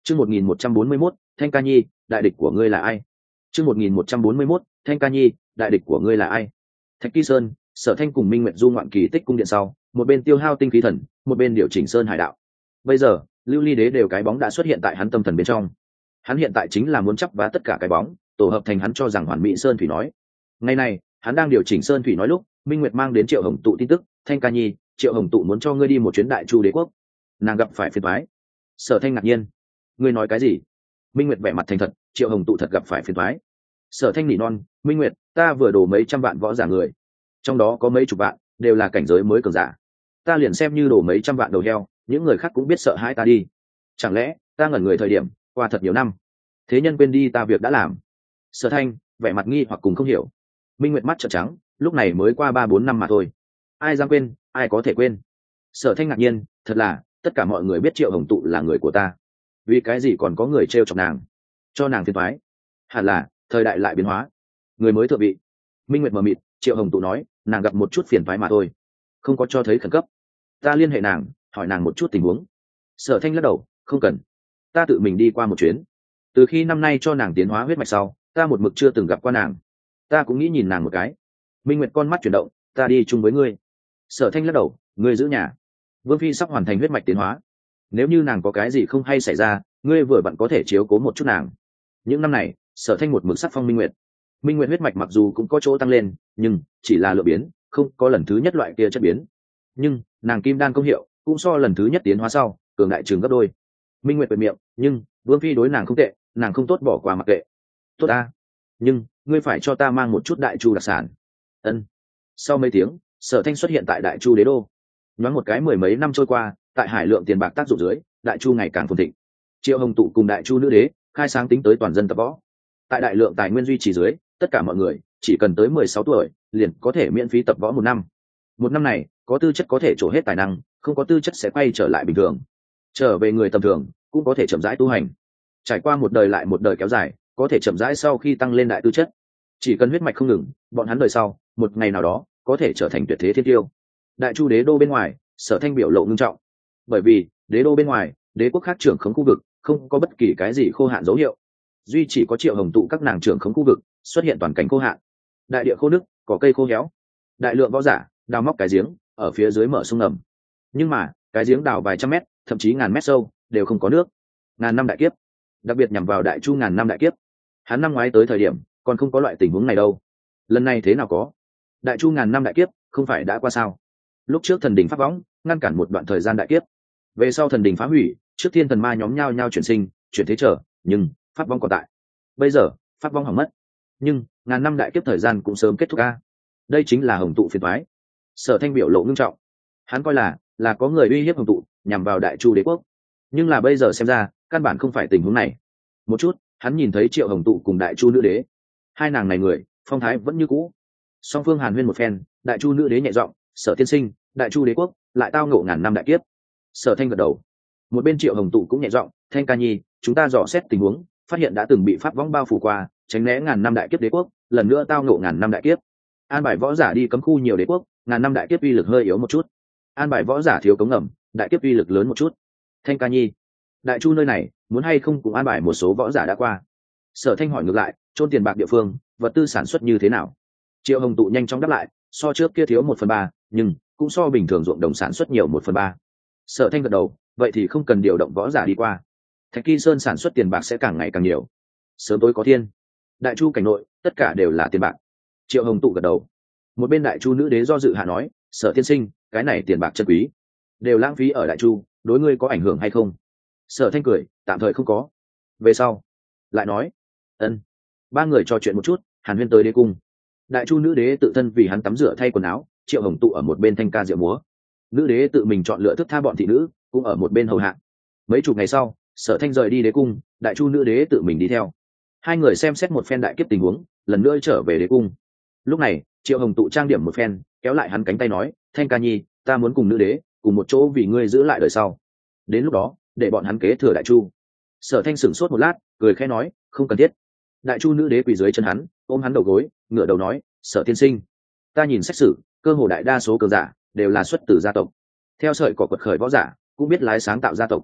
Chương 1141, Thanh Ca Nhi, đại địch của ngươi là ai? Chương 1141, Thanh Ca Nhi, đại địch của ngươi là ai? Thạch Kỳ Sơn, Sở Thanh cùng Minh Nguyệt du ngoạn kỳ tích cung điện sau, một bên tiêu hao tinh khí thần, một bên điều chỉnh sơn hải đạo. Bây giờ, Lưu Ly Đế đều cái bóng đã xuất hiện tại hắn tâm thần bên trong. Hắn hiện tại chính là muốn chắp vá tất cả cái bóng, tổ hợp thành hắn cho rằng hoàn mỹ sơn thủy nói. Ngày này, hắn đang điều chỉnh sơn thủy nói lúc, Minh Nguyệt mang đến Triệu Hồng Tụ tin tức, Thanh Ca Nhi, Triệu Hồng Tụ muốn cho ngươi đi một chuyến Đại Chu Đế quốc. Nàng gặp phải phiền toái. Sở Thanh ngạc nhiên. Ngươi nói cái gì? Minh Nguyệt vẻ mặt thành thật, Triệu Hồng Tụ thật gặp phải phiền toái. Sở Thanh nỉ non, Minh Nguyệt, ta vừa đổ mấy trăm vạn võ giả người, trong đó có mấy chục vạn đều là cảnh giới mới cường giả. Ta liền xem như đổ mấy trăm vạn đầu heo, những người khác cũng biết sợ hãi ta đi. Chẳng lẽ ta ngẩn người thời điểm qua thật nhiều năm, thế nhân quên đi ta việc đã làm? Sở Thanh vẻ mặt nghi hoặc cùng không hiểu. Minh Nguyệt mắt trợn trắng, lúc này mới qua 3-4 năm mà thôi, ai dám quên, ai có thể quên? Sở Thanh ngạc nhiên, thật là, tất cả mọi người biết Triệu Hồng Tụ là người của ta, vì cái gì còn có người trêu chọc nàng, cho nàng phiền toái? Hẳn là thời đại lại biến hóa, người mới thượng vị. Minh Nguyệt mờ mịt, Triệu Hồng Tụ nói, nàng gặp một chút phiền toái mà thôi, không có cho thấy khẩn cấp. Ta liên hệ nàng, hỏi nàng một chút tình huống. Sở Thanh lắc đầu, không cần, ta tự mình đi qua một chuyến. Từ khi năm nay cho nàng tiến hóa huyết mạch sau, ta một mực chưa từng gặp qua nàng, ta cũng nghĩ nhìn nàng một cái. Minh Nguyệt con mắt chuyển động, ta đi chung với ngươi. Sở Thanh lắc đầu, ngươi giữ nhà, Vương phi sắp hoàn thành huyết mạch tiến hóa, nếu như nàng có cái gì không hay xảy ra, ngươi vừa vặn có thể chiếu cố một chút nàng. Những năm này, Sở Thanh một mực sắc phong Minh Nguyệt. Minh Nguyệt huyết mạch mặc dù cũng có chỗ tăng lên, nhưng chỉ là lượng biến, không có lần thứ nhất loại kia chất biến. Nhưng nàng kim đan công hiệu cũng so lần thứ nhất tiến hóa sau cường đại trường gấp đôi. Minh Nguyệt bật miệng, nhưng Vương phi đối nàng không tệ, nàng không tốt bỏ qua mặc kệ. Tốt ta, nhưng ngươi phải cho ta mang một chút Đại Chu đặc sản. Ân. Sau mấy tiếng, Sở Thanh xuất hiện tại Đại Chu đế đô. Nhoáng một cái 10 mấy năm trôi qua, tại hải lượng tiền bạc tác dụng dưới, Đại Chu ngày càng phồn thịnh. Triệu Hồng Tụ cùng Đại Chu nữ đế khai sáng tính tới toàn dân tập võ. Tại đại lượng tài nguyên duy trì dưới, tất cả mọi người chỉ cần tới 16 tuổi liền có thể miễn phí tập võ 1 năm. 1 năm này, có tư chất có thể trổ hết tài năng, không có tư chất sẽ quay trở lại bình thường. Trở về người tầm thường cũng có thể chậm rãi tu hành. Trải qua một đời lại một đời kéo dài, có thể chậm rãi sau khi tăng lên đại tư chất. Chỉ cần huyết mạch không ngừng, bọn hắn đời sau, một ngày nào đó có thể trở thành tuyệt thế thiên tiêu. Đại Chu đế đô bên ngoài, Sở Thanh biểu lộ ngưng trọng. Bởi vì đế đô bên ngoài, đế quốc khác trưởng khống khu vực không có bất kỳ cái gì khô hạn dấu hiệu, duy chỉ có Triệu Hồng Tụ các nàng trưởng khống khu vực xuất hiện toàn cảnh khô hạn, đại địa khô nước, cỏ cây khô héo. Đại lượng võ giả đào móc cái giếng ở phía dưới mở sông ngầm, nhưng mà cái giếng đào vài trăm mét, thậm chí ngàn mét sâu đều không có nước. Ngàn năm đại kiếp, đặc biệt nhằm vào Đại Chu ngàn năm đại kiếp, hắn năm ngoái tới thời điểm còn không có loại tình huống này đâu, lần này thế nào có? Đại Chu ngàn năm đại kiếp không phải đã qua sao? Lúc trước thần đình pháp võng ngăn cản một đoạn thời gian đại kiếp, về sau thần đình phá hủy, trước thiên thần ma nhóm nhao nhao chuyển sinh chuyển thế trở, nhưng pháp vong còn tại. Bây giờ pháp vong hỏng mất, nhưng ngàn năm đại kiếp thời gian cũng sớm kết thúc a. Đây chính là Hồng Tụ phiền toái. Sở Thanh biểu lộ ngưng trọng, hắn coi là có người uy hiếp Hồng Tụ nhằm vào Đại Chu đế quốc, nhưng là bây giờ xem ra căn bản không phải tình huống này. Một chút hắn nhìn thấy Triệu Hồng Tụ cùng Đại Chu nữ đế, hai nàng này người phong thái vẫn như cũ. Song phương hàn huyên một phen, Đại Chu nữ đế nhẹ giọng, Sở tiên sinh, Đại Chu đế quốc lại tao ngộ ngàn năm đại kiếp. Sở Thanh gật đầu. Một bên Triệu Hồng Tụ cũng nhẹ giọng, Thanh Ca Nhi, chúng ta dò xét tình huống, phát hiện đã từng bị pháp võng bao phủ qua, tránh né ngàn năm đại kiếp đế quốc, lần nữa tao ngộ ngàn năm đại kiếp. An bài võ giả đi cấm khu nhiều đế quốc, ngàn năm đại kiếp uy lực hơi yếu một chút. An bài võ giả thiếu cống ngầm, đại kiếp uy lực lớn một chút. Thanh Ca Nhi, Đại Chu nơi này muốn hay không cũng an bài một số võ giả đã qua? Sở Thanh hỏi ngược lại, chôn tiền bạc địa phương, vật tư sản xuất như thế nào? Triệu Hồng Tụ nhanh chóng đáp lại, so trước kia thiếu 1/3, nhưng cũng so bình thường ruộng đồng sản xuất nhiều 1/3. Sở Thanh gật đầu, vậy thì không cần điều động võ giả đi qua. Thạch Kỳ Sơn sản xuất tiền bạc sẽ càng ngày càng nhiều, sớm tối có thiên. Đại Chu cảnh nội tất cả đều là tiền bạc. Triệu Hồng Tụ gật đầu. Một bên Đại Chu nữ đế do dự hạ nói, Sở tiên sinh, cái này tiền bạc chân quý, đều lãng phí ở Đại Chu, đối ngươi có ảnh hưởng hay không? Sở Thanh cười, tạm thời không có, về sau lại nói. Ân. Ba người trò chuyện một chút, hàn huyên tới đế cung. Đại Chu nữ đế tự thân vì hắn tắm rửa thay quần áo, Triệu Hồng Tụ ở một bên thanh ca diệu múa. Nữ đế tự mình chọn lựa thức tha bọn thị nữ, cũng ở một bên hầu hạ. Mấy chục ngày sau, Sở Thanh rời đi đế cung, Đại Chu nữ đế tự mình đi theo. Hai người xem xét một phen đại kiếp tình huống, lần nữa trở về đế cung. Lúc này Triệu Hồng Tụ trang điểm một phen, kéo lại hắn cánh tay nói, Thanh Ca Nhi, ta muốn cùng nữ đế cùng một chỗ vì ngươi giữ lại đời sau, đến lúc đó để bọn hắn kế thừa Đại Chu. Sở Thanh sửng sốt một lát, cười khẽ nói, không cần thiết. Đại Chu nữ đế quỳ dưới chân hắn, ôm hắn đầu gối, ngửa đầu nói, Sở tiên sinh, ta nhìn xét xử, cơ hồ đại đa số cường giả đều là xuất từ gia tộc, theo sợi cỏ quật khởi võ giả cũng biết lái sáng tạo gia tộc.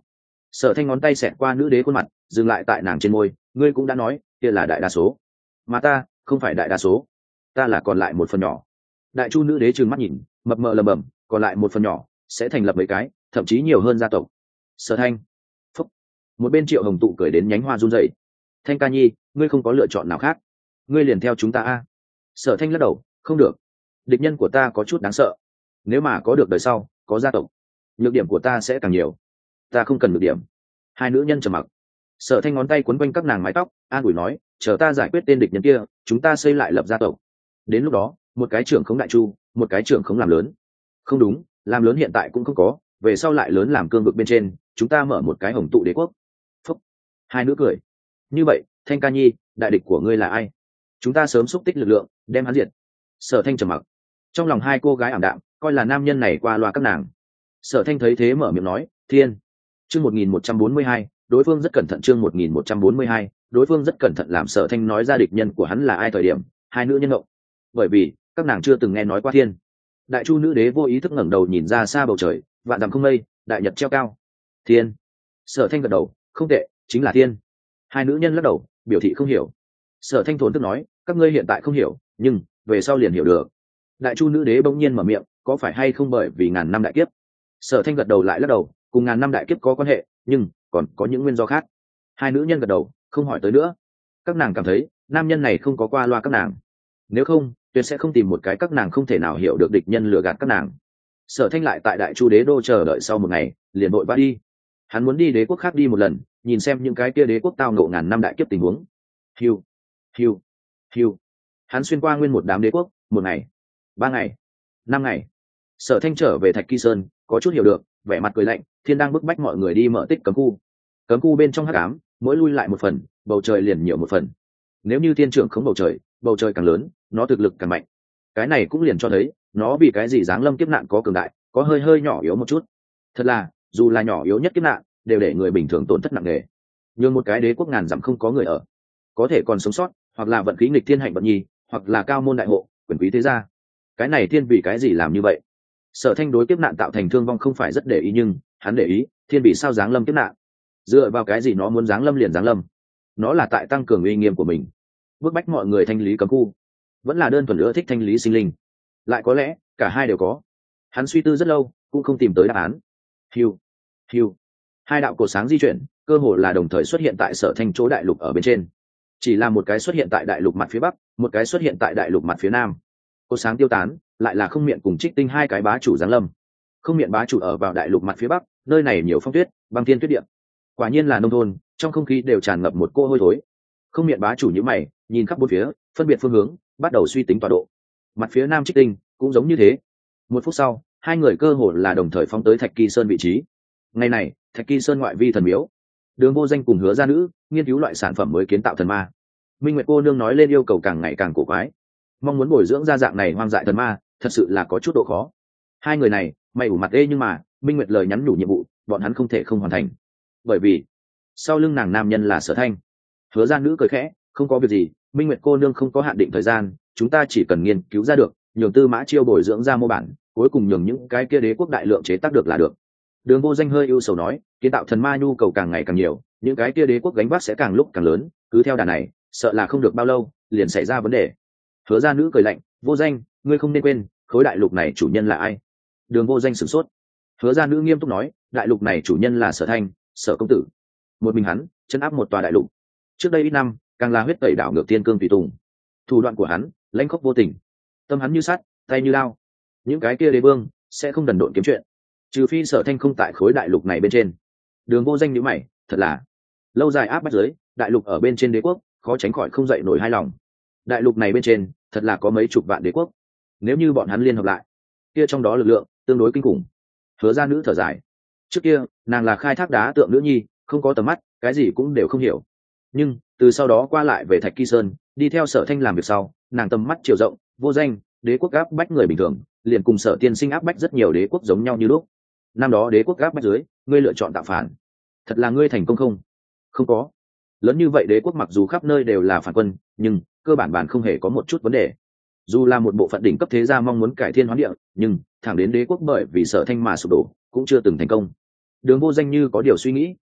Sở Thanh ngón tay xẹt qua nữ đế khuôn mặt, dừng lại tại nàng trên môi. Ngươi cũng đã nói kia là đại đa số, mà ta không phải đại đa số, ta là còn lại một phần nhỏ. Đại chu nữ đế trừng mắt nhìn, mập mờ lầm bầm, còn lại một phần nhỏ sẽ thành lập mấy cái, thậm chí nhiều hơn gia tộc. Sở Thanh, phúc. Một bên Triệu Hồng Tụ cười đến nhánh hoa run rẩy. Thanh ca nhi, ngươi không có lựa chọn nào khác, ngươi liền theo chúng ta a. Sở Thanh lắc đầu, không được, địch nhân của ta có chút đáng sợ, nếu mà có được đời sau, có gia tộc, nhược điểm của ta sẽ càng nhiều, ta không cần nhược điểm. Hai nữ nhân trầm mặc. Sở Thanh ngón tay quấn quanh các nàng mái tóc, an ủi nói, chờ ta giải quyết tên địch nhân kia, chúng ta xây lại lập gia tộc. Đến lúc đó, một cái trưởng khống đại chu, một cái trưởng khống làm lớn. Không đúng, làm lớn hiện tại cũng không có, về sau lại lớn làm cương vực bên trên, chúng ta mở một cái Hồng Tụ đế quốc. Phúc. Hai nữ cười. Như vậy, Thanh ca nhi, đại địch của ngươi là ai? Chúng ta sớm xúc tích lực lượng, đem hắn diệt. Sở Thanh trầm mặc. Trong lòng hai cô gái ảm đạm, coi là nam nhân này qua loa các nàng. Sở Thanh thấy thế mở miệng nói, Thiên. Chương 1142, đối phương rất cẩn thận. Chương 1142, đối phương rất cẩn thận. Làm Sở Thanh nói ra địch nhân của hắn là ai thời điểm, hai nữ nhân ngộng. Bởi vì các nàng chưa từng nghe nói qua Thiên. Đại chu nữ đế vô ý thức ngẩng đầu nhìn ra xa bầu trời, vạn dặm không mây, đại nhật treo cao. Thiên. Sở Thanh gật đầu, không tệ, chính là Thiên. Hai nữ nhân lắc đầu, biểu thị không hiểu. Sở Thanh thốn tức nói, các ngươi hiện tại không hiểu, nhưng về sau liền hiểu được. Đại chu nữ đế bỗng nhiên mở miệng, có phải hay không bởi vì ngàn năm đại kiếp? Sở Thanh gật đầu lại lắc đầu, cùng ngàn năm đại kiếp có quan hệ, nhưng còn có những nguyên do khác. Hai nữ nhân gật đầu, không hỏi tới nữa. Các nàng cảm thấy nam nhân này không có qua loa các nàng, nếu không tuyệt sẽ không tìm một cái các nàng không thể nào hiểu được địch nhân lừa gạt các nàng. Sở Thanh lại tại đại chu đế đô chờ đợi sau một ngày, liền vội vã đi. Hắn muốn đi đế quốc khác đi một lần, nhìn xem những cái kia đế quốc tao ngộ ngàn năm đại kiếp tình huống. Hiu, hiu, hiu. Hắn xuyên qua nguyên một đám đế quốc, một ngày, 3 ngày, 5 ngày. Sở Thanh trở về Thạch Kỳ Sơn, có chút hiểu được, vẻ mặt cười lạnh. Thiên đang bức bách mọi người đi mở tích cấm khu. Cấm khu bên trong hắc ám, mỗi lui lại một phần, bầu trời liền nhiều một phần. Nếu như thiên trưởng không bầu trời càng lớn, nó thực lực càng mạnh. Cái này cũng liền cho thấy, nó vì cái gì giáng lâm kiếp nạn có cường đại, có hơi hơi nhỏ yếu một chút. Thật là, dù là nhỏ yếu nhất kiếp nạn, đều để người bình thường tổn thất nặng nề. Nhưng một cái đế quốc ngàn dặm không có người ở, có thể còn sống sót, hoặc là vận khí nghịch thiên hạnh vận nhi, hoặc là cao môn đại hộ, quyền quý thế gia. Cái này thiên vì cái gì làm như vậy? Sở Thanh đối kiếp nạn tạo thành thương vong không phải rất để ý, nhưng hắn để ý thiên vì sao giáng lâm kiếp nạn. Dựa vào cái gì nó muốn giáng lâm liền giáng lâm? Nó là tại tăng cường uy nghiêm của mình, bức bách mọi người thanh lý cấm khu, vẫn là đơn thuần ưa thích thanh lý sinh linh? Lại có lẽ cả hai đều có. Hắn suy tư rất lâu, cũng không tìm tới đáp án. Hiu, hiu. Hai đạo cột sáng di chuyển, cơ hồ là đồng thời xuất hiện tại Sở Thanh chỗ đại lục ở bên trên. Chỉ là một cái xuất hiện tại đại lục mặt phía bắc, một cái xuất hiện tại đại lục mặt phía nam. Cột sáng tiêu tán, lại là Không Miện cùng Trích Tinh hai cái bá chủ giáng lâm. Không Miện bá chủ ở vào đại lục mặt phía bắc, nơi này nhiều phong tuyết, băng thiên tuyết địa. Quả nhiên là nông thôn, trong không khí đều tràn ngập một cô hôi thối. Không Miện bá chủ nhíu mày, nhìn khắp bốn phía, phân biệt phương hướng, bắt đầu suy tính tọa độ. Mặt phía nam Trích Tinh cũng giống như thế. Một phút sau, hai người cơ hồ là đồng thời phóng tới Thạch Kỳ Sơn vị trí. Ngày này, Thạch Kỳ Sơn ngoại vi thần miếu, Đường Vô Danh cùng Hứa Gia Nữ nghiên cứu loại sản phẩm mới kiến tạo thần ma. Minh Nguyệt cô nương nói lên yêu cầu càng ngày càng cổ quái, mong muốn bồi dưỡng ra dạng này hoang dại thần ma, thật sự là có chút độ khó. Hai người này, mày ủ mặt ê, nhưng mà Minh Nguyệt lời nhắn nhủ nhiệm vụ, bọn hắn không thể không hoàn thành, bởi vì sau lưng nàng nam nhân là Sở Thanh. Hứa Gia Nữ cười khẽ, không có việc gì, Minh Nguyệt cô nương không có hạn định thời gian, chúng ta chỉ cần nghiên cứu ra được, nhường Tư Mã Chiêu bồi dưỡng ra mô bản, cuối cùng nhường những cái kia đế quốc đại lượng chế tác được là được. Đường Vô Danh hơi ưu sầu nói, kiến tạo thần ma nhu cầu càng ngày càng nhiều, những cái kia đế quốc gánh vác sẽ càng lúc càng lớn, cứ theo đà này, sợ là không được bao lâu liền xảy ra vấn đề. Hứa Gia Nữ cười lạnh, Vô Danh, ngươi không nên quên, khối đại lục này chủ nhân là ai? Đường Vô Danh sửng sốt. Hứa Gia Nữ nghiêm túc nói, đại lục này chủ nhân là Sở Thanh, Sở công tử. Một mình hắn chân áp một tòa đại lục. Trước đây ít năm, càng là huyết tẩy đảo ngược thiên cương tùy tùng. Thủ đoạn của hắn lãnh khốc vô tình, tâm hắn như sắt, tay như lao. Những cái kia đế vương sẽ không đần độn kiếm chuyện, trừ phi Sở Thanh không tại khối đại lục này bên trên. Đường Vô Danh nhíu mày, thật là lâu dài áp bách dưới, đại lục ở bên trên đế quốc khó tránh khỏi không dậy nổi hai lòng. Đại lục này bên trên thật là có mấy chục vạn đế quốc, nếu như bọn hắn liên hợp lại, kia trong đó lực lượng tương đối kinh khủng. Hứa Gia Nữ thở dài, trước kia nàng là khai thác đá tượng nữ nhi, không có tầm mắt, cái gì cũng đều không hiểu, nhưng từ sau đó qua lại về Thạch Kỳ Sơn, đi theo Sở Thanh làm việc sau, nàng tầm mắt chiều rộng. Vô Danh, đế quốc áp bách người bình thường, liền cùng Sở tiên sinh áp bách rất nhiều đế quốc giống nhau như lúc. Năm đó đế quốc áp bách dưới, ngươi lựa chọn tạo phản, thật là ngươi thành công không? Không có. Lớn như vậy đế quốc mặc dù khắp nơi đều là phản quân, nhưng cơ bản bản không hề có một chút vấn đề. Dù là một bộ phận đỉnh cấp thế gia mong muốn cải thiên hoán địa, nhưng thẳng đến đế quốc bởi vì Sở Thanh mà sụp đổ, cũng chưa từng thành công. Đường Vô Danh như có điều suy nghĩ.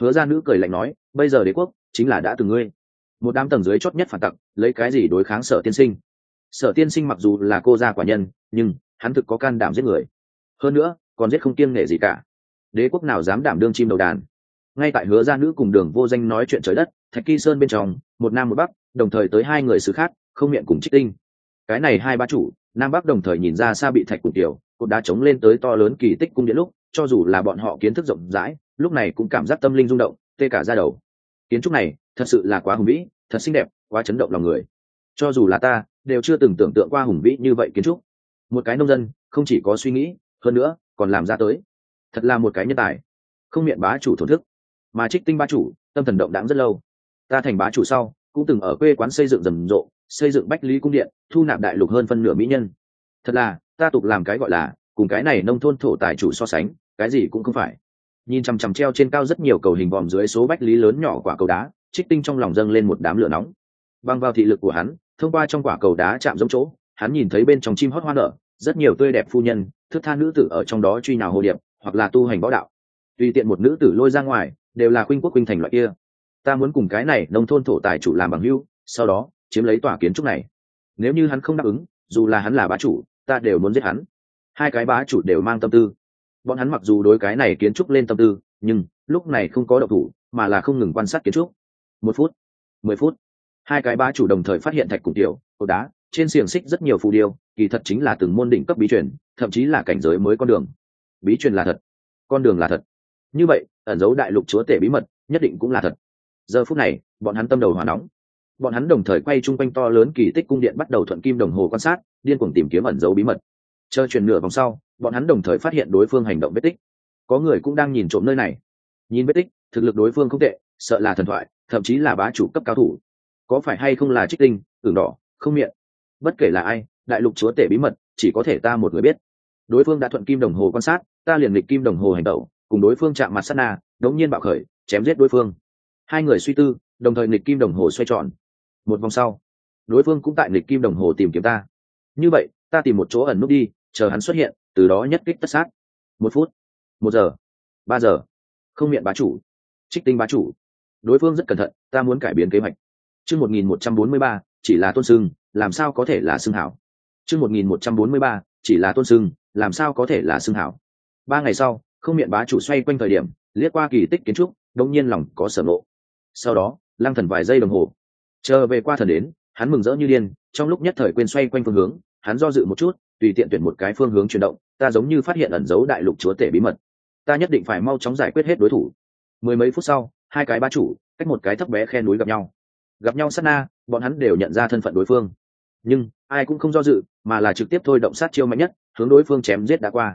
Hứa Gia Nữ cười lạnh nói, bây giờ đế quốc chính là đã từng ngươi. Một đám tầng dưới chót nhất phản tặc lấy cái gì đối kháng Sở tiên sinh? Sở tiên sinh mặc dù là cô gia quả nhân, nhưng hắn thực có can đảm giết người, hơn nữa còn giết không kiêng nể gì cả. Đế quốc nào dám đảm đương chim đầu đàn? Ngay tại Hứa Gia Nữ cùng Đường Vô Danh nói chuyện trời đất, Thạch Kỳ Sơn bên trong, một nam một bắc, đồng thời tới hai người xứ khác, Không Miện cùng Trích Tinh. Cái này hai bá chủ, nam bắc đồng thời nhìn ra xa bị Thạch Cùng Tiểu, cột đá chống lên tới to lớn kỳ tích cung điện lúc, cho dù là bọn họ kiến thức rộng rãi, lúc này cũng cảm giác tâm linh rung động, tê cả da đầu. Kiến trúc này, thật sự là quá hùng vĩ, thật xinh đẹp, quá chấn động lòng người. Cho dù là ta, đều chưa từng tưởng tượng qua hùng vĩ như vậy kiến trúc. Một cái nông dân, không chỉ có suy nghĩ, hơn nữa còn làm ra tới. Thật là một cái nhân tài. Không Miện bá chủ thổn thức, mà Trích Tinh bá chủ, tâm thần động đãng rất lâu. Ta thành bá chủ sau, cũng từng ở quê quán xây dựng rầm rộ, xây dựng Bách Lý cung điện, thu nạp đại lục hơn phân nửa mỹ nhân. Thật là, ta tục làm cái gọi là, cùng cái này nông thôn thổ tài chủ so sánh, cái gì cũng không phải. Nhìn chằm chằm treo trên cao rất nhiều cầu hình vòm dưới số Bách Lý lớn nhỏ quả cầu đá, Trích Tinh trong lòng dâng lên một đám lửa nóng. Bằng vào thị lực của hắn, thông qua trong quả cầu đá chạm giống chỗ, hắn nhìn thấy bên trong chim hót hoa nở, rất nhiều tươi đẹp phu nhân, thước tha nữ tử ở trong đó truy nào hồ điệp, hoặc là tu hành võ đạo. Tùy tiện một nữ tử lôi ra ngoài, đều là khuynh quốc khuynh thành loại kia. Ta muốn cùng cái này nông thôn thổ tài chủ làm bằng hữu, sau đó chiếm lấy tòa kiến trúc này. Nếu như hắn không đáp ứng, dù là hắn là bá chủ, ta đều muốn giết hắn. Hai cái bá chủ đều mang tâm tư. Bọn hắn mặc dù đối cái này kiến trúc lên tâm tư, nhưng lúc này không có động thủ, mà là không ngừng quan sát kiến trúc. 1 phút, 10 phút, hai cái bá chủ đồng thời phát hiện Thạch Cùng Tiểu, cột đá trên xiềng xích rất nhiều phù điêu, kỳ thật chính là từng môn đỉnh cấp bí truyền, thậm chí là cảnh giới mới con đường. Bí truyền là thật, con đường là thật. Như vậy, ẩn dấu đại lục chúa tể bí mật, nhất định cũng là thật. Giờ phút này, bọn hắn tâm đầu hỏa nóng. Bọn hắn đồng thời quay chung quanh to lớn kỳ tích cung điện, bắt đầu thuận kim đồng hồ quan sát, điên cuồng tìm kiếm ẩn dấu bí mật. Chờ chuyển nửa vòng sau, bọn hắn đồng thời phát hiện đối phương hành động vết tích. Có người cũng đang nhìn trộm nơi này. Nhìn vết tích, thực lực đối phương không tệ, sợ là thần thoại, thậm chí là bá chủ cấp cao thủ. Có phải hay không là Trích Tinh, Ửng Đỏ, Không Miện? Bất kể là ai, đại lục chúa tể bí mật chỉ có thể ta một người biết. Đối phương đã thuận kim đồng hồ quan sát, ta liền nghịch kim đồng hồ hành động, cùng đối phương chạm mặt sát na, đống nhiên bạo khởi, chém giết đối phương. Hai người suy tư, đồng thời nghịch kim đồng hồ xoay tròn. Một vòng sau, đối phương cũng tại nghịch kim đồng hồ tìm kiếm ta. Như vậy, ta tìm một chỗ ẩn núp đi, chờ hắn xuất hiện, từ đó nhất kích tất sát. 1 phút, 1 giờ, 3 giờ. Không Miện bá chủ, Trích Tinh bá chủ. Đối phương rất cẩn thận, ta muốn cải biến kế hoạch. Chương 1143, chỉ là tôn sưng, làm sao có thể là xưng hảo. Chương 1143, chỉ là tôn sưng, làm sao có thể là xưng hảo. 3 ngày sau, Không Miện bá chủ xoay quanh thời điểm, liếc qua kỳ tích kiến trúc, đống nhiên lòng có sở ngộ. Sau đó, lăng thần vài giây đồng hồ, chờ về qua thần đến, hắn mừng rỡ như điên, trong lúc nhất thời quên xoay quanh phương hướng, hắn do dự một chút, tùy tiện tuyển một cái phương hướng chuyển động, ta giống như phát hiện ẩn dấu đại lục chúa tể bí mật, ta nhất định phải mau chóng giải quyết hết đối thủ. Mười mấy phút sau, hai cái bá chủ cách một cái thấp bé khe núi gặp nhau sát na, bọn hắn đều nhận ra thân phận đối phương, nhưng ai cũng không do dự, mà là trực tiếp thôi động sát chiêu mạnh nhất, hướng đối phương chém giết đã qua.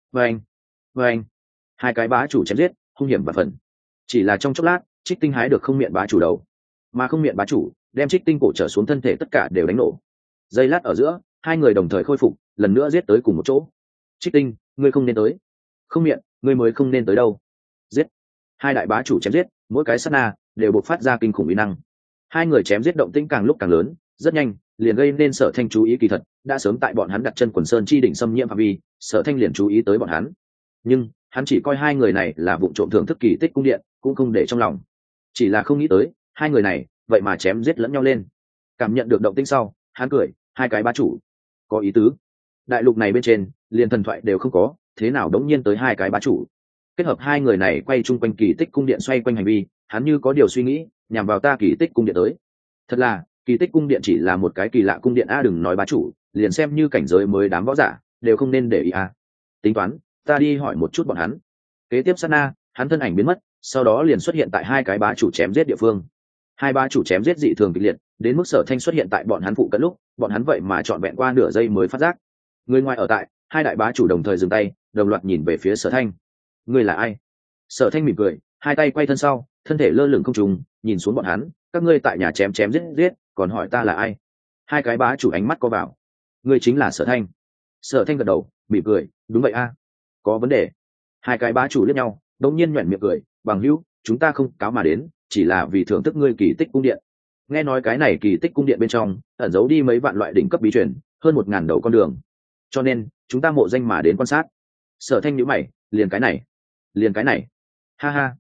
Vâng, hai cái bá chủ chém giết hung hiểm và phần. Chỉ là trong chốc lát, Trích Tinh hái được Không Miện bá chủ đầu, mà Không Miện bá chủ đem Trích Tinh cổ trở xuống, thân thể tất cả đều đánh nổ. Giây lát ở giữa, hai người đồng thời khôi phục, lần nữa giết tới cùng một chỗ. Trích Tinh, ngươi không nên tới. Không Miện, ngươi mới không nên tới đâu. Giết. Hai đại bá chủ chém giết, mỗi cái sát na đều bộc phát ra kinh khủng uy năng. Hai người chém giết động tĩnh càng lúc càng lớn, rất nhanh liền gây nên Sở Thanh chú ý. Kỳ thật đã sớm tại bọn hắn đặt chân Quần Sơn chi đỉnh xâm nhiễm phạm vi, Sở Thanh liền chú ý tới bọn hắn, nhưng hắn chỉ coi hai người này là vụ trộm thưởng thức kỳ tích cung điện, cũng không để trong lòng. Chỉ là không nghĩ tới hai người này vậy mà chém giết lẫn nhau lên. Cảm nhận được động tĩnh sau, hắn cười, hai cái bá chủ có ý tứ. Đại lục này bên trên liền thần thoại đều không có, thế nào đống nhiên tới hai cái bá chủ. Kết hợp hai người này quay chung quanh kỳ tích cung điện xoay quanh hành vi, hắn như có điều suy nghĩ, nhằm vào ta kỳ tích cung điện tới. Thật là, kỳ tích cung điện chỉ là một cái kỳ lạ cung điện a, đừng nói bá chủ, liền xem như cảnh giới mới đám võ giả đều không nên để ý a. Tính toán, ta đi hỏi một chút bọn hắn. Kế tiếp sát na, hắn thân ảnh biến mất, sau đó liền xuất hiện tại hai cái bá chủ chém giết địa phương. Hai bá chủ chém giết dị thường kịch liệt, đến mức Sở Thanh xuất hiện tại bọn hắn phụ cận lúc, bọn hắn vậy mà trọn vẹn qua nửa giây mới phát giác. Người ngoài ở tại, hai đại bá chủ đồng thời dừng tay, đồng loạt nhìn về phía Sở Thanh. Ngươi là ai? Sở Thanh mỉm cười, hai tay quay thân sau, thân thể lơ lửng không trùng, nhìn xuống bọn hắn. Các ngươi tại nhà chém chém giết giết, còn hỏi ta là ai? Hai cái bá chủ ánh mắt co vào. Ngươi chính là Sở Thanh. Sở Thanh gật đầu, mỉm cười, đúng vậy a. Có vấn đề? Hai cái bá chủ liếc nhau, đống nhiên nhoẻn miệng cười, bằng hữu, chúng ta không cáo mà đến, chỉ là vì thưởng thức ngươi kỳ tích cung điện. Nghe nói cái này kỳ tích cung điện bên trong ẩn giấu đi mấy vạn loại đỉnh cấp bí truyền, hơn 1000 đầu con đường, cho nên chúng ta mộ danh mà đến quan sát. Sở Thanh nhíu mày, liền cái này, ha ha.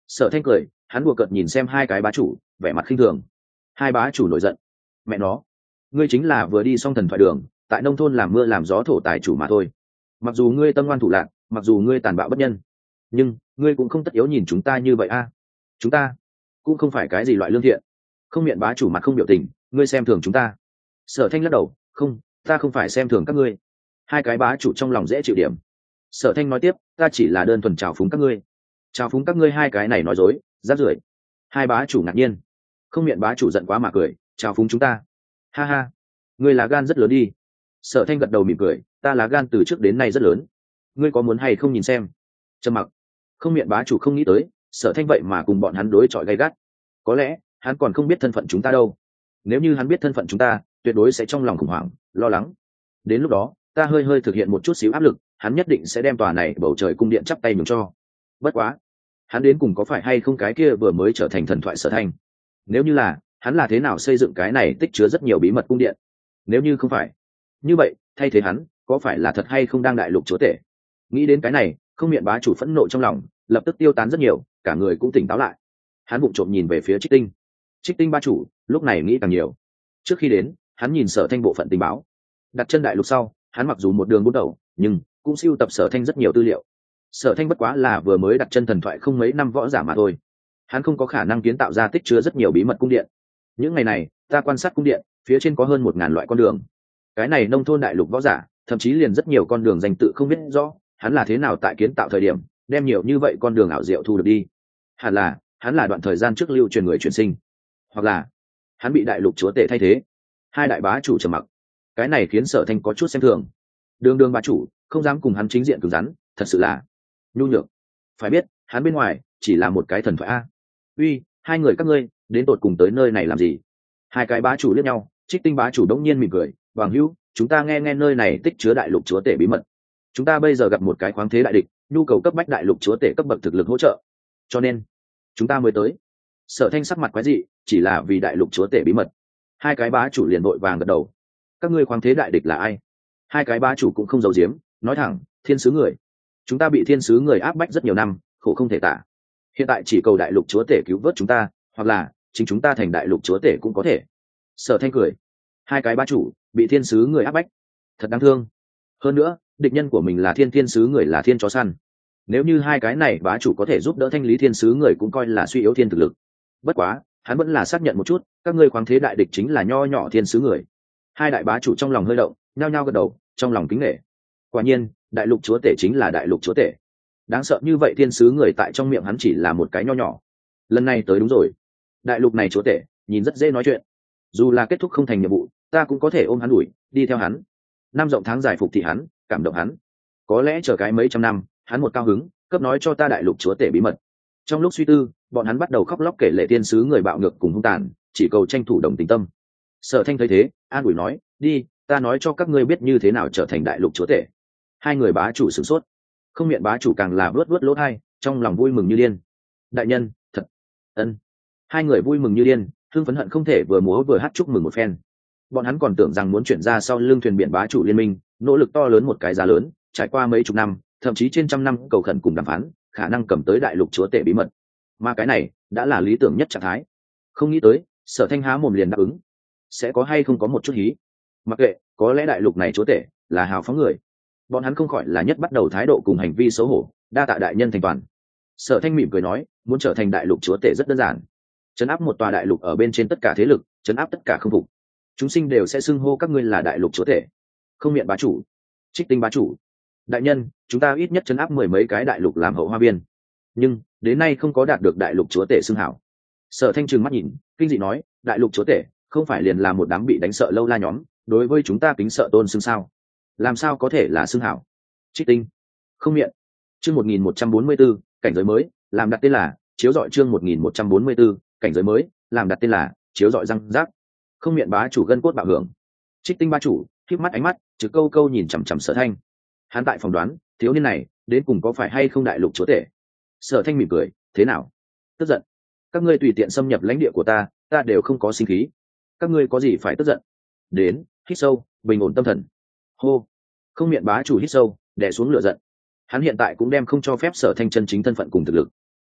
Sở Thanh cười, hắn đùa cợt nhìn xem hai cái bá chủ, vẻ mặt khinh thường. Hai bá chủ nổi giận. Mẹ nó, ngươi chính là vừa đi xong thần thoại đường, tại nông thôn làm mưa làm gió thổ tài chủ mà thôi. Mặc dù ngươi tâm ngoan thủ lạn, mặc dù ngươi tàn bạo bất nhân, nhưng ngươi cũng không tất yếu nhìn chúng ta như vậy a. Chúng ta cũng không phải cái gì loại lương thiện. Không miệng bá chủ mặt không biểu tình, ngươi xem thường chúng ta. Sở Thanh lắc đầu, không, ta không phải xem thường các ngươi. Hai cái bá chủ trong lòng dễ chịu điểm. Sở Thanh nói tiếp, ta chỉ là đơn thuần chào phúng các ngươi. Chào phúng các ngươi hai cái này nói dối, rác rưởi. Hai bá chủ ngạc nhiên. Không miệng bá chủ giận quá mà cười, chào phúng chúng ta. Ha ha, ngươi là gan rất lớn đi. Sở Thanh gật đầu mỉm cười, ta là gan từ trước đến nay rất lớn. Ngươi có muốn hay không nhìn xem? Trầm mặc. Không miệng bá chủ không nghĩ tới, Sở Thanh vậy mà cùng bọn hắn đối chọi gay gắt. Có lẽ hắn còn không biết thân phận chúng ta đâu. Nếu như hắn biết thân phận chúng ta, tuyệt đối sẽ trong lòng khủng hoảng, lo lắng. Đến lúc đó, ta hơi hơi thực hiện một chút xíu áp lực, hắn nhất định sẽ đem tòa này bầu trời cung điện chắp tay nhường cho. Bất quá, hắn đến cùng có phải hay không cái kia vừa mới trở thành thần thoại Sở Thanh? Nếu như là, hắn là thế nào xây dựng cái này tích chứa rất nhiều bí mật cung điện? Nếu như không phải, như vậy thay thế hắn có phải là thật hay không đang đại lục chúa tể? Nghĩ đến cái này, không miệng bá chủ phẫn nộ trong lòng lập tức tiêu tán rất nhiều, cả người cũng tỉnh táo lại. Hắn vụng trộm nhìn về phía Trích Tinh. Trích Tinh bá chủ lúc này nghĩ càng nhiều. Trước khi đến, hắn nhìn Sở Thanh bộ phận tình báo. Đặt chân đại lục sau, hắn mặc dù một đường buôn đầu, nhưng cũng siêu tập Sở Thanh rất nhiều tư liệu. Sở Thanh bất quá là vừa mới đặt chân thần thoại không mấy năm võ giả mà thôi. Hắn không có khả năng kiến tạo ra tích chứa rất nhiều bí mật cung điện. Những ngày này, ta quan sát cung điện, phía trên có hơn 1000 loại con đường. Cái này nông thôn đại lục võ giả, thậm chí liền rất nhiều con đường danh tự không biết rõ, hắn là thế nào tại kiến tạo thời điểm, đem nhiều như vậy con đường ảo diệu thu được đi. Hẳn là, hắn là đoạn thời gian trước lưu truyền người truyền sinh, hoặc là hắn bị đại lục chúa tể thay thế. Hai đại bá chủ trầm mặc. Cái này khiến Sở Thanh có chút xem thường. Đường đường bá chủ, không dám cùng hắn chính diện cứng rắn, thật sự là nhu nhược. Phải biết, hắn bên ngoài chỉ là một cái thần thoại a. Uy, hai người các ngươi đến tột cùng tới nơi này làm gì? Hai cái bá chủ liếc nhau. Trích Tinh bá chủ đống nhiên mỉm cười, Hoàng Hữu, chúng ta nghe nơi này tích chứa đại lục chúa tể bí mật. Chúng ta bây giờ gặp một cái khoáng thế đại địch, nhu cầu cấp bách đại lục chúa tể cấp bậc thực lực hỗ trợ, cho nên chúng ta mới tới. Sở Thanh sắc mặt quái dị, chỉ là vì đại lục chúa tể bí mật. Hai cái bá chủ liền vội vàng gật đầu. Các ngươi khoáng thế đại địch là ai? Hai cái bá chủ cũng không giấu giếm, nói thẳng, thiên sứ người. Chúng ta bị thiên sứ người áp bách rất nhiều năm, khổ không thể tả. Hiện tại chỉ cầu đại lục chúa tể cứu vớt chúng ta, hoặc là chính chúng ta thành đại lục chúa tể cũng có thể. Sở Thanh cười. Hai cái bá chủ bị thiên sứ người áp bách, thật đáng thương. Hơn nữa, địch nhân của mình là thiên sứ người, là thiên chó săn. Nếu như hai cái này bá chủ có thể giúp đỡ thanh lý thiên sứ người, cũng coi là suy yếu thiên thực lực. Bất quá, hắn vẫn là xác nhận một chút, các ngươi khoáng thế đại địch chính là nho nhỏ thiên sứ người. Hai đại bá chủ trong lòng hơi động, nhao nhao gật đầu, trong lòng kính nể. Quả nhiên, đại lục chúa tể chính là đại lục chúa tể. Đáng sợ như vậy thiên sứ người tại trong miệng hắn chỉ là một cái nho nhỏ. Lần này tới đúng rồi. Đại lục này chúa tể, nhìn rất dễ nói chuyện. Dù là kết thúc không thành nhiệm vụ, ta cũng có thể ôm hắn đuổi, đi theo hắn. Năm rộng tháng dài phục thị hắn, cảm động hắn. Có lẽ chờ cái mấy trăm năm, hắn một cao hứng, cấp nói cho ta đại lục chúa tể bí mật. Trong lúc suy tư, bọn hắn bắt đầu khóc lóc kể lệ thiên sứ người bạo ngược cùng hung tàn, chỉ cầu tranh thủ đồng tình tâm. Sở Thanh thấy thế, an ủi nói, đi, ta nói cho các ngươi biết như thế nào trở thành đại lục chúa tể. Hai người bá chủ sửng sốt. Không miệng bá chủ càng là vớt vớt lỗ tai, trong lòng vui mừng như điên. Đại nhân, thật ân. Hai người vui mừng như điên, hưng phấn hận không thể vừa múa vừa hát chúc mừng một phen. Bọn hắn còn tưởng rằng muốn chuyển ra sau lưng thuyền biển bá chủ liên minh, nỗ lực to lớn một cái giá lớn, trải qua mấy chục năm, thậm chí trên trăm năm cầu khẩn cùng đàm phán, khả năng cầm tới đại lục chúa tể bí mật. Mà cái này đã là lý tưởng nhất trạng thái. Không nghĩ tới, Sở Thanh há mồm liền đáp ứng. Sẽ có hay không có một chút hí. Mặc kệ, có lẽ đại lục này chúa tể là hào phóng người. Bọn hắn không khỏi là nhất bắt đầu thái độ cùng hành vi xấu hổ, đa tạ đại nhân thành toàn. Sở Thanh mỉm cười nói, muốn trở thành đại lục chúa tể rất đơn giản. Trấn áp một tòa đại lục ở bên trên tất cả thế lực, trấn áp tất cả không phục. Chúng sinh đều sẽ xưng hô các ngươi là đại lục chúa tể. Không miệng bá chủ, Trích Tinh bá chủ, đại nhân, chúng ta ít nhất trấn áp 10 mấy cái đại lục làm hậu hoa viên, nhưng đến nay không có đạt được đại lục chúa tể xưng hảo. Sở Thanh trừng mắt nhìn, kinh dị nói, đại lục chúa tể không phải liền là một đám bị đánh sợ lâu la nhóm, đối với chúng ta kính sợ tôn xưng sao? Làm sao có thể là xưng hảo? Trích Tinh, không miệng. Chương 1144, cảnh giới mới, làm đặt tên là chiếu rọi. Chương 1144, cảnh giới mới, làm đặt tên là chiếu rọi răng rác. Không miệng bá chủ gân cốt bạo hưởng. Trích Tinh bá chủ khép mắt ánh mắt, trực câu câu nhìn chằm chằm Sở Thanh. Hắn tại phỏng đoán, thiếu niên này đến cùng có phải hay không đại lục chúa tể. Sở Thanh mỉm cười, thế nào? Tức giận? Các ngươi tùy tiện xâm nhập lãnh địa của ta, ta đều không có sinh khí. Các ngươi có gì phải tức giận? Đến, hít sâu, bình ổn tâm thần. Hô. Không miệng bá chủ hít sâu, đè xuống lửa giận. Hắn hiện tại cũng đem không cho phép Sở Thanh chân chính thân phận cùng thực lực.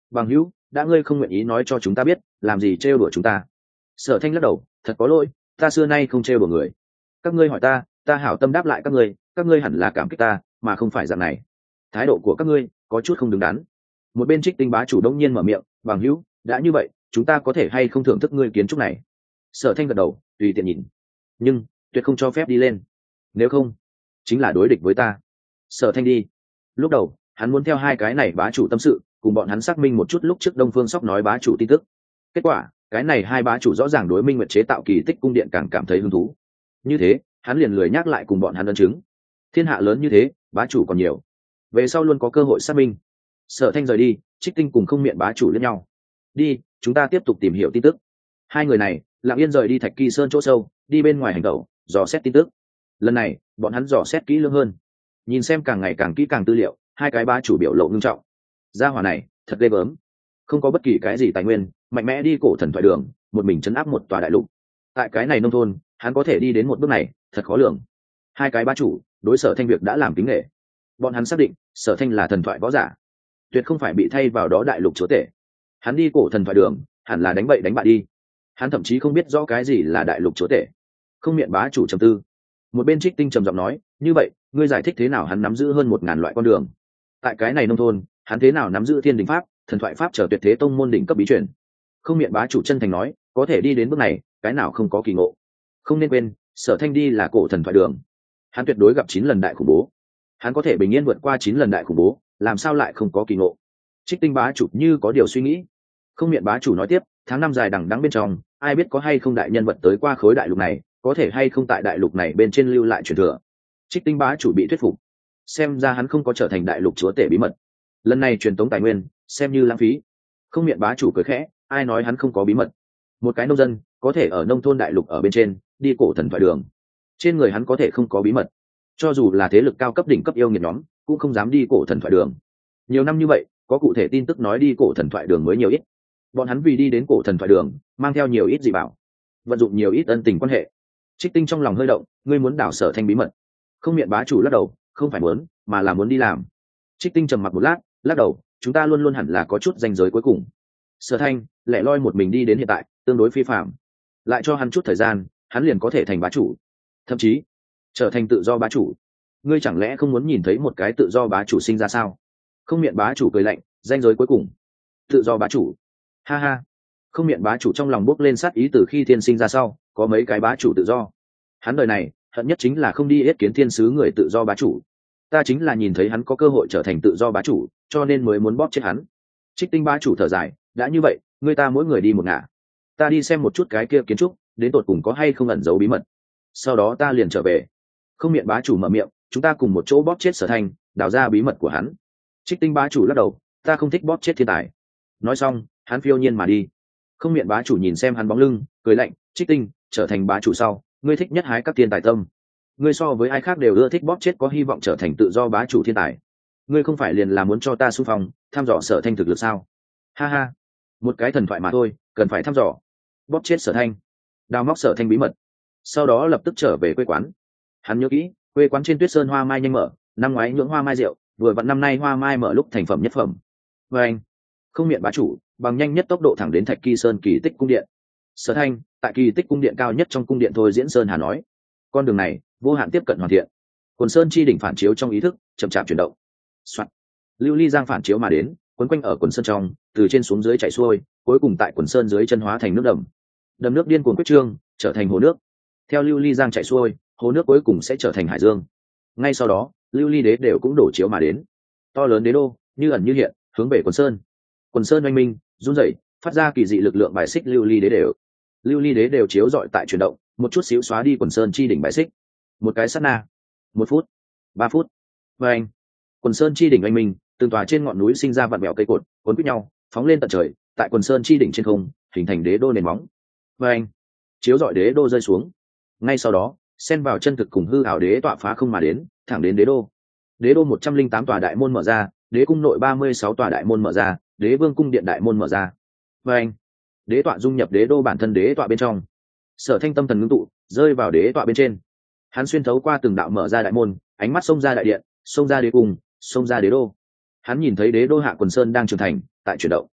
Bằng hữu, đã ngươi không nguyện ý nói cho chúng ta biết, làm gì trêu đùa chúng ta? Sở Thanh lắc đầu, thật có lỗi, ta xưa nay không trêu đùa người. Các ngươi hỏi ta hảo tâm đáp lại các ngươi hẳn là cảm kích ta, mà không phải dạng này. Thái độ của các ngươi có chút không đứng đắn. Một bên Trích Tinh bá chủ đông nhiên mở miệng, bằng hữu, đã như vậy, chúng ta có thể hay không thưởng thức ngươi kiến trúc này? Sở Thanh gật đầu, tùy tiện nhìn, nhưng tuyệt không cho phép đi lên, nếu không chính là đối địch với ta. Sở Thanh đi. Lúc đầu hắn muốn theo hai cái này bá chủ tâm sự, cùng bọn hắn xác minh một chút lúc trước Đông Phương Sóc nói bá chủ tin tức. Kết quả cái này hai bá chủ rõ ràng đối Minh Nguyệt chế tạo kỳ tích cung điện càng cảm thấy hứng thú, như thế hắn liền lười nhắc lại cùng bọn hắn ấn chứng. Thiên hạ lớn như thế, bá chủ còn nhiều, về sau luôn có cơ hội xác minh. Sở Thanh rời đi, Trích Tinh cùng Không Miện bá chủ lẫn nhau. Đi, chúng ta tiếp tục tìm hiểu tin tức. Hai người này lặng yên rời đi Thạch Kỳ Sơn chỗ sâu, đi bên ngoài hành tẩu dò xét tin tức. Lần này bọn hắn dò xét kỹ lưỡng hơn, nhìn xem càng ngày càng kỹ càng tư liệu. Hai cái bá chủ biểu lộ ngưng trọng. Gia hỏa này thật ghê gớm, không có bất kỳ cái gì tài nguyên, mạnh mẽ đi cổ thần thoại đường, một mình chấn áp một tòa đại lục. Tại cái này nông thôn, hắn có thể đi đến một bước này, thật khó lường. Hai cái bá chủ đối Sở Thanh việc đã làm kính nghệ. Bọn hắn xác định Sở Thanh là thần thoại võ giả, tuyệt không phải bị thay vào đó đại lục chúa tể. Hắn đi cổ thần thoại đường hẳn là đánh bậy đánh bạ đi. Hắn thậm chí không biết rõ cái gì là đại lục chúa tể. Không Miện bá chủ trầm tư. Một bên Trích Tinh trầm giọng nói, như vậy ngươi giải thích thế nào hắn nắm giữ hơn 1000 loại con đường? Tại cái này nông thôn, hắn thế nào nắm giữ thiên đình pháp, thần thoại pháp trở tuyệt thế tông môn đỉnh cấp bí truyền? Không Miện bá chủ chân thành nói, có thể đi đến bước này, cái nào không có kỳ ngộ. Không nên quên, Sở Thanh đi là cổ thần thoại đường, hắn tuyệt đối gặp 9 lần đại khủng bố. Hắn có thể bình yên vượt qua 9 lần đại khủng bố, làm sao lại không có kỳ ngộ? Trích Tinh bá chủ như có điều suy nghĩ. Không Miện bá chủ nói tiếp, tháng năm dài đằng đẵng bên trong, ai biết có hay không đại nhân vật tới qua khối đại lục này, có thể hay không tại đại lục này bên trên lưu lại truyền thừa. Trích Tinh bá chủ bị thuyết phục, xem ra hắn không có trở thành đại lục chúa tể bí mật. Lần này truyền tống tài nguyên xem như lãng phí. Không Miện bá chủ cười khẽ, ai nói hắn không có bí mật? Một cái nông dân có thể ở nông thôn đại lục ở bên trên đi cổ thần thoại đường, trên người hắn có thể không có bí mật. Cho dù là thế lực cao cấp đỉnh cấp yêu nghiệt nhóm cũng không dám đi cổ thần thoại đường. Nhiều năm như vậy, có cụ thể tin tức nói đi cổ thần thoại đường mới nhiều ít. Bọn hắn vì đi đến cổ thần thoại đường mang theo nhiều ít dị bảo, vận dụng nhiều ít ân tình quan hệ. Trích Tinh trong lòng hơi động, ngươi muốn đảo Sở Thanh bí mật? Không Miện bá chủ lắc đầu, không phải muốn, mà là muốn đi làm. Trích Tinh trầm mặc một lát, lắc đầu, chúng ta luôn luôn hẳn là có chút ranh giới cuối cùng. Sở Thanh lẻ loi một mình đi đến hiện tại tương đối phi phạm, lại cho hắn chút thời gian, hắn liền có thể thành bá chủ, thậm chí trở thành tự do bá chủ. Ngươi chẳng lẽ không muốn nhìn thấy một cái tự do bá chủ sinh ra sao? Không Miện bá chủ cười lạnh, ranh giới cuối cùng, tự do bá chủ? Ha ha. Không Miện bá chủ trong lòng bốc lên sát ý. Từ khi thiên sinh ra sau, có mấy cái bá chủ tự do, hắn đời này hận nhất chính là không đi yết kiến thiên sứ người tự do bá chủ. Ta chính là nhìn thấy hắn có cơ hội trở thành tự do bá chủ, cho nên mới muốn bóp chết hắn. Trích Tinh bá chủ thở dài, đã như vậy, người ta mỗi người đi một ngả. Ta đi xem một chút cái kia kiến trúc, đến tột cùng có hay không ẩn giấu bí mật, sau đó ta liền trở về. Không Miện bá chủ mở miệng, chúng ta cùng một chỗ bóp chết Sở Thanh, đào ra bí mật của hắn. Trích Tinh bá chủ lắc đầu, ta không thích bóp chết thiên tài. Nói xong hắn phiêu nhiên mà đi. Không Miện bá chủ nhìn xem hắn bóng lưng, cười lạnh, Trích Tinh, trở thành bá chủ sau, ngươi thích nhất hái các thiên tài tâm. Ngươi so với ai khác đều ưa thích bóp chết có hy vọng trở thành tự do bá chủ thiên tài. Ngươi không phải liền là muốn cho ta xung phong thăm dò Sở Thanh thực lực sao? Ha ha, một cái thần thoại mà thôi, cần phải thăm dò? Bóp chết Sở Thanh, đào móc Sở Thanh bí mật, sau đó lập tức trở về quê quán. Hắn nhớ kỹ, quê quán trên Tuyết Sơn hoa mai nhanh mở, năm ngoái nhưỡng hoa mai rượu, vừa vặn năm nay hoa mai mở lúc thành phẩm nhất phẩm. Và anh, Không Miện bá chủ bằng nhanh nhất tốc độ thẳng đến Thạch Kỳ Sơn kỳ tích cung điện. Sở Thanh tại kỳ tích cung điện cao nhất trong cung điện thôi diễn Sơn Hà nói, con đường này vô hạn tiếp cận hoàn thiện. Quần Sơn chi đỉnh phản chiếu trong ý thức chậm chạp chuyển động. Soạn. Lưu ly giang phản chiếu mà đến, quấn quanh ở quần sơn trong, từ trên xuống dưới chảy xuôi, cuối cùng tại quần sơn dưới chân hóa thành nước đầm. Đầm nước điên cuồng quyết trương, trở thành hồ nước. Theo lưu ly giang chảy xuôi, hồ nước cuối cùng sẽ trở thành hải dương. Ngay sau đó, lưu ly đế đều cũng đổ chiếu mà đến. To lớn đế đô như ẩn như hiện, hướng về quần sơn. Quần sơn oanh minh, run rẩy, phát ra kỳ dị lực lượng bài xích lưu ly đế đều. Lưu ly đế đều chiếu rọi tại chuyển động, một chút xíu xóa đi quần sơn chi đỉnh bài xích. Một cái sát na, 1 phút, 3 phút, và anh, quần sơn chi đỉnh oanh minh, từng tòa trên ngọn núi sinh ra vạn mèo cây cột, cuốn quýt nhau, phóng lên tận trời, tại quần sơn chi đỉnh trên không, hình thành đế đô nền móng. Và anh, chiếu rọi đế đô rơi xuống. Ngay sau đó, xen vào chân thực cùng hư ảo đế tọa phá không mà đến, thẳng đến đế đô. Đế đô 108 tòa đại môn mở ra, đế cung nội 36 tòa đại môn mở ra, đế vương cung điện đại môn mở ra. Và anh, đế tọa dung nhập đế đô bản thân đế tọa bên trong. Sở Thanh tâm thần ngưng tụ, rơi vào đế tọa bên trên. Hắn xuyên thấu qua từng đạo mở ra đại môn, ánh mắt xông ra đại điện, xông ra đế cung, xông ra đế đô. Hắn nhìn thấy đế đô hạ quần sơn đang trưởng thành, tại chuyển động.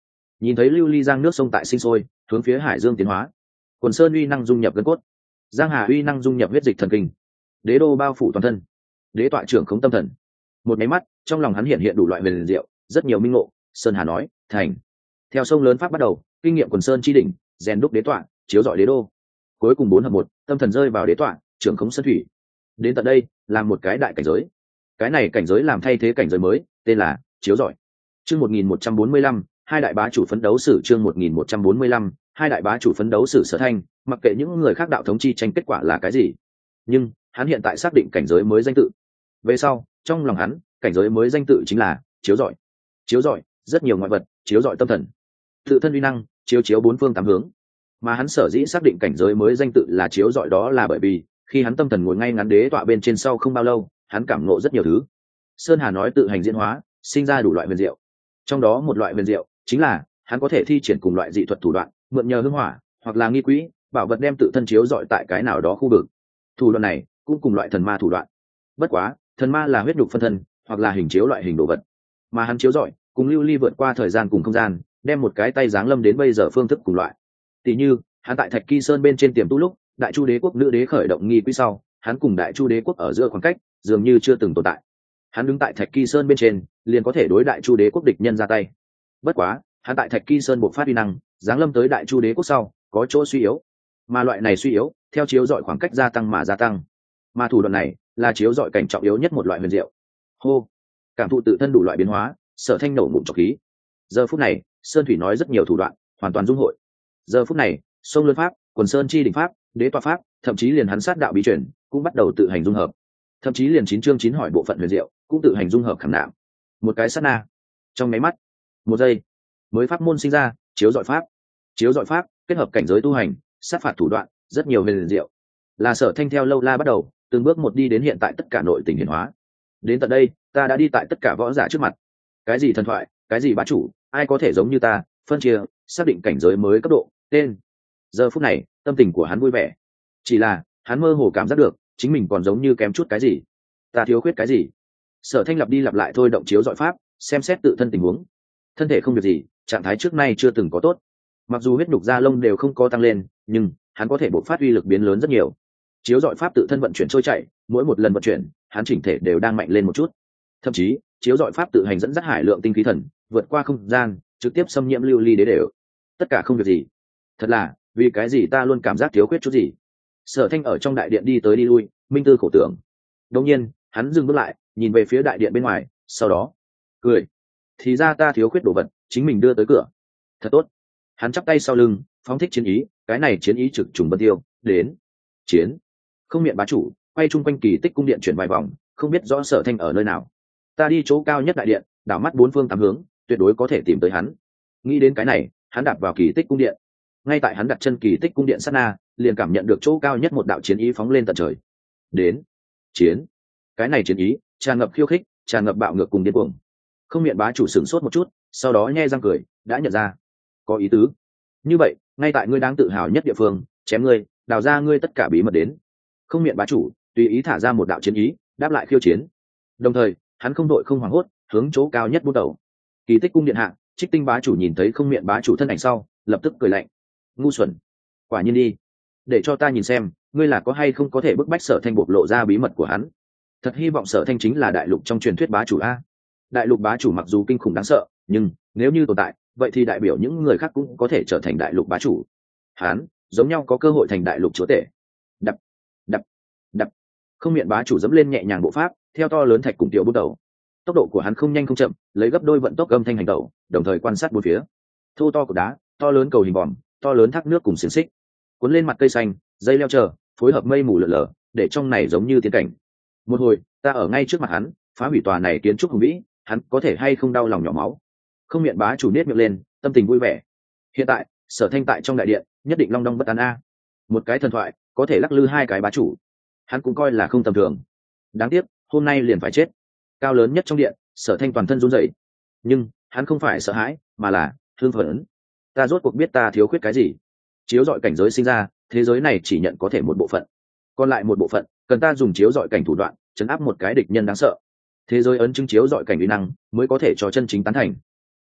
nhìn thấy lưu ly giang nước sông tại sinh sôi hướng phía hải dương tiến hóa. Quần sơn uy năng dung nhập gân cốt, giang hà uy năng dung nhập huyết dịch thần kinh, đế đô bao phủ toàn thân, đế tọa trưởng khống tâm thần. Một máy mắt trong lòng hắn hiện hiện đủ loại huyền diệu, rất nhiều minh ngộ. Sơn Hà nói thành. Theo sông lớn pháp bắt đầu, kinh nghiệm quần sơn chi đỉnh, rèn đúc đế tọa, chiếu rọi đế đô. Cuối cùng 4 hợp 1, tâm thần rơi vào đế tọa, trưởng khống sơn thủy. Đến tận đây là một cái đại cảnh giới. Cái này cảnh giới làm thay thế cảnh giới mới, tên là chiếu rọi. Chương 1145, hai đại bá chủ phấn đấu sử. Chương 1145, hai đại bá chủ phấn đấu sử. Sở Thanh mặc kệ những người khác đạo thống chi tranh kết quả là cái gì, nhưng hắn hiện tại xác định cảnh giới mới danh tự. Về sau trong lòng hắn, cảnh giới mới danh tự chính là chiếu rọi. Chiếu rọi rất nhiều ngoại vật, chiếu rọi tâm thần, tự thân uy năng, chiếu chiếu 4 phương 8 hướng. Mà hắn sở dĩ xác định cảnh giới mới danh tự là chiếu rọi, đó là bởi vì khi hắn tâm thần ngồi ngay ngắn đế tọa bên trên sau không bao lâu, hắn cảm ngộ rất nhiều thứ. Sơn Hà nói tự hành diễn hóa, sinh ra đủ loại huyền diệu. Trong đó một loại huyền diệu chính là hắn có thể thi triển cùng loại dị thuật thủ đoạn, mượn nhờ hương hỏa hoặc là nghi quỹ bảo vật đem tự thân chiếu rọi tại cái nào đó khu vực. Thủ đoạn này cũng cùng loại thần ma thủ đoạn, bất quá thần ma là huyết nhục phân thân hoặc là hình chiếu loại hình đồ vật, mà hắn chiếu rọi cùng lưu ly vượt qua thời gian cùng không gian, đem một cái tay giáng lâm đến bây giờ phương thức cùng loại. Tỷ như hắn tại Thạch Kỳ Sơn bên trên tiềm tu lúc, Đại Chu Đế quốc nữ đế khởi động nghi quỹ sau, hắn cùng Đại Chu Đế quốc ở giữa khoảng cách dường như chưa từng tồn tại. Hắn đứng tại Thạch Kỳ Sơn bên trên, liền có thể đối Đại Chu Đế quốc địch nhân ra tay. Bất quá hắn tại Thạch Kỳ Sơn bộc phát uy năng, giáng lâm tới Đại Chu Đế quốc sau, có chỗ suy yếu, mà loại này suy yếu theo chiếu rọi khoảng cách gia tăng mà gia tăng. Mà thủ đoạn này là chiếu rọi cảnh trọng yếu nhất một loại huyền diệu. Hô, cảm thụ tự thân đủ loại biến hóa, Sở Thanh nổ ngụm trọc khí. Giờ phút này sơn thủy nói rất nhiều thủ đoạn hoàn toàn dung hội. Giờ phút này sông lớn pháp, quần sơn chi đỉnh pháp, đế tọa pháp, thậm chí liền hắn sát đạo bí truyền cũng bắt đầu tự hành dung hợp. Thậm chí liền 9 chương 9 hỏi bộ phận huyền diệu cũng tự hành dung hợp khảm nạm. Một cái sát na, trong máy mắt, một giây, mới pháp môn sinh ra, chiếu rọi pháp. Chiếu rọi pháp kết hợp cảnh giới tu hành, sát phạt thủ đoạn, rất nhiều huyền diệu. Là Sở Thanh theo lâu la bắt đầu, từng bước một đi đến hiện tại tất cả nội tình hiển hóa. Đến tận đây, ta đã đi tại tất cả võ giả trước mặt. Cái gì thần thoại, cái gì bá chủ, ai có thể giống như ta, phân chia, xác định cảnh giới mới cấp độ, tên. Giờ phút này, tâm tình của hắn vui vẻ. Chỉ là, hắn mơ hồ cảm giác được, chính mình còn giống như kém chút cái gì. Ta thiếu khuyết cái gì? Sở Thanh lặp đi lặp lại thôi động chiếu dọi pháp, xem xét tự thân tình huống. Thân thể không việc gì, trạng thái trước nay chưa từng có tốt. Mặc dù huyết nhục da lông đều không có tăng lên, nhưng hắn có thể bộc phát uy lực biến lớn rất nhiều. Chiếu dọi pháp tự thân vận chuyển trôi chảy, mỗi một lần vận chuyển, hắn chỉnh thể đều đang mạnh lên một chút. Thậm chí, chiếu dọi pháp tự hành dẫn dắt hải lượng tinh khí thần, vượt qua không gian, trực tiếp xâm nhiễm lưu ly đế đều. Tất cả không việc gì. Thật là, vì cái gì ta luôn cảm giác thiếu khuyết chút gì? Sở Thanh ở trong đại điện đi tới đi lui, minh tư khổ tưởng. Đột nhiên, hắn dừng bước lại, nhìn về phía đại điện bên ngoài, sau đó cười. Thì ra ta thiếu khuyết đồ vật, chính mình đưa tới cửa. Thật tốt. Hắn chắp tay sau lưng, phóng thích chiến ý, cái này chiến ý trực trùng vân tiêu, đến. Chiến. Không miệng bá chủ, quay chung quanh Kỳ Tích cung điện chuyển vài vòng, không biết rõ Sở Thanh ở nơi nào. Ta đi chỗ cao nhất đại điện, đảo mắt 4 phương 8 hướng, tuyệt đối có thể tìm tới hắn. Nghĩ đến cái này, hắn đạp vào Kỳ Tích cung điện. Ngay tại hắn đặt chân Kỳ Tích cung điện sát na, liền cảm nhận được chỗ cao nhất một đạo chiến ý phóng lên tận trời. Đến. Chiến. Cái này chiến ý tràn ngập khiêu khích, tràn ngập bạo ngược cùng điên cuồng. Không miệng bá chủ sửng sốt một chút, sau đó nhe răng cười, đã nhận ra. Có ý tứ. Như vậy, ngay tại ngươi đang tự hào nhất địa phương, chém ngươi, đào ra ngươi tất cả bí mật đến. Không miệng bá chủ tùy ý thả ra một đạo chiến ý, đáp lại khiêu chiến. Đồng thời, hắn không đội không hoảng hốt, hướng chỗ cao nhất bút đầu. Kỳ Tích cung điện hạ, Trích Tinh bá chủ nhìn thấy không miệng bá chủ thân ảnh sau, lập tức cười lạnh. Ngu xuẩn. Quả nhiên đi. Để cho ta nhìn xem, ngươi là có hay không có thể bức bách Sở Thanh bộc lộ ra bí mật của hắn. Thật hy vọng Sở Thanh chính là đại lục trong truyền thuyết bá chủ a. Đại lục bá chủ mặc dù kinh khủng đáng sợ, nhưng nếu như tồn tại, vậy thì đại biểu những người khác cũng có thể trở thành đại lục bá chủ. Hắn giống nhau có cơ hội thành đại lục chúa tể. Đập, đập, đập. Không miệng bá chủ dẫm lên nhẹ nhàng bộ pháp, theo to lớn thạch cùng tiểu bút đầu. Tốc độ của hắn không nhanh không chậm, lấy gấp đôi vận tốc âm thanh hành tẩu, đồng thời quan sát bốn phía. Thô to của đá, to lớn cầu hình vòm, to lớn thác nước cùng xiềng xích, cuốn lên mặt cây xanh, dây leo chờ, phối hợp mây mù lở lở, để trong này giống như tiên cảnh. Một hồi, ta ở ngay trước mặt hắn, phá hủy tòa này kiến trúc hùng vĩ, hắn có thể hay không đau lòng nhỏ máu. Không miệng bá chủ nết miệng lên, tâm tình vui vẻ. Hiện tại, Sở Thanh tại trong đại điện, nhất định long đong bất an a. Một cái thần thoại, có thể lắc lư hai cái bá chủ, hắn cũng coi là không tầm thường. Đáng tiếc, hôm nay liền phải chết. Cao lớn nhất trong điện, Sở Thanh toàn thân run rẩy, nhưng hắn không phải sợ hãi, mà là thương phấn. Ta rốt cuộc biết ta thiếu khuyết cái gì. Chiếu dọi cảnh giới sinh ra, thế giới này chỉ nhận có thể một bộ phận, còn lại một bộ phận cần ta dùng chiếu dọi cảnh thủ đoạn chấn áp một cái địch nhân đáng sợ. Thế giới ấn chứng chiếu dọi cảnh uy năng mới có thể cho chân chính tán thành.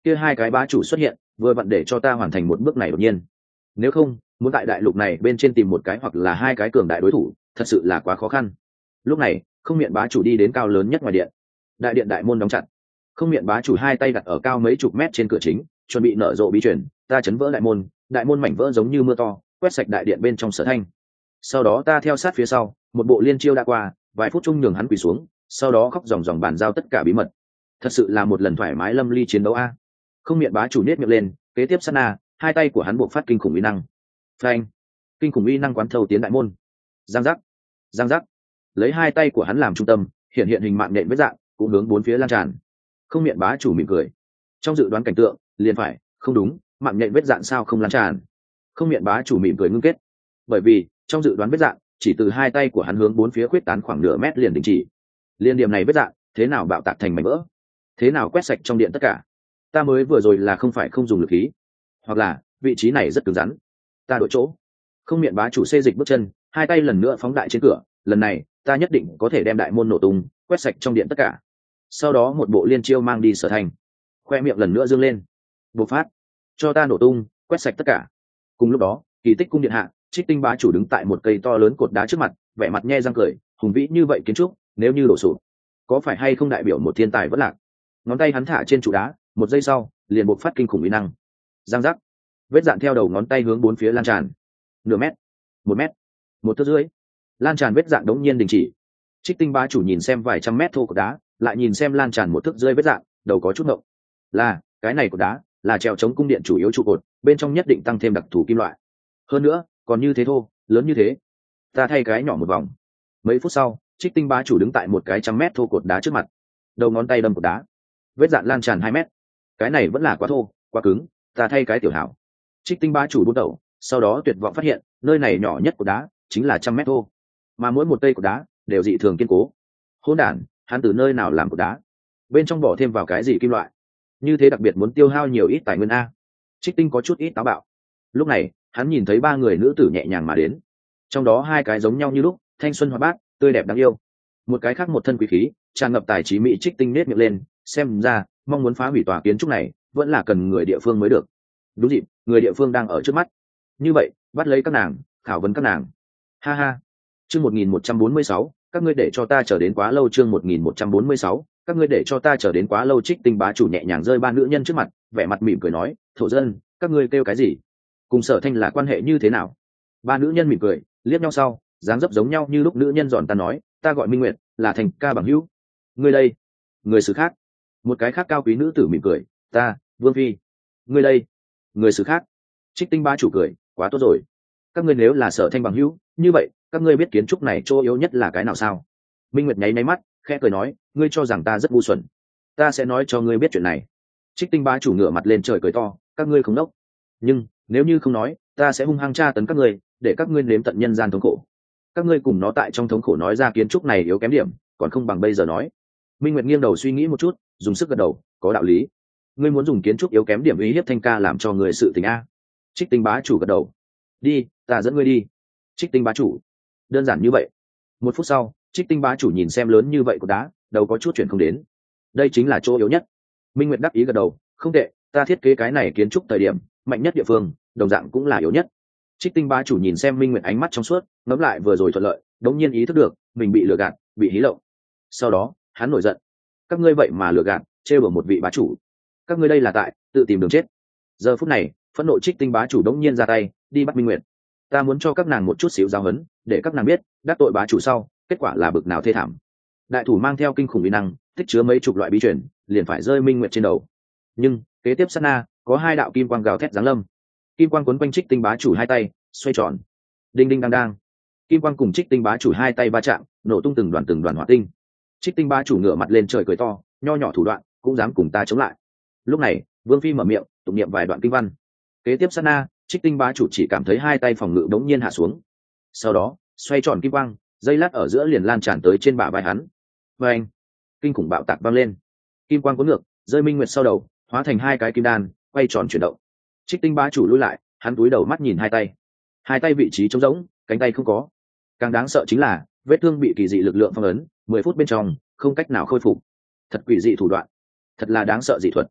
kia hai cái bá chủ xuất hiện vừa vặn để cho ta hoàn thành một bước này đột nhiên. Nếu không, muốn tại đại lục này bên trên tìm một cái hoặc là hai cái cường đại đối thủ thật sự là quá khó khăn. Lúc này Không Miện bá chủ đi đến cao lớn nhất ngoài điện. Đại điện đại môn đóng chặt. Không Miện bá chủ hai tay đặt ở cao mấy chục mét trên cửa chính, chuẩn bị nở rộ bí truyền, ta chấn vỡ đại môn mảnh vỡ giống như mưa to quét sạch đại điện bên trong Sở Thanh. Sau đó ta theo sát phía sau, một bộ liên chiêu đã qua, vài phút chung nhường hắn quỳ xuống, sau đó khóc ròng ròng bàn giao tất cả bí mật. Thật sự là một lần thoải mái lâm ly chiến đấu a. Không Miện bá chủ nết miệng lên, kế tiếp sát na, hai tay của hắn buộc phát kinh khủng uy năng. Phanh! Kinh khủng uy năng quán thâu tiến đại môn. Giang giác, giang giác. Lấy hai tay của hắn làm trung tâm, hiện hình mạng nện vết dạng, cũng hướng bốn phía lan tràn. Không Miện bá chủ mỉm cười. Trong dự đoán cảnh tượng, liền phải, không đúng, mạng nện vết dạng sao không lan tràn. Không Miện bá chủ mỉm cười ngưng kết. Bởi vì, trong dự đoán vết dạng, chỉ từ hai tay của hắn hướng bốn phía khuyết tán khoảng nửa mét liền đình chỉ. Liên điểm này vết dạng, thế nào bạo tạc thành mảnh vỡ? Thế nào quét sạch trong điện tất cả? Ta mới vừa rồi là không phải không dùng lực khí, hoặc là vị trí này rất cứng rắn, ta đổi chỗ. Không Miện bá chủ xê dịch bước chân, hai tay lần nữa phóng đại trên cửa, lần này ta nhất định có thể đem đại môn nổ tung, quét sạch trong điện tất cả. Sau đó một bộ liên chiêu mang đi Sở Thành, khoe miệng lần nữa dương lên, bộc phát, cho ta nổ tung, quét sạch tất cả. Cùng lúc đó, Kỳ Tích cung điện hạ, Trích Tinh bá chủ đứng tại một cây to lớn cột đá trước mặt, vẻ mặt nhe răng cười, hùng vĩ như vậy kiến trúc, nếu như đổ sụp, có phải hay không đại biểu một thiên tài vất lạc? Ngón tay hắn thả trên trụ đá, một giây sau, liền bộc phát kinh khủng uy năng. Giang giác, vết dạn theo đầu ngón tay hướng bốn phía lan tràn. Nửa mét, 1 mét, 1 thước rưỡi, lan tràn vết dạn đống nhiên đình chỉ. Trích Tinh bá chủ nhìn xem vài trăm mét thô cột đá, lại nhìn xem lan tràn 1 thước rưỡi vết dạn, đầu có chút ngộng. Là, cái này cột đá, là trèo chống cung điện chủ yếu trụ cột, bên trong nhất định tăng thêm đặc thù kim loại. Hơn nữa, còn như thế thô, lớn như thế. Ta thay cái nhỏ một vòng. Mấy phút sau, Trích Tinh bá chủ đứng tại một cái 100 mét thô cột đá trước mặt, đầu ngón tay đâm cột đá, vết dạn lan tràn 2 mét. Cái này vẫn là quá thô, quá cứng, ta thay cái tiểu hảo. Trích Tinh bá chủ buôn đầu, sau đó tuyệt vọng phát hiện nơi này nhỏ nhất cột đá chính là 100 mét thô, mà mỗi một cây cột đá đều dị thường kiên cố. Hỗn đản, hắn từ nơi nào làm cột đá? Bên trong bỏ thêm vào cái gì kim loại? Như thế đặc biệt muốn tiêu hao nhiều ít tài nguyên a. Trích Tinh có chút ít táo bạo. Lúc này, hắn nhìn thấy ba người nữ tử nhẹ nhàng mà đến, trong đó hai cái giống nhau như lúc, thanh xuân hoạt bát, tươi đẹp đáng yêu. Một cái khác một thân quý khí, tràn ngập tài trí mỹ. Trích Tinh nết miệng lên, xem ra mong muốn phá hủy tòa kiến trúc này vẫn là cần người địa phương mới được. Đúng dịp, người địa phương đang ở trước mắt. Như vậy, bắt lấy các nàng, khảo vấn các nàng. Ha ha. Chương 1146, các ngươi để cho ta chờ đến quá lâu. Chương 1146, các ngươi để cho ta chờ đến quá lâu. Trích Tinh bá chủ nhẹ nhàng rơi ba nữ nhân trước mặt, vẻ mặt mỉm cười nói, thổ dân, các ngươi kêu cái gì? Cùng Sở Thanh là quan hệ như thế nào? Ba nữ nhân mỉm cười, liếc nhau sau, dáng dấp giống nhau như lúc. Nữ nhân giòn tan nói, ta gọi Minh Nguyệt, là Thành ca bằng hữu. Ngươi đây? Người xứ khác. Một cái khác cao quý nữ tử mỉm cười, ta, Vương Phi. Ngươi đây? Người xứ khác. Trích Tinh bá chủ cười, quá tốt rồi. Các ngươi nếu là Sở Thanh bằng hữu, như vậy các ngươi biết kiến trúc này chỗ yếu nhất là cái nào sao? Minh Nguyệt nháy máy mắt, khẽ cười nói, ngươi cho rằng ta rất ngu xuẩn? Ta sẽ nói cho ngươi biết chuyện này. Trích Tinh bá chủ ngửa mặt lên trời cười to, các ngươi không đốc. Nhưng nếu như không nói, ta sẽ hung hăng tra tấn các ngươi, để các ngươi nếm tận nhân gian thống khổ. Các ngươi cùng nó tại trong thống khổ nói ra kiến trúc này yếu kém điểm, còn không bằng bây giờ nói. Minh Nguyệt nghiêng đầu suy nghĩ một chút, dùng sức gật đầu, có đạo lý. Ngươi muốn dùng kiến trúc yếu kém điểm uy hiếp Thanh ca làm cho người sự tình a? Trích Tinh bá chủ gật đầu. Đi, ta dẫn ngươi đi. Trích Tinh bá chủ. Đơn giản như vậy. Một phút sau, Trích Tinh bá chủ nhìn xem lớn như vậy của đá, đầu có chút chuyển không đến. Đây chính là chỗ yếu nhất. Minh Nguyệt đắc ý gật đầu, không tệ, ta thiết kế cái này kiến trúc thời điểm mạnh nhất địa phương, đồng dạng cũng là yếu nhất. Trích Tinh bá chủ nhìn xem Minh Nguyệt ánh mắt trong suốt, ngẫm lại vừa rồi thuận lợi, đống nhiên ý thức được mình bị lừa gạt, bị hí lộng. Sau đó hắn nổi giận, các ngươi vậy mà lừa gạt, trêu đùa một vị bá chủ, các ngươi đây là tại tự tìm đường chết. Giờ phút này phẫn nộ Trích Tinh bá chủ đống nhiên ra tay, đi bắt Minh Nguyệt. Ta muốn cho các nàng một chút xíu giáo huấn, để các nàng biết đắc tội bá chủ sau kết quả là bực nào thê thảm. Đại thủ mang theo kinh khủng uy năng, tích chứa mấy chục loại bí truyền, liền phải rơi Minh Nguyệt trên đầu. Nhưng kế tiếp sát na, có hai đạo kim quang gào thét giáng lâm. Kim quang quấn quanh Trích Tinh bá chủ hai tay, xoay tròn. Đinh đinh đang đang. Kim quang cùng Trích Tinh bá chủ hai tay va chạm, nổ tung từng đoàn hỏa tinh. Trích Tinh bá chủ ngửa mặt lên trời cười to, nho nhỏ thủ đoạn cũng dám cùng ta chống lại. Lúc này, Vương Phi mở miệng, tụng niệm vài đoạn kinh văn. Kế tiếp sát na, Trích Tinh bá chủ chỉ cảm thấy hai tay phòng ngự đống nhiên hạ xuống. Sau đó, xoay tròn kim quang, dây lát ở giữa liền lan tràn tới trên bả vai hắn. Và anh, kinh khủng bạo tạc vang lên. Kim quang cuốn ngược, rơi Minh Nguyệt sau đầu, hóa thành hai cái kim đan, quay tròn chuyển động. Trích Tinh bá chủ lùi lại, hắn cúi đầu mắt nhìn hai tay vị trí trống rỗng, cánh tay không có. Càng đáng sợ chính là vết thương bị kỳ dị lực lượng phong ấn, 10 phút bên trong không cách nào khôi phục. Thật quỷ dị thủ đoạn, thật là đáng sợ dị thuật.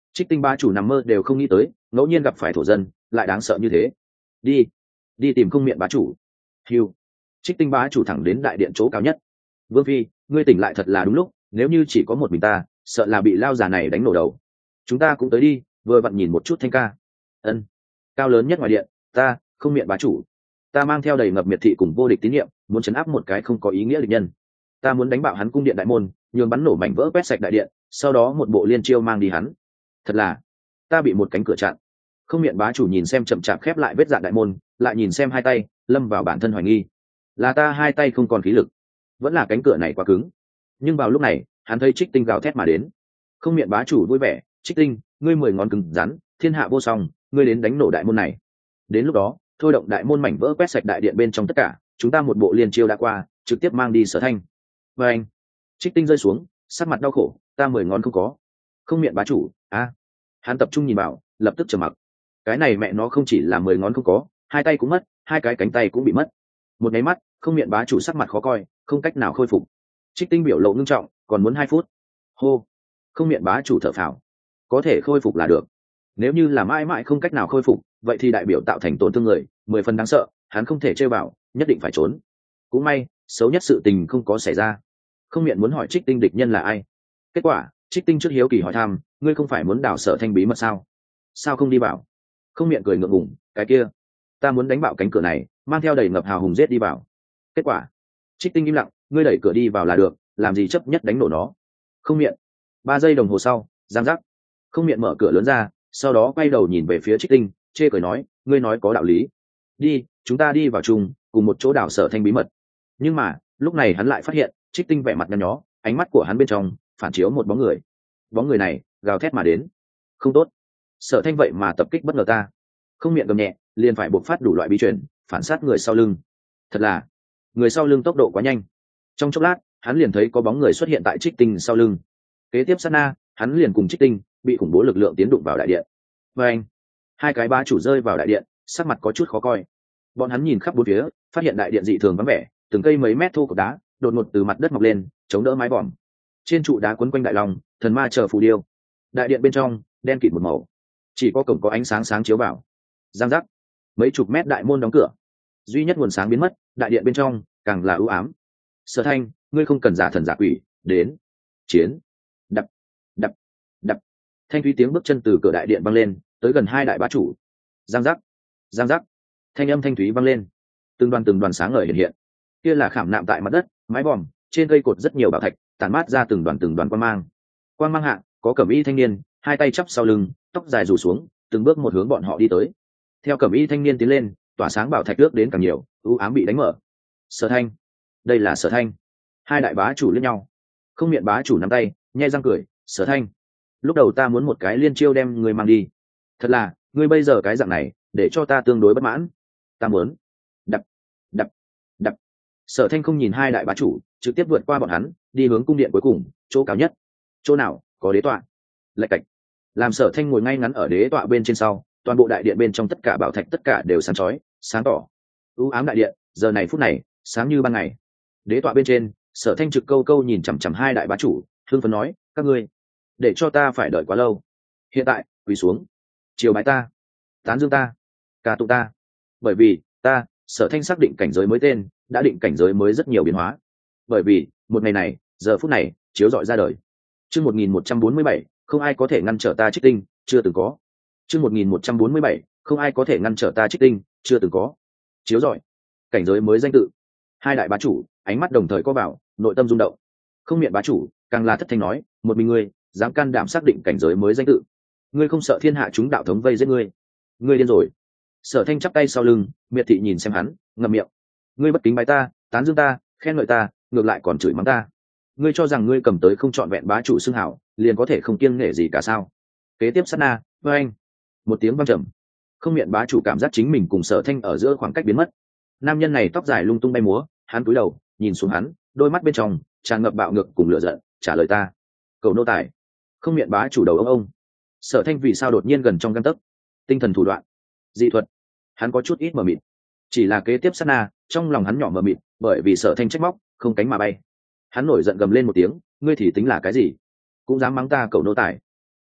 Trích Tinh bá chủ nằm mơ đều không nghĩ tới ngẫu nhiên gặp phải thổ dân lại đáng sợ như thế. Đi, đi tìm Không Miện bá chủ. Hiu. Trích Tinh bá chủ thẳng đến đại điện chỗ cao nhất. Vương phi, ngươi tỉnh lại thật là đúng lúc, nếu như chỉ có một mình ta sợ là bị lao già này đánh nổ đầu. Chúng ta cũng tới đi, vừa vặn nhìn một chút Thanh ca. Ân. Cao lớn nhất ngoài điện, ta Không Miện bá chủ, ta mang theo đầy ngập miệt thị cùng vô địch tín nhiệm, muốn chấn áp một cái không có ý nghĩa địch nhân. Ta muốn đánh bạo hắn cung điện đại môn, nhường bắn nổ mảnh vỡ quét sạch đại điện, sau đó một bộ liên chiêu mang đi hắn. Thật là, ta bị một cánh cửa chặn. Không Miện bá chủ nhìn xem chậm chạp khép lại vết dạn đại môn, lại nhìn xem hai tay, lâm vào bản thân hoài nghi. Là ta hai tay không còn khí lực, vẫn là cánh cửa này quá cứng. Nhưng vào lúc này, hắn thấy Trích Tinh gào thét mà đến. Không Miện bá chủ vui vẻ, Trích Tinh, ngươi 10 ngón cứng rắn, thiên hạ vô song, ngươi đến đánh nổ đại môn này. Đến lúc đó, thôi động đại môn mảnh vỡ quét sạch đại điện bên trong tất cả, chúng ta một bộ liên chiêu đã qua, trực tiếp mang đi Sở Thanh. Và anh, Trích Tinh rơi xuống, sắc mặt đau khổ, ta 10 ngón không có. Không Miện bá chủ, hắn tập trung nhìn vào, lập tức trầm mặc. Cái này mẹ nó không chỉ là 10 ngón không có, hai tay cũng mất, hai cái cánh tay cũng bị mất. Một cái mắt, Không Miện bá chủ sắc mặt khó coi, không cách nào khôi phục. Trích Tinh biểu lộ ngưng trọng, còn muốn 2 phút. Hô. Không Miện bá chủ thở phào, có thể khôi phục là được. Nếu như là mãi mãi không cách nào khôi phục, vậy thì đại biểu tạo thành tổn thương người, 10 phần đáng sợ, hắn không thể chơi vào, nhất định phải trốn. Cũng may, xấu nhất sự tình không có xảy ra. Không Miện muốn hỏi Trích Tinh địch nhân là ai. Kết quả, Trích Tinh trước hiếu kỳ hỏi thăm, ngươi không phải muốn đào Sở Thanh bí mật sao? Sao không đi vào? Không Miện cười ngượng ngùng, cái kia, ta muốn đánh bạo cánh cửa này, mang theo đầy ngập hào hùng giết đi vào. Kết quả, Trích Tinh im lặng, ngươi đẩy cửa đi vào là được, làm gì chấp nhất đánh nổ nó. Không Miện. 3 giây đồng hồ sau, giang giác. Không Miện mở cửa lớn ra, sau đó quay đầu nhìn về phía Trích Tinh, chê cười nói, ngươi nói có đạo lý. Đi, chúng ta đi vào chung, cùng một chỗ đào Sở Thanh bí mật. Nhưng mà, lúc này hắn lại phát hiện, Trích Tinh vẻ mặt nhăn nhó, ánh mắt của hắn bên trong phản chiếu một bóng người. Bóng người này gào thét mà đến. Không tốt, Sở Thanh vậy mà tập kích bất ngờ ta. Không Miệng gầm nhẹ, liền phải buộc phát đủ loại bí truyền, phản sát người sau lưng. Thật là, người sau lưng tốc độ quá nhanh. Trong chốc lát, hắn liền thấy có bóng người xuất hiện tại Trích Tinh sau lưng. Kế tiếp sát na, hắn liền cùng Trích Tinh bị khủng bố lực lượng tiến đụng vào đại điện. Và anh, hai cái bá chủ rơi vào đại điện, sắc mặt có chút khó coi. Bọn hắn nhìn khắp bốn phía, phát hiện đại điện dị thường vắng vẻ, từng cây mấy mét thô cột đá đột ngột từ mặt đất mọc lên, chống đỡ mái vòm. Trên trụ đá quấn quanh đại long, thần ma chờ phù điêu. Đại điện bên trong đen kịt một màu, chỉ có cổng có ánh sáng sáng chiếu vào. Giang giác, mấy chục mét đại môn đóng cửa, duy nhất nguồn sáng biến mất, đại điện bên trong càng là ưu ám. Sở Thanh, ngươi không cần giả thần giả quỷ, đến chiến. Đập, đập, đập. Thanh thúy tiếng bước chân từ cửa đại điện vang lên, tới gần hai đại bá chủ. Giang giác, giang giác. Thanh âm thanh thúy vang lên, từng đoàn sáng ngời hiện hiện. Kia là khảm nạm tại mặt đất, mái vòm, trên cây cột rất nhiều bảo thạch, tản mát ra từng đoàn quang mang. Quang mang hạ, có cẩm y thanh niên, hai tay chắp sau lưng, tóc dài rủ xuống, từng bước một hướng bọn họ đi tới. Theo cẩm y thanh niên tiến lên, tỏa sáng bảo thạch nước đến càng nhiều, ưu ám bị đánh mở. Sở Thanh, đây là Sở Thanh. Hai đại bá chủ liếc nhau. Không Miệng bá chủ nắm tay, nhe răng cười, Sở Thanh, lúc đầu ta muốn một cái liên chiêu đem người mang đi. Thật là, ngươi bây giờ cái dạng này, để cho ta tương đối bất mãn. Ta muốn đập, đập, đập. Sở Thanh không nhìn hai đại bá chủ, trực tiếp vượt qua bọn hắn, đi hướng cung điện cuối cùng, chỗ cao nhất. Chỗ nào có đế tọa? Lạch cạch. Làm Sở Thanh ngồi ngay ngắn ở đế tọa bên trên sau, toàn bộ đại điện bên trong tất cả bảo thạch tất cả đều sáng chói, sáng tỏ. U ám đại điện, giờ này phút này, sáng như ban ngày. Đế tọa bên trên, Sở Thanh trực câu câu nhìn chằm chằm hai đại bá chủ, hưng phấn nói, các ngươi để cho ta phải đợi quá lâu. Hiện tại, quỳ xuống, chiều bái ta, tán dương ta, ca tụng ta. Bởi vì ta, Sở Thanh xác định cảnh giới mới tên, đã định cảnh giới mới rất nhiều biến hóa. Bởi vì một ngày này, giờ phút này, chiếu rọi ra đời. Chương 1147, không ai có thể ngăn trở ta Trích Tinh, chưa từng có. Chương 1147, không ai có thể ngăn trở ta Trích Tinh, chưa từng có. Chiếu rọi, cảnh giới mới danh tự. Hai đại bá chủ, ánh mắt đồng thời có vào, nội tâm rung động. Không Miệng bá chủ, càng là thất thanh nói, một mình ngươi, dám can đảm xác định cảnh giới mới danh tự. Ngươi không sợ thiên hạ chúng đạo thống vây giết ngươi? Ngươi điên rồi. Sở Thanh chắp tay sau lưng, miệt thị nhìn xem hắn, ngậm miệng. Ngươi bất kính bái ta, tán dương ta, khen ngợi ta, ngược lại còn chửi mắng ta. Ngươi cho rằng ngươi cầm tới không trọn vẹn bá chủ xưng hảo, liền có thể không kiêng nể gì cả sao? Kế tiếp sát na, với anh, một tiếng vang trầm. Không Miệng bá chủ cảm giác chính mình cùng Sở Thanh ở giữa khoảng cách biến mất. Nam nhân này tóc dài lung tung bay múa, hắn cúi đầu, nhìn xuống hắn, đôi mắt bên trong tràn ngập bạo ngược cùng lửa giận, trả lời ta. Cầu nô tài. Không Miệng bá chủ đầu ông. Sở Thanh vì sao đột nhiên gần trong gang tấc? Tinh thần thủ đoạn, dị thuật, hắn có chút ít mờ mịt. Chỉ là kế tiếp sát na, trong lòng hắn nhỏ mờ mịt, bởi vì Sở Thanh trách móc, không cánh mà bay. Hắn nổi giận gầm lên một tiếng, ngươi thì tính là cái gì? Cũng dám mắng ta cậu nô tài.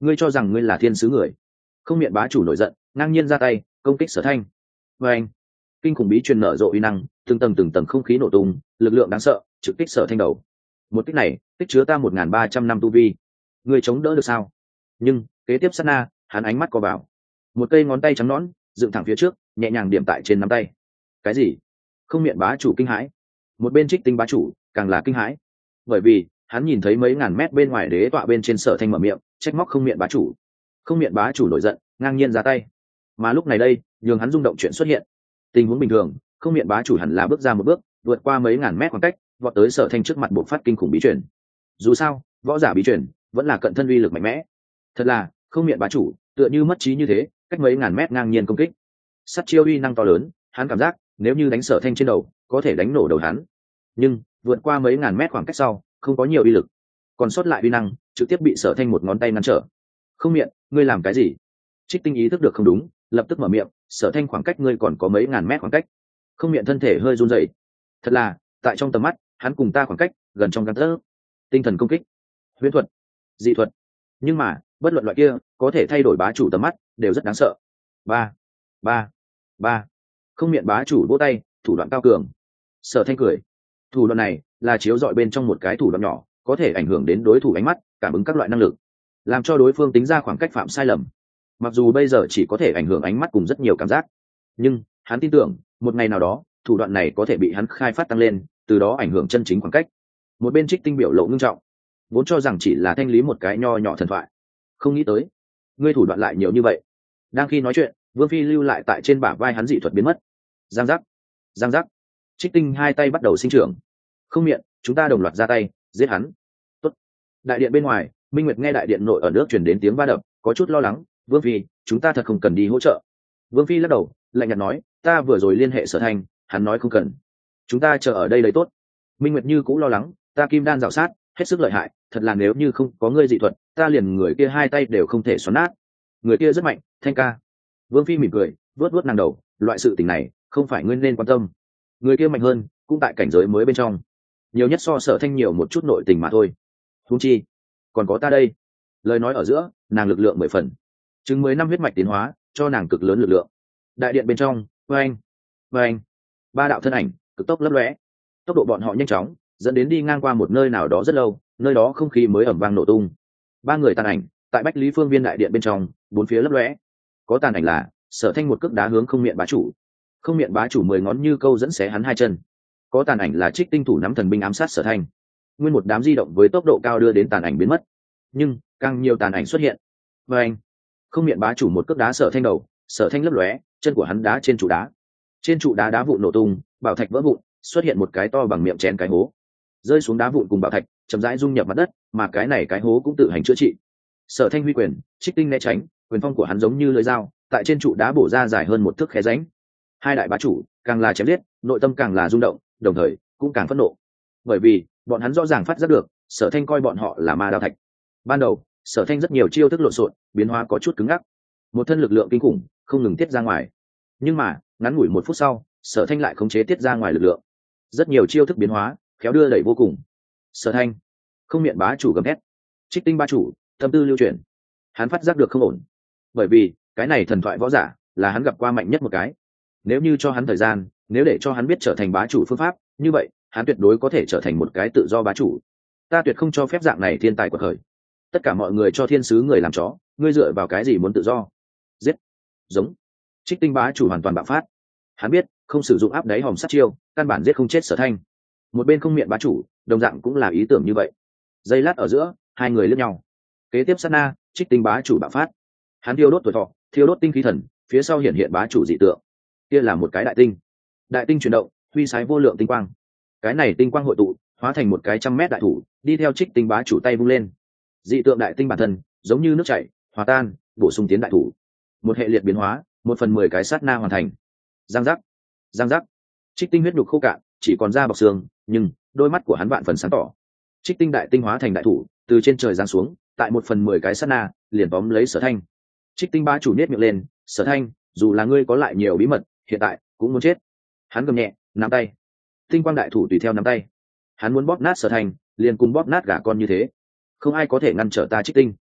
ngươi cho rằng ngươi là thiên sứ người? Không miệng bá chủ nổi giận, ngang nhiên ra tay công kích Sở Thanh. Và anh, kinh khủng bí truyền nở rộ uy năng, từng tầng không khí nổ tung, lực lượng đáng sợ trực kích Sở Thanh đầu. Một kích này tích chứa ta 1.300 năm tu vi, ngươi chống đỡ được sao? Nhưng kế tiếp sát na, hắn ánh mắt co vào, một cây ngón tay trắng nõn dựng thẳng phía trước, nhẹ nhàng điểm tại trên nắm tay. Cái gì? Không miệng bá chủ kinh hãi, một bên Trích Tinh bá chủ càng là kinh hãi, bởi vì hắn nhìn thấy mấy ngàn mét bên ngoài đế tọa bên trên Sở Thanh mở miệng trách móc không miệng bá chủ. Không miệng bá chủ nổi giận, ngang nhiên ra tay. Mà lúc này đây, nhường hắn rung động chuyện xuất hiện. Tình huống bình thường, không miệng bá chủ hẳn là bước ra một bước, vượt qua mấy ngàn mét khoảng cách, vọt tới Sở Thanh trước mặt bộc phát kinh khủng bí truyền. Dù sao, võ giả bí truyền vẫn là cận thân uy lực mạnh mẽ. Thật là, không miệng bá chủ tựa như mất trí như thế, cách mấy ngàn mét ngang nhiên công kích. Sát chiêu uy năng to lớn, hắn cảm giác nếu như đánh Sở Thanh trên đầu, có thể đánh nổ đầu hắn. Nhưng vượt qua mấy ngàn mét khoảng cách sau, không có nhiều uy lực, còn sót lại uy năng trực tiếp bị Sở Thanh một ngón tay ngăn trở. Không miệng, ngươi làm cái gì? Trích Tinh ý thức được không đúng, lập tức mở miệng. Sở Thanh khoảng cách ngươi còn có mấy ngàn mét khoảng cách. Không miệng thân thể hơi run rẩy. Thật là, tại trong tầm mắt, hắn cùng ta khoảng cách gần trong gang tấc. Tinh thần công kích, huyễn thuật, dị thuật, nhưng mà bất luận loại kia có thể thay đổi bá chủ tầm mắt đều rất đáng sợ. Ba, ba, ba. Không miệng bá chủ vỗ tay, thủ đoạn cao cường. Sở Thanh cười, thủ đoạn này là chiếu dọi bên trong một cái thủ đoạn nhỏ, có thể ảnh hưởng đến đối thủ ánh mắt, cảm ứng các loại năng lực, làm cho đối phương tính ra khoảng cách phạm sai lầm. Mặc dù bây giờ chỉ có thể ảnh hưởng ánh mắt cùng rất nhiều cảm giác, nhưng hắn tin tưởng một ngày nào đó thủ đoạn này có thể bị hắn khai phát tăng lên, từ đó ảnh hưởng chân chính khoảng cách. Một bên Trích Tinh biểu lộ ngưng trọng, vốn cho rằng chỉ là thanh lý một cái nho nhỏ thần thoại, không nghĩ tới ngươi thủ đoạn lại nhiều như vậy. Đang khi nói chuyện, Vương Phi lưu lại tại trên bả vai hắn dị thuật biến mất. Giang giác, giang giác. Trích Tinh hai tay bắt đầu sinh trưởng. Không miệng, chúng ta đồng loạt ra tay giết hắn. Tốt. Đại điện bên ngoài, Minh Nguyệt nghe đại điện nội ở nước truyền đến tiếng va đập, có chút lo lắng. Vương Phi, chúng ta thật không cần đi hỗ trợ. Vương Phi lắc đầu, lạnh nhạt nói, ta vừa rồi liên hệ Sở Thanh, hắn nói không cần, chúng ta chờ ở đây lấy tốt. Minh Nguyệt như cũng lo lắng, ta kim đan dạo sát hết sức lợi hại, thật là nếu như không có ngươi dị thuật, ta liền người kia hai tay đều không thể xoắn nát. Người kia rất mạnh, Thanh ca. Vương Phi mỉm cười, vuốt vuốt nàng đầu, loại sự tình này không phải ngươi nên quan tâm. Người kia mạnh hơn, cũng tại cảnh giới mới bên trong, nhiều nhất so Sở Thanh nhiều một chút nội tình mà thôi. Huống chi còn có ta đây. Lời nói ở giữa, nàng lực lượng 10 phần, chừng 10 năm huyết mạch tiến hóa cho nàng cực lớn lực lượng. Đại điện bên trong, oanh oanh, ba đạo thân ảnh cực tốc lấp lóe, tốc độ bọn họ nhanh chóng dẫn đến đi ngang qua một nơi nào đó rất lâu, nơi đó không khí mới ẩm vang nổ tung. Ba người tàn ảnh tại Bách Lý Phương Viên đại điện bên trong, bốn phía lấp lóe. Có tàn ảnh là Sở Thanh một cước đá hướng không miệng bá chủ, không miệng bá chủ 10 ngón như câu dẫn xé hắn hai chân. Có tàn ảnh là Trích Tinh thủ nắm thần binh ám sát Sở Thanh, nguyên một đám di động với tốc độ cao đưa đến tàn ảnh biến mất. Nhưng càng nhiều tàn ảnh xuất hiện. Và anh, không miệng bá chủ một cước đá Sở Thanh đầu, Sở Thanh lấp lóe, chân của hắn đá trên trụ đá, trên trụ đá đá vụn nổ tung, bảo thạch vỡ vụn, xuất hiện một cái to bằng miệng chén cái hố, rơi xuống đá vụn cùng bảo thạch chậm rãi dung nhập mặt đất, mà cái này cái hố cũng tự hành chữa trị. Sở Thanh huy quyền, Trích Tinh né tránh, quyền phong của hắn giống như lưỡi dao, tại trên trụ đá bổ ra dài hơn một thước khe rãnh. Hai đại bá chủ càng là chém giết, nội tâm càng là rung động, đồng thời cũng càng phẫn nộ, bởi vì bọn hắn rõ ràng phát giác được Sở Thanh coi bọn họ là ma đao thạch. Ban đầu Sở Thanh rất nhiều chiêu thức lộn xộn, biến hóa có chút cứng ngắc, một thân lực lượng kinh khủng không ngừng tiết ra ngoài, nhưng mà ngắn ngủi 1 phút sau, Sở Thanh lại khống chế tiết ra ngoài lực lượng, rất nhiều chiêu thức biến hóa khéo đưa đẩy vô cùng. Sở Thanh, không miệng bá chủ gầm thét. Trích Tinh bá chủ tâm tư lưu chuyển, hắn phát giác được không ổn, bởi vì cái này thần thoại võ giả là hắn gặp qua mạnh nhất một cái. Nếu như cho hắn thời gian, nếu để cho hắn biết trở thành bá chủ phương pháp, như vậy hắn tuyệt đối có thể trở thành một cái tự do bá chủ. Ta tuyệt không cho phép dạng này thiên tài quật khởi. Tất cả mọi người cho thiên sứ người làm chó, ngươi dựa vào cái gì muốn tự do? Giết! Giống! Trích Tinh bá chủ hoàn toàn bạo phát. Hắn biết không sử dụng áp đáy hòm sát chiêu, căn bản giết không chết Sở Thanh. Một bên không miệng bá chủ đồng dạng cũng là ý tưởng như vậy. Giây lát ở giữa, hai người liếc nhau. Kế tiếp sát na, Trích Tinh bá chủ bạo phát. Hắn thiêu đốt tuổi thọ, thiêu đốt tinh khí thần, phía sau hiện hiện bá chủ dị tượng. Kia là một cái đại tinh. Đại tinh chuyển động, huy sái vô lượng tinh quang. Cái này tinh quang hội tụ, hóa thành một cái 100 mét đại thủ, đi theo Trích Tinh bá chủ tay vung lên. Dị tượng đại tinh bản thân giống như nước chảy, hòa tan, bổ sung tiến đại thủ. Một hệ liệt biến hóa, 1/10 cái sát na hoàn thành. Giang giác, giang giác. Trích Tinh huyết nhục khô cạn, chỉ còn da bọc xương, nhưng đôi mắt của hắn vạn phần sáng tỏ. Trích Tinh đại tinh hóa thành đại thủ, từ trên trời giáng xuống, tại 1/10 cái sát na liền tóm lấy Sở Thanh. Trích Tinh bá chủ nhếch miệng lên, Sở Thanh, dù là ngươi có lại nhiều bí mật, hiện tại cũng muốn chết. Hắn gầm nhẹ, nắm tay. Tinh quang đại thủ tùy theo nắm tay. Hắn muốn bóp nát Sở Thanh, liền cùng bóp nát gà con như thế. Không ai có thể ngăn trở ta Trích Tinh.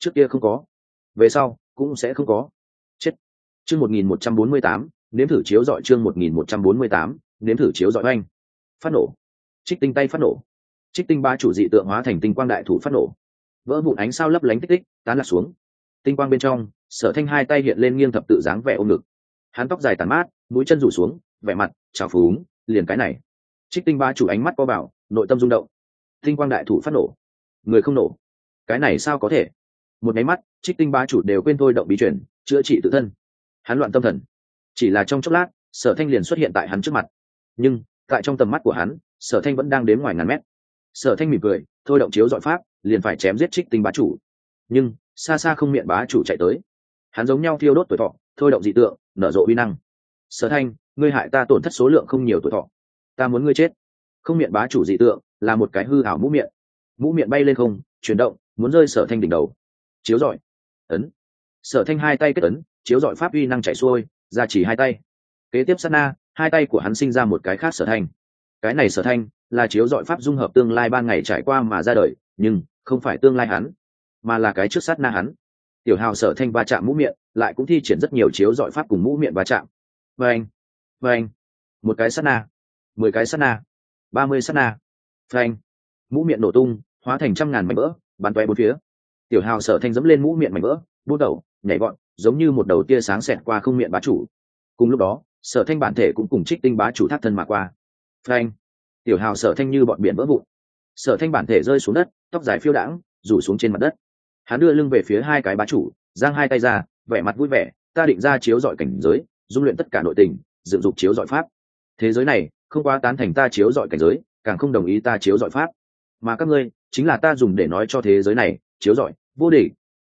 trước kia không có, về sau cũng sẽ không có. Chết. Chương 1148, nếm thử chiếu dọi. Chương 1148, nếm thử chiếu dọi. Oanh. Phát nổ. Trích tinh tay phát nổ. Trích tinh bá chủ dị tượng hóa thành tinh quang đại thủ phát nổ, vỡ vụn ánh sao lấp lánh tích tích tán lạc xuống. Tinh quang bên trong, Sở Thanh hai tay hiện lên nghiêng thập tự dáng vẻ ôm ngực, hắn tóc dài tàn mát, mũi chân rủ xuống, vẻ mặt trào phúng, liền cái này. Trích tinh bá chủ ánh mắt co bảo, nội tâm rung động. Tinh quang đại thủ phát nổ, người không nổ, cái này sao có thể? Một máy mắt, Trích tinh bá chủ đều quên thôi động bí chuyển, chữa trị tự thân. Hắn loạn tâm thần, chỉ là trong chốc lát, Sở Thanh liền xuất hiện tại hắn trước mặt. Nhưng tại trong tầm mắt của hắn, Sở Thanh vẫn đang đếm ngoài ngàn mét. Sở Thanh mỉm cười, thôi động chiếu dọi pháp, liền phải chém giết Trích tinh bá chủ. Nhưng xa xa không miệng bá chủ chạy tới, hắn giống nhau thiêu đốt tuổi thọ, thôi động dị tượng, nở rộ uy năng. Sở Thanh, ngươi hại ta tổn thất số lượng không nhiều tuổi thọ, ta muốn ngươi chết. Không miệng bá chủ dị tượng là một cái hư ảo mũ miệng bay lên không, chuyển động, muốn rơi Sở Thanh đỉnh đầu. Chiếu dọi, ấn. Sở Thanh hai tay kết ấn, chiếu dọi pháp uy năng chảy xuôi, ra chỉ hai tay. Kế tiếp sát na, hai tay của hắn sinh ra một cái khác Sở Thanh. Cái này Sở Thanh là chiếu dọi pháp dung hợp tương lai ban ngày trải qua mà ra đời, nhưng không phải tương lai hắn, mà là cái trước sát na hắn. Tiểu hào Sở Thanh va chạm mũ miệng, lại cũng thi triển rất nhiều chiếu dọi pháp cùng mũ miệng va chạm. Vâng, vâng, một cái sát na, 10 cái sát na, 30 sát na, phanh, mũ miệng nổ tung, hóa thành trăm ngàn mảnh vỡ, bắn tóe bốn phía. Tiểu hào Sở Thanh dẫm lên mũ miệng mảnh vỡ, buôn đầu, nhảy vọt, giống như một đầu tia sáng xẹt qua không miệng bá chủ. Cùng lúc đó, Sở Thanh bản thể cũng cùng Trích tinh bá chủ thác thân mà qua. Phanh, tiểu hào Sở Thanh như bọn biển vỡ vụn. Sở Thanh bản thể rơi xuống đất, tóc dài phiêu đãng, rủ xuống trên mặt đất. Hắn đưa lưng về phía hai cái bá chủ, giang hai tay ra, vẻ mặt vui vẻ, ta định ra chiếu dọi cảnh giới, dung luyện tất cả nội tình, dựng dục chiếu dọi pháp. Thế giới này không quá tán thành ta chiếu dọi cảnh giới, càng không đồng ý ta chiếu dọi pháp, mà các ngươi chính là ta dùng để nói cho thế giới này, chiếu dọi vô địch.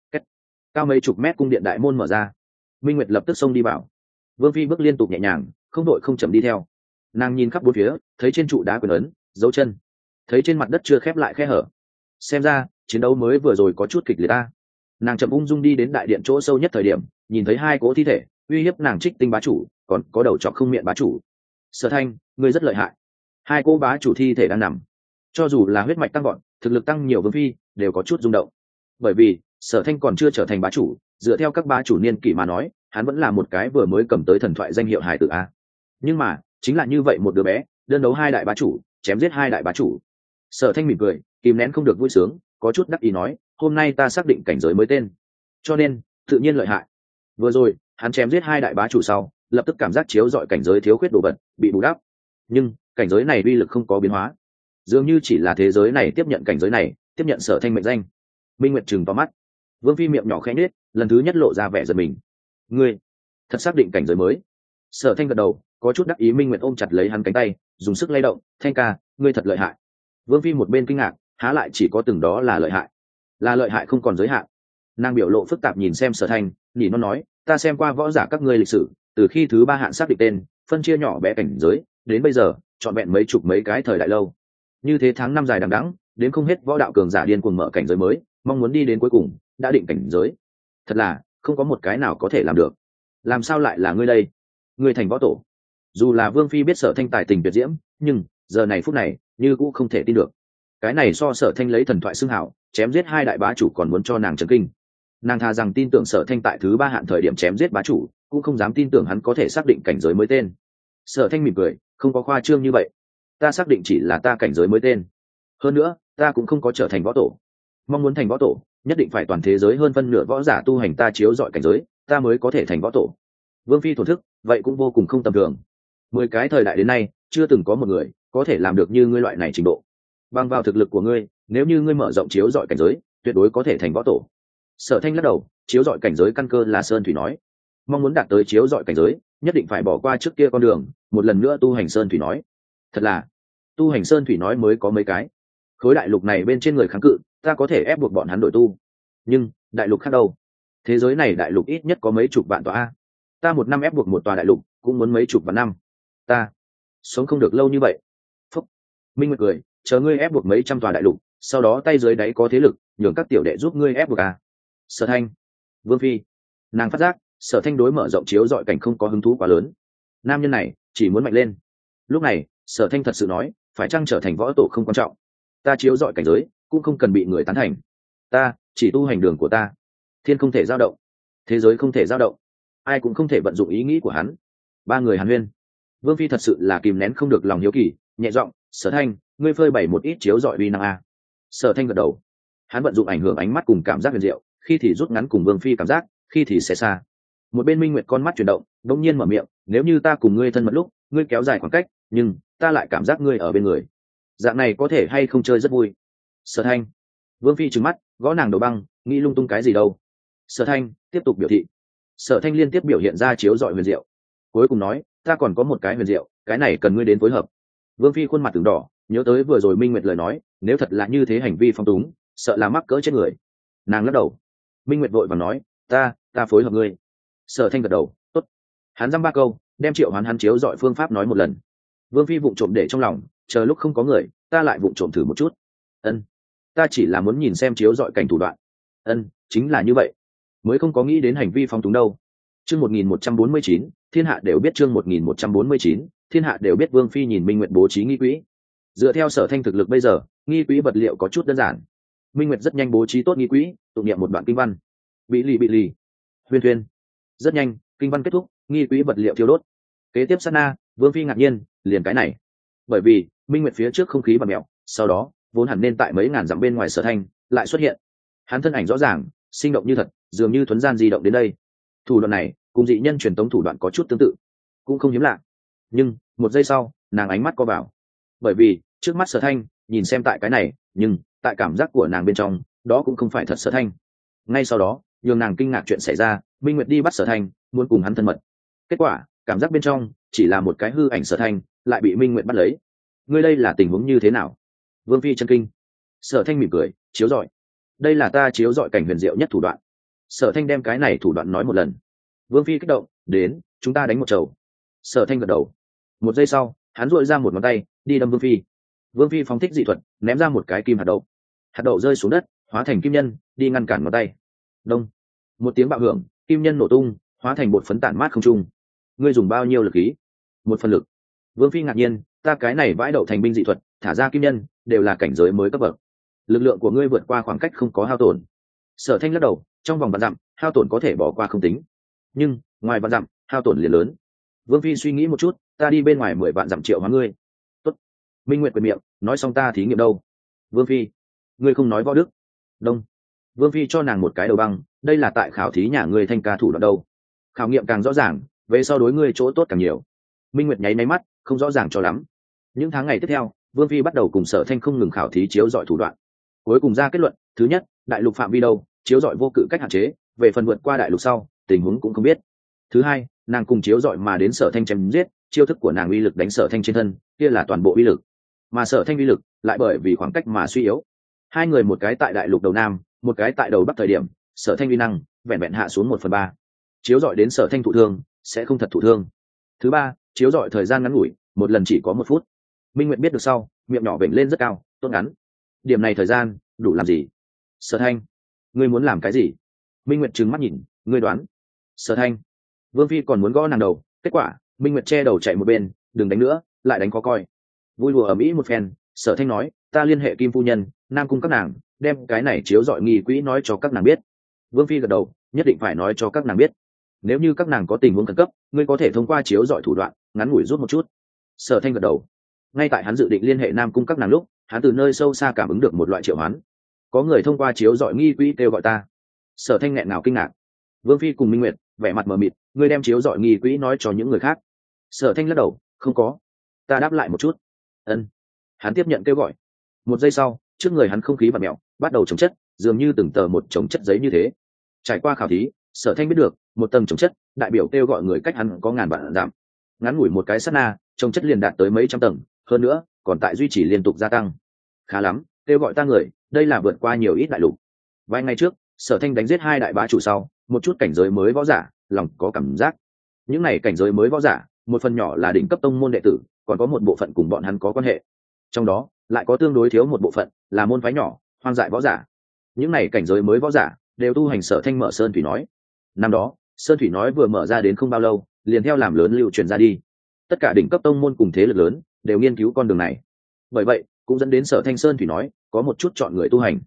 Cao mấy chục mét cung điện đại môn mở ra, Minh Nguyệt lập tức xông đi vào. Vương Phi bước liên tục nhẹ nhàng, không đội không chậm đi theo. Nàng nhìn khắp bốn phía, thấy trên trụ đá quyền ấn, dấu chân, thấy trên mặt đất chưa khép lại khe hở. Xem ra chiến đấu mới vừa rồi có chút kịch liệt ta. Nàng chậm ung dung đi đến đại điện chỗ sâu nhất thời điểm, nhìn thấy hai cỗ thi thể uy hiếp nàng Trích tinh bá chủ, còn có đầu trọc không miệng bá chủ. Sở Thanh, ngươi rất lợi hại. Hai cỗ bá chủ thi thể đang nằm, cho dù là huyết mạch tăng gọn, thực lực tăng nhiều, Vương Phi đều có chút rung động. Bởi vì Sở Thanh còn chưa trở thành bá chủ, dựa theo các bá chủ niên kỷ mà nói, hắn vẫn là một cái vừa mới cầm tới thần thoại danh hiệu hài tử a. Nhưng mà chính là như vậy một đứa bé, đơn đấu hai đại bá chủ, chém giết hai đại bá chủ. Sở Thanh mỉm cười, kìm nén không được vui sướng, có chút đắc ý nói, hôm nay ta xác định cảnh giới mới tên, cho nên tự nhiên lợi hại. Vừa rồi hắn chém giết hai đại bá chủ sau, lập tức cảm giác chiếu dọi cảnh giới thiếu khuyết đồ vật bị bù đắp, nhưng cảnh giới này uy lực không có biến hóa, dường như chỉ là thế giới này tiếp nhận cảnh giới này, tiếp nhận Sở Thanh mệnh danh. Minh Nguyệt trừng to mắt, Vương Phi miệng nhỏ khẽ nhếch, lần thứ nhất lộ ra vẻ giật mình. Ngươi thật xác định cảnh giới mới? Sở Thanh gật đầu, có chút đắc ý. Minh Nguyệt ôm chặt lấy hắn cánh tay, dùng sức lay động, Thanh ca, ngươi thật lợi hại. Vương Phi một bên kinh ngạc, há lại chỉ có từng đó là lợi hại, là lợi hại không còn giới hạn. Nàng biểu lộ phức tạp nhìn xem Sở Thanh, nhỉ nó nói, ta xem qua võ giả các ngươi lịch sử, từ khi thứ ba hạn xác định tên, phân chia nhỏ bé cảnh giới, đến bây giờ trọn vẹn mấy chục mấy cái thời đại lâu, như thế tháng năm dài đằng đẵng, đến không hết võ đạo cường giả điên cuồng mở cảnh giới mới, mong muốn đi đến cuối cùng đã định cảnh giới, thật là không có một cái nào có thể làm được. Làm sao lại là ngươi đây? Ngươi thành võ tổ? Dù là Vương Phi biết Sở Thanh tài tình tuyệt diễm, nhưng giờ này phút này như cũng không thể tin được. Cái này so Sở Thanh lấy thần thoại xưng hảo, chém giết hai đại bá chủ còn muốn cho nàng chấn kinh. Nàng thà rằng tin tưởng Sở Thanh tại thứ ba hạn thời điểm chém giết bá chủ, cũng không dám tin tưởng hắn có thể xác định cảnh giới mới tên. Sở Thanh mỉm cười, không có khoa trương như vậy, ta xác định chỉ là ta cảnh giới mới tên, hơn nữa ta cũng không có trở thành võ tổ. Mong muốn thành võ tổ, nhất định phải toàn thế giới hơn phân nửa võ giả tu hành ta chiếu dọi cảnh giới, ta mới có thể thành võ tổ. Vương Phi thổn thức, vậy cũng vô cùng không tầm thường. 10 cái thời đại đến nay, chưa từng có một người có thể làm được như ngươi loại này trình độ. Bằng vào thực lực của ngươi, nếu như ngươi mở rộng chiếu dọi cảnh giới, tuyệt đối có thể thành võ tổ. Sở Thanh lắc đầu, chiếu dọi cảnh giới căn cơ là Sơn Thủy nói, mong muốn đạt tới chiếu dọi cảnh giới, nhất định phải bỏ qua trước kia con đường, một lần nữa tu hành Sơn Thủy nói. Thật là, tu hành Sơn Thủy nói mới có mấy cái. Khối đại lục này bên trên người kháng cự, ta có thể ép buộc bọn hắn đổi tu, nhưng đại lục khác đâu? Thế giới này đại lục ít nhất có mấy chục vạn tòa, ta một năm ép buộc một tòa đại lục cũng muốn mấy chục vạn năm, ta sống không được lâu như vậy. Phúc. Minh Nguyệt cười, chờ ngươi ép buộc mấy trăm tòa đại lục, sau đó tay dưới đáy có thế lực, nhường các tiểu đệ giúp ngươi ép buộc à? Sở Thanh, Vương Phi, nàng phát giác Sở Thanh đối mở rộng chiếu dọi cảnh không có hứng thú quá lớn, nam nhân này chỉ muốn mạnh lên. Lúc này Sở Thanh thật sự nói, phải chăng trở thành võ tổ không quan trọng, ta chiếu dọi cảnh giới cũng không cần bị người tán thành, ta chỉ tu hành đường của ta, thiên không thể dao động, thế giới không thể dao động, ai cũng không thể vận dụng ý nghĩ của hắn. Ba người hàn huyên. Vương Phi thật sự là kìm nén không được lòng hiếu kỳ, nhẹ giọng, Sở Thanh, ngươi phơi bày một ít chiếu dọi uy năng a. Sở Thanh gật đầu. Hắn vận dụng ảnh hưởng ánh mắt cùng cảm giác huyền diệu, khi thì rút ngắn cùng Vương Phi cảm giác, khi thì sẽ xa. Một bên Minh Nguyệt con mắt chuyển động, đống nhiên mở miệng, nếu như ta cùng ngươi thân mật lúc, ngươi kéo dài khoảng cách, nhưng ta lại cảm giác ngươi ở bên người, dạng này có thể hay không chơi rất vui. Sở Thanh. Vương Phi trừng mắt, gõ nàng đầu băng, nghĩ lung tung cái gì đâu. Sở Thanh tiếp tục biểu thị. Sở Thanh liên tiếp biểu hiện ra chiếu dọi huyền diệu, cuối cùng nói, ta còn có một cái huyền diệu, cái này cần ngươi đến phối hợp. Vương Phi khuôn mặt từng đỏ, nhớ tới vừa rồi Minh Nguyệt lời nói, nếu thật là như thế hành vi phong túng, sợ là mắc cỡ chết người. Nàng lắc đầu. Minh Nguyệt vội vàng nói, ta phối hợp ngươi. Sở Thanh gật đầu, tốt. Hắn dăm ba câu, đem triệu hoán hắn chiếu dọi phương pháp nói một lần. Vương Phi vụng trộm để trong lòng, chờ lúc không có người, ta lại vụng trộm thử một chút. Ân, ta chỉ là muốn nhìn xem chiếu dọi cảnh thủ đoạn. Ân, chính là như vậy, mới không có nghĩ đến hành vi phong túng đâu. Chương 1149, thiên hạ đều biết. Chương 1149, thiên hạ đều biết. Vương Phi nhìn Minh Nguyệt bố trí nghi quỹ. Dựa theo Sở Thanh thực lực bây giờ, nghi quỹ vật liệu có chút đơn giản. Minh Nguyệt rất nhanh bố trí tốt nghi quỹ, tụng niệm một đoạn kinh văn. Bị lì, huyên thuyên. Rất nhanh, kinh văn kết thúc, nghi quỹ vật liệu thiêu đốt. Kế tiếp sát na, Vương Phi ngạc nhiên, liền cái này. Bởi vì, Minh Nguyệt phía trước không khí bặm mẹo, sau đó, vốn hẳn nên tại mấy ngàn dặm bên ngoài Sở Thanh, lại xuất hiện. Hắn thân ảnh rõ ràng, sinh động như thật, dường như thuấn gian di động đến đây. Thủ đoạn này, cùng dị nhân truyền tống thủ đoạn có chút tương tự, cũng không hiếm lạ. Nhưng một giây sau, nàng ánh mắt co vào, bởi vì trước mắt Sở Thanh nhìn xem tại cái này, nhưng tại cảm giác của nàng bên trong, đó cũng không phải thật Sở Thanh. Ngay sau đó, nhường nàng kinh ngạc chuyện xảy ra, Minh Nguyệt đi bắt Sở Thanh, muốn cùng hắn thân mật. Kết quả, cảm giác bên trong chỉ là một cái hư ảnh Sở Thanh, lại bị Minh Nguyệt bắt lấy. Ngươi đây là tình huống như thế nào? Vương Phi chân kinh. Sở Thanh mỉm cười, chiếu rọi. Đây là ta chiếu rọi cảnh huyền diệu nhất thủ đoạn. Sở Thanh đem cái này thủ đoạn nói một lần. Vương Phi kích động, đến, chúng ta đánh một chầu. Sở Thanh gật đầu. Một giây sau, hắn duỗi ra một ngón tay, đi đâm Vương Phi. Vương Phi phóng thích dị thuật, ném ra một cái kim hạt đậu. Hạt đậu rơi xuống đất, hóa thành kim nhân, đi ngăn cản ngón tay. Đông. Một tiếng bạo hưởng, kim nhân nổ tung, hóa thành bột phấn tản mát không trung. Ngươi dùng bao nhiêu lực khí? Một phần lực. Vương Phi ngạc nhiên, ta cái này vãi đậu thành binh dị thuật, thả ra kim nhân, đều là cảnh giới mới cấp bậc. Lực lượng của ngươi vượt qua khoảng cách không có hao tổn. Sở Thanh lắc đầu, trong vòng vạn dặm, hao tổn có thể bỏ qua không tính, nhưng ngoài vạn dặm, hao tổn liền lớn. Vương Phi suy nghĩ một chút, ta đi bên ngoài 10 vạn dặm triệu hóa ngươi. Tốt. Minh Nguyệt quyền miệng, nói xong ta thí nghiệm đâu? Vương Phi, ngươi không nói võ đức. Đông. Vương Phi cho nàng một cái đầu băng, đây là tại khảo thí nhà ngươi thanh ca thủ đoạn đâu. Khảo nghiệm càng rõ ràng, về sau đối ngươi chỗ tốt càng nhiều. Minh Nguyệt nháy máy mắt, không rõ ràng cho lắm. Những tháng ngày tiếp theo, Vương Phi bắt đầu cùng Sở Thanh không ngừng khảo thí chiếu dọi thủ đoạn. Cuối cùng ra kết luận, thứ nhất, đại lục phạm vi đâu, chiếu dọi vô cự cách hạn chế, về phần vượt qua đại lục sau, tình huống cũng không biết. Thứ hai, nàng cùng chiếu dọi mà đến Sở Thanh chém giết, chiêu thức của nàng uy lực đánh Sở Thanh trên thân, kia là toàn bộ uy lực. Mà Sở Thanh uy lực lại bởi vì khoảng cách mà suy yếu. Hai người một cái tại đại lục đầu nam, một cái tại đầu bắc thời điểm, Sở Thanh uy năng vẹn vẹn hạ xuống 1/3. Chiếu dọi đến Sở Thanh thụ thương, sẽ không thật thụ thương. Thứ ba, chiếu dọi thời gian ngắn ngủi, một lần chỉ có 1 phút. Minh Nguyệt biết được sau, miệng nhỏ vểnh lên rất cao, tốt ngắn. Điểm này thời gian đủ làm gì? Sở Thanh, ngươi muốn làm cái gì? Minh Nguyệt trừng mắt nhìn, ngươi đoán. Sở Thanh. Vương Phi còn muốn gõ nàng đầu, kết quả Minh Nguyệt che đầu chạy một bên, đừng đánh nữa, lại đánh có coi. Vui đùa ầm ĩ một phen, Sở Thanh nói, ta liên hệ Kim phu nhân, Nam cung các nàng, đem cái này chiếu dọi nghi quỹ nói cho các nàng biết. Vương Phi gật đầu, nhất định phải nói cho các nàng biết. Nếu như các nàng có tình huống khẩn cấp, ngươi có thể thông qua chiếu dọi thủ đoạn ngắn ngủi rút một chút. Sở Thanh gật đầu. Ngay tại hắn dự định liên hệ Nam cung các nàng lúc, hắn từ nơi sâu xa cảm ứng được một loại triệu hoán. Có người thông qua chiếu dọi nghi quỹ kêu gọi ta. Sở Thanh nghẹn ngào kinh ngạc. Vương Phi cùng Minh Nguyệt vẻ mặt mờ mịt, ngươi đem chiếu dọi nghi quỹ nói cho những người khác. Sở Thanh lắc đầu, không có. Ta đáp lại một chút. Ân. Hắn tiếp nhận kêu gọi. Một giây sau, trước người hắn không khí bặm mẹo, bắt đầu chồng chất, dường như từng tờ một chồng chất giấy như thế. Trải qua khảo thí, Sở Thanh biết được, một tầng chồng chất, đại biểu kêu gọi người cách hắn có ngàn vạn dặm. Ngắn ngủi một cái sát na, chồng chất liền đạt tới mấy trăm tầng, hơn nữa, còn tại duy trì liên tục gia tăng. Khá lắm, kêu gọi ta người, đây là vượt qua nhiều ít đại lục. Vài ngày trước, Sở Thanh đánh giết 2 đại bá chủ sau, một chút cảnh giới mới võ giả, lòng có cảm giác. Những này cảnh giới mới võ giả, một phần nhỏ là đỉnh cấp tông môn đệ tử, còn có một bộ phận cùng bọn hắn có quan hệ. Trong đó, lại có tương đối thiếu một bộ phận là môn phái nhỏ, hoang dại võ giả. Những này cảnh giới mới võ giả đều tu hành Sở Thanh mở Sơn Thủy nói. Năm đó, Sơn Thủy nói vừa mở ra đến không bao lâu, liền theo làm lớn lưu truyền ra đi. Tất cả đỉnh cấp tông môn cùng thế lực lớn đều nghiên cứu con đường này. Bởi vậy, cũng dẫn đến Sở Thanh Sơn Thủy nói có một chút chọn người tu hành.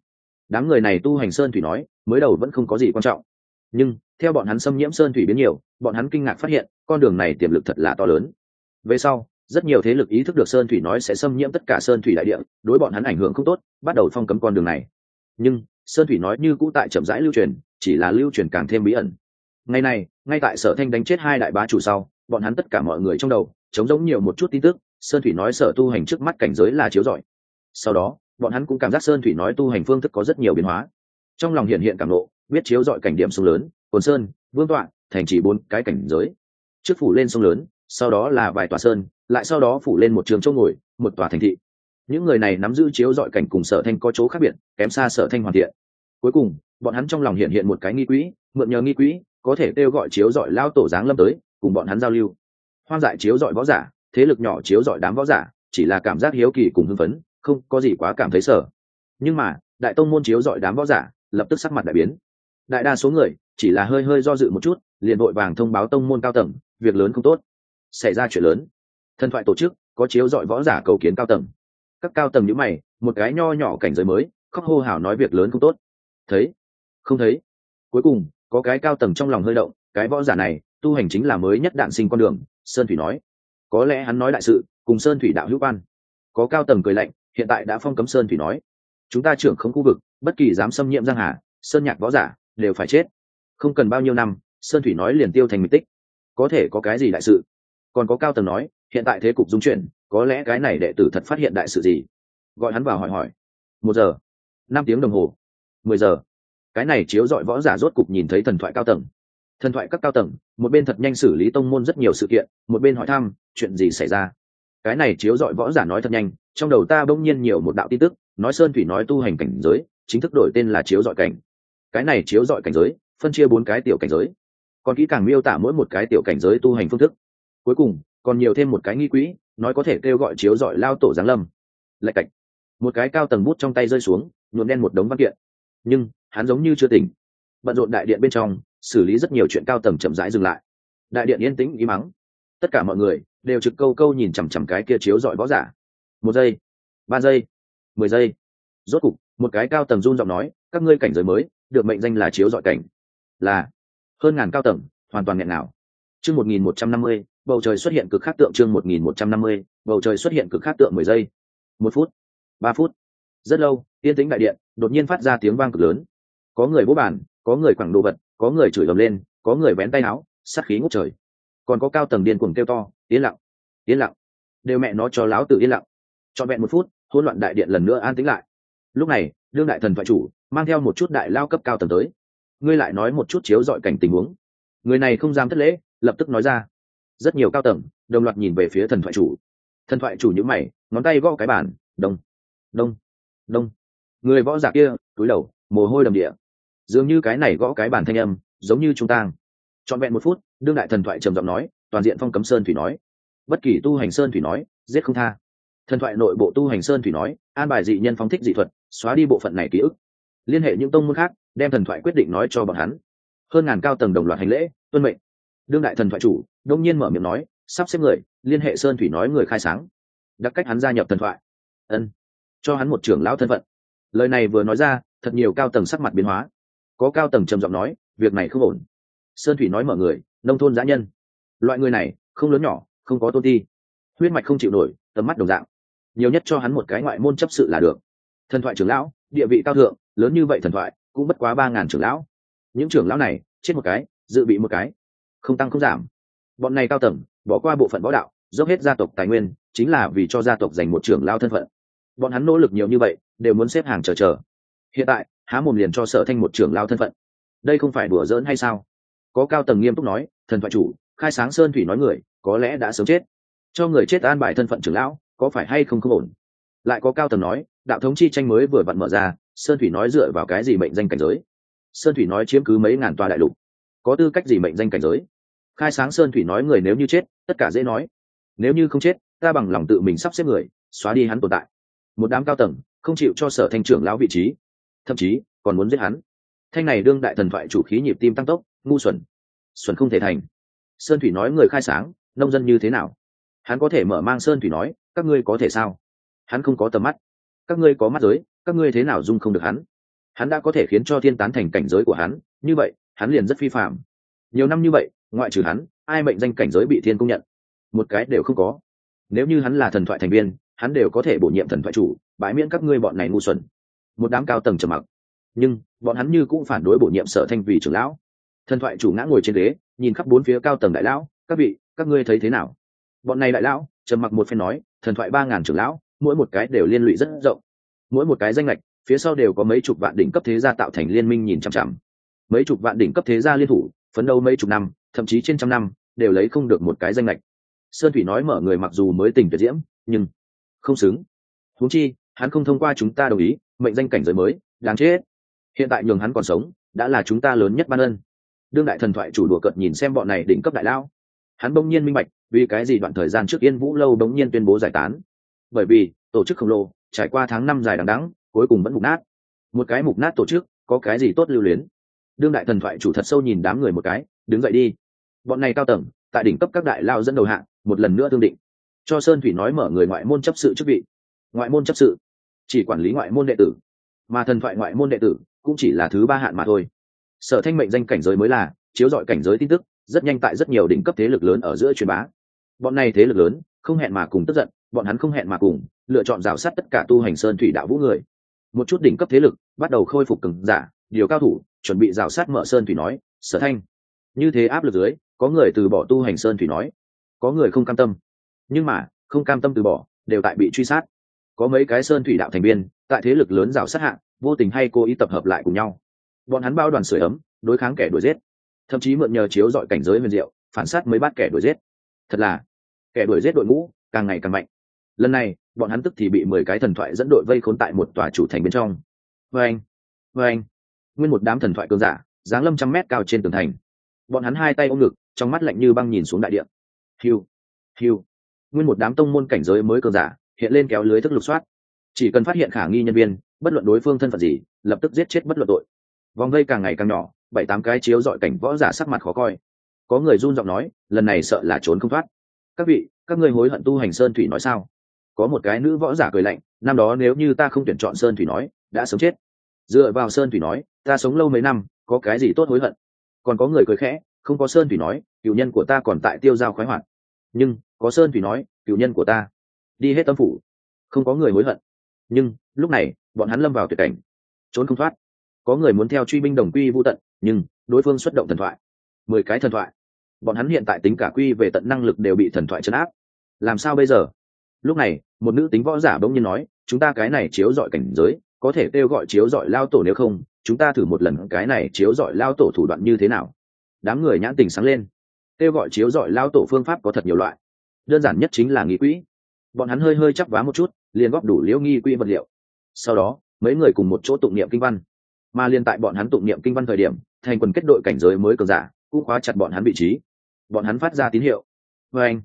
Đám người này tu hành sơn thủy nói mới đầu vẫn không có gì quan trọng, nhưng theo bọn hắn xâm nhiễm sơn thủy biến nhiều, bọn hắn kinh ngạc phát hiện con đường này tiềm lực thật là to lớn. Về sau rất nhiều thế lực ý thức được sơn thủy nói sẽ xâm nhiễm tất cả sơn thủy đại địa, đối bọn hắn ảnh hưởng không tốt, bắt đầu phong cấm con đường này. Nhưng sơn thủy nói như cũ tại chậm rãi lưu truyền, chỉ là lưu truyền càng thêm bí ẩn. Ngày này ngay tại Sở Thanh đánh chết hai đại bá chủ sau, bọn hắn tất cả mọi người trong đầu trống giống nhiều một chút tin tức. Sơn thủy nói sở tu hành trước mắt cảnh giới là chiếu rọi. Sau đó bọn hắn cũng cảm giác sơn thủy nói tu hành phương thức có rất nhiều biến hóa. Trong lòng hiện cảm nộ biết chiếu rọi cảnh điểm sông lớn, Cồn Sơn, Vương Tọa, thành chỉ 4 cái cảnh giới. Trước phủ lên sông lớn, sau đó là vài tòa sơn, lại sau đó phủ lên một trường chỗ ngồi, một tòa thành thị. Những người này nắm giữ chiếu rọi cảnh cùng Sở Thanh có chỗ khác biệt, kém xa Sở Thanh hoàn thiện. Cuối cùng bọn hắn trong lòng hiện một cái nghi quỹ, mượn nhờ nghi quỹ có thể kêu gọi chiếu rọi lao tổ giáng lâm tới cùng bọn hắn giao lưu. Hoang dại chiếu rọi võ giả, thế lực nhỏ chiếu rọi đám võ giả, chỉ là cảm giác hiếu kỳ cùng hưng phấn, không có gì quá cảm thấy sợ. Nhưng mà đại tông môn chiếu rọi đám võ giả lập tức sắc mặt đại biến. Đại đa số người chỉ là hơi do dự một chút, liền vội vàng thông báo tông môn cao tầng, việc lớn không tốt, xảy ra chuyện lớn. Thần thoại tổ chức có chiếu rọi võ giả cầu kiến cao tầng. Các cao tầng nhíu mày, một cái nho nhỏ cảnh giới mới khóc hô hào nói việc lớn không tốt. Thấy không thấy? Cuối cùng có cái cao tầng trong lòng hơi động, cái võ giả này tu hành chính là mới nhất đạn sinh con đường. Sơn thủy nói có lẽ hắn nói đại sự cùng sơn thủy đạo hữu quan. Có cao tầng cười lạnh, hiện tại đã phong cấm sơn thủy nói, chúng ta trưởng không khu vực, bất kỳ dám xâm nhiễm giang hà sơn nhạc võ giả đều phải chết. Không cần bao nhiêu năm, sơn thủy nói liền tiêu thành mịch tích. Có thể có cái gì đại sự? Còn có cao tầng nói hiện tại thế cục dung chuyển, có lẽ cái này đệ tử thật phát hiện đại sự gì, gọi hắn vào hỏi. 1 giờ, 5 tiếng đồng hồ, 10 giờ, cái này chiếu rọi võ giả rốt cục nhìn thấy thần thoại cao tầng. Thần thoại các cao tầng một bên thật nhanh xử lý tông môn rất nhiều sự kiện, một bên hỏi thăm chuyện gì xảy ra. Cái này chiếu rọi võ giả nói thật nhanh, trong đầu ta bỗng nhiên nhiều một đạo tin tức, nói sơn thủy nói tu hành cảnh giới chính thức đổi tên là chiếu rọi cảnh. Cái này chiếu rọi cảnh giới phân chia 4 cái tiểu cảnh giới, còn kỹ càng miêu tả mỗi một cái tiểu cảnh giới tu hành phương thức. Cuối cùng còn nhiều thêm một cái nghi quỹ, nói có thể kêu gọi chiếu rọi lao tổ giáng lâm. Lạch cạch, một cái cao tầng bút trong tay rơi xuống, nhuộm đen một đống văn kiện. Nhưng hắn giống như chưa tỉnh. Bận rộn đại điện bên trong xử lý rất nhiều chuyện, cao tầng chậm rãi dừng lại. Đại điện yên tĩnh im mắng, tất cả mọi người đều trực câu nhìn chằm chằm cái kia chiếu rọi võ giả. 1 giây, 3 giây, 10 giây. Rốt cục một cái cao tầng run giọng nói, các ngươi cảnh giới mới được mệnh danh là chiếu rọi cảnh. Là hơn ngàn cao tầng hoàn toàn nghẹn ngào. Chương 1150, bầu trời xuất hiện cực khác tượng. Chương 1150, bầu trời xuất hiện cực khác tượng. 10 giây, 1 phút, 3 phút. Rất lâu, yên tĩnh đại điện đột nhiên phát ra tiếng vang cực lớn. Có người vỗ bàn, có người quẳng đồ vật, có người chửi ầm lên, có người vén tay áo, sát khí ngút trời. Còn có cao tầng điên cuồng kêu to, yên lặng, yên lặng, đều mẹ nó cho láo tử yên lặng. Cho vẹn 1 phút, hỗn loạn đại điện lần nữa an tĩnh lại. Lúc này đương đại thần thoại chủ mang theo một chút đại lao cấp cao tầng tới. Ngươi lại nói một chút chiếu dọi cảnh tình huống. Người này không dám thất lễ, lập tức nói ra. Rất nhiều cao tầng đồng loạt nhìn về phía thần thoại chủ. Thần thoại chủ nhíu mày, ngón tay gõ cái bàn, đông đông đông. Người võ giả kia cúi đầu, mồ hôi đầm địa. Dường như cái này gõ cái bàn thanh âm giống như trung tang. Trọn vẹn 1 phút, đương đại thần thoại trầm giọng nói, toàn diện phong cấm sơn thủy nói, bất kỳ tu hành sơn thủy nói giết không tha. Thần thoại nội bộ tu hành sơn thủy nói an bài dị nhân phóng thích dị thuật, xóa đi bộ phận này ký ức, liên hệ những tông môn khác đem thần thoại quyết định nói cho bọn hắn. Hơn ngàn cao tầng đồng loạt hành lễ tuân mệnh. Đương đại thần thoại chủ đông nhiên mở miệng nói, sắp xếp người liên hệ sơn thủy nói người khai sáng, đặc cách hắn gia nhập thần thoại, cho hắn một trưởng lão thân phận. Lời này vừa nói ra, thật nhiều cao tầng sắc mặt biến hóa. Có cao tầng trầm giọng nói, việc này không ổn. Sơn thủy nói mở người nông thôn dã nhân, loại người này không lớn nhỏ, không có tôn ti, huyết mạch không chịu nổi, tầm mắt đồng dạng, nhiều nhất cho hắn một cái ngoại môn chấp sự là được. Thần thoại trưởng lão địa vị cao thượng, lớn như vậy thần thoại cũng bất quá 3.000 trưởng lão. Những trưởng lão này chết một cái dự bị một cái, không tăng không giảm. Bọn này cao tầng bỏ qua bộ phận võ đạo, dốc hết gia tộc tài nguyên, chính là vì cho gia tộc giành một trưởng lão thân phận. Bọn hắn nỗ lực nhiều như vậy đều muốn xếp hàng chờ. Hiện tại há mồm liền cho Sở Thanh một trưởng lão thân phận, đây không phải đùa giỡn hay sao? Có cao tầng nghiêm túc nói, thần thoại chủ khai sáng sơn thủy nói người có lẽ đã sớm chết, cho người chết an bài thân phận trưởng lão có phải hay không ổn. Lại có cao tầng nói, đạo thống chi tranh mới vừa vặn mở ra, sơn thủy nói dựa vào cái gì mệnh danh cảnh giới? Sơn thủy nói chiếm cứ mấy ngàn tòa đại lục, có tư cách gì mệnh danh cảnh giới? Khai sáng sơn thủy nói người nếu như chết, tất cả dễ nói, nếu như không chết, ta bằng lòng tự mình sắp xếp người xóa đi hắn tồn tại. Một đám cao tầng không chịu cho Sở Thanh trưởng lão vị trí, thậm chí còn muốn giết hắn. Thanh này đương đại thần thoại chủ khí nhịp tim tăng tốc, ngu xuẩn không thể thành. Sơn thủy nói người khai sáng, nông dân như thế nào? Hắn có thể mở mang sơn thủy nói, các ngươi có thể sao? Hắn không có tầm mắt, các ngươi có mắt giới, các ngươi thế nào dung không được hắn? hắn đã có thể khiến cho thiên tán thành cảnh giới của hắn, như vậy hắn liền rất phi phạm. Nhiều năm như vậy, ngoại trừ hắn, ai mệnh danh cảnh giới bị thiên công nhận? Một cái đều không có. Nếu như hắn là thần thoại thành viên, hắn đều có thể bổ nhiệm thần thoại chủ, bãi miễn các ngươi bọn này ngu xuẩn. Một đám cao tầng trầm mặc, nhưng bọn hắn như cũng phản đối bổ nhiệm Sở Thanh vì trưởng lão. Thần thoại chủ ngã ngồi trên ghế, nhìn khắp bốn phía cao tầng đại lão, các vị, các ngươi thấy thế nào? Bọn này đại lão trầm mặc một phen nói, thần thoại 3000 trưởng lão, mỗi một cái đều liên lụy rất rộng, mỗi một cái danh lệch phía sau đều có mấy chục vạn đỉnh cấp thế gia tạo thành liên minh nhìn chằm chằm. Mấy chục vạn đỉnh cấp thế gia liên thủ, phấn đấu mấy chục năm, thậm chí trên trăm năm, đều lấy không được một cái danh lệch. Sơn Thủy nói mở người mặc dù mới tình tuyệt diễm, nhưng không xứng. Huống chi, hắn không thông qua chúng ta đồng ý, mệnh danh cảnh giới mới, đáng chết. Hiện tại nhường hắn còn sống, đã là chúng ta lớn nhất ban ân. Đương đại thần thoại chủ đùa cợt nhìn xem bọn này đỉnh cấp đại lao, hắn bỗng nhiên minh bạch, vì cái gì đoạn thời gian trước Yên Vũ lâu bỗng nhiên tuyên bố giải tán. Bởi vì, tổ chức khổng lồ, trải qua tháng năm dài đằng đẵng, cuối cùng vẫn mục nát. Một cái mục nát tổ chức, có cái gì tốt lưu luyến? Đương đại thần thoại chủ thật sâu nhìn đám người một cái, đứng dậy đi. Bọn này cao tầng, tại đỉnh cấp các đại lao dẫn đầu hạng, một lần nữa thương định, cho Sơn Thủy nói mở người ngoại môn chấp sự chức vị. Ngoại môn chấp sự chỉ quản lý ngoại môn đệ tử, mà thần thoại ngoại môn đệ tử cũng chỉ là thứ ba hạn mà thôi. Sở Thanh mệnh danh cảnh giới mới là chiếu rọi cảnh giới tin tức, rất nhanh tại rất nhiều đỉnh cấp thế lực lớn ở giữa truyền bá. Bọn này thế lực lớn không hẹn mà cùng tức giận, bọn hắn không hẹn mà cùng lựa chọn rào sát tất cả tu hành Sơn Thủy đạo vũ người. Một chút đỉnh cấp thế lực bắt đầu khôi phục cường giả, điều cao thủ chuẩn bị rào sát mở Sơn Thủy nói, Sở Thanh. Như thế áp lực dưới, có người từ bỏ tu hành Sơn Thủy nói, có người không cam tâm, nhưng mà không cam tâm từ bỏ đều tại bị truy sát. Có mấy cái Sơn Thủy đạo thành viên tại thế lực lớn rào sát hạng, vô tình hay cố ý tập hợp lại cùng nhau, bọn hắn bao đoàn sưởi ấm đối kháng kẻ đuổi giết, thậm chí mượn nhờ chiếu dọi cảnh giới huyền diệu phản sát mấy bát kẻ đuổi giết. Thật là kẻ đuổi giết đội ngũ càng ngày càng mạnh. Lần này bọn hắn tức thì bị 10 cái thần thoại dẫn đội vây khốn tại một tòa chủ thành bên trong. Vâng, nguyên một đám thần thoại cường giả giáng lâm trăm mét cao trên tường thành. Bọn hắn hai tay ôm ngực, trong mắt lạnh như băng nhìn xuống đại địa. Hiu, nguyên một đám tông môn cảnh giới mới cường giả hiện lên kéo lưới thức lục soát, chỉ cần phát hiện khả nghi nhân viên, bất luận đối phương thân phận gì, lập tức giết chết bất luận tội. Vòng vây càng ngày càng nhỏ, 7-8 cái chiếu dọi cảnh võ giả sắc mặt khó coi. Có người run giọng nói, lần này sợ là trốn không thoát. Các vị, các ngươi hối hận tu hành Sơn Thủy nói sao? Có một cái nữ võ giả cười lạnh, năm đó nếu như ta không tuyển chọn Sơn Thủy nói, đã sớm chết. Dựa vào Sơn Thủy nói, ta sống lâu mấy năm, có cái gì tốt hối hận? Còn có người cười khẽ, không có Sơn Thủy nói, cửu nhân của ta còn tại tiêu dao khoái hoạt. Nhưng có Sơn Thủy nói, cửu nhân của ta đi hết tâm phủ. Không có người hối hận. Nhưng lúc này bọn hắn lâm vào tuyệt cảnh, trốn không thoát. Có người muốn theo truy binh đồng quy vu tận, nhưng đối phương xuất động thần thoại, 10 cái thần thoại, bọn hắn hiện tại tính cả quy về tận năng lực đều bị thần thoại trấn áp. Làm sao bây giờ? Lúc này một nữ tính võ giả bỗng nhiên nói, chúng ta cái này chiếu dọi cảnh giới có thể kêu gọi chiếu dọi lao tổ, nếu không chúng ta thử một lần cái này chiếu dọi lao tổ thủ đoạn như thế nào? Đám người nhãn tình sáng lên. Kêu gọi chiếu dọi lao tổ phương pháp có thật nhiều loại, đơn giản nhất chính là nghi quỹ. Bọn hắn hơi chắp vá một chút, liền góp đủ liễu nghi quỹ vật liệu. Sau đó mấy người cùng một chỗ tụng niệm kinh văn, mà liên tại bọn hắn tụng niệm kinh văn thời điểm, thành quần kết đội cảnh giới mới cường giả cũng khóa chặt bọn hắn vị trí. Bọn hắn phát ra tín hiệu. Vâng,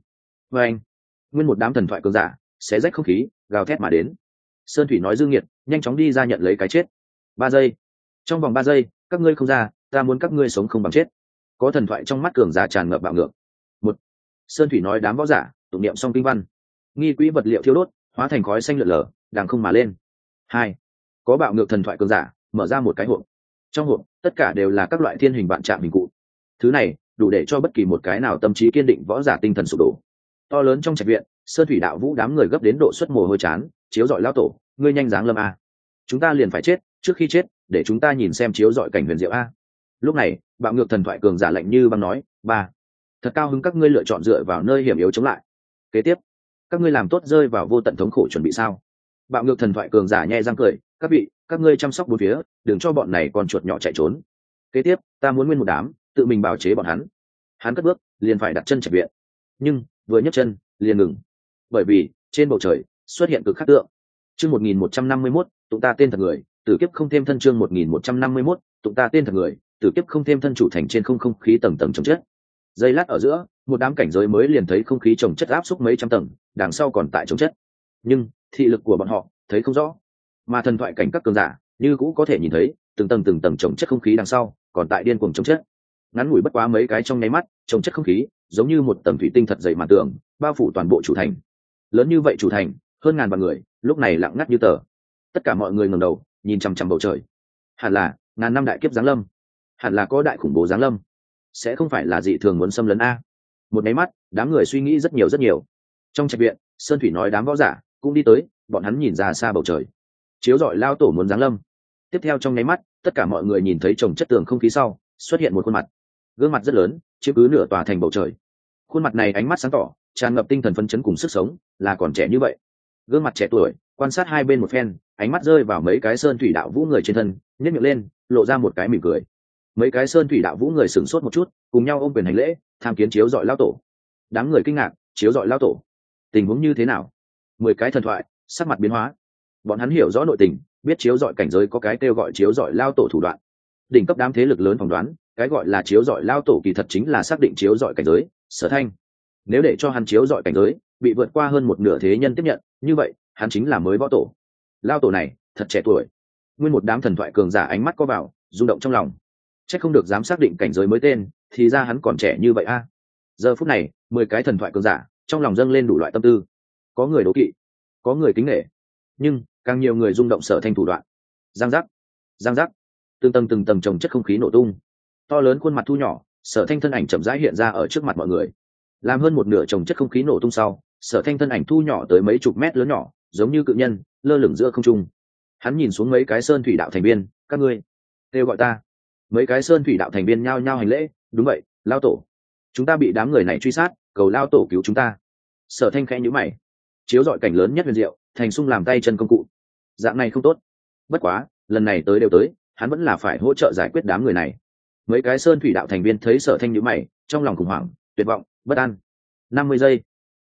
nguyên một đám thần thoại cường giả xé rách không khí, gào thét mà đến. Sơn Thủy nói dương nghiệt, nhanh chóng đi ra nhận lấy cái chết. 3 giây, trong vòng 3 giây các ngươi không ra, ta muốn các ngươi sống không bằng chết. Có thần thoại trong mắt cường giả tràn ngập bạo ngược. Một, Sơn Thủy nói đám võ giả tụng niệm xong kinh văn, nghi quỹ vật liệu thiêu đốt hóa thành khói xanh lượn lờ, đằng không mà lên. 2, có bạo ngược thần thoại cường giả mở ra một cái hộp. Trong hộp tất cả đều là các loại thiên hình vạn trạng hình cụ. Thứ này đủ để cho bất kỳ một cái nào tâm trí kiên định võ giả tinh thần sụp đổ. To lớn trong trạch viện, Sơn Thủy đạo vũ đám người gấp đến độ xuất mồ hôi chán, chiếu dọi lao tổ, ngươi nhanh dáng lâm a. Chúng ta liền phải chết, trước khi chết để chúng ta nhìn xem chiếu dọi cảnh huyền diệu a. Lúc này bạo ngược thần thoại cường giả lạnh như băng nói, ba, thật cao hứng các ngươi lựa chọn dựa vào nơi hiểm yếu chống lại. Kế tiếp các ngươi làm tốt rơi vào vô tận thống khổ chuẩn bị sao? Bạo ngược thần thoại cường giả nhe răng cười, các vị, các ngươi chăm sóc bốn phía, đừng cho bọn này con chuột nhỏ chạy trốn. Kế tiếp ta muốn nguyên một đám tự mình bào chế bọn hắn. Hắn cất bước liền phải đặt chân trạch viện, nhưng vừa nhấc chân liền ngừng, bởi vì trên bầu trời xuất hiện cực khắc tượng. Chương 1151, tụng ta tên thật người, tử kiếp không thêm thân. Chương 1151, tụng ta tên thật người, tử kiếp không thêm thân. Chủ thành trên không khí tầng tầng chồng chất. Giây lát ở giữa, một đám cảnh giới mới liền thấy không khí chồng chất áp xúc mấy trăm tầng, đằng sau còn tại chồng chất, nhưng thị lực của bọn họ thấy không rõ. Mà thần thoại cảnh các cường giả như cũ có thể nhìn thấy từng tầng chồng chất không khí đằng sau còn tại điên cuồng chồng chất. Ngắn ngủi bất quá mấy cái trong nháy mắt, chồng chất không khí giống như một tầng thủy tinh thật dày màn tường bao phủ toàn bộ chủ thành. Lớn như vậy chủ thành, hơn ngàn vạn người lúc này lặng ngắt như tờ. Tất cả mọi người ngẩng đầu nhìn chằm chằm bầu trời. Hẳn là ngàn năm đại kiếp giáng lâm, hẳn là có đại khủng bố giáng lâm, sẽ không phải là dị thường muốn xâm lấn a. Một máy mắt đám người suy nghĩ rất nhiều rất nhiều. Trong trạch viện, Sơn Thủy nói đám võ giả cũng đi tới, bọn hắn nhìn ra xa bầu trời, chiếu rọi lao tổ muốn giáng lâm. Tiếp theo trong nháy mắt, tất cả mọi người nhìn thấy chồng chất tường không khí sau xuất hiện một khuôn mặt, gương mặt rất lớn, chiếm cứ nửa tòa thành bầu trời. Khuôn mặt này ánh mắt sáng tỏ, tràn ngập tinh thần phấn chấn cùng sức sống, là còn trẻ như vậy. Gương mặt trẻ tuổi, quan sát hai bên một phen, ánh mắt rơi vào mấy cái sơn thủy đạo vũ người trên thân, nhếch miệng lên, lộ ra một cái mỉm cười. Mấy cái sơn thủy đạo vũ người sửng sốt một chút, cùng nhau ôm quyền hành lễ, tham kiến chiếu rọi lao tổ. Đám người kinh ngạc, chiếu rọi lao tổ, tình huống như thế nào? 10 cái thần thoại sắc mặt biến hóa. Bọn hắn hiểu rõ nội tình, biết chiếu rọi cảnh giới có cái kêu gọi chiếu rọi lao tổ thủ đoạn. Đỉnh cấp đám thế lực lớn phỏng đoán, cái gọi là chiếu rọi lao tổ kỳ thật chính là xác định chiếu rọi cảnh giới. Sở Thanh, nếu để cho hắn chiếu rọi cảnh giới bị vượt qua hơn một nửa thế nhân tiếp nhận, như vậy hắn chính là mới võ tổ. Lao tổ này thật trẻ tuổi. Nguyên một đám thần thoại cường giả ánh mắt có vào, rung động trong lòng. Chắc không được dám xác định cảnh giới mới tên, thì ra hắn còn trẻ như vậy a. Giờ phút này, 10 cái thần thoại cường giả trong lòng dâng lên đủ loại tâm tư. Có người đố kỵ, có người kính nể, nhưng càng nhiều người rung động Sở Thanh thủ đoạn. Giang giác, giang giác, từng tầng chồng chất không khí nổ tung. To lớn khuôn mặt thu nhỏ, Sở Thanh thân ảnh chậm rãi hiện ra ở trước mặt mọi người. Làm hơn một nửa chồng chất không khí nổ tung sau, Sở Thanh thân ảnh thu nhỏ tới mấy chục mét lớn nhỏ, giống như cự nhân lơ lửng giữa không trung. Hắn nhìn xuống mấy cái sơn thủy đạo thành viên, các ngươi kêu gọi ta. Mấy cái sơn thủy đạo thành viên nhao nhao hành lễ. Đúng vậy, lao tổ, chúng ta bị đám người này truy sát, cầu lao tổ cứu chúng ta. Sở Thanh khẽ nhíu mày, chiếu rọi cảnh lớn nhất huyền diệu, thành sung làm tay chân công cụ, dạng này không tốt. Bất quá lần này tới đều tới, hắn vẫn là phải hỗ trợ giải quyết đám người này. Mấy cái sơn thủy đạo thành viên thấy Sở Thanh nhíu mày, trong lòng khủng hoảng, tuyệt vọng, bất an. 50 giây.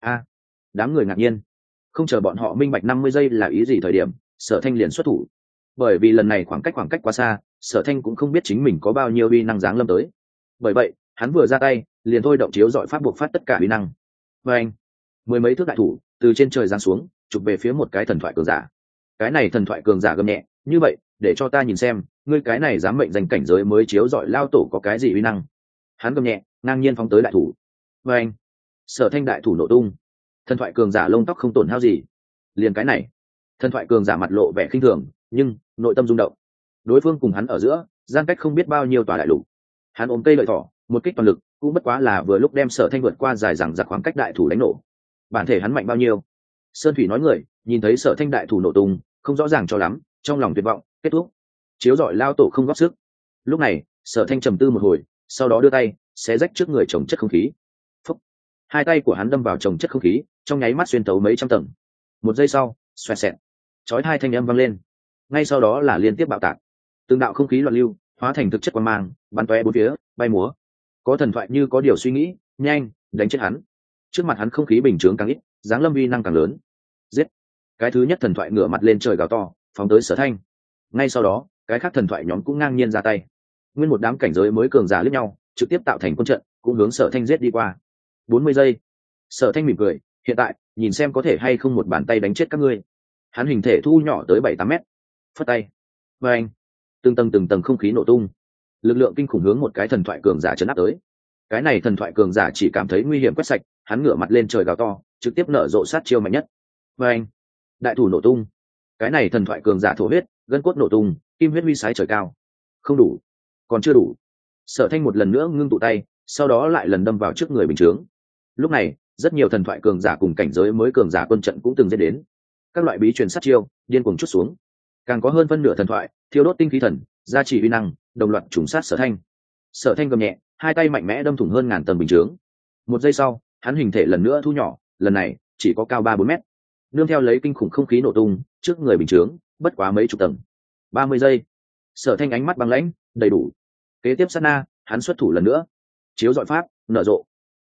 Đám người ngạc nhiên, không chờ bọn họ minh bạch 50 giây là ý gì thời điểm, Sở Thanh liền xuất thủ. Bởi vì lần này khoảng cách quá xa, Sở Thanh cũng không biết chính mình có bao nhiêu uy năng giáng lâm tới. Bởi vậy, hắn vừa ra tay, liền thôi động chiếu dọi pháp buộc phát tất cả uy năng. Và anh, 10 mấy thước đại thủ từ trên trời giáng xuống, chụp về phía một cái thần thoại cường giả. Cái này thần thoại cường giả gầm nhẹ, như vậy, để cho ta nhìn xem, ngươi cái này dám mệnh danh cảnh giới mới chiếu dọi lao tổ có cái gì uy năng. Hắn gầm nhẹ, ngang nhiên phóng tới đại thủ. Và anh, Sở Thanh đại thủ nổ tung. Thần thoại cường giả lông tóc không tổn hao gì. Liền cái này, thần thoại cường giả mặt lộ vẻ khinh thường, nhưng nội tâm rung động. Đối phương cùng hắn ở giữa gian cách không biết bao nhiêu tòa đại lục. Hắn ôm cây lợi thỏ, một kích toàn lực, cũng bất quá là vừa lúc đem Sở Thanh vượt qua dài dằng dặc khoảng cách đại thủ đánh nổ. Bản thể hắn mạnh bao nhiêu? Sơn Thủy nói người nhìn thấy Sở Thanh đại thủ nổ tung, không rõ ràng cho lắm, trong lòng tuyệt vọng. Kết thúc, chiếu rọi lao tổ không góp sức. Lúc này Sở Thanh trầm tư một hồi, sau đó đưa tay xé rách trước người chồng chất không khí. Phúc. Hai tay của hắn đâm vào chồng chất không khí, trong nháy mắt xuyên tấu mấy trăm tầng. Một giây sau, xoẹt xẹt, chói hai thanh âm vang lên. Ngay sau đó là liên tiếp bạo tạc, từng đạo không khí loạn lưu hóa thành thực chất quang mang, bắn tóe bốn phía, bay múa. Có thần thoại như có điều suy nghĩ, nhanh đánh chết hắn. Trước mặt hắn không khí bình chướng càng ít, giáng lâm uy năng càng lớn. Giết. Cái thứ nhất thần thoại ngửa mặt lên trời gào to, phóng tới Sở Thanh. Ngay sau đó, cái khác thần thoại nhóm cũng ngang nhiên ra tay. Nguyên một đám cảnh giới mới cường giả lướt nhau, trực tiếp tạo thành quân trận, cũng hướng Sở Thanh giết đi qua. 40 giây. Sở Thanh mỉm cười, hiện tại nhìn xem có thể hay không một bàn tay đánh chết các ngươi. Hắn hình thể thu nhỏ tới 7-8 mét, phất tay, và anh, từng tầng không khí nổ tung, lực lượng kinh khủng hướng một cái thần thoại cường giả chấn áp tới. Cái này thần thoại cường giả chỉ cảm thấy nguy hiểm quét sạch, hắn ngửa mặt lên trời gào to, trực tiếp nở rộ sát chiêu mạnh nhất. Và anh, đại thủ nổ tung. Cái này thần thoại cường giả thổ huyết, gân cốt nổ tung, kim huyết huy sái trời cao. Không đủ, còn chưa đủ. Sở Thanh một lần nữa ngưng tụ tay, sau đó lại lần đâm vào trước người bình chướng. Lúc này rất nhiều thần thoại cường giả cùng cảnh giới mới cường giả quân trận cũng từng giết đến. Các loại bí truyền sát chiêu điên cuồng chút xuống, càng có hơn phân nửa thần thoại thiêu đốt tinh khí thần, gia trì uy năng, đồng loạt trùng sát Sở Thanh. Sở Thanh gầm nhẹ, hai tay mạnh mẽ đâm thủng hơn ngàn tầng bình chướng. Một giây sau, hắn hình thể lần nữa thu nhỏ, lần này chỉ có cao 3-4 mét. Nương theo lấy kinh khủng không khí nổ tung, trước người bình chướng bất quá mấy chục tầng. 30 giây. Sở Thanh ánh mắt băng lãnh, đầy đủ. Kế tiếp sát na, hắn xuất thủ lần nữa. Chiếu dọi pháp nở rộ.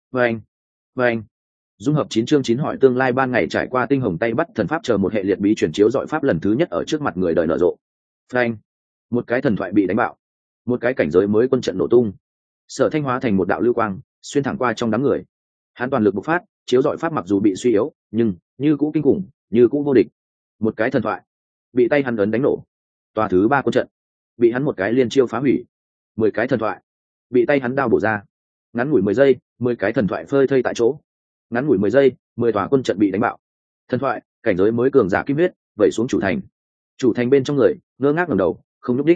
Vâng. Dung hợp 9 chương 9 hỏi tương lai ban ngày trải qua tinh hồng tay bắt thần pháp chờ một hệ liệt bí chuyển chiếu dọi pháp lần thứ nhất ở trước mặt người đời nở rộ. Phanh. Một cái thần thoại bị đánh bạo, một cái cảnh giới mới quân trận nổ tung. Sở Thanh hóa thành một đạo lưu quang, xuyên thẳng qua trong đám người. Hắn toàn lực bộc phát, chiếu dọi pháp mặc dù bị suy yếu, nhưng như cũ kinh khủng, như cũ vô địch. Một cái thần thoại bị tay hắn ấn đánh nổ. Tòa thứ 3 quân trận bị hắn một cái liên chiêu phá hủy. 10 cái thần thoại bị tay hắn đao bổ ra. Ngắn ngủi 10 giây, 10 cái thần thoại phơi thây tại chỗ. Ngắn ngủi 10 giây, 10 tòa quân trận bị đánh bạo. Thần thoại cảnh giới mới cường giả kim huyết vẩy xuống chủ thành. Chủ thành bên trong người ngơ ngác ngẩng đầu, không nhúc đích.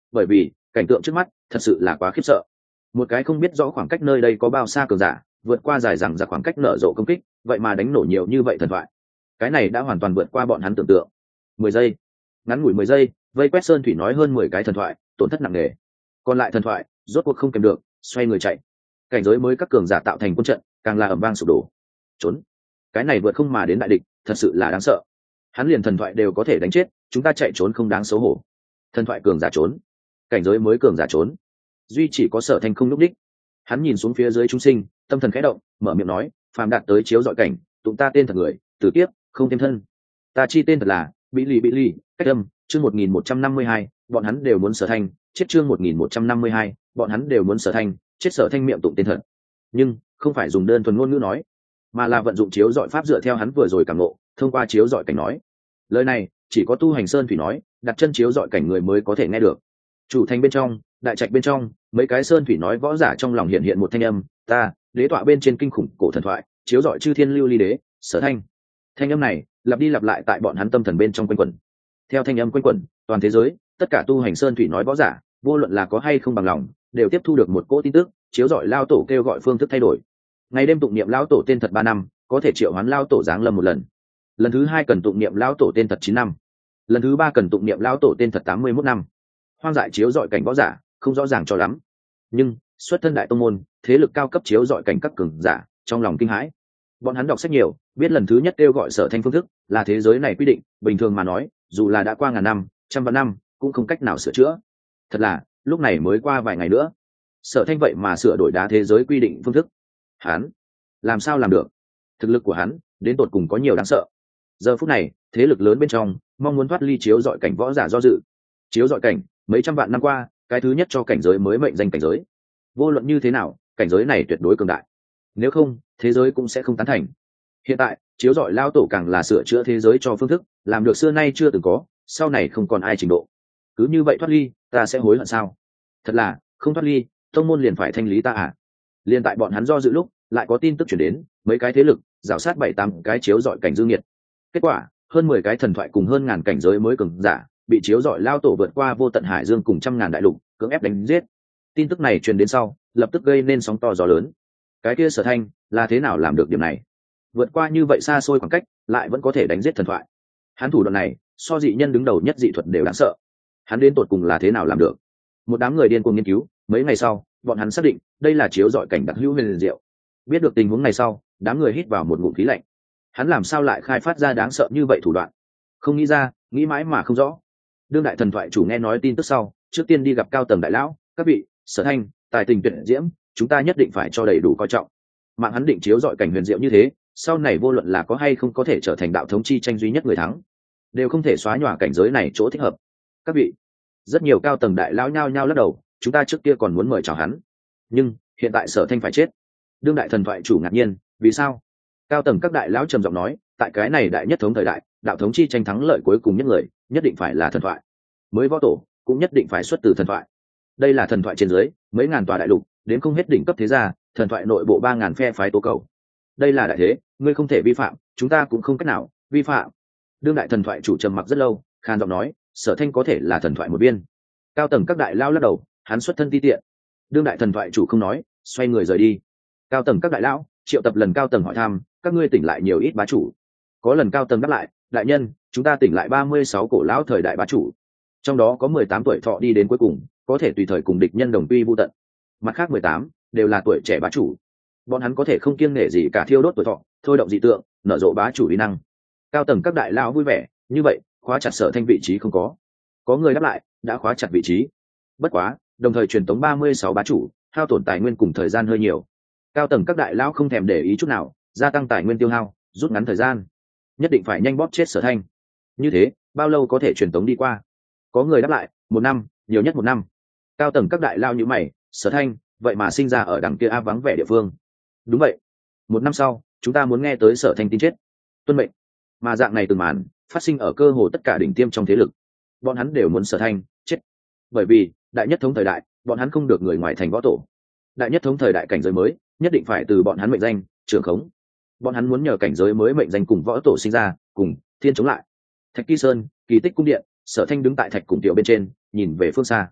bởi vì cảnh tượng trước mắt thật sự là quá khiếp sợ. Một cái không biết rõ khoảng cách nơi đây có bao xa cường giả vượt qua dài rằng ra khoảng cách nở rộ công kích, vậy mà đánh nổ nhiều như vậy thần thoại. Cái này đã hoàn toàn vượt qua bọn hắn tưởng tượng. 10 giây, ngắn ngủi 10 giây, vây quét sơn thủy nói hơn 10 cái thần thoại, tổn thất nặng nề. Còn lại thần thoại rốt cuộc không kèm được, xoay người chạy. Cảnh giới mới các cường giả tạo thành quân trận, càng là ầm vang sụp đổ. Trốn. Cái này vượt không mà đến đại địch, thật sự là đáng sợ. Hắn liền thần thoại đều có thể đánh chết, chúng ta chạy trốn không đáng xấu hổ. Thần thoại cường giả trốn, cảnh giới mới cường giả trốn, duy chỉ có Sở Thanh không lúc đích. Hắn nhìn xuống phía dưới chúng sinh, tâm thần khẽ động, mở miệng nói, phàm đạt tới chiếu dọi cảnh, tụng ta tên thật người, tử kiếp không thêm thân. Ta chi tên thật là bị lì, cách âm. Chương 1152, bọn hắn đều muốn Sở Thanh chết. Chương 1152, bọn hắn đều muốn Sở Thanh chết. Sở Thanh miệng tụng tên thật, nhưng không phải dùng đơn thuần ngôn ngữ nói, mà là vận dụng chiếu dọi pháp dựa theo hắn vừa rồi cảm ngộ, thông qua chiếu dọi cảnh nói. Lời này chỉ có tu hành sơn thủy nói, đặt chân chiếu dọi cảnh người mới có thể nghe được. Chủ thành bên trong, đại trạch bên trong, mấy cái sơn thủy nói võ giả trong lòng hiện một thanh âm, ta đế tọa bên trên kinh khủng cổ thần thoại, chiếu dọi chư thiên lưu ly đế, Sở Thanh. Thanh âm này lặp đi lặp lại tại bọn hắn tâm thần bên trong quanh quẩn. Theo thanh âm quanh quẩn, toàn thế giới, tất cả tu hành sơn thủy nói võ giả, vô luận là có hay không bằng lòng, đều tiếp thu được một cỗ tin tức, chiếu dọi lao tổ kêu gọi phương thức thay đổi. Ngày đêm tụng niệm lao tổ tên thật 3 năm, có thể triệu hoán lao tổ giáng lâm một lần. Lần thứ 2 cần tụng niệm lao tổ tên thật 9 năm. Lần thứ 3 cần tụng niệm lao tổ tên thật 81 năm. Hoang dại chiếu dọi cảnh võ giả không rõ ràng cho lắm, nhưng xuất thân đại tông môn, thế lực cao cấp chiếu dọi cảnh các cường giả trong lòng kinh hãi. Bọn hắn đọc sách nhiều, biết lần thứ nhất kêu gọi Sở Thanh phương thức là thế giới này quy định, bình thường mà nói, dù là đã qua ngàn năm, trăm vạn năm, cũng không cách nào sửa chữa. Thật là, lúc này mới qua vài ngày nữa, Sở Thanh vậy mà sửa đổi đá thế giới quy định phương thức. Hắn làm sao làm được? Thực lực của hắn đến tột cùng có nhiều đáng sợ. Giờ phút này, thế lực lớn bên trong mong muốn thoát ly chiếu dọi cảnh võ giả do dự. Chiếu dọi cảnh mấy trăm vạn năm qua, cái thứ nhất cho cảnh giới mới mệnh danh cảnh giới. Vô luận như thế nào, cảnh giới này tuyệt đối cường đại, nếu không thế giới cũng sẽ không tán thành. Hiện tại chiếu dọi lao tổ càng là sửa chữa thế giới cho phương thức, làm được xưa nay chưa từng có, sau này không còn ai trình độ. Cứ như vậy thoát ly, ta sẽ hối hận sao? Thật là không thoát ly, tông môn liền phải thanh lý ta à? Liên tại bọn hắn do dự lúc, lại có tin tức chuyển đến, mấy cái thế lực rào sát 7-8 cái chiếu dọi cảnh dương nhiệt. Kết quả hơn 10 cái thần thoại cùng hơn ngàn cảnh giới mới cường giả bị chiếu dọi lao tổ vượt qua vô tận hải dương cùng trăm ngàn đại lục cưỡng ép đánh giết. Tin tức này truyền đến sau, lập tức gây nên sóng to gió lớn. Cái kia Sở Thanh là thế nào làm được điểm này? Vượt qua như vậy xa xôi khoảng cách, lại vẫn có thể đánh giết thần thoại. Hắn thủ đoạn này, so dị nhân đứng đầu nhất dị thuật đều đáng sợ. Hắn đến tột cùng là thế nào làm được? Một đám người điên cuồng nghiên cứu, mấy ngày sau, bọn hắn xác định đây là chiếu dọi cảnh đặc hữu huyền diệu. Biết được tình huống này sau, đám người hít vào một ngụm khí lạnh. Hắn làm sao lại khai phát ra đáng sợ như vậy thủ đoạn? Không nghĩ ra, nghĩ mãi mà không rõ. Đương đại thần thoại chủ nghe nói tin tức sau, trước tiên đi gặp cao tầng đại lão, các vị, Sở Thanh tài tình tuyệt diễm, chúng ta nhất định phải cho đầy đủ coi trọng. Mạng hắn định chiếu dọi cảnh huyền diệu như thế, sau này vô luận là có hay không có thể trở thành đạo thống chi tranh duy nhất người thắng, đều không thể xóa nhòa cảnh giới này chỗ thích hợp. Các vị, rất nhiều cao tầng đại lão nhao nhao lắc đầu, chúng ta trước kia còn muốn mời chào hắn, nhưng hiện tại Sở Thanh phải chết. Đương đại thần thoại chủ ngạc nhiên, vì sao? Cao tầng các đại lão trầm giọng nói, tại cái này đại nhất thống thời đại, đạo thống chi tranh thắng lợi cuối cùng nhất người nhất định phải là thần thoại, mới võ tổ cũng nhất định phải xuất từ thần thoại. Đây là thần thoại trên dưới mấy ngàn tòa đại lục, đến không hết đỉnh cấp thế gia, thần thoại nội bộ 3000 phe phái tố cầu. Đây là đại thế, ngươi không thể vi phạm, chúng ta cũng không cách nào vi phạm. Đương đại thần thoại chủ trầm mặc rất lâu, khan giọng nói, Sở Thanh có thể là thần thoại một viên. Cao tầng các đại lao lắc đầu, hắn xuất thân ti tiện. Đương đại thần thoại chủ không nói, xoay người rời đi. Cao tầng các đại lão triệu tập lần cao tầng hỏi thăm, các ngươi tỉnh lại nhiều ít bá chủ? Có lần cao tầng đáp lại, đại nhân, chúng ta tỉnh lại 36 cổ lão thời đại bá chủ, trong đó có 18 tuổi thọ đi đến cuối cùng, có thể tùy thời cùng địch nhân đồng quy vu tận. Mặt khác 18 đều là tuổi trẻ bá chủ, bọn hắn có thể không kiêng nể gì cả thiêu đốt tuổi thọ, thôi động dị tượng, nở rộ bá chủ uy năng. Cao tầng các đại lão vui vẻ, như vậy khóa chặt Sở Thanh vị trí không có? Có người đáp lại, đã khóa chặt vị trí. Bất quá đồng thời truyền tống 36 bá chủ, hao tổn tài nguyên cùng thời gian hơi nhiều. Cao tầng các đại lão không thèm để ý chút nào, gia tăng tài nguyên tiêu hao, rút ngắn thời gian, nhất định phải nhanh bóp chết Sở Thanh. Như thế bao lâu có thể truyền tống đi qua? Có người đáp lại, 1 năm, nhiều nhất 1 năm. Cao tầng các đại lao như mày, Sở Thanh vậy mà sinh ra ở đằng kia áp vắng vẻ địa phương. Đúng vậy, 1 năm sau chúng ta muốn nghe tới Sở Thanh tin chết. Tuân mệnh. Mà dạng này từng màn phát sinh ở cơ hồ tất cả đỉnh tiêm trong thế lực, bọn hắn đều muốn Sở Thanh chết. Bởi vì đại nhất thống thời đại, bọn hắn không được người ngoài thành võ tổ. Đại nhất thống thời đại cảnh giới mới nhất định phải từ bọn hắn mệnh danh trưởng khống. Bọn hắn muốn nhờ cảnh giới mới mệnh danh cùng võ tổ sinh ra, cùng thiên chống lại. Thạch Kỳ Sơn, Kỳ Tích cung điện, Sở Thanh đứng tại thạch cùng tiểu bên trên, nhìn về phương xa.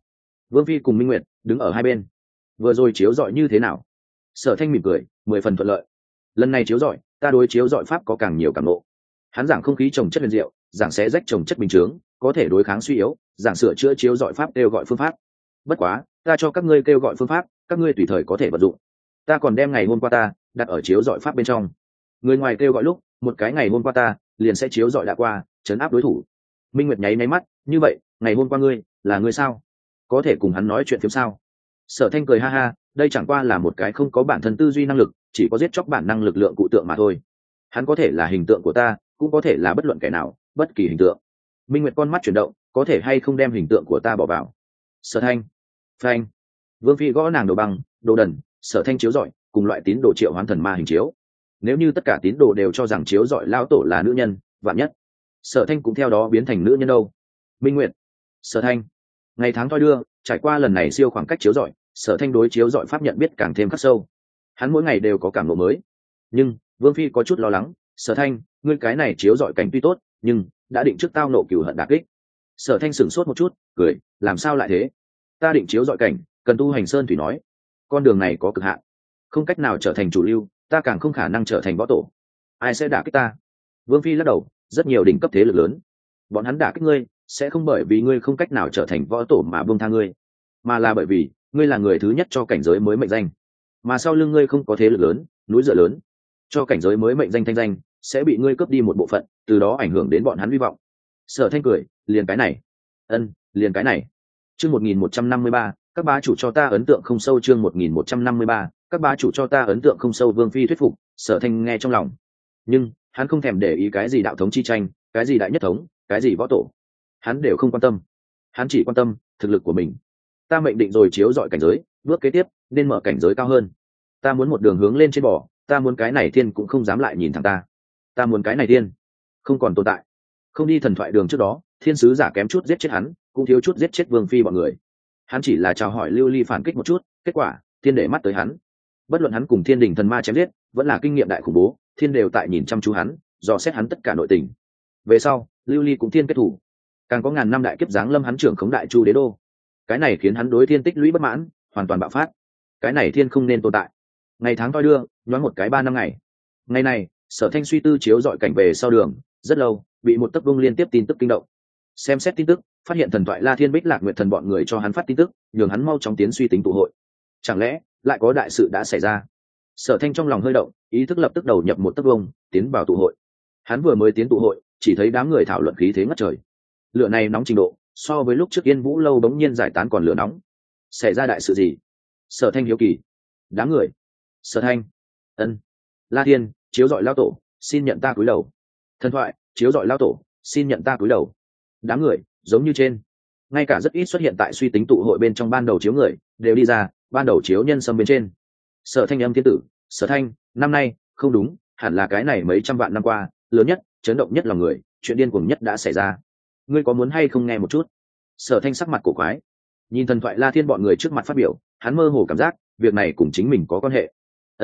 Vương Phi cùng Minh Nguyệt đứng ở hai bên. Vừa rồi chiếu rọi như thế nào? Sở Thanh mỉm cười, 10 phần thuận lợi. Lần này chiếu rọi, ta đối chiếu rọi pháp có càng nhiều cảm ngộ. Hắn giảng không khí trồng chất huyền diệu, giảng sẽ rách trồng chất bình chướng, có thể đối kháng suy yếu, giảng sửa chữa chiếu rọi pháp kêu gọi phương pháp. Bất quá, ta cho các ngươi kêu gọi phương pháp, các ngươi tùy thời có thể vận dụng. Ta còn đem ngày hôm qua ta đặt ở chiếu rọi pháp bên trong. Người ngoài kêu gọi lúc, một cái ngày hôm qua ta liền sẽ chiếu rọi đã qua, chấn áp đối thủ. Minh Nguyệt nháy mắt, như vậy, ngày hôm qua ngươi, là ngươi sao? Có thể cùng hắn nói chuyện phiếm sao? Sở Thanh cười ha ha, đây chẳng qua là một cái không có bản thân tư duy năng lực, chỉ có giết chóc bản năng lực lượng cụ tượng mà thôi. Hắn có thể là hình tượng của ta, cũng có thể là bất luận kẻ nào, bất kỳ hình tượng. Minh Nguyệt con mắt chuyển động, có thể hay không đem hình tượng của ta bỏ vào? Sở Thanh, phanh. Vương Phi gõ nàng đầu băng, đồ đần. Sở Thanh chiếu rọi, cùng loại tín đồ triệu hoán thần ma hình chiếu. Nếu như tất cả tín đồ đều cho rằng chiếu rọi lao tổ là nữ nhân, vạn nhất Sở Thanh cũng theo đó biến thành nữ nhân đâu. Minh Nguyệt, Sở Thanh, ngày tháng thoi đưa, trải qua lần này siêu khoảng cách chiếu rọi, Sở Thanh đối chiếu rọi pháp nhận biết càng thêm khắc sâu. Hắn mỗi ngày đều có cảm ngộ mới. Nhưng Vương Phi có chút lo lắng, Sở Thanh, ngươi cái này chiếu rọi cảnh tuy tốt, nhưng đã định trước tao nộ cửu hận đả kích. Sở Thanh sửng sốt một chút, cười, làm sao lại thế? Ta định chiếu rọi cảnh, cần tu hành sơn thủy nói, con đường này có cực hạn, không cách nào trở thành chủ lưu, ta càng không khả năng trở thành võ tổ. Ai sẽ đả kích ta? Vương Phi lắc đầu, rất nhiều đỉnh cấp thế lực lớn, bọn hắn đả kích ngươi, sẽ không bởi vì ngươi không cách nào trở thành võ tổ mà buông tha ngươi, mà là bởi vì ngươi là người thứ nhất cho cảnh giới mới mệnh danh, mà sau lưng ngươi không có thế lực lớn, núi dựa lớn, cho cảnh giới mới mệnh danh thanh danh sẽ bị ngươi cướp đi một bộ phận, từ đó ảnh hưởng đến bọn hắn hy vọng. Sở Thanh cười, liền cái này. Liền cái này. Chương 1153, các bá chủ cho ta ấn tượng không sâu. Chương 1153, các bá chủ cho ta ấn tượng không sâu. Vương Phi thuyết phục, Sở Thanh nghe trong lòng, nhưng hắn không thèm để ý cái gì đạo thống chi tranh, cái gì đại nhất thống, cái gì võ tổ, hắn đều không quan tâm. Hắn chỉ quan tâm thực lực của mình. Ta mệnh định rồi chiếu dọi cảnh giới, bước kế tiếp nên mở cảnh giới cao hơn. Ta muốn một đường hướng lên trên bò, ta muốn cái này thiên cũng không dám lại nhìn thẳng ta. Ta muốn cái này thiên không còn tồn tại. Không đi thần thoại đường trước đó, thiên sứ giả kém chút giết chết hắn, cũng thiếu chút giết chết Vương Phi bọn người. Hắn chỉ là chào hỏi lưu ly phản kích một chút, kết quả thiên để mắt tới hắn. Bất luận hắn cùng thiên đình thần ma chém giết, vẫn là kinh nghiệm đại khủng bố, thiên đều tại nhìn chăm chú hắn, dò xét hắn tất cả nội tình. Về sau lưu ly cũng thiên kết thủ, càng có ngàn năm đại kiếp giáng lâm hắn trưởng khống đại chu đế đô. Cái này khiến hắn đối thiên tích lũy bất mãn, hoàn toàn bạo phát. Cái này thiên không nên tồn tại. Ngày tháng thoi đưa, nhoáng một cái 3 năm ngày. Ngày này Sở Thanh suy tư chiếu dọi cảnh về sau đường rất lâu, bị một tấc vung liên tiếp tin tức kinh động. Xem xét tin tức, phát hiện thần thoại La Thiên Bích Lạc Nguyệt thần bọn người cho hắn phát tin tức, nhường hắn mau chóng tiến suy tính tụ hội. Chẳng lẽ lại có đại sự đã xảy ra? Sở Thanh trong lòng hơi động, ý thức lập tức đầu nhập một tấc vung, tiến vào tụ hội. Hắn vừa mới tiến tụ hội, chỉ thấy đám người thảo luận khí thế ngất trời. Lửa này nóng trình độ, so với lúc trước Yên Vũ lâu bỗng nhiên giải tán còn lửa nóng. Xảy ra đại sự gì? Sở Thanh hiếu kỳ. Đám người. Sở Thanh. La Thiên, chiếu dọi lao tổ, xin nhận ta cúi đầu. Thần thoại, chiếu dọi lao tổ, xin nhận ta cúi đầu. Đám người giống như trên, ngay cả rất ít xuất hiện tại suy tính tụ hội bên trong ban đầu chiếu người đều đi ra, ban đầu chiếu nhân sâm bên trên. Sở Thanh âm thiên tử, Sở Thanh, năm nay không đúng, hẳn là cái này mấy trăm vạn năm qua lớn nhất, chấn động nhất lòng người, chuyện điên cuồng nhất đã xảy ra. Ngươi có muốn hay không nghe một chút? Sở Thanh sắc mặt cổ quái, nhìn thần thoại La Thiên bọn người trước mặt phát biểu, hắn mơ hồ cảm giác việc này cùng chính mình có quan hệ.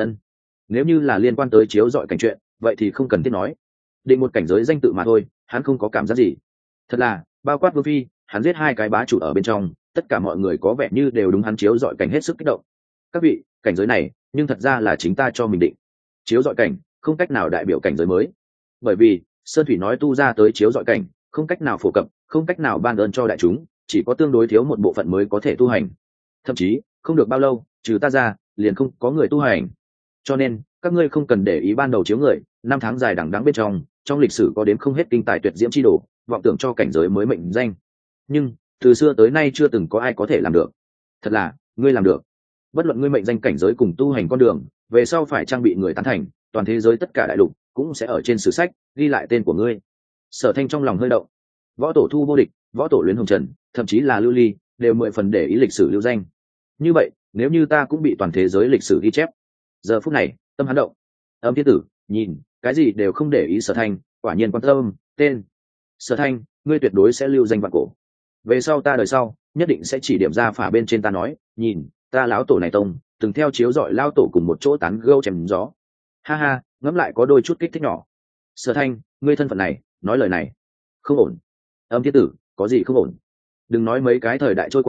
Nếu như là liên quan tới chiếu dọi cảnh chuyện, vậy thì không cần thiết nói. Định một cảnh giới danh tự mà thôi, hắn không có cảm giác gì. Thật là, bao quát Vương Phi, hắn giết 2 cái bá chủ ở bên trong, tất cả mọi người có vẻ như đều đúng hắn chiếu dọi cảnh hết sức kích động. Các vị, cảnh giới này, nhưng thật ra là chính ta cho mình định. Chiếu dọi cảnh, không cách nào đại biểu cảnh giới mới. Bởi vì, Sơn Thủy nói tu ra tới chiếu dọi cảnh, không cách nào phổ cập, không cách nào ban ơn cho đại chúng, chỉ có tương đối thiếu một bộ phận mới có thể tu hành. Thậm chí, không được bao lâu, trừ ta ra, liền không có người tu hành. Cho nên, các ngươi không cần để ý ban đầu chiếu người, 5 tháng dài đằng đẵng bên trong lịch sử có đến không hết kinh tài tuyệt diễm chi đồ, vọng tưởng cho cảnh giới mới mệnh danh. Nhưng từ xưa tới nay chưa từng có ai có thể làm được. Thật là, ngươi làm được. Bất luận ngươi mệnh danh cảnh giới cùng tu hành con đường, về sau phải trang bị người tán thành, toàn thế giới tất cả đại lục cũng sẽ ở trên sử sách ghi lại tên của ngươi. Sở Thanh trong lòng hơi động. Võ tổ Thu Vô Địch, võ tổ Luyến Hồng Trần, thậm chí là Lưu Ly, đều 10 phần để ý lịch sử lưu danh. Như vậy, nếu như ta cũng bị toàn thế giới lịch sử ghi chép. Giờ phút này, tâm hắn động. Âm thiên tử nhìn, cái gì đều không để ý Sở Thanh, quả nhiên quan tâm tên. Sở Thanh, ngươi tuyệt đối sẽ lưu danh vạn cổ. Về sau ta đời sau, nhất định sẽ chỉ điểm ra phả bên trên ta nói, nhìn, ta lão tổ này tông, từng theo chiếu dọi lao tổ cùng một chỗ tán gẫu chém gió. Ha ha, ngẫm lại có đôi chút kích thích nhỏ. Sở Thanh, ngươi thân phận này, nói lời này, không ổn. Âm thiên tử, có gì không ổn? Đừng nói mấy cái thời đại trôi qua,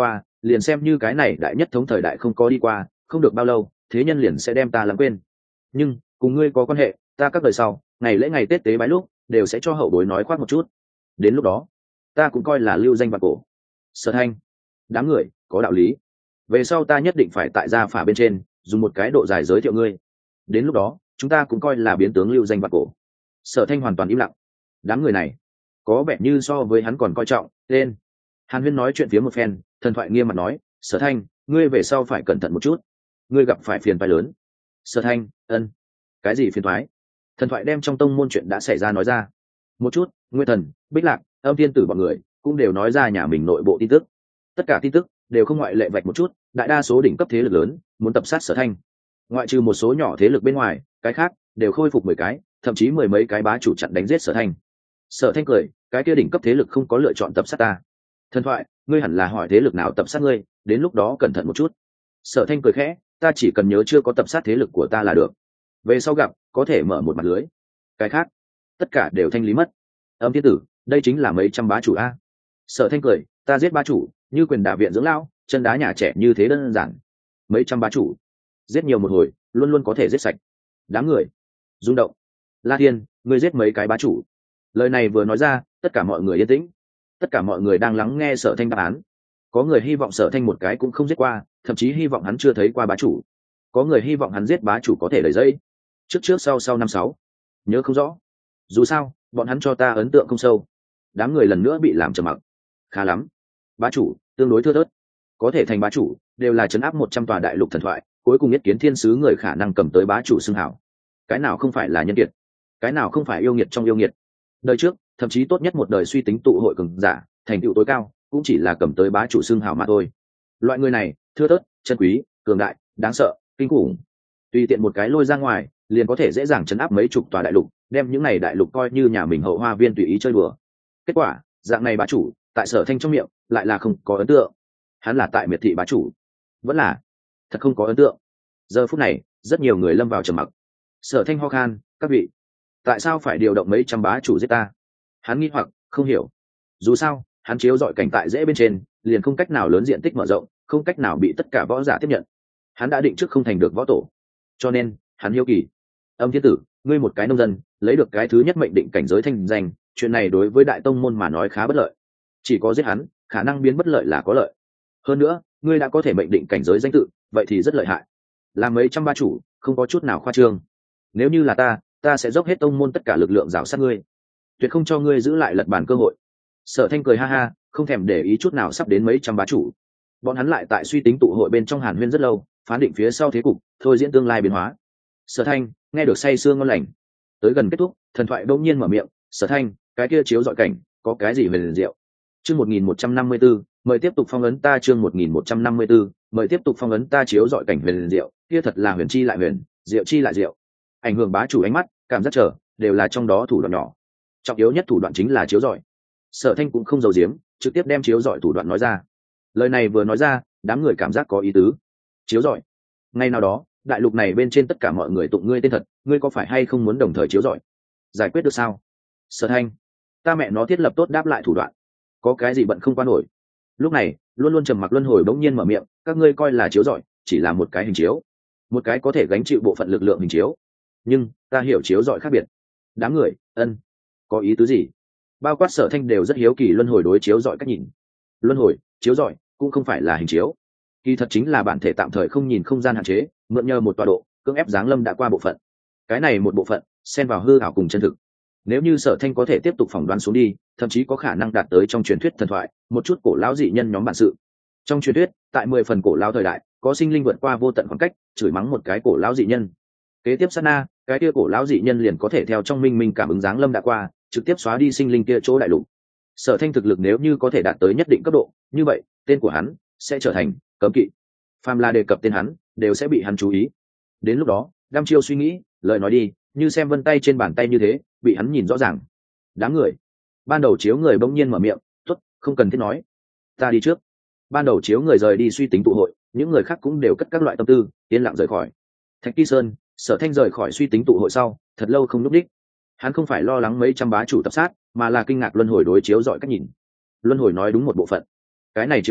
liền xem như cái này đại nhất thống thời đại không có đi qua, không được bao lâu thế nhân liền sẽ đem ta lãng quên. Nhưng cùng ngươi có quan hệ, ta các đời sau ngày lễ ngày tết tế bái lúc đều sẽ cho hậu bối nói khoác một chút, đến lúc đó ta cũng coi là lưu danh vạn cổ. Sở Thanh, đám người có đạo lý, về sau ta nhất định phải tại gia phả bên trên dùng một cái độ dài giới thiệu ngươi, đến lúc đó chúng ta cũng coi là biến tướng lưu danh vạn cổ. Sở Thanh hoàn toàn im lặng, đám người này có vẻ như so với hắn còn coi trọng lên. Hàn Huyên nói chuyện phía một phen, Thần Thoại nghiêm mặt nói, Sở Thanh, ngươi về sau phải cẩn thận một chút, ngươi gặp phải phiền phái lớn. Sở Thanh, ân, cái gì phiền thoái? Thần Thoại đem trong tông môn chuyện đã xảy ra nói ra một chút. Nguyên Thần, Bích Lạc, Âm Thiên Tử bọn người cũng đều nói ra nhà mình nội bộ tin tức. Tất cả tin tức đều không ngoại lệ vạch một chút, đại đa số đỉnh cấp thế lực lớn muốn tập sát Sở Thanh, ngoại trừ một số nhỏ thế lực bên ngoài, cái khác đều khôi phục 10 cái, thậm chí 10 mấy cái bá chủ chặn đánh giết Sở Thanh. Sở Thanh cười, cái kia đỉnh cấp thế lực không có lựa chọn tập sát ta. Thần Thoại, ngươi hẳn là hỏi thế lực nào tập sát ngươi, đến lúc đó cẩn thận một chút. Sở Thanh cười khẽ, ta chỉ cần nhớ chưa có tập sát thế lực của ta là được, về sau gặp có thể mở một mặt lưới, cái khác tất cả đều thanh lý mất. Âm Thiên Tử, đây chính là mấy trăm bá chủ a. Sở Thanh cười, ta giết bá chủ như quyền đả viện dưỡng lão, chân đá nhà trẻ như thế đơn giản, mấy trăm bá chủ giết nhiều một hồi luôn luôn có thể giết sạch. Đám người rung động. La Thiên, ngươi giết mấy cái bá chủ? Lời này vừa nói ra, tất cả mọi người yên tĩnh, tất cả mọi người đang lắng nghe Sở Thanh đáp án. Có người hy vọng Sở Thanh một cái cũng không giết qua, thậm chí hy vọng hắn chưa thấy qua bá chủ. Có người hy vọng hắn giết bá chủ có thể đẩy dây, trước sau năm sáu, nhớ không rõ. Dù sao bọn hắn cho ta ấn tượng không sâu. Đám người lần nữa bị làm trầm mặc. Khá lắm, bá chủ tương đối thưa thớt, có thể thành bá chủ đều là trấn áp 100 tòa đại lục thần thoại, cuối cùng nhất kiến thiên sứ người khả năng cầm tới bá chủ xưng hảo. Cái nào không phải là nhân kiệt, cái nào không phải yêu nghiệt trong yêu nghiệt. Đời trước thậm chí tốt nhất một đời suy tính tụ hội cường giả, thành tựu tối cao cũng chỉ là cầm tới bá chủ xưng hảo mà thôi. Loại người này thưa thớt, chân quý, cường đại, đáng sợ, kinh khủng, tùy tiện một cái lôi ra ngoài liền có thể dễ dàng chấn áp mấy chục tòa đại lục, đem những này đại lục coi như nhà mình hậu hoa viên tùy ý chơi đùa. Kết quả dạng này bá chủ tại Sở Thanh trong miệng lại là không có ấn tượng. Hắn là tại miệt thị bá chủ, vẫn là thật không có ấn tượng. Giờ phút này rất nhiều người lâm vào trầm mặc. Sở Thanh ho khan, các vị, tại sao phải điều động mấy trăm bá chủ giết ta? Hắn nghi hoặc không hiểu. Dù sao hắn chiếu dọi cảnh tại dễ bên trên liền không cách nào lớn diện tích mở rộng, không cách nào bị tất cả võ giả tiếp nhận. Hắn đã định trước không thành được võ tổ, cho nên hắn hiếu kỳ. Âm Thiên Tử, ngươi một cái nông dân lấy được cái thứ nhất mệnh định cảnh giới thanh danh, chuyện này đối với đại tông môn mà nói khá bất lợi. Chỉ có giết hắn khả năng biến bất lợi là có lợi. Hơn nữa ngươi đã có thể mệnh định cảnh giới danh tự, vậy thì rất lợi hại. Làm mấy trăm bá chủ không có chút nào khoa trương. Nếu như là ta sẽ dốc hết tông môn tất cả lực lượng rào sát ngươi, tuyệt không cho ngươi giữ lại lật bàn cơ hội. Sở Thanh cười ha ha, không thèm để ý chút nào sắp đến mấy trăm bá chủ. Bọn hắn lại tại suy tính tụ hội bên trong Hàn Huyên rất lâu, phán định phía sau thế cục, thôi diễn tương lai biến hóa. Sở Thanh nghe được say sương ngon lành. Tới gần kết thúc, Thần Thoại bỗng nhiên mở miệng, Sở Thanh, cái kia chiếu dọi cảnh có cái gì về liền diệu? Chương 1154, mời tiếp tục phong ấn ta. Chương 1154, mời tiếp tục phong ấn ta. Chiếu dọi cảnh huyền diệu, kia thật là huyền chi lại huyền, diệu chi lại diệu. Ảnh hưởng bá chủ ánh mắt, cảm giác trở, đều là trong đó thủ đoạn nhỏ. Trọng yếu nhất thủ đoạn chính là chiếu dọi. Sở Thanh cũng không giấu giếm, trực tiếp đem chiếu dọi thủ đoạn nói ra. Lời này vừa nói ra, đám người cảm giác có ý tứ. Chiếu dọi, ngay nào đó đại lục này bên trên tất cả mọi người tụng ngươi tên thật, ngươi có phải hay không muốn đồng thời chiếu dọi? Giải quyết được sao? Sở Thanh, ta mẹ nó thiết lập tốt đáp lại thủ đoạn, có cái gì bận không qua nổi. Lúc này luôn luôn trầm mặc luân hồi bỗng nhiên mở miệng, các ngươi coi là chiếu dọi chỉ là một cái hình chiếu, một cái có thể gánh chịu bộ phận lực lượng hình chiếu, nhưng ta hiểu chiếu dọi khác biệt. Đám người ân, có ý tứ gì? Bao quát Sở Thanh đều rất hiếu kỳ luân hồi đối chiếu dọi cách nhìn. Luân hồi chiếu dọi cũng không phải là hình chiếu, kỳ thật chính là bản thể tạm thời không nhìn không gian hạn chế, mượn nhờ một tọa độ cưỡng ép giáng lâm đã qua bộ phận. Cái này một bộ phận xen vào hư ảo cùng chân thực. Nếu như Sở Thanh có thể tiếp tục phỏng đoán xuống đi, thậm chí có khả năng đạt tới trong truyền thuyết thần thoại một chút cổ lão dị nhân nhóm bản sự. Trong truyền thuyết tại 10 phần cổ lão thời đại có sinh linh vượt qua vô tận khoảng cách chửi mắng một cái cổ lão dị nhân, kế tiếp sát na cái kia cổ lão dị nhân liền có thể theo trong minh minh cảm ứng giáng lâm đã qua, trực tiếp xóa đi sinh linh kia chỗ đại lục. Sở Thanh thực lực nếu như có thể đạt tới nhất định cấp độ, như vậy tên của hắn sẽ trở thành cấm kỵ, phàm là đề cập tên hắn đều sẽ bị hắn chú ý. Đến lúc đó đăm chiêu suy nghĩ, lời nói đi như xem vân tay trên bàn tay như thế, bị hắn nhìn rõ ràng. Đám người ban đầu chiếu người bỗng nhiên mở miệng, tốt, không cần thiết nói, ta đi trước. Ban đầu chiếu người rời đi suy tính tụ hội, những người khác cũng đều cất các loại tâm tư, yên lặng rời khỏi. Thạch Kỳ Sơn, Sở Thanh rời khỏi suy tính tụ hội sau thật lâu không núp đích. Hắn không phải lo lắng mấy trăm bá chủ tập sát, mà là kinh ngạc luân hồi đối chiếu dọi cách nhìn. Luân hồi nói đúng một bộ phận, cái này chiếu dọi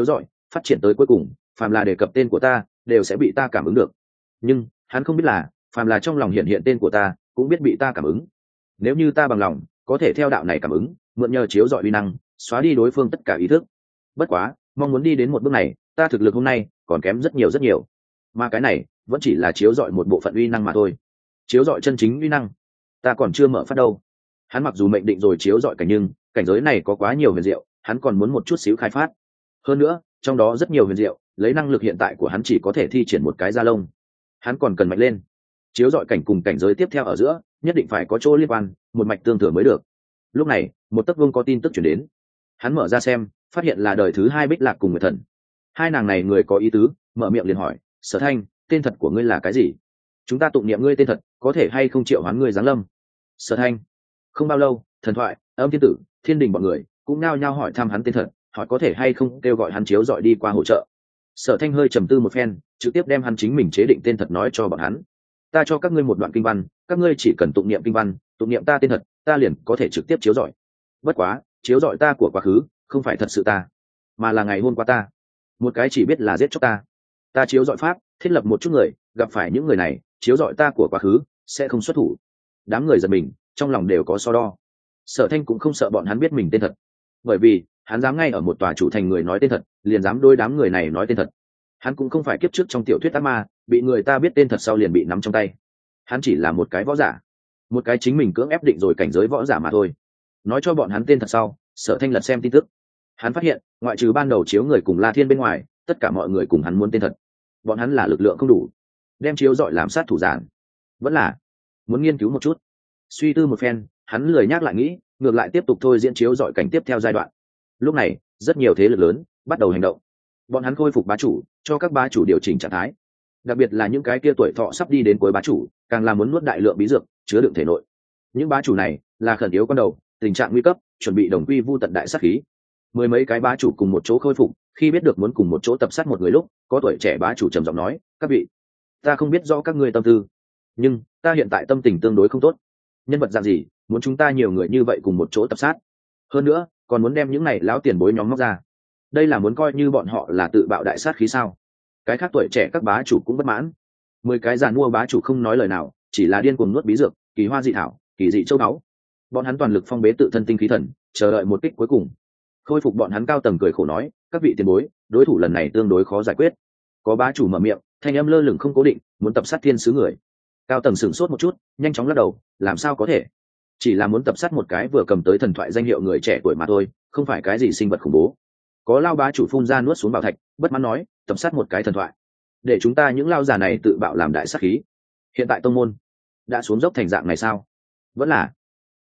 phát triển tới cuối cùng phàm là đề cập tên của ta đều sẽ bị ta cảm ứng được. Nhưng hắn không biết là phàm là trong lòng hiện tên của ta cũng biết bị ta cảm ứng. Nếu như ta bằng lòng có thể theo đạo này cảm ứng, mượn nhờ chiếu dọi uy năng xóa đi đối phương tất cả ý thức. Bất quá mong muốn đi đến một bước này, ta thực lực hôm nay còn kém rất nhiều, mà cái này vẫn chỉ là chiếu dọi một bộ phận uy năng mà thôi. Chiếu dọi chân chính uy năng ta còn chưa mở phát đâu. Hắn mặc dù mệnh định rồi chiếu dọi cảnh, nhưng cảnh giới này có quá nhiều huyền diệu, hắn còn muốn một chút xíu khai phát. Hơn nữa trong đó rất nhiều huyền diệu, lấy năng lực hiện tại của hắn chỉ có thể thi triển một cái da lông. Hắn còn cần mạnh lên. Chiếu dọi cảnh cùng cảnh giới tiếp theo ở giữa nhất định phải có chỗ liên quan, một mạch tương thừa mới được. Lúc này một tấc vương có tin tức chuyển đến. Hắn mở ra xem, phát hiện là đời thứ hai Bích Lạc cùng Nguyệt Thần. Hai nàng này người có ý tứ, mở miệng liền hỏi: Sở Thanh, tên thật của ngươi là cái gì? Chúng ta tụng niệm ngươi tên thật, có thể hay không triệu hoán ngươi giáng lâm? Sở Thanh. Không bao lâu, thần thoại, âm thiên tử, thiên đình bọn người cũng nao nhao hỏi thăm hắn tên thật, hỏi có thể hay không kêu gọi hắn chiếu dọi đi qua hỗ trợ. Sở Thanh hơi trầm tư một phen, trực tiếp đem hắn chính mình chế định tên thật nói cho bọn hắn. Ta cho các ngươi một đoạn kinh văn, các ngươi chỉ cần tụng niệm kinh văn, tụng niệm ta tên thật, ta liền có thể trực tiếp chiếu dọi. Bất quá chiếu dọi ta của quá khứ không phải thật sự ta, mà là ngày hôm qua ta, một cái chỉ biết là giết chóc ta. Ta chiếu dọi pháp, thiết lập một chút người, gặp phải những người này chiếu dọi ta của quá khứ sẽ không xuất thủ. Đám người giật mình, trong lòng đều có so đo. Sở Thanh cũng không sợ bọn hắn biết mình tên thật, bởi vì hắn dám ngay ở một tòa chủ thành người nói tên thật, liền dám đôi đám người này nói tên thật. Hắn cũng không phải kiếp trước trong tiểu thuyết ác ma bị người ta biết tên thật sau liền bị nắm trong tay. Hắn chỉ là một cái võ giả, một cái chính mình cưỡng ép định rồi cảnh giới võ giả mà thôi. Nói cho bọn hắn tên thật sau, Sở Thanh lật xem tin tức. Hắn phát hiện ngoại trừ ban đầu chiếu người cùng La Thiên bên ngoài, tất cả mọi người cùng hắn muốn tên thật. Bọn hắn là lực lượng không đủ, đem chiếu dọi làm sát thủ giản, vẫn là muốn nghiên cứu một chút. Suy tư một phen, hắn lười nhắc lại nghĩ, ngược lại tiếp tục thôi diễn chiếu dọi cảnh tiếp theo giai đoạn. Lúc này rất nhiều thế lực lớn bắt đầu hành động. Bọn hắn khôi phục bá chủ, cho các bá chủ điều chỉnh trạng thái, đặc biệt là những cái kia tuổi thọ sắp đi đến cuối bá chủ, càng là muốn nuốt đại lượng bí dược chứa đựng thể nội. Những bá chủ này là khẩn yếu con đầu, tình trạng nguy cấp, chuẩn bị đồng quy vu tận đại sát khí. Mười mấy cái bá chủ cùng một chỗ khôi phục, khi biết được muốn cùng một chỗ tập sát một người lúc, có tuổi trẻ bá chủ trầm giọng nói: các vị, ta không biết rõ các ngươi tâm tư, nhưng ta hiện tại tâm tình tương đối không tốt. Nhân vật dạng gì muốn chúng ta nhiều người như vậy cùng một chỗ tập sát? Hơn nữa còn muốn đem những này lão tiền bối nhóm móc ra, đây là muốn coi như bọn họ là tự bạo đại sát khí sao? Cái khác tuổi trẻ các bá chủ cũng bất mãn. 10 cái giàn mua bá chủ không nói lời nào, chỉ là điên cuồng nuốt bí dược, kỳ hoa dị thảo, kỳ dị châu báu. Bọn hắn toàn lực phong bế tự thân tinh khí thần, chờ đợi một kích cuối cùng. Khôi phục bọn hắn cao tầng cười khổ nói: các vị tiền bối, đối thủ lần này tương đối khó giải quyết. Có bá chủ mở miệng, thanh âm lơ lửng không cố định, muốn tập sát thiên sứ người. Cao tầng sửng sốt một chút, nhanh chóng lắc đầu: làm sao có thể? Chỉ là muốn tập sát một cái vừa cầm tới thần thoại danh hiệu người trẻ tuổi mà thôi, không phải cái gì sinh vật khủng bố. Có lao bá chủ phun ra nuốt xuống bảo thạch, bất mãn nói: tập sát một cái thần thoại, để chúng ta những lao già này tự bạo làm đại sát khí. Hiện tại tông môn đã xuống dốc thành dạng này sao? Vẫn là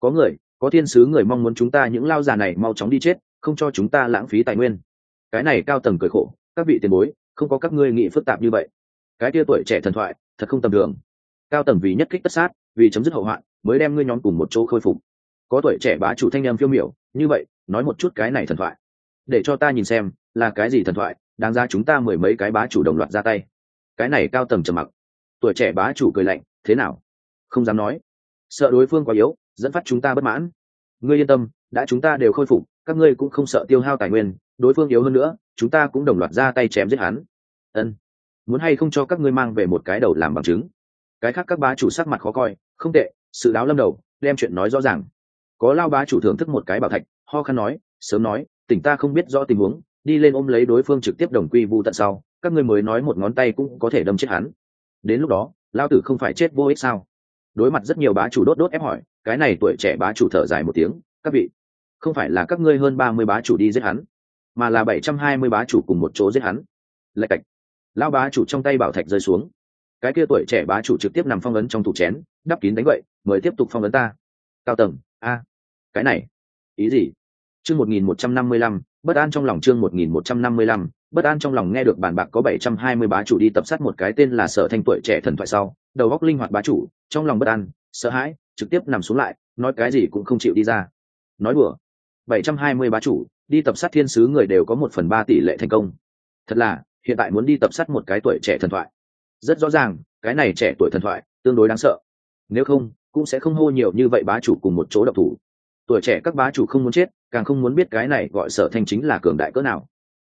có thiên sứ người mong muốn chúng ta những lao già này mau chóng đi chết, không cho chúng ta lãng phí tài nguyên. Cái này cao tầng cười khổ: các vị tiền bối, không có các ngươi nghĩ phức tạp như vậy. Cái kia tuổi trẻ thần thoại thật không tầm thường. Cao tầng vì nhất kích tất sát, vì chấm dứt hậu hoạn, mới đem ngươi nhóm cùng một chỗ khôi phục. Có tuổi trẻ bá chủ thanh em phiêu miểu: như vậy nói một chút cái này thần thoại, để cho ta nhìn xem là cái gì thần thoại đáng ra chúng ta mười mấy cái bá chủ đồng loạt ra tay. Cái này cao tầng trầm mặc. Tuổi trẻ bá chủ cười lạnh: thế nào, không dám nói, sợ đối phương quá yếu dẫn phát chúng ta bất mãn. Ngươi yên tâm, đã chúng ta đều khôi phục, các ngươi cũng không sợ tiêu hao tài nguyên. Đối phương yếu hơn nữa, chúng ta cũng đồng loạt ra tay chém giết hắn. Ân, muốn hay không cho các ngươi mang về một cái đầu làm bằng chứng? Cái khác các bá chủ sắc mặt khó coi: không tệ, sự đáo lâm đầu, đem chuyện nói rõ ràng. Có lao bá chủ thưởng thức một cái bảo thạch, ho khăn nói: sớm nói, tỉnh ta không biết rõ tình huống, đi lên ôm lấy đối phương trực tiếp đồng quy vu tận sau, các ngươi mới nói một ngón tay cũng có thể đâm chết hắn. Đến lúc đó lao tử không phải chết vô ích sao? Đối mặt rất nhiều bá chủ đốt ép hỏi, cái này tuổi trẻ bá chủ thở dài một tiếng: các vị, không phải là các ngươi hơn 30 bá chủ đi giết hắn, mà là 720 bá chủ cùng một chỗ giết hắn. Lạch cạch, lao bá chủ trong tay bảo thạch rơi xuống. Cái kia tuổi trẻ bá chủ trực tiếp nằm phong ấn trong tủ chén, đắp kín đánh vậy, mới tiếp tục phong ấn ta. Cao tầng, cái này ý gì? Chương 1155, bất an trong lòng. Chương 1155, bất an trong lòng. Nghe được bàn bạc có 720 bá chủ đi tập sát một cái tên là Sở Thanh tuổi trẻ thần thoại sau, đầu óc linh hoạt bá chủ trong lòng bất an, sợ hãi, trực tiếp nằm xuống lại, nói cái gì cũng không chịu đi ra. Nói đùa, 720 bá chủ đi tập sát thiên sứ người đều có 1/3 tỷ lệ thành công. Thật là, hiện tại muốn đi tập sát một cái tuổi trẻ thần thoại. Rất rõ ràng, cái này trẻ tuổi thần thoại tương đối đáng sợ. Nếu không, cũng sẽ không hô nhiều như vậy bá chủ cùng một chỗ độc thủ. Tuổi trẻ các bá chủ không muốn chết, càng không muốn biết cái này gọi Sở Thanh chính là cường đại cỡ nào.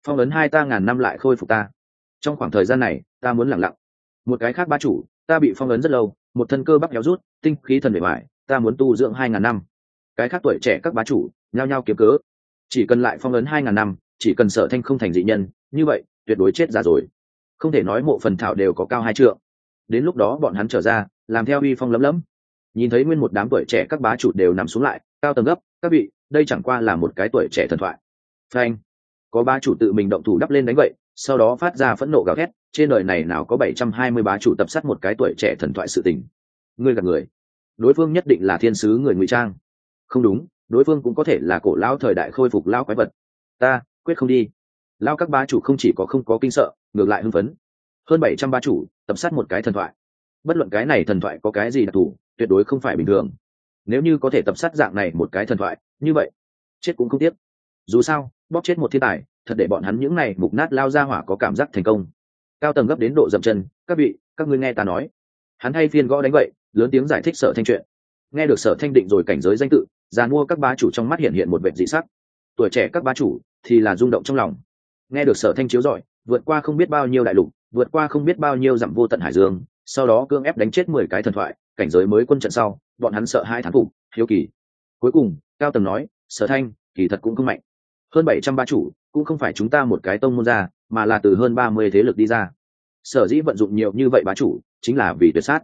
phong ấn hai ta ngàn năm lại khôi phục ta. Trong khoảng thời gian này ta muốn lặng lặng. Một cái khác bá chủ, ta bị phong ấn rất lâu, một thân cơ bắp héo rút, tinh khí thần bề ngoài, ta muốn tu dưỡng 2.000 năm. Cái khác tuổi trẻ các bá chủ nhao nhao kiếm cớ, chỉ cần lại phong ấn 2.000 năm, chỉ cần Sở Thanh không thành dị nhân, như vậy tuyệt đối chết già rồi. Không thể nói mộ phần thảo đều có cao 2 trượng. Đến lúc đó bọn hắn trở ra làm theo uy phong lấm lấm. Nhìn thấy nguyên một đám tuổi trẻ các bá chủ đều nằm xuống lại cao tầng gấp, các vị, đây chẳng qua là một cái tuổi trẻ thần thoại. Phanh, có bá chủ tự mình động thủ đắp lên đánh vậy, sau đó phát ra phẫn nộ gào thét, trên đời này nào có 720 bá chủ tập sát một cái tuổi trẻ thần thoại sự tình. Ngươi gạt người, đối phương nhất định là thiên sứ người ngụy trang. Không đúng, đối phương cũng có thể là cổ lão thời đại khôi phục lão quái vật. Ta quyết không đi. Lão các bá chủ không chỉ có không có kinh sợ, ngược lại hưng phấn. Hơn 700 bá chủ tập sát một cái thần thoại, bất luận cái này thần thoại có cái gì đặc thù, tuyệt đối không phải bình thường. Nếu như có thể tập sát dạng này một cái thần thoại, như vậy chết cũng không tiếc. Dù sao bóp chết một thiên tài, thật để bọn hắn những này mục nát lao ra hỏa có cảm giác thành công. Cao tầng gấp đến độ dậm chân, các vị, các ngươi nghe ta nói. Hắn hay phiên gõ đánh vậy, lớn tiếng giải thích Sở Thanh chuyện. Nghe được Sở Thanh định rồi cảnh giới danh tự, giàn mua các bá chủ trong mắt hiện hiện một vẻ dị sắc. Tuổi trẻ các bá chủ thì là rung động trong lòng. Nghe được Sở Thanh chiếu rọi, vượt qua không biết bao nhiêu đại lục, vượt qua không biết bao nhiêu dặm vô tận hải dương, sau đó cưỡng ép đánh chết 10 cái thần thoại, cảnh giới mới quân trận sau, bọn hắn sợ hai thán phục, hiếu kỳ. Cuối cùng, cao tầng nói, Sở Thanh, kỳ thật cũng không mạnh. Hơn 700 bá chủ, cũng không phải chúng ta một cái tông môn ra, mà là từ hơn 30 thế lực đi ra. Sở dĩ vận dụng nhiều như vậy bá chủ, chính là vì tuyệt sát.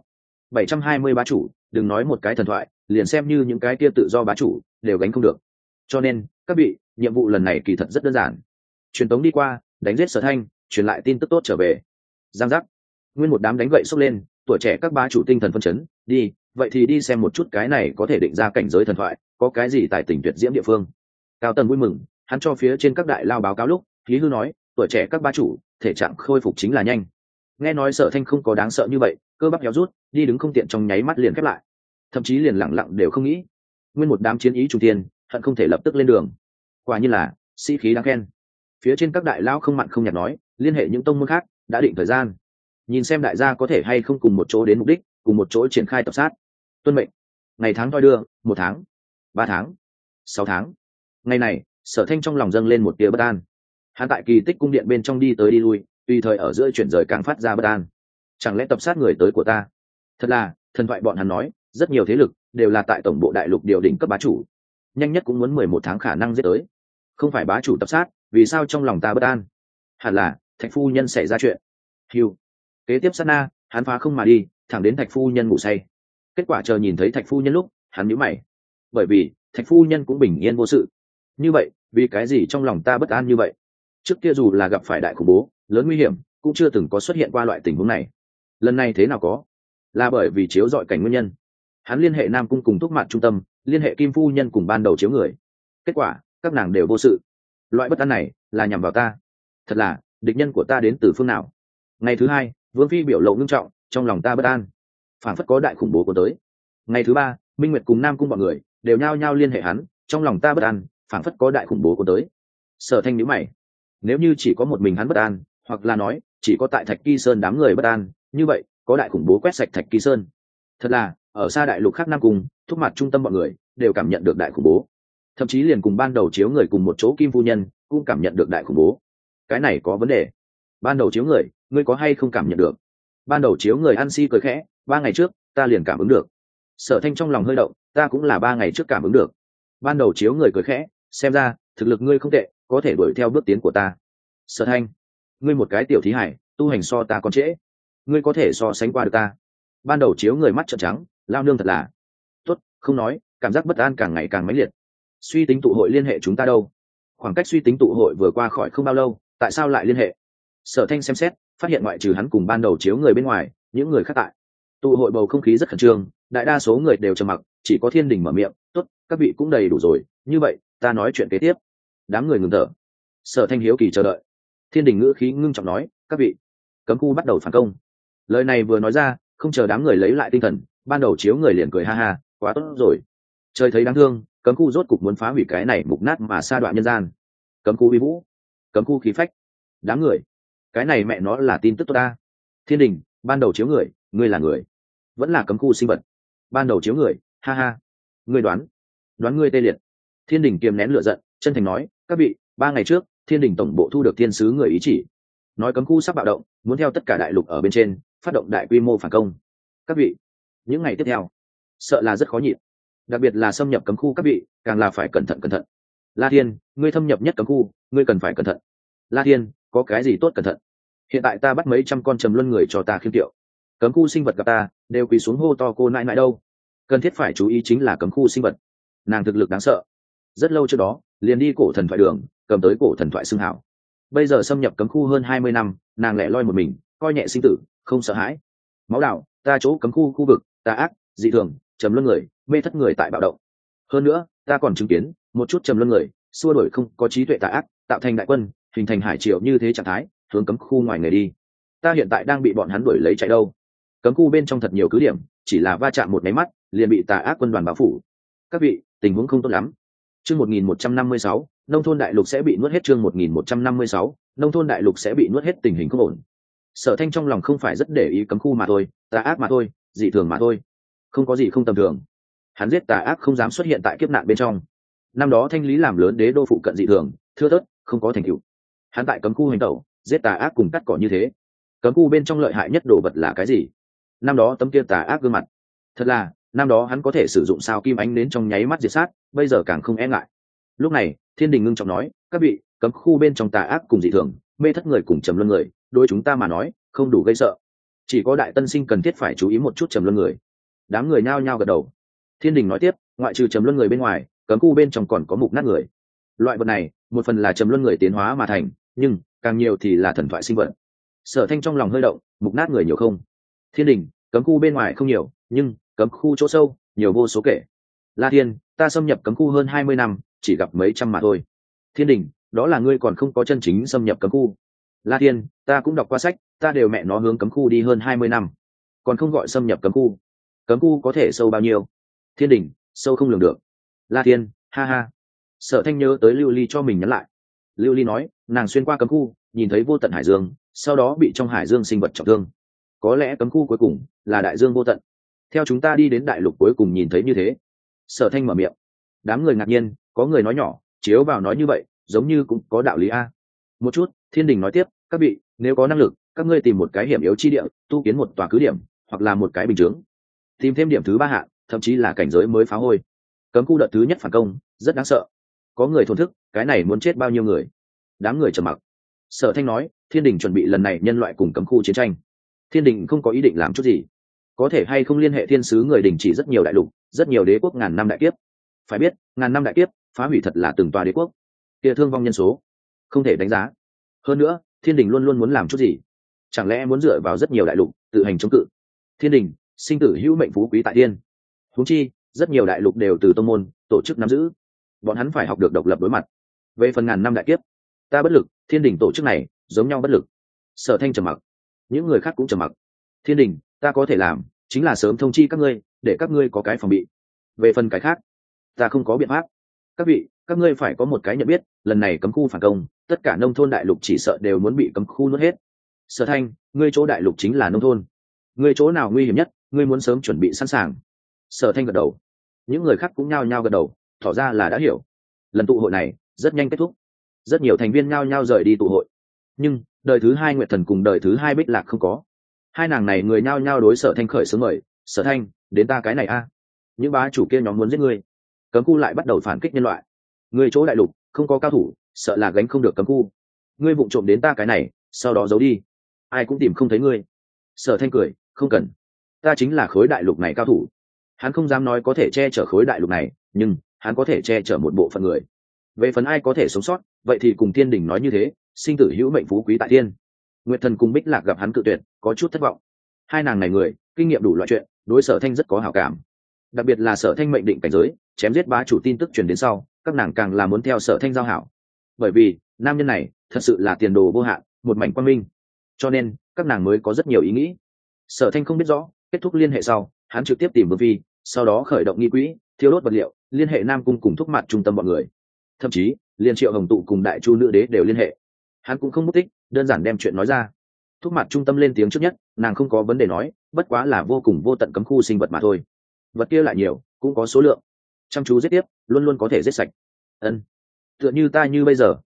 720 bá chủ, đừng nói một cái thần thoại, liền xem như những cái kia tự do bá chủ, đều gánh không được. Cho nên, các vị, nhiệm vụ lần này kỳ thật rất đơn giản. Truyền tống đi qua, đánh giết Sở Thanh, truyền lại tin tức tốt trở về. Giang giác, nguyên một đám đánh gậy xốc lên, tuổi trẻ các bá chủ tinh thần phân chấn, đi, vậy thì đi xem một chút cái này có thể định ra cảnh giới thần thoại, có cái gì tài tình tuyệt diễm địa phương. Cao tầng vui mừng, hắn cho phía trên các đại lao báo cáo lúc, khí hư nói, tuổi trẻ các bá chủ, thể trạng khôi phục chính là nhanh. Nghe nói Sở Thanh không có đáng sợ như vậy, cơ bắp héo rút, đi đứng không tiện trong nháy mắt liền khép lại, thậm chí liền lặng lặng đều không nghĩ. Nguyên một đám chiến ý trung tiên, hận không thể lập tức lên đường. Quả nhiên là sĩ khí đáng khen. Phía trên các đại lao không mặn không nhạt nói, liên hệ những tông môn khác, đã định thời gian, nhìn xem đại gia có thể hay không cùng một chỗ đến mục đích, cùng một chỗ triển khai tập sát. Tuân mệnh. Ngày tháng đo đưa, 1 tháng, 3 tháng, 6 tháng. Ngày này, Sở Thanh trong lòng dâng lên một tia bất an. Hắn tại Kỳ Tích cung điện bên trong đi tới đi lui, tùy thời ở giữa chuyển rời càng phát ra bất an. Chẳng lẽ tập sát người tới của ta? Thật là, thần thoại bọn hắn nói, rất nhiều thế lực đều là tại tổng bộ đại lục điều đỉnh cấp bá chủ, nhanh nhất cũng muốn 11 tháng khả năng giết tới. Không phải bá chủ tập sát, vì sao trong lòng ta bất an? Hẳn là Thạch phu nhân xảy ra chuyện. Hiu. Kế tiếp sát na, hắn phá không mà đi, thẳng đến Thạch phu nhân ngủ say. Kết quả chờ nhìn thấy Thạch phu nhân lúc, hắn nhíu mày, bởi vì Thạch phu nhân cũng bình yên vô sự. Như vậy, vì cái gì trong lòng ta bất an như vậy? Trước kia dù là gặp phải đại khủng bố, lớn nguy hiểm, cũng chưa từng có xuất hiện qua loại tình huống này. Lần này thế nào có? Là bởi vì chiếu dọi cảnh nguyên nhân. Hắn liên hệ Nam cung cùng Túc Mạn trung tâm, liên hệ Kim phu nhân cùng ban đầu chiếu người. Kết quả, các nàng đều vô sự. Loại bất an này là nhằm vào ta. Thật là, địch nhân của ta đến từ phương nào? Ngày thứ 2, Vương phi biểu lộ ngưng trọng, trong lòng ta bất an, phản phất có đại khủng bố của tới. Ngày thứ 3, Minh Nguyệt cùng Nam cung bọn người đều nhao nhao liên hệ hắn, trong lòng ta bất an, phản phất có đại khủng bố của tới. Sở Thanh nhíu mày, nếu như chỉ có một mình hắn bất an, hoặc là nói chỉ có tại Thạch Kỳ Sơn đám người bất an, như vậy có đại khủng bố quét sạch Thạch Kỳ Sơn. Thật là, ở xa đại lục khác Nam cung, Thúc Mạt trung tâm bọn người đều cảm nhận được đại khủng bố, thậm chí liền cùng ban đầu chiếu người cùng một chỗ Kim phu nhân cũng cảm nhận được đại khủng bố. Cái này có vấn đề. Ban đầu chiếu người, ngươi có hay không cảm nhận được? Ban đầu chiếu người ăn si cười khẽ, 3 ngày trước ta liền cảm ứng được. Sở Thanh trong lòng hơi động, ta cũng là 3 ngày trước cảm ứng được. Ban đầu chiếu người cười khẽ, xem ra thực lực ngươi không tệ, có thể đuổi theo bước tiến của ta. Sở Thanh, ngươi một cái tiểu thí hải, tu hành so ta còn trễ, ngươi có thể so sánh qua được ta? Ban đầu chiếu người mắt trợn trắng, lao nương thật là tốt, không nói, cảm giác bất an càng ngày càng mãnh liệt. Suy tính tụ hội liên hệ chúng ta đâu? Khoảng cách suy tính tụ hội vừa qua khỏi không bao lâu, tại sao lại liên hệ? Sở Thanh xem xét, phát hiện ngoại trừ hắn cùng ban đầu chiếu người bên ngoài, những người khác tại tụ hội bầu không khí rất khẩn trương, đại đa số người đều trầm mặc, chỉ có Thiên Đình mở miệng, tốt, các vị cũng đầy đủ rồi, như vậy ta nói chuyện kế tiếp. Đám người ngừng thở. Sở Thanh hiếu kỳ chờ đợi. Thiên Đình ngữ khí ngưng trọng nói, các vị, cấm khu bắt đầu phản công. Lời này vừa nói ra, không chờ đám người lấy lại tinh thần, ban đầu chiếu người liền cười ha ha, quá tốt rồi. Trời thấy đáng thương, cấm khu rốt cục muốn phá hủy cái này mục nát mà sa đoạn nhân gian. Cấm khu uy vũ, cấm khu khí phách. Đám người, cái này mẹ nó là tin tức tốt ta. Thiên Đình, ban đầu chiếu người, ngươi là người, vẫn là cấm khu sinh vật? Ban đầu chiếu người, ha ha, ngươi đoán ngươi tê liệt. Thiên Đình kiềm nén lửa giận, chân thành nói, các vị, 3 ngày trước Thiên Đình tổng bộ thu được thiên sứ người ý chỉ, nói cấm khu sắp bạo động, muốn theo tất cả đại lục ở bên trên phát động đại quy mô phản công. Các vị, những ngày tiếp theo sợ là rất khó nhịn, đặc biệt là xâm nhập cấm khu, các vị càng là phải cẩn thận. La Thiên, ngươi thâm nhập nhất cấm khu, ngươi cần phải cẩn thận. La Thiên, có cái gì tốt cẩn thận? Hiện tại ta bắt mấy trăm con trầm luân người cho ta khiêm tiệu, cấm khu sinh vật gặp ta đều quỳ xuống hô to cô nại nại đâu. Cần thiết phải chú ý chính là cấm khu sinh vật, nàng thực lực đáng sợ. Rất lâu trước đó liền đi cổ thần thoại đường cầm tới cổ thần thoại xưng hảo, bây giờ xâm nhập cấm khu hơn 20 năm, nàng lẻ loi một mình, coi nhẹ sinh tử, không sợ hãi. Máu đạo, ta chỗ cấm khu vực, tà ác, dị thường, trầm luân người, mê thất người tại bạo động. Hơn nữa, ta còn chứng kiến một chút trầm luân người xua đuổi không có trí tuệ tà ác, tạo thành đại quân, hình thành hải triều như thế trạng thái, hướng cấm khu ngoài người đi. Ta hiện tại đang bị bọn hắn đuổi lấy chạy đâu. Cấm khu bên trong thật nhiều cứ điểm, chỉ là va chạm một máy mắt liền bị tà ác quân đoàn bao phủ. Các vị, tình huống không tốt lắm. Chương 1156, nông thôn đại lục sẽ bị nuốt hết. Chương 1156, nông thôn đại lục sẽ bị nuốt hết, tình hình không ổn. Sở Thanh trong lòng không phải rất để ý cấm khu mà thôi, tà ác mà thôi, dị thường mà thôi, không có gì không tầm thường. Hắn giết tà ác không dám xuất hiện tại kiếp nạn bên trong. Năm đó thanh lý làm lớn đế đô phụ cận dị thường, thưa thớt, không có thành tựu. Hắn tại cấm khu hành tẩu, giết tà ác cùng cắt cỏ như thế. Cấm khu bên trong lợi hại nhất đồ vật là cái gì? Năm đó tấm kia tà ác gương mặt. Thật là, năm đó hắn có thể sử dụng sao kim ánh đến trong nháy mắt diệt sát, bây giờ càng không e ngại. Lúc này, Thiên Đình ngưng trọng nói, các vị, cấm khu bên trong tà ác cùng dị thường, mê thất người cùng trầm luân người, đối chúng ta mà nói không đủ gây sợ, chỉ có đại tân sinh cần thiết phải chú ý một chút trầm luân người. Đám người nhao nhao gật đầu. Thiên Đình nói tiếp, ngoại trừ trầm luân người bên ngoài, cấm khu bên trong còn có mục nát người. Loại vật này một phần là trầm luân người tiến hóa mà thành, nhưng càng nhiều thì là thần thoại sinh vật. Sở Thanh trong lòng hơi động, mục nát người nhiều không? Thiên Đình, cấm khu bên ngoài không nhiều, nhưng cấm khu chỗ sâu nhiều vô số kể. La Thiên, ta xâm nhập cấm khu hơn 20 năm, chỉ gặp mấy trăm mà thôi. Thiên Đình, đó là ngươi còn không có chân chính xâm nhập cấm khu. La Thiên, ta cũng đọc qua sách, ta đều mẹ nó hướng cấm khu đi hơn 20 năm, còn không gọi xâm nhập cấm khu. Cấm khu có thể sâu bao nhiêu? Thiên Đình, sâu không lường được. La Thiên, ha ha. Sở Thanh nhớ tới Lưu Ly cho mình nhắn lại. Lưu Ly nói, nàng xuyên qua cấm khu, nhìn thấy vô tận hải dương, sau đó bị trong hải dương sinh vật trọng thương. Có lẽ cấm khu cuối cùng là đại dương vô tận. Theo chúng ta đi đến đại lục cuối cùng nhìn thấy như thế. Sở Thanh mở miệng. Đám người ngạc nhiên, có người nói nhỏ, chiếu vào nói như vậy, giống như cũng có đạo lý a. Một chút, Thiên Đình nói tiếp, các vị, nếu có năng lực, các ngươi tìm một cái hiểm yếu chi địa, tu kiến một tòa cứ điểm, hoặc là một cái bình chướng. Tìm thêm điểm thứ ba hạng, thậm chí là cảnh giới mới phá hôi. Cấm khu đợt thứ nhất phản công, rất đáng sợ. Có người thổn thức, cái này muốn chết bao nhiêu người? Đám người trầm mặc. Sở Thanh nói, Thiên Đình chuẩn bị lần này nhân loại cùng cấm khu chiến tranh. Thiên Đình không có ý định làm chút gì. Có thể hay không liên hệ thiên sứ người đình chỉ rất nhiều đại lục, rất nhiều đế quốc ngàn năm đại kiếp. Phải biết, ngàn năm đại kiếp phá hủy thật là từng tòa đế quốc, kia thương vong nhân số không thể đánh giá. Hơn nữa, Thiên Đình luôn luôn muốn làm chút gì. Chẳng lẽ muốn dựa vào rất nhiều đại lục tự hành chống cự? Thiên Đình, sinh tử hữu mệnh phú quý tại thiên. Huống chi, rất nhiều đại lục đều từ tông môn tổ chức nắm giữ, bọn hắn phải học được độc lập đối mặt. Về phần ngàn năm đại kiếp, ta bất lực, Thiên Đình tổ chức này giống nhau bất lực. Sở Thanh trầm mặc, những người khác cũng trầm mặc. Thiên Đình, ta có thể làm chính là sớm thông chi các ngươi, để các ngươi có cái phòng bị. Về phần cái khác, ta không có biện pháp. Các vị, các ngươi phải có một cái nhận biết, lần này cấm khu phản công, tất cả nông thôn đại lục chỉ sợ đều muốn bị cấm khu nuốt hết. Sở Thanh, ngươi chỗ đại lục chính là nông thôn, ngươi chỗ nào nguy hiểm nhất, ngươi muốn sớm chuẩn bị sẵn sàng. Sở Thanh gật đầu, những người khác cũng nhao nhao gật đầu, tỏ ra là đã hiểu. Lần tụ hội này rất nhanh kết thúc, rất nhiều thành viên nhao nhao rời đi tụ hội. Nhưng đời thứ hai Nguyệt Thần cùng đời thứ hai Bích Lạc không có. Hai nàng này người nhao nhao đối Sở Thanh khởi xướng mời, Sở Thanh, đến ta cái này a. Những bá chủ kia nhóm muốn giết ngươi, cấm khu lại bắt đầu phản kích nhân loại. Ngươi chỗ đại lục không có cao thủ, sợ là gánh không được cấm khu. Ngươi vụng trộm đến ta cái này, sau đó giấu đi, ai cũng tìm không thấy ngươi. Sở Thanh cười, không cần, ta chính là khối đại lục này cao thủ. Hắn không dám nói có thể che chở khối đại lục này, nhưng hắn có thể che chở một bộ phận người. Về phần ai có thể sống sót, vậy thì cùng Thiên Đình nói như thế, sinh tử hữu mệnh phú quý tại thiên. Nguyệt Thần cùng Bích Lạc gặp hắn cự tuyệt, có chút thất vọng. Hai nàng này người kinh nghiệm đủ loại chuyện, đối Sở Thanh rất có hảo cảm. Đặc biệt là Sở Thanh mệnh định cảnh giới, chém giết bá chủ tin tức truyền đến sau, các nàng càng là muốn theo Sở Thanh giao hảo. Bởi vì nam nhân này thật sự là tiền đồ vô hạn, một mảnh quang minh, cho nên các nàng mới có rất nhiều ý nghĩ. Sở Thanh không biết rõ, kết thúc liên hệ sau, hắn trực tiếp tìm Vương Phi, sau đó khởi động nghi quỹ, thiêu đốt vật liệu, liên hệ Nam Cung cùng thúc mặt trung tâm bọn người, thậm chí liên Triệu Hồng Tụ cùng Đại Chu nữ đế đều liên hệ. Hắn cũng không mất tích, đơn giản đem chuyện nói ra. Thúc mặt trung tâm lên tiếng trước nhất, nàng không có vấn đề nói, bất quá là vô cùng vô tận cấm khu sinh vật mà thôi. Vật kia lại nhiều, cũng có số lượng, chăm chú giết tiếp, luôn luôn có thể giết sạch. Ân, tựa như ta như bây giờ,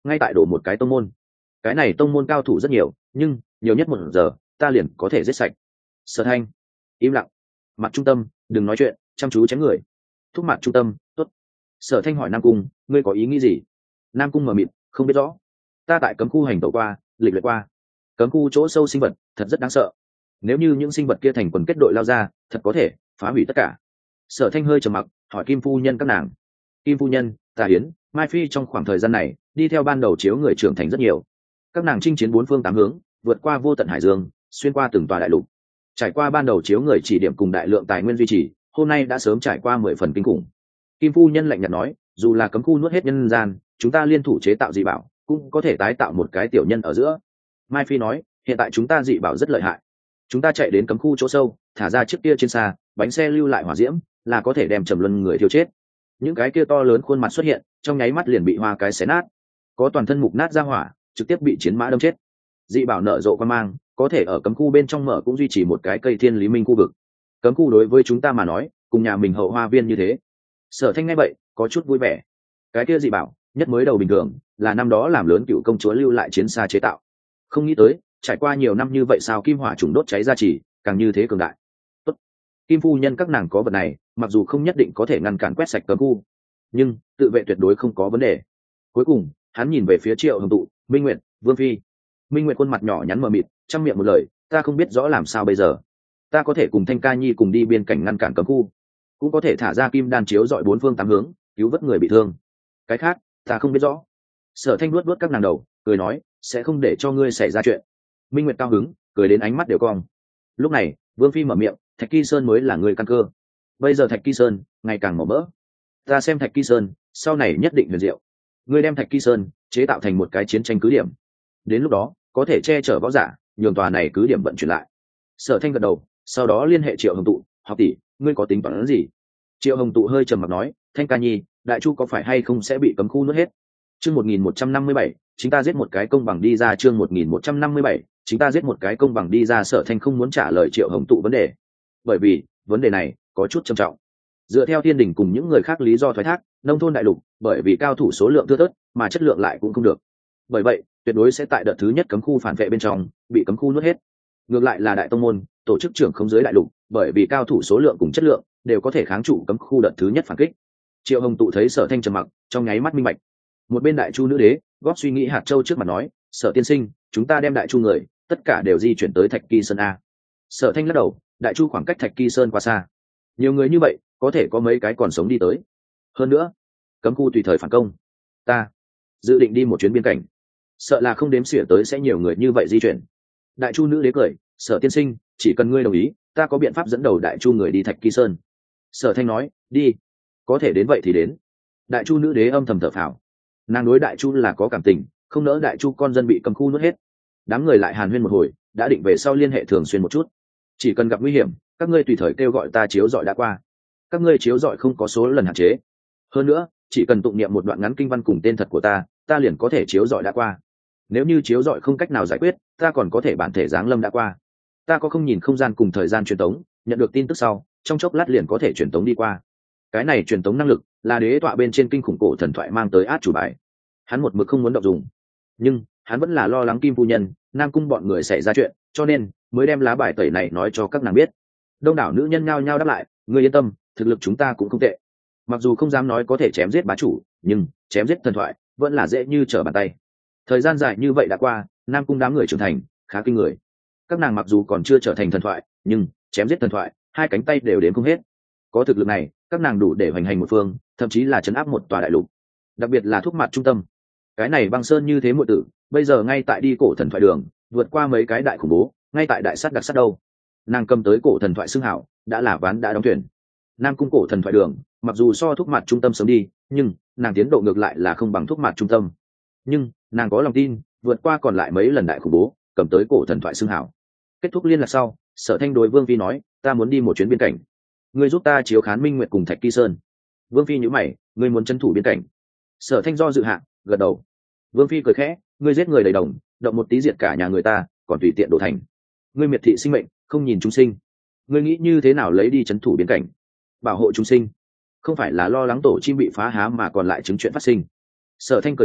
ngay tại đổ một cái tông môn. Cái này tông môn cao thủ rất nhiều, nhưng nhiều nhất 1 giờ ta liền có thể giết sạch. Sở Thanh im lặng. Mặt Trung Tâm đừng nói chuyện, chăm chú chém người. Thúc Mặt Trung Tâm tốt. Sở Thanh hỏi Nam Cung, ngươi có ý nghĩ gì? Nam Cung mờ mịt, không biết rõ. Ta tại cấm khu hành tẩu qua, lịch luyện qua. Cấm khu chỗ sâu sinh vật thật rất đáng sợ, nếu như những sinh vật kia thành quần kết đội lao ra, thật có thể phá hủy tất cả. Sở Thanh hơi trầm mặc, hỏi Kim phu nhân các nàng. Kim phu nhân, Tà Hiến, Mai Phi trong khoảng thời gian này đi theo ban đầu chiếu người trưởng thành rất nhiều. Các nàng chinh chiến 4 phương 8 hướng, vượt qua vô tận hải dương, xuyên qua từng tòa đại lục, trải qua ban đầu chiếu người chỉ điểm cùng đại lượng tài nguyên duy trì, hôm nay đã sớm trải qua 10 phần kinh khủng. Kim phu nhân lạnh nhạt nói, dù là cấm khu nuốt hết nhân gian, chúng ta liên thủ chế tạo dị bảo cũng có thể tái tạo một cái tiểu nhân ở giữa. Mai Phi nói, hiện tại chúng ta dị bảo rất lợi hại, chúng ta chạy đến cấm khu chỗ sâu, thả ra chiếc kia trên xa bánh xe lưu lại hỏa diễm, là có thể đem trầm luân người thiêu chết. Những cái kia to lớn khuôn mặt xuất hiện, trong nháy mắt liền bị hoa cái xé nát, có toàn thân mục nát ra hỏa, trực tiếp bị chiến mã đâm chết. Dị bảo nở rộ quan mang, có thể ở cấm khu bên trong mở cũng duy trì một cái cây thiên lý minh khu vực. Cấm khu đối với chúng ta mà nói, cùng nhà mình hậu hoa viên như thế. Sở Thanh nghe vậy, có chút vui vẻ. Cái kia dị bảo, nhất mới đầu bình thường, là năm đó làm lớn cựu công chúa lưu lại chiến xa chế tạo. Không nghĩ tới, trải qua nhiều năm như vậy sao kim hỏa trùng đốt cháy ra chỉ, càng như thế cường đại. Tốt. Kim phu nhân các nàng có vật này, mặc dù không nhất định có thể ngăn cản quét sạch cấm khu, nhưng tự vệ tuyệt đối không có vấn đề. Cuối cùng, hắn nhìn về phía Triệu Hồng Tụ, Minh Nguyệt, Vương Phi. Minh Nguyệt khuôn mặt nhỏ nhắn mờ mịt, trăm miệng một lời, ta không biết rõ làm sao bây giờ. Ta có thể cùng Thanh Ca Nhi cùng đi biên cảnh ngăn cản cấm khu, cũng có thể thả ra kim đan chiếu dọi 4 phương 8 hướng, cứu vớt người bị thương. Cái khác, ta không biết rõ. Sở Thanh luốt các nàng đầu, cười nói, sẽ không để cho ngươi xảy ra chuyện. Minh Nguyệt cao hứng, cười đến ánh mắt đều cong. Lúc này, Vương Phi mở miệng, Thạch Kỳ Sơn mới là người căn cơ. Bây giờ Thạch Kỳ Sơn ngày càng màu mỡ, ta xem Thạch Kỳ Sơn sau này nhất định huyền diệu. Ngươi đem Thạch Kỳ Sơn chế tạo thành một cái chiến tranh cứ điểm, đến lúc đó có thể che chở võ giả, nhường tòa này cứ điểm vận chuyển lại. Sở Thanh gật đầu, sau đó liên hệ Triệu Hồng Tụ, học tỷ, ngươi có tính toán gì? Triệu Hồng Tụ hơi trầm mặc nói, Thanh Ca Nhi, Đại Chu có phải hay không sẽ bị cấm khu nuốt hết? Chương 1157, chúng ta giết một cái công bằng đi ra. Chương 1157, chúng ta giết một cái công bằng đi ra. Sở Thanh không muốn trả lời Triệu Hồng Tụ vấn đề, bởi vì vấn đề này có chút trầm trọng. Dựa theo Thiên Đình cùng những người khác lý do thoái thác, nông thôn đại lục bởi vì cao thủ số lượng thưa thớt mà chất lượng lại cũng không được, bởi vậy tuyệt đối sẽ tại đợt thứ nhất cấm khu phản vệ bên trong bị cấm khu nuốt hết. Ngược lại là đại tông môn, tổ chức trưởng không giới đại lục, bởi vì cao thủ số lượng cùng chất lượng đều có thể kháng trụ cấm khu đợt thứ nhất phản kích. Triệu Hồng Tụ thấy Sở Thanh trầm mặc, trong nháy mắt minh bạch. Một bên Đại Chu nữ đế góp suy nghĩ hạt châu trước mặt nói, Sở tiên sinh, chúng ta đem Đại Chu người tất cả đều di chuyển tới Thạch Kỳ Sơn a. Sở Thanh lắc đầu, Đại Chu khoảng cách Thạch Kỳ Sơn quá xa, nhiều người như vậy có thể có mấy cái còn sống đi tới. Hơn nữa, cấm khu tùy thời phản công, ta dự định đi một chuyến biên cảnh, sợ là không đếm xỉa tới sẽ nhiều người như vậy di chuyển. Đại Chu nữ đế cười, Sở tiên sinh, chỉ cần ngươi đồng ý, ta có biện pháp dẫn đầu Đại Chu người đi Thạch Kỳ Sơn. Sở Thanh nói, đi, có thể đến vậy thì đến. Đại Chu nữ đế âm thầm thở phào, nàng đối Đại Chu là có cảm tình, không nỡ Đại Chu con dân bị cấm khu nuốt hết. Đám người lại hàn huyên một hồi, đã định về sau liên hệ thường xuyên một chút. Chỉ cần gặp nguy hiểm, các ngươi tùy thời kêu gọi ta chiếu dọi đã qua. Các ngươi chiếu dọi không có số lần hạn chế. Hơn nữa, chỉ cần tụng niệm một đoạn ngắn kinh văn cùng tên thật của ta liền có thể chiếu dọi đã qua. Nếu như chiếu dọi không cách nào giải quyết, ta còn có thể bản thể giáng lâm đã qua. Ta có không nhìn không gian cùng thời gian truyền tống, nhận được tin tức sau, trong chốc lát liền có thể truyền tống đi qua. Cái này truyền tống năng lực là đế tọa bên trên kinh khủng cổ thần thoại mang tới át chủ bài. Hắn một mực không muốn động dùng, nhưng hắn vẫn là lo lắng Kim phu nhân, Nam Cung bọn người xảy ra chuyện, cho nên mới đem lá bài tẩy này nói cho các nàng biết. Đông đảo nữ nhân nhao nhao đáp lại, ngươi yên tâm, thực lực chúng ta cũng không tệ. Mặc dù không dám nói có thể chém giết bá chủ, nhưng chém giết thần thoại vẫn là dễ như trở bàn tay. Thời gian dài như vậy đã qua, Nam Cung đám người trưởng thành khá kinh người. Các nàng mặc dù còn chưa trở thành thần thoại, nhưng chém giết thần thoại, hai cánh tay đều đến không hết. Có thực lực này, các nàng đủ để hoành hành một phương, thậm chí là trấn áp một tòa đại lục. Đặc biệt là Thúc Mặt trung tâm, cái này băng sơn như thế muội tử, bây giờ ngay tại đi cổ thần thoại đường, vượt qua mấy cái đại khủng bố, ngay tại đại sắt đặc sắt đâu. Nàng cầm tới cổ thần thoại xưng hảo, đã là ván đã đóng thuyền. Nam Cung cổ thần thoại đường, mặc dù so Thúc Mặt trung tâm sớm đi, nhưng nàng tiến độ ngược lại là không bằng Thúc Mặt trung tâm. Nhưng nàng có lòng tin, vượt qua còn lại mấy lần đại khủng bố, cầm tới cổ thần thoại xưng hảo. Kết thúc liên lạc sau, Sở Thanh đối Vương Phi nói, ta muốn đi một chuyến biên cảnh, ngươi giúp ta chiếu khán Minh Nguyệt cùng Thạch Kỳ Sơn. Vương Phi nhíu mày, ngươi muốn trấn thủ biên cảnh? Sở Thanh do dự hạ, gật đầu. Vương Phi cười khẽ, ngươi giết người đầy đồng, động một tí diệt cả nhà người ta, còn tùy tiện đổ thành. Ngươi miệt thị sinh mệnh, không nhìn chúng sinh. Ngươi nghĩ như thế nào lấy đi trấn thủ biên cảnh, bảo hộ chúng sinh? Không phải là lo lắng tổ chim bị phá há mà còn lại chứng chuyện phát sinh. Sở Thanh cười khẽ,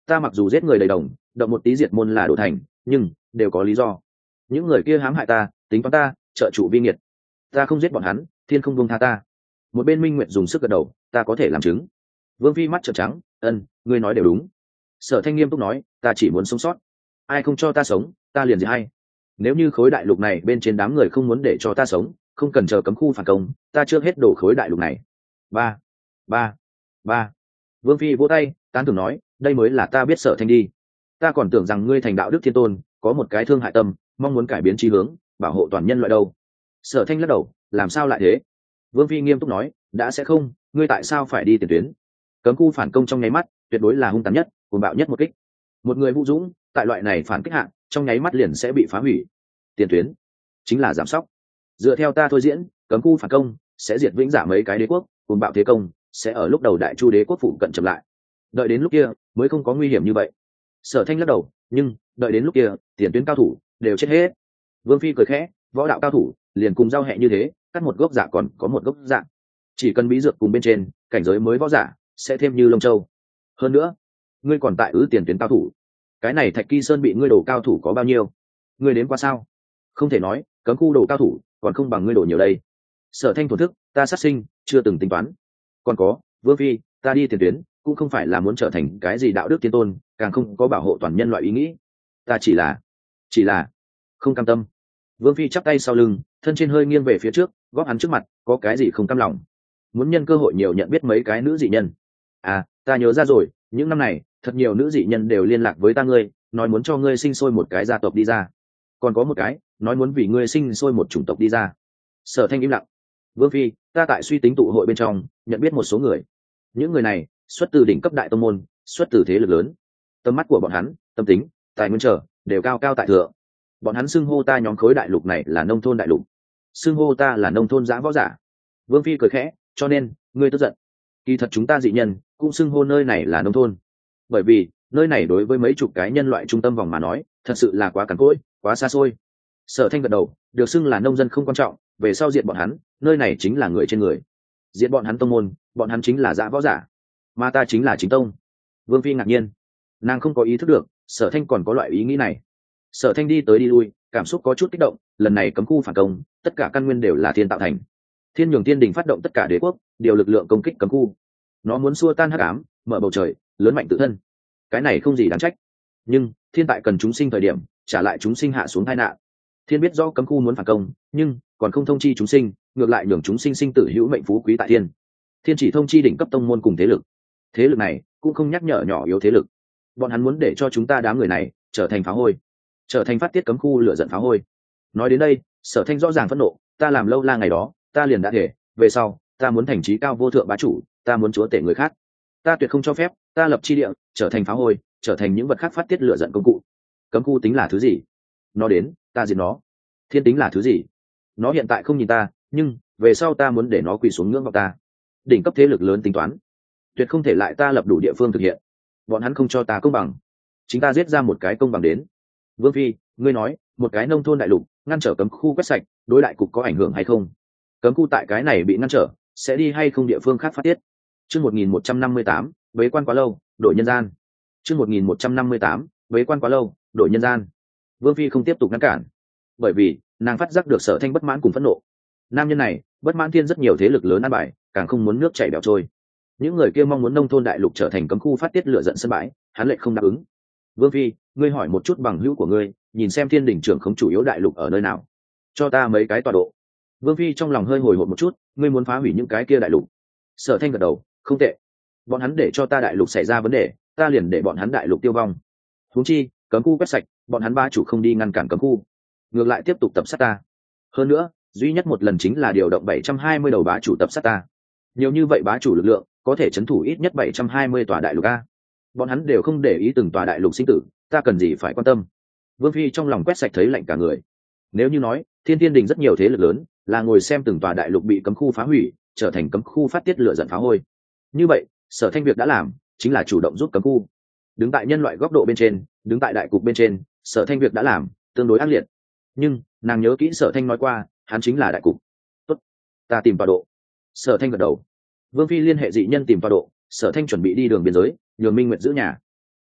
ta mặc dù giết người đầy đồng, động một tí diệt môn là đổ thành, nhưng đều có lý do. Những người kia hãm hại ta, tính toán ta, trợ trụ vi nghiệt, ta không giết bọn hắn, thiên không buông tha ta. Một bên Minh Nguyệt dùng sức gật đầu, ta có thể làm chứng. Vương Phi mắt trợn trắng, ngươi nói đều đúng. Sở Thanh nghiêm túc nói, ta chỉ muốn sống sót, ai không cho ta sống ta liền gì hay. Nếu như khối đại lục này bên trên đám người không muốn để cho ta sống, không cần chờ cấm khu phản công, ta trước hết đổ khối đại lục này. Ba ba ba. Vương Phi vỗ tay tán thưởng nói, đây mới là ta biết Sở Thanh đi. Ta còn tưởng rằng ngươi thành đạo đức thiên tôn, có một cái thương hại tâm, mong muốn cải biến chí hướng, bảo hộ toàn nhân loại đâu. Sở Thanh lắc đầu, làm sao lại thế. Vương Phi nghiêm túc nói, đã sẽ không, ngươi tại sao phải đi tiền tuyến. Cấm khu phản công trong nháy mắt tuyệt đối là hung tàn nhất, cuồng bạo nhất một kích. Một người vũ dũng tại loại này phản kích hạng trong nháy mắt liền sẽ bị phá hủy. Tiền tuyến chính là giảm sóc. Dựa theo ta thôi diễn, cấm khu phản công sẽ diệt vĩnh giả mấy cái đế quốc, cuồng bạo thế công sẽ ở lúc đầu đại chu đế quốc phụ cận chậm lại, đợi đến lúc kia mới không có nguy hiểm như vậy. Sở Thanh lắc đầu, nhưng đợi đến lúc kia tiền tuyến cao thủ đều chết hết. Vương Phi cười khẽ, võ đạo cao thủ liền cùng giao hẹ như thế, cắt một gốc dạ còn có một gốc dạ, chỉ cần bí dược cùng bên trên cảnh giới mới võ giả sẽ thêm như lông châu. Hơn nữa ngươi còn tại tiền tuyến cao thủ, cái này Thạch Kỳ Sơn bị ngươi đổ cao thủ có bao nhiêu, ngươi đến qua sao? Không thể nói, cấm khu đổ cao thủ còn không bằng ngươi đổ nhiều đây. Sở Thanh thổn thức, ta sát sinh chưa từng tính toán. Còn có Vương Phi, ta đi tiền tuyến cũng không phải là muốn trở thành cái gì đạo đức tiên tôn, càng không có bảo hộ toàn nhân loại ý nghĩ, ta chỉ là không cam tâm. Vương Phi chắp tay sau lưng, thân trên hơi nghiêng về phía trước, góp hắn trước mặt, có cái gì không cam lòng, muốn nhân cơ hội nhiều nhận biết mấy cái nữ dị nhân. À, ta nhớ ra rồi, những năm này thật nhiều nữ dị nhân đều liên lạc với ta ngươi, nói muốn cho ngươi sinh sôi một cái gia tộc đi ra, còn có một cái nói muốn vì ngươi sinh sôi một chủng tộc đi ra. Sở Thanh im lặng. Vương Phi, ta tại suy tính tụ hội bên trong nhận biết một số người, những người này xuất từ đỉnh cấp đại tông môn, xuất từ thế lực lớn, tầm mắt của bọn hắn, tâm tính, tài nguyên trở đều cao cao tại thượng. Bọn hắn xưng hô ta nhóm khối đại lục này là nông thôn đại lục, xưng hô ta là nông thôn dã võ giả. Vương Phi cười khẽ, cho nên ngươi tức giận. Kỳ thật chúng ta dị nhân cũng xưng hô nơi này là nông thôn, bởi vì nơi này đối với mấy chục cái nhân loại trung tâm vòng mà nói thật sự là quá cằn cỗi, quá xa xôi. Sở Thanh gật đầu, được xưng là nông dân không quan trọng, về sau diệt bọn hắn, nơi này chính là người trên người. Diệt bọn hắn tông môn, bọn hắn chính là dã võ giả, mà ta chính là chính tông. Vương Phi ngạc nhiên, nàng không có ý thức được Sở Thanh còn có loại ý nghĩ này. Sở Thanh đi tới đi lui, cảm xúc có chút kích động. Lần này cấm khu phản công, tất cả căn nguyên đều là thiên tạo thành. Thiên nhường thiên đình phát động tất cả đế quốc, điều lực lượng công kích cấm khu. Nó muốn xua tan hắc ám, mở bầu trời, lớn mạnh tự thân. Cái này không gì đáng trách. Nhưng thiên tại cần chúng sinh thời điểm, trả lại chúng sinh hạ xuống tai nạn. Thiên biết rõ cấm khu muốn phản công, nhưng còn không thông chi chúng sinh, ngược lại nhường chúng sinh sinh tử hữu mệnh phú quý tại thiên. Thiên chỉ thông chi đỉnh cấp tông môn cùng thế lực. Thế lực này cũng không nhắc nhở nhỏ yếu thế lực. Bọn hắn muốn để cho chúng ta đám người này trở thành phá hôi, trở thành phát tiết cấm khu lửa giận phá hôi. Nói đến đây, Sở Thanh rõ ràng phẫn nộ, ta làm lâu la ngày đó, ta liền đã thể, về sau ta muốn thành trí cao vô thượng bá chủ, ta muốn chúa tể người khác, ta tuyệt không cho phép ta lập chi địa trở thành phá hôi, trở thành những vật khác phát tiết lửa giận công cụ. Cấm khu tính là thứ gì? Nó đến ta diệt nó. Thiên tính là thứ gì? Nó hiện tại không nhìn ta, nhưng về sau ta muốn để nó quỳ xuống ngưỡng vọng ta. Đỉnh cấp thế lực lớn tính toán, tuyệt không thể lại ta lập đủ địa phương thực hiện. Bọn hắn không cho ta công bằng, chính ta giết ra một cái công bằng đến. Vương Phi, ngươi nói một cái nông thôn đại lục ngăn trở cấm khu quét sạch, đối đại cục có ảnh hưởng hay không? Cấm khu tại cái này bị ngăn trở, sẽ đi hay không địa phương khác phát tiết? Chương 1158, bế quan quá lâu, đổi nhân gian. Chương 1158, bế quan quá lâu, đổi nhân gian. Vương Phi không tiếp tục ngăn cản, bởi vì nàng phát giác được Sở Thanh bất mãn cùng phẫn nộ. Nam nhân này bất mãn thiên rất nhiều thế lực lớn ăn bài, càng không muốn nước chảy bẻo trôi. Những người kia mong muốn nông thôn đại lục trở thành cấm khu phát tiết lửa giận sân bãi, hắn lại không đáp ứng. Vương Phi, ngươi hỏi một chút bằng hữu của ngươi, nhìn xem thiên đỉnh trưởng không chủ yếu đại lục ở nơi nào, cho ta mấy cái tọa độ. Vương Phi trong lòng hơi hồi hộp một chút, ngươi muốn phá hủy những cái kia đại lục. Sở Thanh gật đầu, không tệ. Bọn hắn để cho ta đại lục xảy ra vấn đề, ta liền để bọn hắn đại lục tiêu vong. Huống chi cấm khu quét sạch, bọn hắn ba chủ không đi ngăn cản cấm khu, ngược lại tiếp tục tập sát ta. Hơn nữa duy nhất một lần chính là điều động 720 đầu bá chủ tập sát ta. Nhiều như vậy bá chủ lực lượng có thể trấn thủ ít nhất 720 tòa đại lục a. Bọn hắn đều không để ý từng tòa đại lục sinh tử, ta cần gì phải quan tâm. Vương Phi trong lòng quét sạch thấy lạnh cả người. Nếu như nói thiên thiên đình rất nhiều thế lực lớn là ngồi xem từng tòa đại lục bị cấm khu phá hủy, trở thành cấm khu phát tiết lửa giận phá hôi, như vậy Sở Thanh việc đã làm chính là chủ động giúp cấm khu. Đứng tại nhân loại góc độ bên trên, đứng tại đại cục bên trên, Sở Thanh việc đã làm tương đối ác liệt. Nhưng nàng nhớ kỹ Sở Thanh nói qua, hắn chính là đại cục. Tốt, ta tìm tọa độ. Sở Thanh gật đầu. Vương Phi liên hệ dị nhân tìm tọa độ, Sở Thanh chuẩn bị đi đường biên giới, nhường Minh Nguyệt giữ nhà.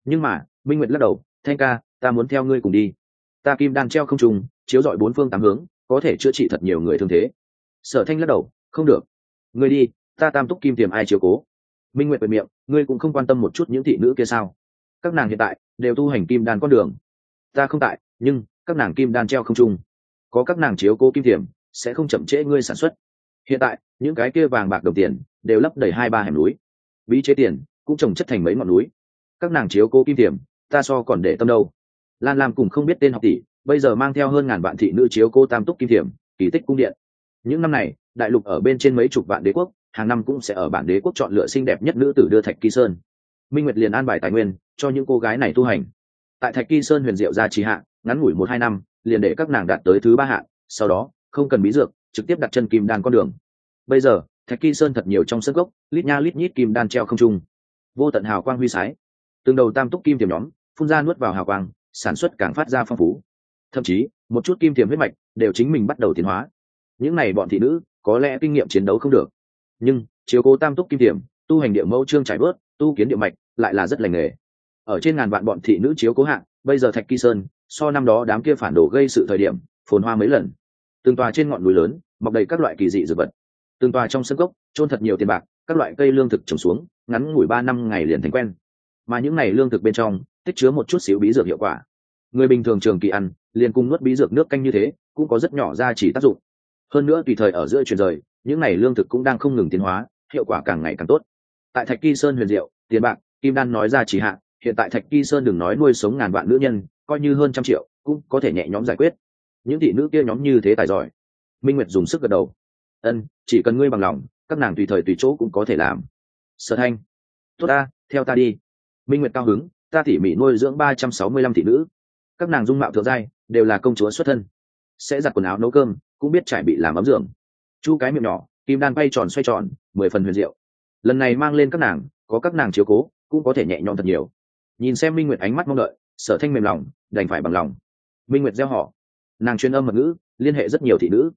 Nhưng mà minh nguyệt lắc đầu, thanh ca, ta muốn theo ngươi cùng đi. Ta kim đan treo không trùng, chiếu rọi bốn phương tám hướng, có thể chữa trị thật nhiều người thương thế. Sở Thanh lắc đầu, không được, ngươi đi, ta tam túc kim tiềm ai chiếu cố. Minh nguyệt ปิดmiệng, ngươi cũng không quan tâm một chút những thị nữ kia sao? Các nàng hiện tại đều tu hành kim đan con đường, ta không tại, nhưng các nàng kim đan treo không trùng, có các nàng chiếu cố kim tiềm sẽ không chậm trễ ngươi sản xuất. Hiện tại những cái kia vàng bạc đồng tiền đều lấp đầy 2-3 hẻm núi, bí chế tiền cũng trồng chất thành mấy ngọn núi. Các nàng chiếu cố kim tiềm, ta so còn để tâm đâu. Lan Lam cùng không biết tên học tỷ bây giờ mang theo hơn ngàn vạn thị nữ chiếu cố tam túc kim tiềm, kỳ tích cung điện. Những năm này đại lục ở bên trên mấy chục vạn đế quốc, hàng năm cũng sẽ ở bản đế quốc chọn lựa xinh đẹp nhất nữ tử đưa Thạch Kỳ Sơn. Minh Nguyệt liền an bài tài nguyên cho những cô gái này tu hành. Tại Thạch Kỳ Sơn huyền diệu gia trì hạ, ngắn ngủi 1-2 năm liền để các nàng đạt tới thứ 3 hạng, sau đó không cần bí dược, trực tiếp đặt chân kim đan con đường. Bây giờ Thạch Kỳ Sơn thật nhiều trong sân gốc, lít nha lít nhít kim đan treo không trung, vô tận hào quang huy sái. Từng đầu tam túc kim tiềm nhóm phun ra nuốt vào hào quang, sản xuất càng phát ra phong phú. Thậm chí một chút kim tiềm huyết mạch đều chính mình bắt đầu tiến hóa. Những này bọn thị nữ có lẽ kinh nghiệm chiến đấu không được, nhưng chiếu cố tam túc kim tiềm, tu hành địa mẫu trương trải bớt, tu kiến địa mạch lại là rất lành nghề. Ở trên ngàn vạn bọn thị nữ chiếu cố hạng, bây giờ Thạch Kỳ Sơn so năm đó đám kia phản đồ gây sự thời điểm phồn hoa mấy lần. Từng tòa trên ngọn núi lớn mọc đầy các loại kỳ dị dược vật, từng tòa trong sân gốc chôn thật nhiều tiền bạc, các loại cây lương thực trồng xuống, ngắn ngủi 3 năm ngày liền thành quen. Mà những này lương thực bên trong tích chứa một chút xíu bí dược hiệu quả, người bình thường trường kỳ ăn liền cùng nuốt bí dược nước canh như thế, cũng có rất nhỏ gia trì tác dụng. Hơn nữa tùy thời ở giữa chuyển rời, những này lương thực cũng đang không ngừng tiến hóa, hiệu quả càng ngày càng tốt. Tại Thạch Kỳ Sơn huyền diệu, tiền bạc, kim đan nói ra chỉ hạn, hiện tại Thạch Kỳ Sơn đừng nói nuôi sống ngàn vạn nữ nhân, coi như hơn 100 triệu cũng có thể nhẹ nhõm giải quyết. Những thị nữ kia nhóm như thế tài giỏi. Minh Nguyệt dùng sức gật đầu, ân, chỉ cần ngươi bằng lòng, các nàng tùy thời tùy chỗ cũng có thể làm. Sở Thanh, tốt ta, theo ta đi. Minh Nguyệt cao hứng, ta tỉ mỉ nuôi dưỡng 365 thị nữ, các nàng dung mạo thượng giai, đều là công chúa xuất thân, sẽ giặt quần áo nấu cơm, cũng biết trải bị làm ấm giường. Chu cái miệng nhỏ, kim đan bay tròn xoay tròn, 10 phần huyền diệu. Lần này mang lên các nàng, có các nàng chiếu cố, cũng có thể nhẹ nhõm thật nhiều. Nhìn xem Minh Nguyệt ánh mắt mong đợi, Sở Thanh mềm lòng, đành phải bằng lòng. Minh Nguyệt gieo họ, nàng truyền âm mật ngữ, liên hệ rất nhiều thị nữ.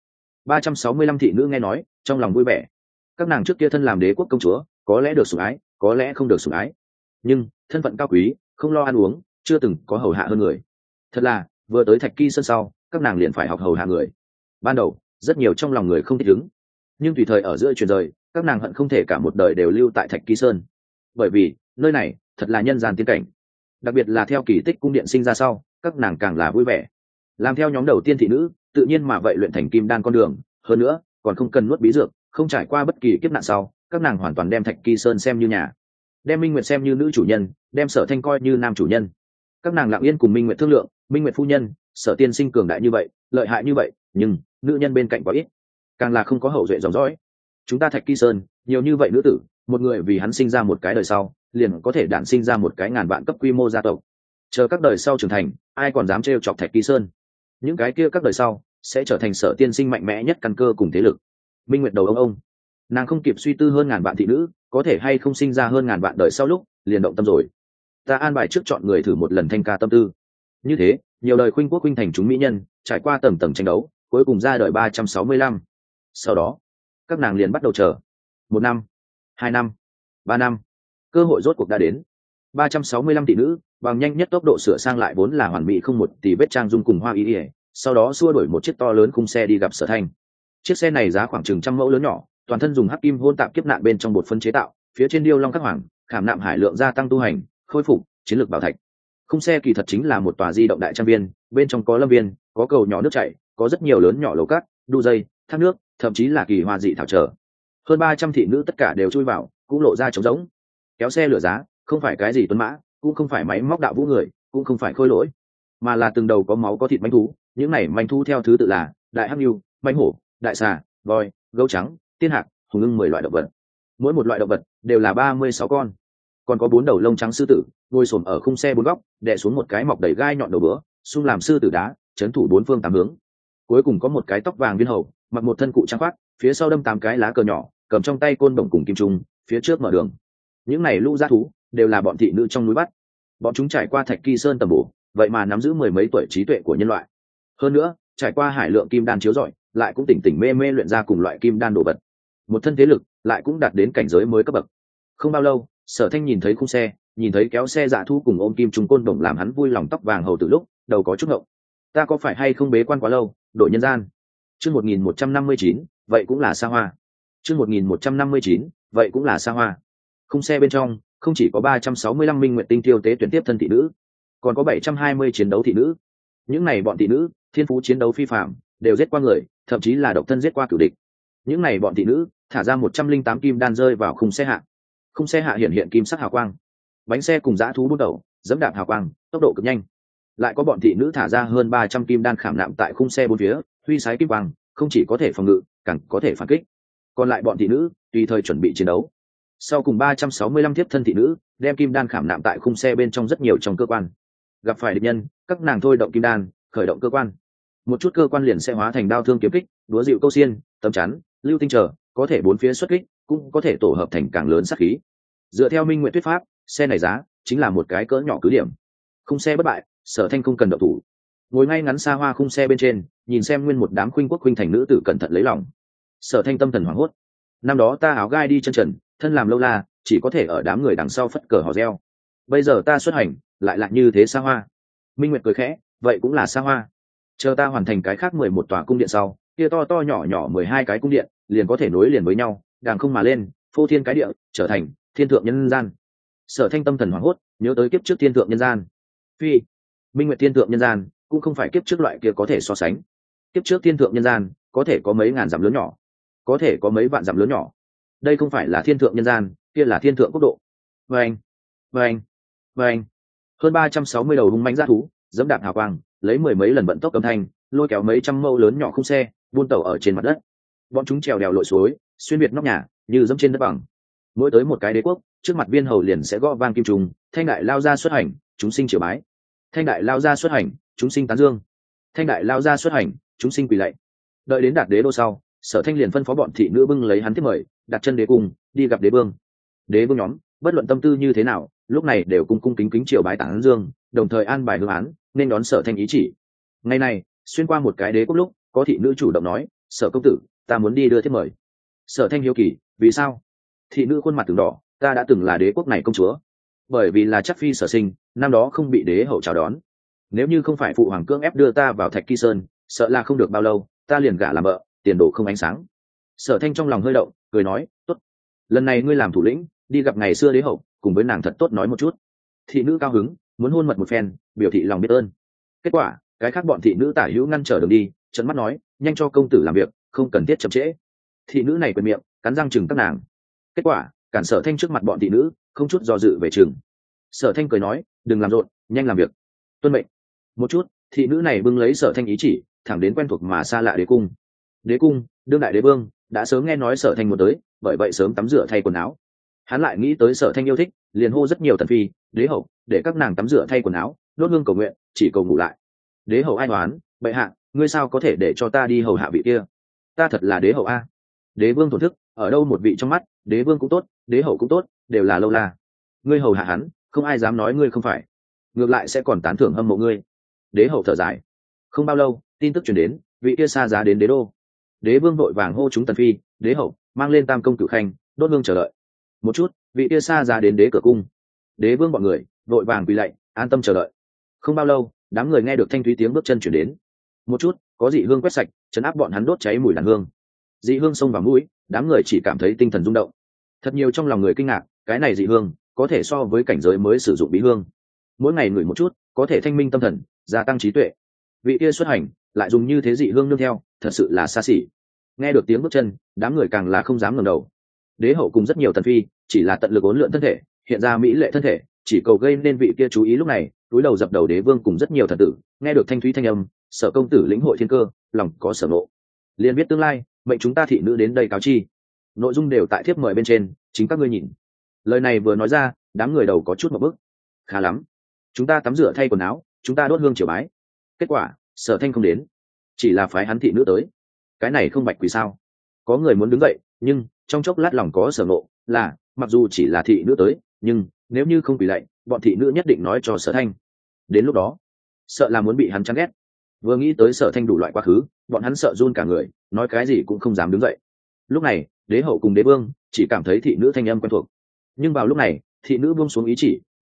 365 thị nữ nghe nói, trong lòng vui vẻ. Các nàng trước kia thân làm đế quốc công chúa, có lẽ được sủng ái, có lẽ không được sủng ái, nhưng thân phận cao quý, không lo ăn uống, chưa từng có hầu hạ hơn người. Thật là vừa tới Thạch Kỳ Sơn sau, các nàng liền phải học hầu hạ người. Ban đầu rất nhiều trong lòng người không thích ứng, nhưng tùy thời ở giữa chuyển rời, các nàng hận không thể cả một đời đều lưu tại Thạch Kỳ Sơn, bởi vì nơi này thật là nhân gian tiên cảnh. Đặc biệt là theo kỳ tích cung điện sinh ra sau, các nàng càng là vui vẻ. Làm theo nhóm đầu tiên thị nữ, tự nhiên mà vậy luyện thành kim đan con đường, hơn nữa còn không cần nuốt bí dược, không trải qua bất kỳ kiếp nạn sau, các nàng hoàn toàn đem Thạch Kỳ Sơn xem như nhà, đem Minh Nguyệt xem như nữ chủ nhân, đem Sở Thanh coi như nam chủ nhân. Các nàng lặng yên cùng Minh Nguyệt thương lượng, Minh Nguyệt phu nhân, Sở tiên sinh cường đại như vậy, lợi hại như vậy, nhưng nữ nhân bên cạnh quá ít, càng là không có hậu duệ dòng dõi. Chúng ta Thạch Kỳ Sơn nhiều như vậy nữ tử, một người vì hắn sinh ra một cái đời sau, liền có thể đản sinh ra một cái ngàn vạn cấp quy mô gia tộc. Chờ các đời sau trưởng thành, ai còn dám trêu chọc Thạch Kỳ Sơn? Những cái kia các đời sau sẽ trở thành Sở tiên sinh mạnh mẽ nhất căn cơ cùng thế lực. Minh Nguyệt đầu ông, nàng không kịp suy tư hơn ngàn vạn thị nữ có thể hay không sinh ra hơn ngàn vạn đời sau lúc, liền động tâm rồi. Ta an bài trước chọn người thử một lần thanh ca tâm tư. Như thế, nhiều đời khuynh quốc khuynh thành chúng mỹ nhân, trải qua tầng tầng tranh đấu, cuối cùng ra đời 365. Sau đó, các nàng liền bắt đầu chờ. 1 năm, 2 năm, 3 năm, cơ hội rốt cuộc đã đến. 365 tỷ nữ bằng nhanh nhất tốc độ sửa sang lại vốn là hoàn mỹ không một tỷ vết trang dung cùng hoa y, sau đó xua đuổi một chiếc to lớn khung xe đi gặp Sở Thanh. Chiếc xe này giá khoảng chừng 100 mẫu lớn nhỏ, toàn thân dùng hắc kim hôn tạp kiếp nạn bên trong bột phân chế tạo, phía trên điêu long khắc hoàng, khảm nạm hải lượng gia tăng tu hành, khôi phục chiến lược bảo thạch. Khung xe kỳ thật chính là một tòa di động đại trang viên, bên trong có lâm viên, có cầu nhỏ nước chảy, có rất nhiều lớn nhỏ lầu cát, đu dây, thác nước, thậm chí là kỳ hoa dị thảo trở. Hơn 300 thị nữ tất cả đều chui vào, cũng lộ ra trống rỗng. Kéo xe lửa giá, không phải cái gì tuấn mã, cũng không phải máy móc đạo vũ người, cũng không phải khôi lỗi, mà là từng đầu có máu có thịt manh thú. Những này manh thú theo thứ tự là đại hắc nưu, manh hổ, đại xà, voi, gấu trắng, tiên hạc, hùng ưng, 10 loại động vật. Mỗi một loại động vật đều là 36 con. Còn có 4 đầu lông trắng sư tử ngồi xổm ở khung xe 4 góc, đè xuống một cái mọc đầy gai nhọn đầu bữa, xung làm sư tử đá, trấn thủ 4 phương 8 hướng. Cuối cùng có một cái tóc vàng viên hầu, mặc một thân cụ trắng khoác, phía sau đâm 8 cái lá cờ nhỏ, cầm trong tay côn đồng cùng kim trung, phía trước mở đường. Những này lũ dã thú đều là bọn thị nữ trong núi bắt. Bọn chúng trải qua Thạch Kỳ Sơn tầm bổ, vậy mà nắm giữ 10 mấy tuổi trí tuệ của nhân loại. Hơn nữa, trải qua hải lượng kim đan chiếu rọi, lại cũng tỉnh tỉnh mê mê luyện ra cùng loại kim đan đồ vật. Một thân thế lực lại cũng đạt đến cảnh giới mới cấp bậc. Không bao lâu, Sở Thanh nhìn thấy khung xe, nhìn thấy kéo xe dạ thu cùng ôm kim trung côn đồng làm hắn vui lòng tóc vàng hầu từ lúc đầu có chút ngộng. Ta có phải hay không bế quan quá lâu đội nhân gian. Chương 1159, vậy cũng là xa hoa. Chương 1159, vậy cũng là xa hoa. Khung xe bên trong không chỉ có 365 minh nguyện tinh tiêu tế tuyển tiếp thân thị nữ, còn có 720 chiến đấu thị nữ. Những này bọn thị nữ thiên phú chiến đấu phi phạm, đều giết qua người, thậm chí là độc thân giết qua cửu địch. Những này bọn thị nữ thả ra 108 kim đan rơi vào khung xe hạ. Khung xe hạ hiện hiện kim sắc hào quang, bánh xe cùng dã thú bút đầu dẫm đạp hào quang, tốc độ cực nhanh. Lại có bọn thị nữ thả ra hơn 300 kim đan khảm nạm tại khung xe bốn phía, huy sái kim quang, không chỉ có thể phòng ngự, càng có thể phản kích. Còn lại bọn thị nữ tùy thời chuẩn bị chiến đấu. Sau cùng 365 tiếp thân thị nữ đem kim đan khảm nạm tại khung xe bên trong rất nhiều trong cơ quan. Gặp phải địch nhân, các nàng thôi động kim đan, khởi động cơ quan. Một chút cơ quan liền sẽ hóa thành đao thương kiếm kích, đúa dịu câu xiên, tấm chắn, lưu tinh trở, có thể bốn phía xuất kích, cũng có thể tổ hợp thành càng lớn sát khí. Dựa theo Minh Nguyệt thuyết pháp, xe này giá chính là một cái cỡ nhỏ cứ điểm. Khung xe bất bại, Sở Thanh không cần động thủ. Ngồi ngay ngắn xa hoa khung xe bên trên, nhìn xem nguyên một đám khuynh quốc khuynh thành nữ tử cẩn thận lấy lòng. Sở Thanh tâm thần hoảng hốt. Năm đó ta áo gai đi chân trần, thân làm lâu la, chỉ có thể ở đám người đằng sau phất cờ hò reo. Bây giờ ta xuất hành, lại là như thế xa hoa. Minh Nguyệt cười khẽ, vậy cũng là xa hoa. Chờ ta hoàn thành cái khác 11 tòa cung điện sau, kia to to nhỏ nhỏ 12 cái cung điện, liền có thể nối liền với nhau, đàng không mà lên, phô thiên cái địa, trở thành thiên thượng nhân gian. Sở Thanh tâm thần hoảng hốt, nhớ tới kiếp trước thiên thượng nhân gian. Phi, Minh Nguyệt thiên thượng nhân gian, cũng không phải kiếp trước loại kia có thể so sánh. Kiếp trước thiên thượng nhân gian, có thể có mấy ngàn dặm lớn nhỏ, có thể có mấy vạn dặm lớn nhỏ. Đây không phải là thiên thượng nhân gian, kia là thiên thượng quốc độ. Vâng, vâng, vâng. Hơn 360 đầu hung mãnh dã thú, dẫm đạp hào quang, lấy mười mấy lần vận tốc âm thanh, lôi kéo mấy trăm mâu lớn nhỏ khung xe, buôn tàu ở trên mặt đất. Bọn chúng trèo đèo lội suối, xuyên việt nóc nhà, như dẫm trên đất bằng. Mỗi tới một cái đế quốc, trước mặt viên hầu liền sẽ gõ vang kim trùng, thanh đại lao ra xuất hành, chúng sinh triều bái. Thanh đại lao ra xuất hành, chúng sinh tán dương. Thanh đại lao ra xuất hành, chúng sinh quỳ lạy. Đợi đến đạt đế đô sau, Sở Thanh liền phân phó bọn thị nữ bưng lấy hắn tiếp mời, đặt chân đế cung, đi gặp đế vương. Đế vương nhóm, bất luận tâm tư như thế nào, lúc này đều cung cung kính kính triều bái tán dương, đồng thời an bài hương án, nên đón Sở Thanh ý chỉ. Ngày này, xuyên qua một cái đế quốc lúc, có thị nữ chủ động nói, Sở công tử, ta muốn đi đưa thiếp mời. Sở Thanh hiếu kỳ, vì sao? Thị nữ khuôn mặt từng đỏ, ta đã từng là đế quốc này công chúa, bởi vì là chắc phi sở sinh, năm đó không bị đế hậu chào đón. Nếu như không phải phụ hoàng cưỡng ép đưa ta vào Thạch Kỳ Sơn, sợ là không được bao lâu, ta liền gả làm vợ, tiền đồ không ánh sáng. Sở Thanh trong lòng hơi động, cười nói, tốt, lần này ngươi làm thủ lĩnh, đi gặp ngày xưa đế hậu, cùng với nàng thật tốt nói một chút. Thị nữ cao hứng, muốn hôn mật một phen, biểu thị lòng biết ơn. Kết quả, cái khác bọn thị nữ tả hữu ngăn trở đường đi, trợn mắt nói, nhanh cho công tử làm việc, không cần thiết chậm trễ. Thị nữ này quệt miệng, cắn răng chừng các nàng. Kết quả, cản Sở Thanh trước mặt bọn thị nữ, không chút do dự về chừng. Sở Thanh cười nói, đừng làm rộn, nhanh làm việc. Tuân mệnh. Một chút, thị nữ này bưng lấy Sở Thanh ý chỉ, thẳng đến quen thuộc mà xa lạ đế cung. Đế cung, đương đại đế vương đã sớm nghe nói Sở Thanh muốn tới, bởi vậy sớm tắm rửa thay quần áo. Hắn lại nghĩ tới Sở Thanh yêu thích, liền hô rất nhiều tần phi, đế hậu, để các nàng tắm rửa thay quần áo, đốt hương cầu nguyện, chỉ cầu ngủ lại. Đế hậu ai đoán, bệ hạ, ngươi sao có thể để cho ta đi hầu hạ vị kia? Ta thật là đế hậu a. Đế vương thổn thức, ở đâu một vị trong mắt, đế vương cũng tốt, đế hậu cũng tốt, đều là lâu la. Ngươi hầu hạ hắn, không ai dám nói ngươi không phải, ngược lại sẽ còn tán thưởng hâm mộ ngươi. Đế hậu thở dài. Không bao lâu, tin tức truyền đến, vị kia xa giá đến đế đô. Đế vương vội vàng hô chúng tần phi, đế hậu mang lên tam công cửu khanh, đốt hương chờ đợi. Một chút, vị kia xa giá đến đế cửa cung. Đế vương bọn người vội vàng quỳ lạy, an tâm chờ đợi. Không bao lâu, đám người nghe được thanh thúy tiếng bước chân chuyển đến. Một chút, có dị hương quét sạch, chấn áp bọn hắn đốt cháy mùi đàn hương. Dị hương xông vào mũi, đám người chỉ cảm thấy tinh thần rung động. Thật nhiều trong lòng người kinh ngạc, cái này dị hương có thể so với cảnh giới mới sử dụng bí hương. Mỗi ngày ngửi một chút, có thể thanh minh tâm thần, gia tăng trí tuệ. Vị kia xuất hành, lại dùng như thế dị hương nương theo, thật sự là xa xỉ. Nghe được tiếng bước chân, đám người càng là không dám ngẩng đầu. Đế hậu cùng rất nhiều tần phi, chỉ là tận lực uốn lượn thân thể, hiện ra mỹ lệ thân thể, chỉ cầu gây nên vị kia chú ý. Lúc này, túi đầu dập đầu đế vương cùng rất nhiều thần tử, nghe được thanh thúy thanh âm, Sở công tử lĩnh hội thiên cơ, lòng có sở ngộ, liền biết tương lai mệnh chúng ta thị nữ đến đây cáo chi. Nội dung đều tại thiếp mời bên trên, chính các ngươi nhìn. Lời này vừa nói ra, đám người đầu có chút một bức. Khá lắm, chúng ta tắm rửa thay quần áo, chúng ta đốt hương triều bái, kết quả Sở Thanh không đến, chỉ là phái hắn thị nữ tới. Cái này không bạch quỷ sao? Có người muốn đứng dậy, nhưng trong chốc lát lòng có sở ngộ, là mặc dù chỉ là thị nữ tới, nhưng nếu như không quỳ lạy, bọn thị nữ nhất định nói cho Sở Thanh. Đến lúc đó, sợ là muốn bị hắn chán ghét. Vừa nghĩ tới Sở Thanh đủ loại quá khứ, bọn hắn sợ run cả người, nói cái gì cũng không dám đứng dậy. Lúc này, đế hậu cùng đế vương chỉ cảm thấy thị nữ thanh âm quen thuộc. Nhưng vào lúc này, thị nữ buông xuống ý chỉ,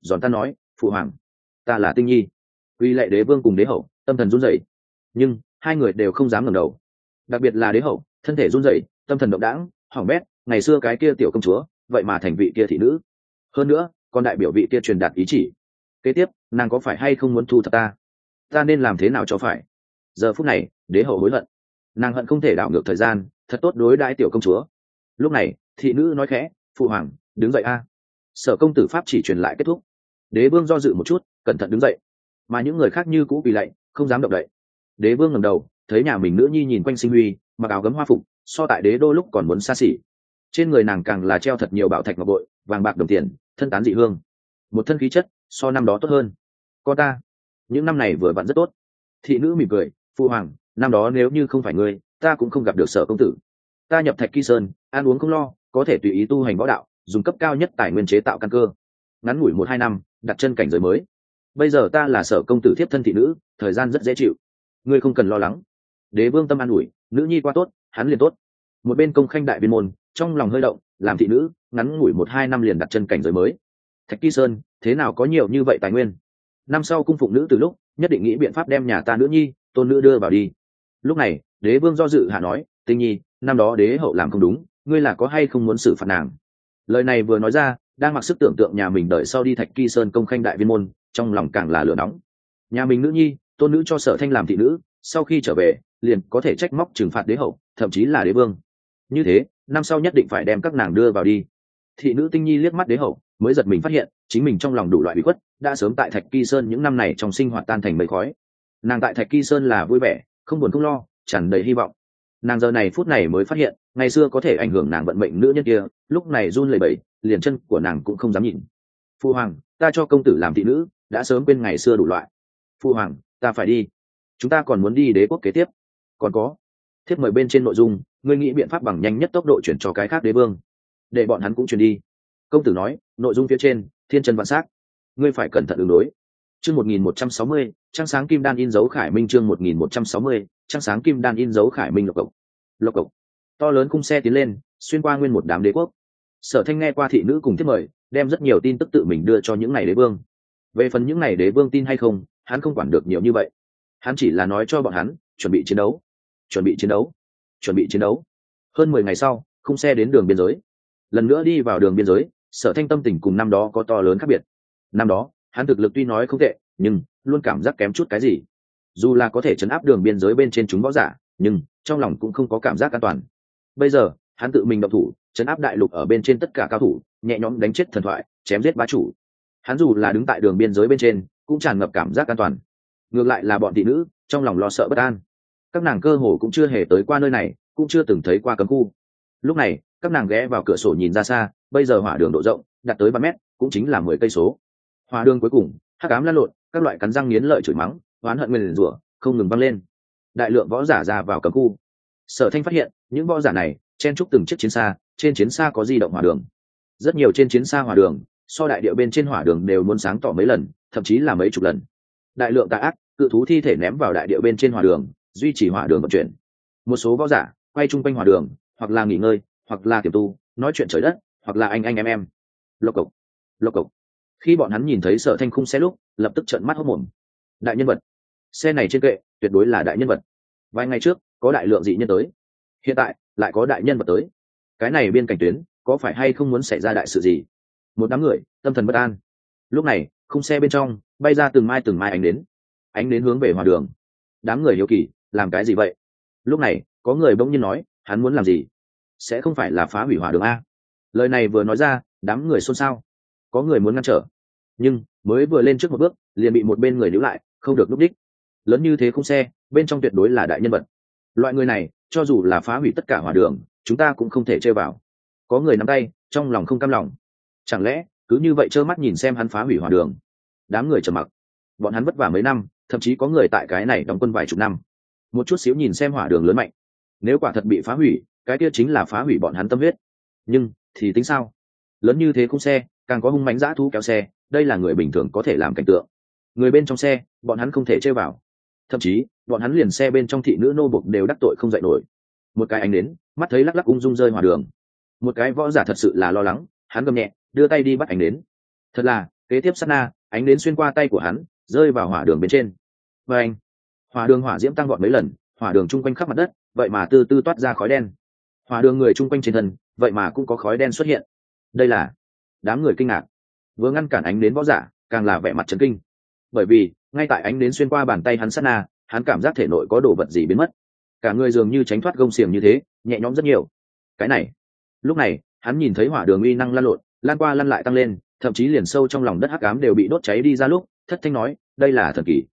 giòn tan nói, phụ hoàng, ta là Tinh Nhi. Uy lệ đế vương cùng đế hậu tâm thần run rẩy, nhưng hai người đều không dám ngẩng đầu. Đặc biệt là đế hậu, thân thể run rẩy, tâm thần động đãng, hỏng bét, ngày xưa cái kia tiểu công chúa vậy mà thành vị kia thị nữ, hơn nữa còn đại biểu vị kia truyền đạt ý chỉ. Kế tiếp nàng có phải hay không muốn thu thập ta nên làm thế nào cho phải? Giờ phút này đế hậu hối hận, nàng hận không thể đảo ngược thời gian, thật tốt đối đãi tiểu công chúa. Lúc này thị nữ nói khẽ, phụ hoàng đứng dậy a. Sở công tử pháp chỉ truyền lại kết thúc. Đế vương do dự một chút, cẩn thận đứng dậy, mà những người khác như cũ quỳ lạy, không dám động đậy. Đế vương ngẩng đầu thấy nhà mình nữ nhi nhìn quanh sinh huy, mặc áo gấm hoa phục, so tại đế đô lúc còn muốn xa xỉ. Trên người nàng càng là treo thật nhiều bảo thạch ngọc bội, vàng bạc đồng tiền, thân tán dị hương, một thân khí chất so năm đó tốt hơn. Con ta những năm này vừa vặn rất tốt. Thị nữ mỉm cười, phụ hoàng, năm đó nếu như không phải ngươi, ta cũng không gặp được Sở công tử. Ta nhập Thạch Kỳ Sơn, ăn uống không lo, có thể tùy ý tu hành võ đạo, dùng cấp cao nhất tài nguyên chế tạo căn cơ, ngắn ngủi 1-2 năm đặt chân cảnh giới mới. Bây giờ ta là Sở công tử thiếp thân thị nữ, thời gian rất dễ chịu, ngươi không cần lo lắng. Đế vương tâm an ủi, nữ nhi qua tốt, hắn liền tốt. Một bên công khanh đại viên môn trong lòng hơi động, làm thị nữ ngắn ngủi 1-2 năm liền đặt chân cảnh giới mới. Thạch Kỳ Sơn thế nào có nhiều như vậy tài nguyên? Năm sau cung phụng nữ từ lúc nhất định nghĩ biện pháp đem nhà ta nữ nhi tôn nữ đưa vào đi. Lúc này đế vương do dự hạ nói, Tinh Nhi, năm đó đế hậu làm không đúng, ngươi là có hay không muốn xử phạt nàng? Lời này vừa nói ra, đang mặc sức tưởng tượng nhà mình đợi sau đi Thạch Kỳ Sơn công khanh đại viên môn trong lòng càng là lửa nóng. Nhà mình nữ nhi tôn nữ cho Sở Thanh làm thị nữ, sau khi trở về liền có thể trách móc trừng phạt đế hậu, thậm chí là đế vương. Như thế năm sau nhất định phải đem các nàng đưa vào đi. Thị nữ Tinh Nhi liếc mắt đế hậu, mới giật mình phát hiện chính mình trong lòng đủ loại bị khuất đã sớm tại Thạch Kỳ Sơn những năm này trong sinh hoạt tan thành mây khói. Nàng tại Thạch Kỳ Sơn là vui vẻ, không buồn không lo, tràn đầy hy vọng. Nàng giờ này phút này mới phát hiện ngày xưa có thể ảnh hưởng nàng vận mệnh nữ nhân kia lúc này run lẩy bẩy, liền chân của nàng cũng không dám nhìn. Phu hoàng, ta cho công tử làm thị nữ đã sớm quên ngày xưa đủ loại. Phu hoàng, ta phải đi, chúng ta còn muốn đi đế quốc kế tiếp. Còn có thiếp mời bên trên nội dung, ngươi nghĩ biện pháp bằng nhanh nhất tốc độ chuyển cho cái khác đế vương, để bọn hắn cũng chuyển đi. Công tử nói nội dung phía trên thiên chân vạn sắc, ngươi phải cẩn thận ứng đối. Chương 1160, trăng sáng kim đan in dấu Khải Minh. Chương 1160, trăng sáng kim đan in dấu Khải Minh. Lộc cộc. To lớn khung xe tiến lên, xuyên qua nguyên một đám đế quốc. Sở Thanh nghe qua thị nữ cùng thiếp mời, đem rất nhiều tin tức tự mình đưa cho những này đế vương. Về phần những này đế vương tin hay không, hắn không quản được nhiều như vậy. Hắn chỉ là nói cho bọn hắn chuẩn bị chiến đấu, chuẩn bị chiến đấu, chuẩn bị chiến đấu. Hơn 10 ngày sau, khung xe đến đường biên giới. Lần nữa đi vào đường biên giới, Sở Thanh tâm tình cùng năm đó có to lớn khác biệt. Năm đó hắn thực lực tuy nói không tệ, nhưng luôn cảm giác kém chút cái gì. Dù là có thể chấn áp đường biên giới bên trên chúng võ giả, nhưng trong lòng cũng không có cảm giác an toàn. Bây giờ hắn tự mình động thủ, chấn áp đại lục ở bên trên tất cả cao thủ, nhẹ nhõm đánh chết thần thoại, chém giết bá chủ. Hắn dù là đứng tại đường biên giới bên trên, cũng tràn ngập cảm giác an toàn. Ngược lại là bọn thị nữ, trong lòng lo sợ bất an. Các nàng cơ hồ cũng chưa hề tới qua nơi này, cũng chưa từng thấy qua cấm khu. Lúc này các nàng ghé vào cửa sổ nhìn ra xa, bây giờ hỏa đường độ rộng đạt tới 3 mét, cũng chính là 10 cây số. Hỏa đường cuối cùng hắc ám lăn lộn, các loại cắn răng nghiến lợi chửi mắng, oán hận nguyền rủa không ngừng vang lên. Đại lượng võ giả ra vào cấm khu. Sở Thanh phát hiện những võ giả này chen chúc từng chiếc chiến xa, trên chiến xa có di động hỏa đường. Rất nhiều trên chiến xa hỏa đường so đại địa bên trên hỏa đường đều muốn sáng tỏ mấy lần, thậm chí là mấy chục lần. Đại lượng tà ác cự thú thi thể ném vào đại địa bên trên hỏa đường, duy trì hỏa đường vận chuyển. Một số võ giả quay chung quanh hỏa đường, hoặc là nghỉ ngơi, hoặc là tiềm tu, nói chuyện trời đất, hoặc là anh em. Lộc cộc, lộc cộc. Khi bọn hắn nhìn thấy Sở Thanh khung xe lúc, lập tức trợn mắt hốt mồm. Đại nhân vật, xe này trên kệ tuyệt đối là đại nhân vật. Vài ngày trước có đại lượng dị nhân tới, hiện tại lại có đại nhân vật tới. Cái này biên cảnh tuyến có phải hay không muốn xảy ra đại sự gì? Một đám người tâm thần bất an. Lúc này khung xe bên trong bay ra từng mai ánh đến hướng về hòa đường. Đám người hiếu kỳ, làm cái gì vậy? Lúc này có người bỗng nhiên nói, hắn muốn làm gì? Sẽ không phải là phá hủy hỏa đường a? Lời này vừa nói ra, đám người xôn xao. Có người muốn ngăn trở, nhưng mới vừa lên trước một bước liền bị một bên người níu lại, không được núp đích. Lớn như thế khung xe bên trong tuyệt đối là đại nhân vật. Loại người này cho dù là phá hủy tất cả hỏa đường, chúng ta cũng không thể chơi vào. Có người nắm tay, trong lòng không cam lòng. Chẳng lẽ cứ như vậy trơ mắt nhìn xem hắn phá hủy hỏa đường? Đám người trầm mặc. Bọn hắn vất vả mấy năm, thậm chí có người tại cái này đóng quân vài chục năm, một chút xíu nhìn xem hỏa đường lớn mạnh. Nếu quả thật bị phá hủy, cái kia chính là phá hủy bọn hắn tâm huyết. Nhưng thì tính sao? Lớn như thế khung xe, càng có hung mãnh dã thú kéo xe, đây là người bình thường có thể làm cảnh tượng. Người bên trong xe bọn hắn không thể chơi vào, thậm chí bọn hắn liền xe bên trong thị nữ nô bộc đều đắc tội không dậy nổi. Một cái ánh đến mắt thấy lắc lắc ung dung rơi hỏa đường, một cái võ giả thật sự là lo lắng, hắn gầm nhẹ đưa tay đi bắt ánh đến. Thật là Kế tiếp sát na, ánh đến xuyên qua tay của hắn, rơi vào hỏa đường bên trên. Và anh, hỏa đường hỏa diễm tăng vọt mấy lần, hỏa đường chung quanh khắp mặt đất, vậy mà từ từ toát ra khói đen. Hỏa đường người chung quanh trên thân, vậy mà cũng có khói đen xuất hiện. Đây là, đám người kinh ngạc. Vừa ngăn cản ánh đến võ giả, càng là vẻ mặt chấn kinh. Bởi vì, ngay tại ánh đến xuyên qua bàn tay hắn sát na, hắn cảm giác thể nội có đồ vật gì biến mất. Cả người dường như tránh thoát gông xiềng như thế, nhẹ nhõm rất nhiều. Cái này, lúc này, hắn nhìn thấy hỏa đường uy năng lan lộn, lan qua lăn lại tăng lên, thậm chí liền sâu trong lòng đất hắc ám đều bị đốt cháy đi ra lúc, thất thanh nói, đây là thần kỳ,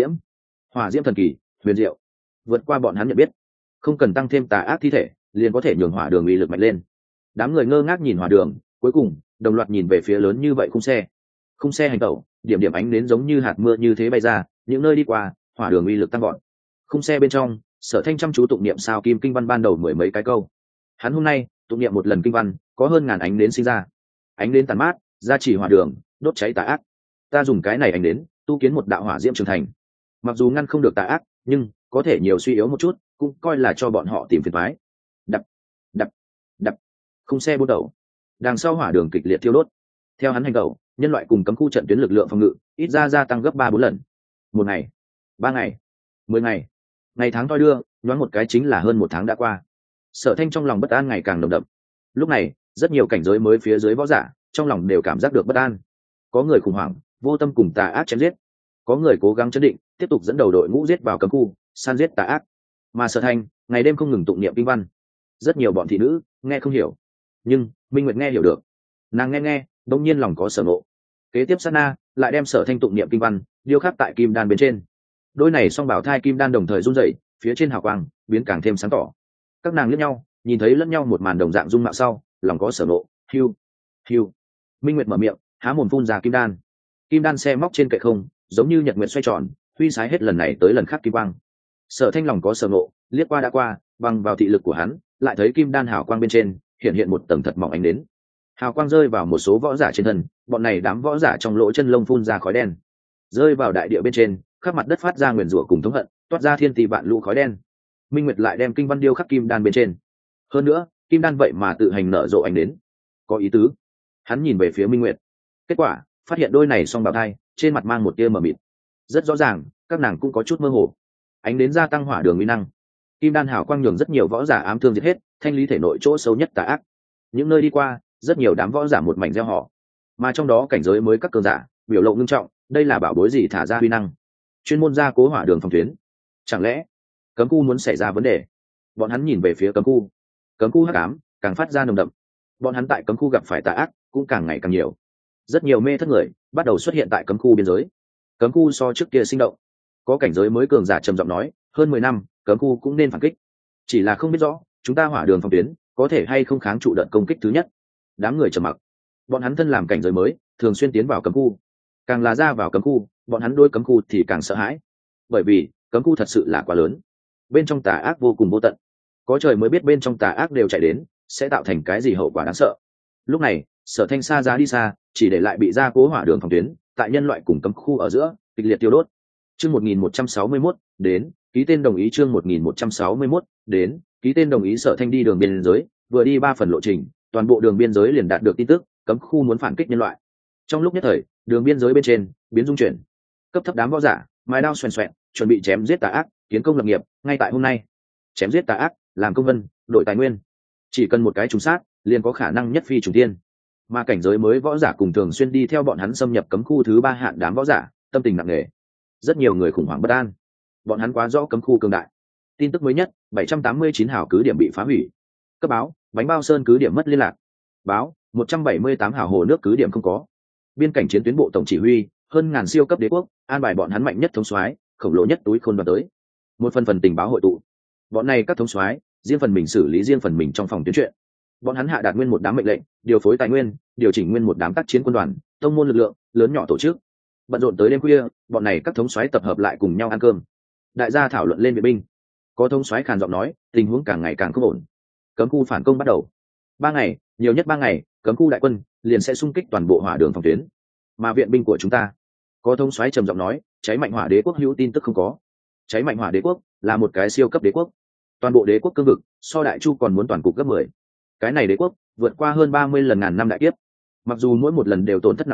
hỏa diễm thần kỳ, huyền diệu, vượt qua bọn hắn nhận biết. Không cần tăng thêm tà ác thi thể, liền có thể nhường hỏa đường uy lực mạnh lên. Đám người ngơ ngác nhìn hỏa đường, cuối cùng đồng loạt nhìn về phía lớn như vậy khung xe hành tẩu, điểm điểm ánh đến giống như hạt mưa như thế bay ra, những nơi đi qua, hỏa đường uy lực tăng vọt. Khung xe bên trong, Sở Thanh chăm chú tụng niệm sao kim kinh văn ban đầu mười mấy cái câu. Hắn hôm nay tụng niệm một lần kinh văn, có hơn ngàn ánh đến sinh ra. Ánh đến tàn mát, gia trì hỏa đường, đốt cháy tà ác. Ta dùng cái này ánh đến, tu kiến một đạo hỏa diễm trưởng thành. Mặc dù ngăn không được tà ác, nhưng có thể nhiều suy yếu một chút, cũng coi là cho bọn họ tìm phiền toái. Đập, đập, đập. Khung xe bút đầu. Đằng sau hỏa đường kịch liệt thiêu đốt. Theo hắn hành động, nhân loại cùng cấm khu trận tuyến lực lượng phòng ngự ít ra gia tăng gấp 3-4 lần. Một ngày, 3 ngày, 10 ngày, ngày tháng thoi đưa, nhoáng một cái chính là hơn một tháng đã qua. Sở Thanh trong lòng bất an ngày càng nồng đậm. Lúc này, rất nhiều cảnh giới mới phía dưới võ giả, trong lòng đều cảm giác được bất an. Có người khủng hoảng, vô tâm cùng tà ác chém giết. Có người cố gắng chấn định, tiếp tục dẫn đầu đội ngũ giết vào cấm khu, san giết tà ác. Mà Sở Thanh, ngày đêm không ngừng tụng niệm kinh văn. Rất nhiều bọn thị nữ nghe không hiểu, nhưng Minh Nguyệt nghe hiểu được. Nàng nghe, đột nhiên lòng có sở ngộ. Kế tiếp sát na, lại đem Sở Thanh tụng niệm kinh văn điêu khắc tại kim đan bên trên. Đôi này song bảo thai kim đan đồng thời run rẩy, phía trên hào quang biến càng thêm sáng tỏ. Các nàng liếc nhau, nhìn thấy lẫn nhau một màn đồng dạng dung mạo sau, lòng có sở ngộ. Hiu. Minh Nguyệt mở miệng, há mồm phun ra kim đan. Kim đan xe móc trên kệ không, giống như nhật nguyệt xoay tròn, huy sái hết lần này tới lần khác kim quang. Sở Thanh lòng có sở ngộ, liếc qua đã qua, bằng vào thị lực của hắn, lại thấy kim đan hào quang bên trên hiện một tầng thật mỏng ánh đến. Hào quang rơi vào một số võ giả trên thân, bọn này đám võ giả trong lỗ chân lông phun ra khói đen, rơi vào đại địa bên trên, khắp mặt đất phát ra nguyền rủa cùng thống hận, toát ra thiên tỷ vạn lũ khói đen. Minh Nguyệt lại đem kinh văn điêu khắc kim đan bên trên. Hơn nữa, kim đan vậy mà tự hành nở rộ ánh đến, có ý tứ. Hắn nhìn về phía Minh Nguyệt, kết quả phát hiện đôi này song bào thai trên mặt mang một tia mờ mịt. Rất rõ ràng, các nàng cũng có chút mơ hồ. Ánh đến gia tăng hỏa đường uy năng, kim đan hào quang nhường rất nhiều võ giả ám thương diệt hết, thanh lý thể nội chỗ sâu nhất tà ác. Những nơi đi qua, rất nhiều đám võ giả một mảnh gieo họ, mà trong đó cảnh giới mới các cường giả biểu lộ nghiêm trọng. Đây là bảo bối gì thả ra uy năng? Chuyên môn gia cố hỏa đường phòng tuyến, chẳng lẽ cấm khu muốn xảy ra vấn đề? Bọn hắn nhìn về phía cấm khu hắc ám càng phát ra nồng đậm. Bọn hắn tại cấm khu gặp phải tà ác cũng càng ngày càng nhiều. Rất nhiều mê thất người bắt đầu xuất hiện tại cấm khu biên giới. Cấm khu so trước kia sinh động. Có cảnh giới mới cường giả trầm giọng nói, hơn 10 năm cấm khu cũng nên phản kích, chỉ là không biết rõ chúng ta hỏa đường phòng tuyến có thể hay không kháng trụ đợt công kích thứ nhất. Đám người trầm mặc. Bọn hắn thân làm cảnh giới mới, thường xuyên tiến vào cấm khu, càng là ra vào cấm khu, bọn hắn đôi cấm khu thì càng sợ hãi, bởi vì cấm khu thật sự là quá lớn, bên trong tà ác vô cùng vô tận. Có trời mới biết bên trong tà ác đều chạy đến sẽ tạo thành cái gì hậu quả đáng sợ. Lúc này Sở Thanh xa giá đi xa, chỉ để lại bị gia cố hỏa đường phòng tuyến tại nhân loại cùng cấm khu ở giữa kịch liệt tiêu đốt. Chương 1161 đến ký tên đồng ý. Chương 1161 đến ký tên đồng ý. Sở Thanh đi đường biên giới, vừa đi 3 phần lộ trình, toàn bộ đường biên giới liền đạt được tin tức cấm khu muốn phản kích nhân loại. Trong lúc nhất thời, đường biên giới bên trên biến dung chuyển, cấp thấp đám võ giả mài đao xoèn xoẹn, chuẩn bị chém giết tà ác, kiến công lập nghiệp ngay tại hôm nay. Chém giết tà ác, làm công vân, đội tài nguyên, chỉ cần một cái trùng sát liền có khả năng nhất phi trùng tiên. Mà cảnh giới mới võ giả cùng thường xuyên đi theo bọn hắn xâm nhập cấm khu thứ 3 hạn đám võ giả tâm tình nặng nề, rất nhiều người khủng hoảng bất an. Bọn hắn quá rõ cấm khu cường đại. Tin tức mới nhất, 789 hào cứ điểm bị phá hủy. Cấp báo, bánh bao sơn cứ điểm mất liên lạc. Báo, 178 hào hồ nước cứ điểm không có. Biên cảnh chiến tuyến bộ tổng chỉ huy, hơn ngàn siêu cấp đế quốc, an bài bọn hắn mạnh nhất thống soái, khổng lồ nhất túi khôn đoạt tới. Một phần tình báo hội tụ. Bọn này các thống soái, riêng phần mình xử lý riêng phần mình trong phòng tuyến chuyện. Bọn hắn hạ đạt nguyên một đám mệnh lệnh, điều phối tài nguyên, điều chỉnh nguyên một đám tác chiến quân đoàn, tông môn lực lượng, lớn nhỏ tổ chức. Bận rộn tới đêm khuya, bọn này các thống soái tập hợp lại cùng nhau ăn cơm. Đại gia thảo luận lên viện binh. Có thống soái khàn giọng nói, tình huống càng ngày càng không ổn. Cấm khu phản công bắt đầu. 3 ngày, nhiều nhất 3 ngày, cấm khu đại quân liền sẽ xung kích toàn bộ hỏa đường phòng tuyến. Mà viện binh của chúng ta, có thống soái trầm giọng nói, cháy mạnh hỏa đế quốc hữu tin tức không có. Cháy mạnh hỏa đế quốc là một cái siêu cấp đế quốc, toàn bộ đế quốc cương vực so đại chu còn muốn toàn cục gấp 10. Cái này đế quốc vượt qua hơn 30 lần ngàn năm đại kiếp, mặc dù mỗi một lần đều tổn thất nặng nề,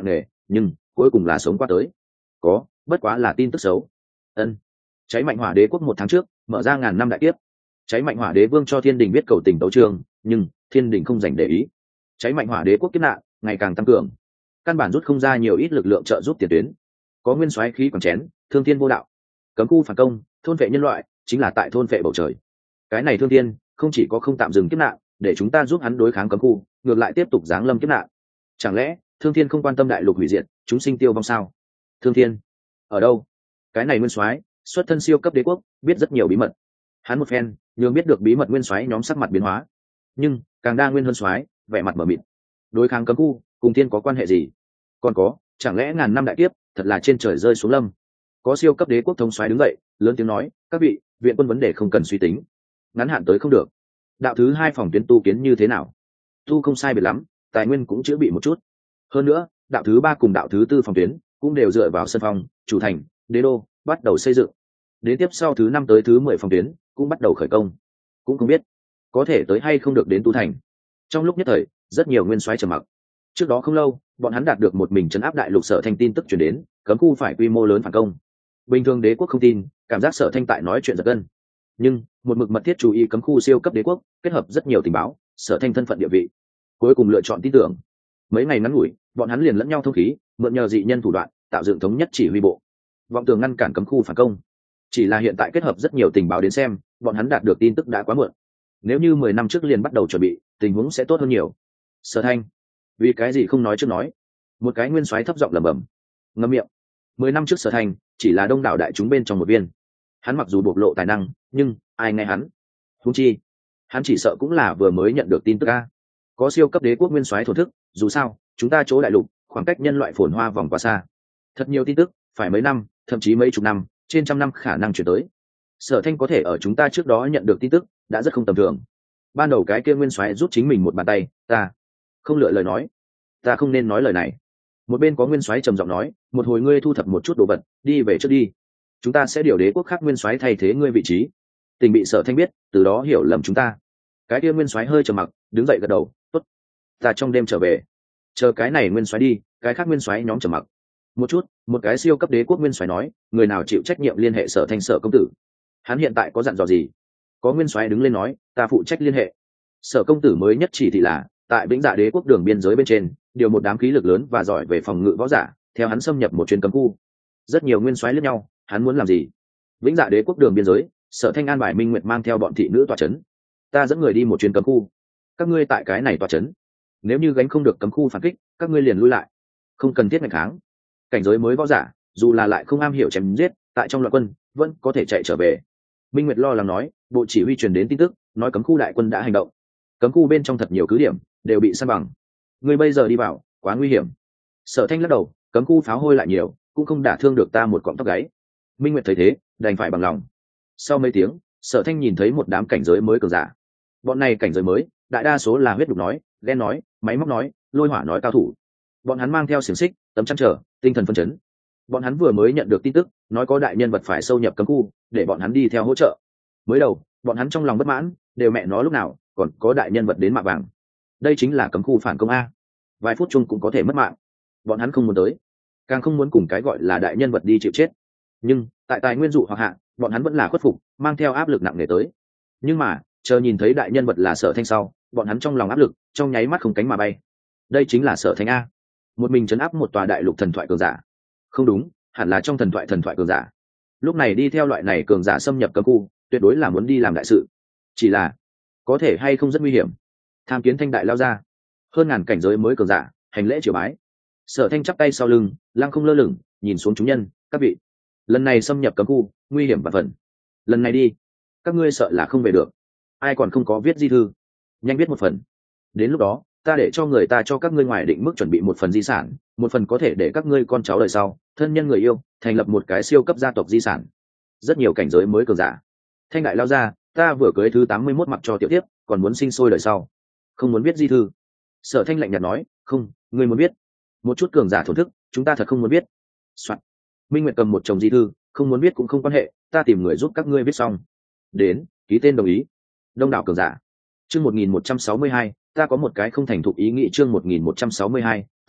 nhưng cuối cùng là sống qua tới. Có, bất quá là tin tức xấu. Ân. Cháy mạnh hỏa đế quốc 1 tháng trước mở ra ngàn năm đại kiếp. Cháy mạnh hỏa đế vương cho thiên đình biết cầu tình đấu trường, nhưng thiên đình không dành để ý. Cháy mạnh hỏa đế quốc kiếp nạn ngày càng tăng cường, căn bản rút không ra nhiều ít lực lượng trợ giúp tiền tuyến. Có nguyên soái khí quảng chén, thương thiên vô đạo, cấm khu phản công, thôn vệ nhân loại, chính là tại thôn vệ bầu trời. Cái này thương thiên không chỉ có không tạm dừng kiếp nạn, để chúng ta giúp hắn đối kháng cấm khu, ngược lại tiếp tục giáng lâm kiếp nạn. Chẳng lẽ thương thiên không quan tâm đại lục hủy diệt, chúng sinh tiêu vong sao? Thương thiên ở đâu? Cái này nguyên soái xuất thân siêu cấp đế quốc, biết rất nhiều bí mật. Hắn một phen nhường biết được bí mật nguyên soái nhóm sắc mặt biến hóa, nhưng càng đa nguyên hơn soái vẻ mặt mở mịt. Đối kháng cấm khu cùng thiên có quan hệ gì? Còn có, chẳng lẽ ngàn năm đại kiếp thật là trên trời rơi xuống lâm? Có siêu cấp đế quốc thống soái đứng dậy lớn tiếng nói, các vị viện quân vấn đề không cần suy tính, ngắn hạn tới không được. Đạo thứ 2 phòng tuyến tu kiến như thế nào? Tu không sai biệt lắm, tài nguyên cũng chữa bị một chút. Hơn nữa đạo thứ 3 cùng đạo thứ 4 phòng tuyến cũng đều dựa vào sân phong chủ thành đế đô bắt đầu xây dựng. Đến tiếp sau thứ 5 tới thứ 10 phòng tuyến cũng bắt đầu khởi công, cũng không biết có thể tới hay không được đến tu thành. Trong lúc nhất thời rất nhiều nguyên soái trầm mặc. Trước đó không lâu bọn hắn đạt được một mình trấn áp đại lục Sở Thanh tin tức truyền đến, cấm khu phải quy mô lớn phản công. Bình thường đế quốc không tin, cảm giác Sở Thanh tại nói chuyện giật gân, nhưng một mực mật thiết chú ý cấm khu siêu cấp đế quốc, kết hợp rất nhiều tình báo, Sở Thanh thân phận địa vị, cuối cùng lựa chọn tin tưởng. Mấy ngày ngắn ngủi bọn hắn liền lẫn nhau thông khí, mượn nhờ dị nhân thủ đoạn tạo dựng thống nhất chỉ huy bộ, vọng tưởng ngăn cản cấm khu phản công. Chỉ là hiện tại kết hợp rất nhiều tình báo đến xem, bọn hắn đạt được tin tức đã quá muộn. Nếu như 10 năm trước liền bắt đầu chuẩn bị, tình huống sẽ tốt hơn nhiều. Sở Thanh, vì cái gì không nói trước nói? Một cái nguyên soái thấp giọng lẩm bẩm, ngậm miệng. 10 năm trước Sở Thanh chỉ là đông đảo đại chúng bên trong một viên. Hắn mặc dù bộc lộ tài năng, nhưng ai nghe hắn? Huống chi, hắn chỉ sợ cũng là vừa mới nhận được tin tức a. Có siêu cấp đế quốc nguyên soái thổ thức, dù sao, chúng ta chỗ đại lục, khoảng cách nhân loại phồn hoa vòng quá xa. Thật nhiều tin tức, phải mấy năm, thậm chí mấy chục năm, trên trăm năm khả năng chuyển tới. Sở Thanh có thể ở chúng ta trước đó nhận được tin tức, đã rất không tầm thường. Ban đầu cái kia nguyên soái giúp chính mình một bàn tay, ta không lựa lời nói, ta không nên nói lời này. Một bên có nguyên soái trầm giọng nói, một hồi ngươi thu thập một chút đồ vật, đi về trước đi, chúng ta sẽ điều đế quốc khác nguyên soái thay thế ngươi vị trí. Tình bị Sở Thanh biết, từ đó hiểu lầm chúng ta. Cái kia nguyên soái hơi trầm mặc, đứng dậy gật đầu, tốt, ta trong đêm trở về. Chờ cái này nguyên soái đi, cái khác nguyên soái nhóm trầm mặc. Một chút, một cái siêu cấp đế quốc nguyên soái nói, người nào chịu trách nhiệm liên hệ Sở Thanh Sở công tử? Hắn hiện tại có dặn dò gì? Có nguyên soái đứng lên nói, ta phụ trách liên hệ. Sở công tử mới nhất chỉ thị là tại Vĩnh Dạ đế quốc đường biên giới bên trên điều một đám khí lực lớn và giỏi về phòng ngự võ giả, theo hắn xâm nhập một chuyến cấm khu. Rất nhiều nguyên soái liếc nhau, hắn muốn làm gì? Vĩnh Dạ đế quốc đường biên giới, Sở Thanh an bài Minh Nguyệt mang theo bọn thị nữ tọa chấn. Ta dẫn người đi một chuyến cấm khu, các ngươi tại cái này tọa chấn. Nếu như gánh không được cấm khu phản kích, các ngươi liền lui lại, không cần thiết ngày kháng. Cảnh giới mới võ giả, dù là lại không am hiểu chém giết, tại trong loạn quân vẫn có thể chạy trở về. Minh Nguyệt lo lắng nói, bộ chỉ huy truyền đến tin tức, nói cấm khu đại quân đã hành động, cấm khu bên trong thật nhiều cứ điểm đều bị san bằng. Ngươi bây giờ đi vào quá nguy hiểm. Sở Thanh lắc đầu, cấm khu pháo hôi lại nhiều, cũng không đả thương được ta một cọng tóc gáy. Minh Nguyệt thấy thế, đành phải bằng lòng. Sau mấy tiếng, Sở Thanh nhìn thấy một đám cảnh giới mới cường giả. Bọn này cảnh giới mới, đại đa số là huyết đục nói, ghen nói, máy móc nói, lôi hỏa nói cao thủ. Bọn hắn mang theo xiềng xích, tấm chắn trở, tinh thần phân chấn. Bọn hắn vừa mới nhận được tin tức, nói có đại nhân vật phải sâu nhập cấm khu, để bọn hắn đi theo hỗ trợ. Mới đầu, bọn hắn trong lòng bất mãn, đều mẹ nó lúc nào còn có đại nhân vật đến mạ vàng. Đây chính là cấm khu phản công a. Vài phút chung cũng có thể mất mạng. Bọn hắn không muốn tới, càng không muốn cùng cái gọi là đại nhân vật đi chịu chết. Nhưng tại tài nguyên dụ hoặc hạ, bọn hắn vẫn là khuất phục, mang theo áp lực nặng nề tới. Nhưng mà chờ nhìn thấy đại nhân vật là Sở Thanh sau, bọn hắn trong lòng áp lực trong nháy mắt không cánh mà bay. Đây chính là Sở Thanh a, một mình trấn áp một tòa đại lục thần thoại cường giả. Không đúng, hẳn là trong thần thoại cường giả. Lúc này đi theo loại này cường giả xâm nhập cấm khu, tuyệt đối là muốn đi làm đại sự. Chỉ là có thể hay không rất nguy hiểm. Tham kiến Thanh đại lao ra, hơn ngàn cảnh giới mới cường giả hành lễ triều bái. Sở Thanh chắp tay sau lưng, lăng không lơ lửng nhìn xuống chúng nhân, các vị, lần này xâm nhập cấm khu nguy hiểm và phần, lần này đi các ngươi sợ là không về được. Ai còn không có viết di thư, nhanh viết một phần, đến lúc đó ta để cho người ta cho các ngươi ngoài định mức chuẩn bị một phần di sản, một phần có thể để các ngươi con cháu đời sau, thân nhân người yêu thành lập một cái siêu cấp gia tộc di sản. Rất nhiều cảnh giới mới cường giả. Thanh đại lao ra, ta vừa cưới thứ 81 mặc cho tiểu tiếp, còn muốn sinh sôi đời sau, không muốn viết di thư. Sở Thanh lạnh nhạt nói, không, ngươi muốn biết một chút cường giả thổn thức, chúng ta thật không muốn biết. Soạn. Minh Nguyệt cầm một chồng di thư, không muốn biết cũng không quan hệ, ta tìm người giúp các ngươi viết xong. Đến, ký tên đồng ý. Đông đảo cường giả. Chương 1162, ta có một cái không thành thục ý nghĩ. Chương 1162,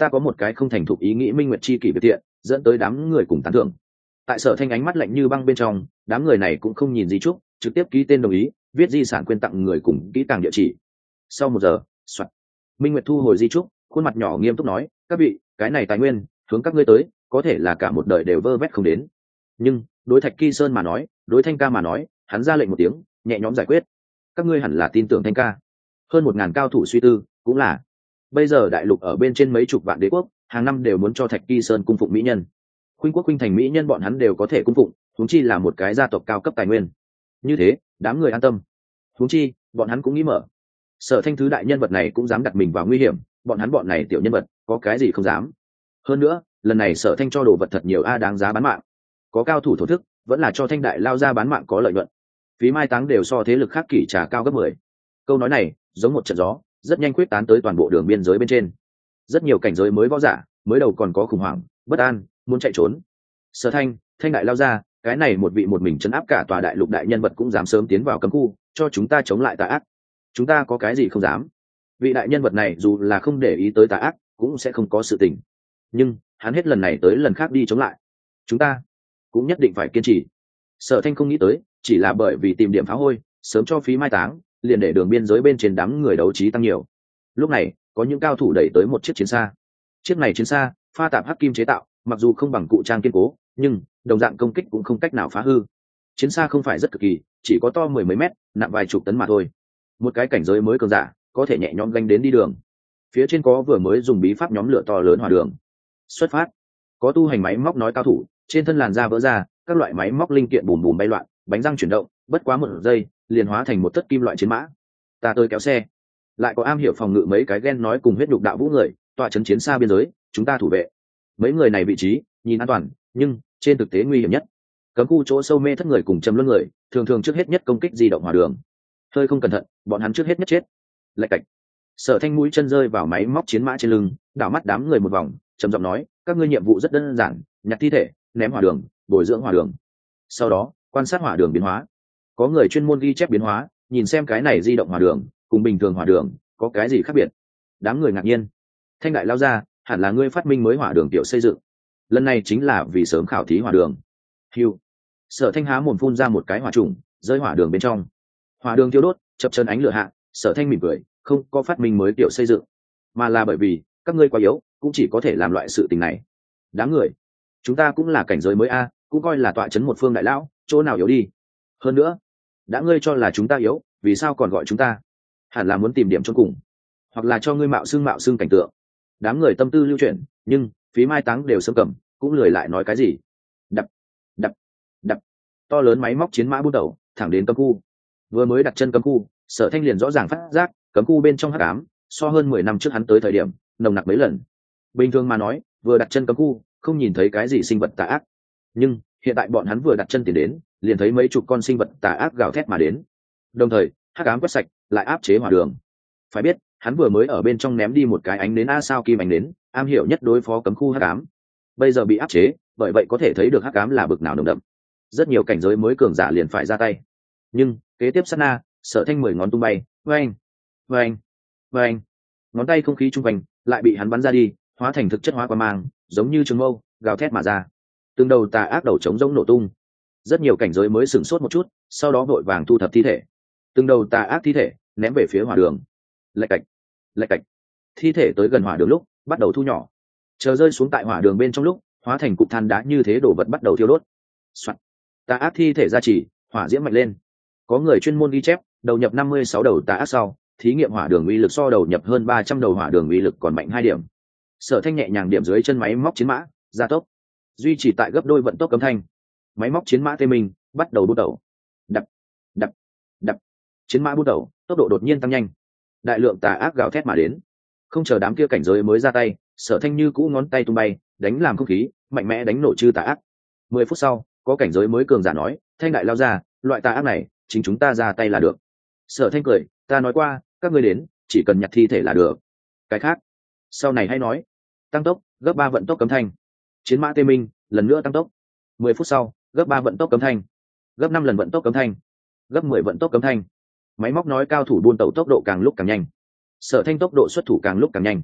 ta có một cái không thành thục ý nghĩ minh nguyệt chi kỷ biệt tiện, dẫn tới đám người cùng tán thưởng. Tại Sở Thanh ánh mắt lạnh như băng bên trong, đám người này cũng không nhìn di chúc, trực tiếp ký tên đồng ý, viết di sản quyên tặng người cùng kỹ càng địa chỉ. Sau 1 giờ, soạt, Minh Nguyệt thu hồi di chúc, khuôn mặt nhỏ nghiêm túc nói, các vị, cái này tài nguyên hướng các ngươi tới, có thể là cả một đời đều vơ vét không đến, nhưng đối Thạch Kỳ Sơn mà nói, đối Thanh ca mà nói, hắn ra lệnh một tiếng, nhẹ nhõm giải quyết. Các ngươi hẳn là tin tưởng Thanh ca. Hơn 1000 cao thủ suy tư, cũng là. Bây giờ đại lục ở bên trên mấy chục vạn đế quốc, hàng năm đều muốn cho Thạch Kỳ Sơn cung phụng mỹ nhân. Khuynh quốc khuynh thành mỹ nhân bọn hắn đều có thể cung phụng, huống chi là một cái gia tộc cao cấp tài nguyên. Như thế, đám người an tâm. Huống chi, bọn hắn cũng nghĩ mở. Sở Thanh thứ đại nhân vật này cũng dám đặt mình vào nguy hiểm, bọn này tiểu nhân vật, có cái gì không dám. Hơn nữa, lần này Sở Thanh cho đồ vật thật nhiều đáng giá bán mạng. Có cao thủ thổ thức, vẫn là cho Thanh đại lao ra bán mạng có lợi nhuận. Phí mai táng đều so thế lực khác kỷ trả cao gấp 10. Câu nói này, giống một trận gió, rất nhanh quyết tán tới toàn bộ đường biên giới bên trên. Rất nhiều cảnh giới mới võ giả, mới đầu còn có khủng hoảng, bất an, muốn chạy trốn. Sở Thanh, Thanh đại lao ra, cái này một vị một mình trấn áp cả tòa đại lục đại nhân vật cũng dám sớm tiến vào cấm khu, cho chúng ta chống lại tà ác. Chúng ta có cái gì không dám? Vị đại nhân vật này dù là không để ý tới tà ác, cũng sẽ không có sự tình. Nhưng hắn hết lần này tới lần khác đi chống lại. Chúng ta cũng nhất định phải kiên trì. Sở Thanh không nghĩ tới, chỉ là bởi vì tìm điểm phá hôi, sớm cho phí mai táng, liền để đường biên giới bên trên đám người đấu trí tăng nhiều. Lúc này, có những cao thủ đẩy tới một chiếc chiến xa. Chiếc này chiến xa, pha tạp hắc kim chế tạo, mặc dù không bằng cụ trang kiên cố, nhưng đồng dạng công kích cũng không cách nào phá hư. Chiến xa không phải rất cực kỳ, chỉ có to 10 mấy mét, nặng vài chục tấn mà thôi. Một cái cảnh giới mới cường giả, có thể nhẹ nhõm gánh đến đi đường. Phía trên có vừa mới dùng bí pháp nhóm lửa to lớn hỏa đường. Xuất phát. Có tu hành máy móc nói cao thủ, trên thân làn da vỡ ra, các loại máy móc linh kiện bùm bùm bay loạn, bánh răng chuyển động, bất quá 1 giây, liền hóa thành một tất kim loại chiến mã. Ta tới kéo xe. Lại có am hiểu phòng ngự mấy cái ghen nói cùng huyết nhục đạo vũ người, tọa chấn chiến xa biên giới, chúng ta thủ vệ. Mấy người này vị trí, nhìn an toàn, nhưng trên thực tế nguy hiểm nhất. Cấm khu chỗ sâu mê thất người cùng trầm luân người, thường thường trước hết nhất công kích di động hỏa đường. Hơi không cẩn thận, bọn hắn trước hết nhất chết. Lạch cạch. Sở Thanh mũi chân rơi vào máy móc chiến mã trên lưng, đảo mắt đám người một vòng, trầm giọng nói, các ngươi nhiệm vụ rất đơn giản, nhặt thi thể, ném hỏa đường, bồi dưỡng hỏa đường. Sau đó, quan sát hỏa đường biến hóa. Có người chuyên môn ghi chép biến hóa, nhìn xem cái này di động hỏa đường, cùng bình thường hỏa đường có cái gì khác biệt. Đám người ngạc nhiên. Thanh đại lao ra, hẳn là ngươi phát minh mới hỏa đường tiểu xây dựng. Lần này chính là vì sớm khảo thí hỏa đường. Hưu. Sở Thanh há mồm phun ra một cái hỏa trùng, rơi hỏa đường bên trong. Hỏa đường thiêu đốt, chập chân ánh lửa hạ, Sở Thanh mỉm cười, không có phát minh mới tiểu xây dựng, mà là bởi vì các ngươi quá yếu, cũng chỉ có thể làm loại sự tình này. Đám người, chúng ta cũng là cảnh giới mới a, cũng coi là tọa chấn một phương đại lão, chỗ nào yếu đi. Hơn nữa, đã ngươi cho là chúng ta yếu, vì sao còn gọi chúng ta? Hẳn là muốn tìm điểm chôn cùng, hoặc là cho ngươi mạo xưng cảnh tượng. Đám người tâm tư lưu chuyển, nhưng phí mai táng đều sớm cầm, cũng lười lại nói cái gì. Đập, đập, đập, to lớn máy móc chiến mã bút đầu thẳng đến cấm khu. Vừa mới đặt chân cấm khu, Sở Thanh liền rõ ràng phát giác cấm khu bên trong hắc ám so hơn 10 năm trước hắn tới thời điểm nồng nặc mấy lần. Bình thường mà nói, vừa đặt chân cấm khu không nhìn thấy cái gì sinh vật tà ác, nhưng hiện tại bọn hắn vừa đặt chân tiến đến, liền thấy mấy chục con sinh vật tà ác gào thét mà đến. Đồng thời, hắc ám quét sạch, lại áp chế hỏa đường. Phải biết, hắn vừa mới ở bên trong ném đi một cái ánh nến sao kim ánh nến, am hiểu nhất đối phó cấm khu hắc ám. Bây giờ bị áp chế, bởi vậy có thể thấy được hắc ám là bực nào nồng đậm. Rất nhiều cảnh giới mới cường giả liền phải ra tay. Nhưng kế tiếp sát na, Sở Thanh 10 ngón tung bay, vang, vang, vang, ngón tay không khí trung quanh lại bị hắn bắn ra đi, hóa thành thực chất hóa qua mang, giống như trường mâu gào thét mà ra. Từng đầu tà ác đầu trống rỗng nổ tung. Rất nhiều cảnh giới mới sửng sốt một chút, sau đó vội vàng thu thập thi thể. Từng đầu tà ác thi thể ném về phía hỏa đường. Lạch cạch, lạch cạch. Thi thể tới gần hỏa đường lúc bắt đầu thu nhỏ, chờ rơi xuống tại hỏa đường bên trong lúc hóa thành cục than đá như thế, đổ vật bắt đầu thiêu đốt. Soạn. Tà ác thi thể ra chỉ, hỏa diễm mạnh lên. Có người chuyên môn ghi chép, đầu nhập 56 đầu tà ác sau, thí nghiệm hỏa đường uy lực so đầu nhập hơn 300 đầu hỏa đường uy lực còn mạnh 2 điểm. Sở Thanh nhẹ nhàng điểm dưới chân máy móc chiến mã, gia tốc, duy trì tại gấp đôi vận tốc cấm thanh. Máy móc chiến mã tê mình bắt đầu bút đầu, đập, đập, đập. Chiến mã bút đầu, tốc độ đột nhiên tăng nhanh. Đại lượng tà ác gào thét mà đến. Không chờ đám kia cảnh giới mới ra tay, Sở Thanh như cũ ngón tay tung bay, đánh làm không khí, mạnh mẽ đánh nổ chư tà ác. 10 phút sau, có cảnh giới mới cường giả nói, Thanh đại lao ra, loại tà ác này, chính chúng ta ra tay là được. Sở Thanh cười, ta nói qua, các ngươi đến, chỉ cần nhặt thi thể là được. Cái khác, sau này hãy nói. Tăng tốc, gấp 3 vận tốc cấm thanh. Chiến mã tê minh, lần nữa tăng tốc. 10 phút sau, gấp 3 vận tốc cấm thanh, gấp 5 lần vận tốc cấm thanh, gấp 10 vận tốc cấm thanh. Máy móc nói cao thủ buôn tàu tốc độ càng lúc càng nhanh. Sở Thanh tốc độ xuất thủ càng lúc càng nhanh.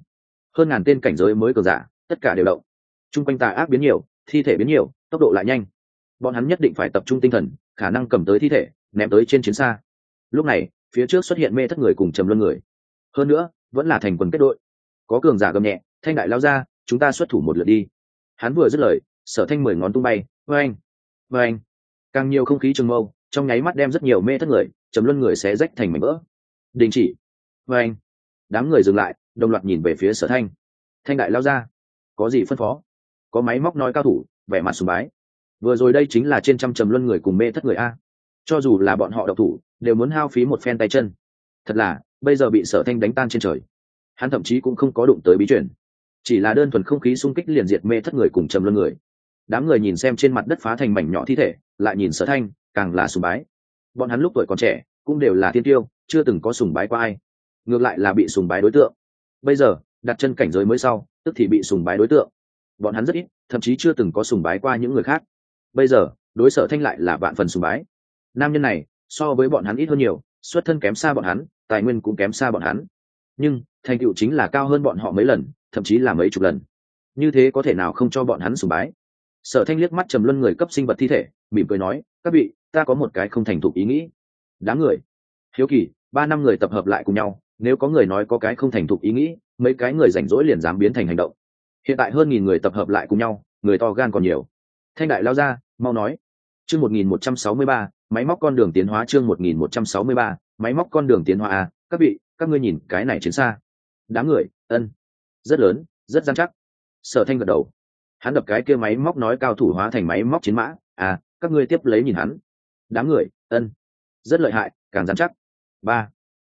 hơn ngàn tên cảnh giới mới cường giả tất cả đều động. Trung quanh tà ác biến nhiều, thi thể biến nhiều, tốc độ lại nhanh. Bọn hắn nhất định phải tập trung tinh thần, khả năng cầm tới thi thể ném tới trên chiến xa. Lúc này phía trước xuất hiện Mê Thất người cùng Trầm Luân người, hơn nữa vẫn là thành quần kết đội. Có cường giả gầm nhẹ, Thanh đại lao ra, chúng ta xuất thủ một lượt đi. Hắn vừa dứt lời, Sở Thanh 10 ngón tung bay, oeng oeng, càng nhiều không khí trường mâu trong nháy mắt đem rất nhiều Mê Thất người, Trầm Luân người xé rách thành mảnh vỡ. Đình chỉ. Oeng. Đám người dừng lại, đồng loạt nhìn về phía Sở Thanh. Thanh đại lao ra, có gì phân phó? Có máy móc nói cao thủ, vẻ mặt sùng bái. Vừa rồi đây chính là trên trăm Trầm Luân người cùng Mê Thất người a, cho dù là bọn họ độc thủ đều muốn hao phí một phen tay chân. Thật là bây giờ bị Sở Thanh đánh tan trên trời, hắn thậm chí cũng không có đụng tới bí truyền, chỉ là đơn thuần không khí xung kích liền diệt Mê Thất người cùng Trầm Luân người. Đám người nhìn xem trên mặt đất phá thành mảnh nhỏ thi thể, lại nhìn Sở Thanh, càng là sùng bái. Bọn hắn lúc tuổi còn trẻ cũng đều là thiên tiêu, chưa từng có sùng bái qua ai, ngược lại là bị sùng bái đối tượng. Bây giờ đặt chân cảnh giới mới sau, tức thì bị sùng bái đối tượng. Bọn hắn rất ít, thậm chí chưa từng có sùng bái qua những người khác. Bây giờ đối Sở Thanh lại là vạn phần sùng bái. Nam nhân này so với bọn hắn ít hơn nhiều, xuất thân kém xa bọn hắn, tài nguyên cũng kém xa bọn hắn, nhưng thành tựu chính là cao hơn bọn họ mấy lần, thậm chí là mấy chục lần. Như thế có thể nào không cho bọn hắn sùng bái? Sở Thanh liếc mắt Trầm Luân người cấp sinh vật thi thể, mỉm cười nói, các vị, ta có một cái không thành thục ý nghĩ. Đám người hiếu kỳ, 3 năm người tập hợp lại cùng nhau, nếu có người nói có cái không thành thục ý nghĩ, mấy cái người rảnh rỗi liền dám biến thành hành động. Hiện tại hơn 1000 người tập hợp lại cùng nhau, người to gan còn nhiều. Thanh đại lao ra, mau nói. Chương 1163, máy móc con đường tiến hóa. Chương 1163, máy móc con đường tiến hóa à, các vị, các ngươi nhìn cái này chiến xa. Đám người, ân, rất lớn, rất gian chắc. Sở Thanh gật đầu. Hắn đập cái kia máy móc nói cao thủ hóa thành máy móc chiến mã, à, các ngươi tiếp lấy nhìn hắn. Đám người, ân, rất lợi hại, càng dám chắc. Ba.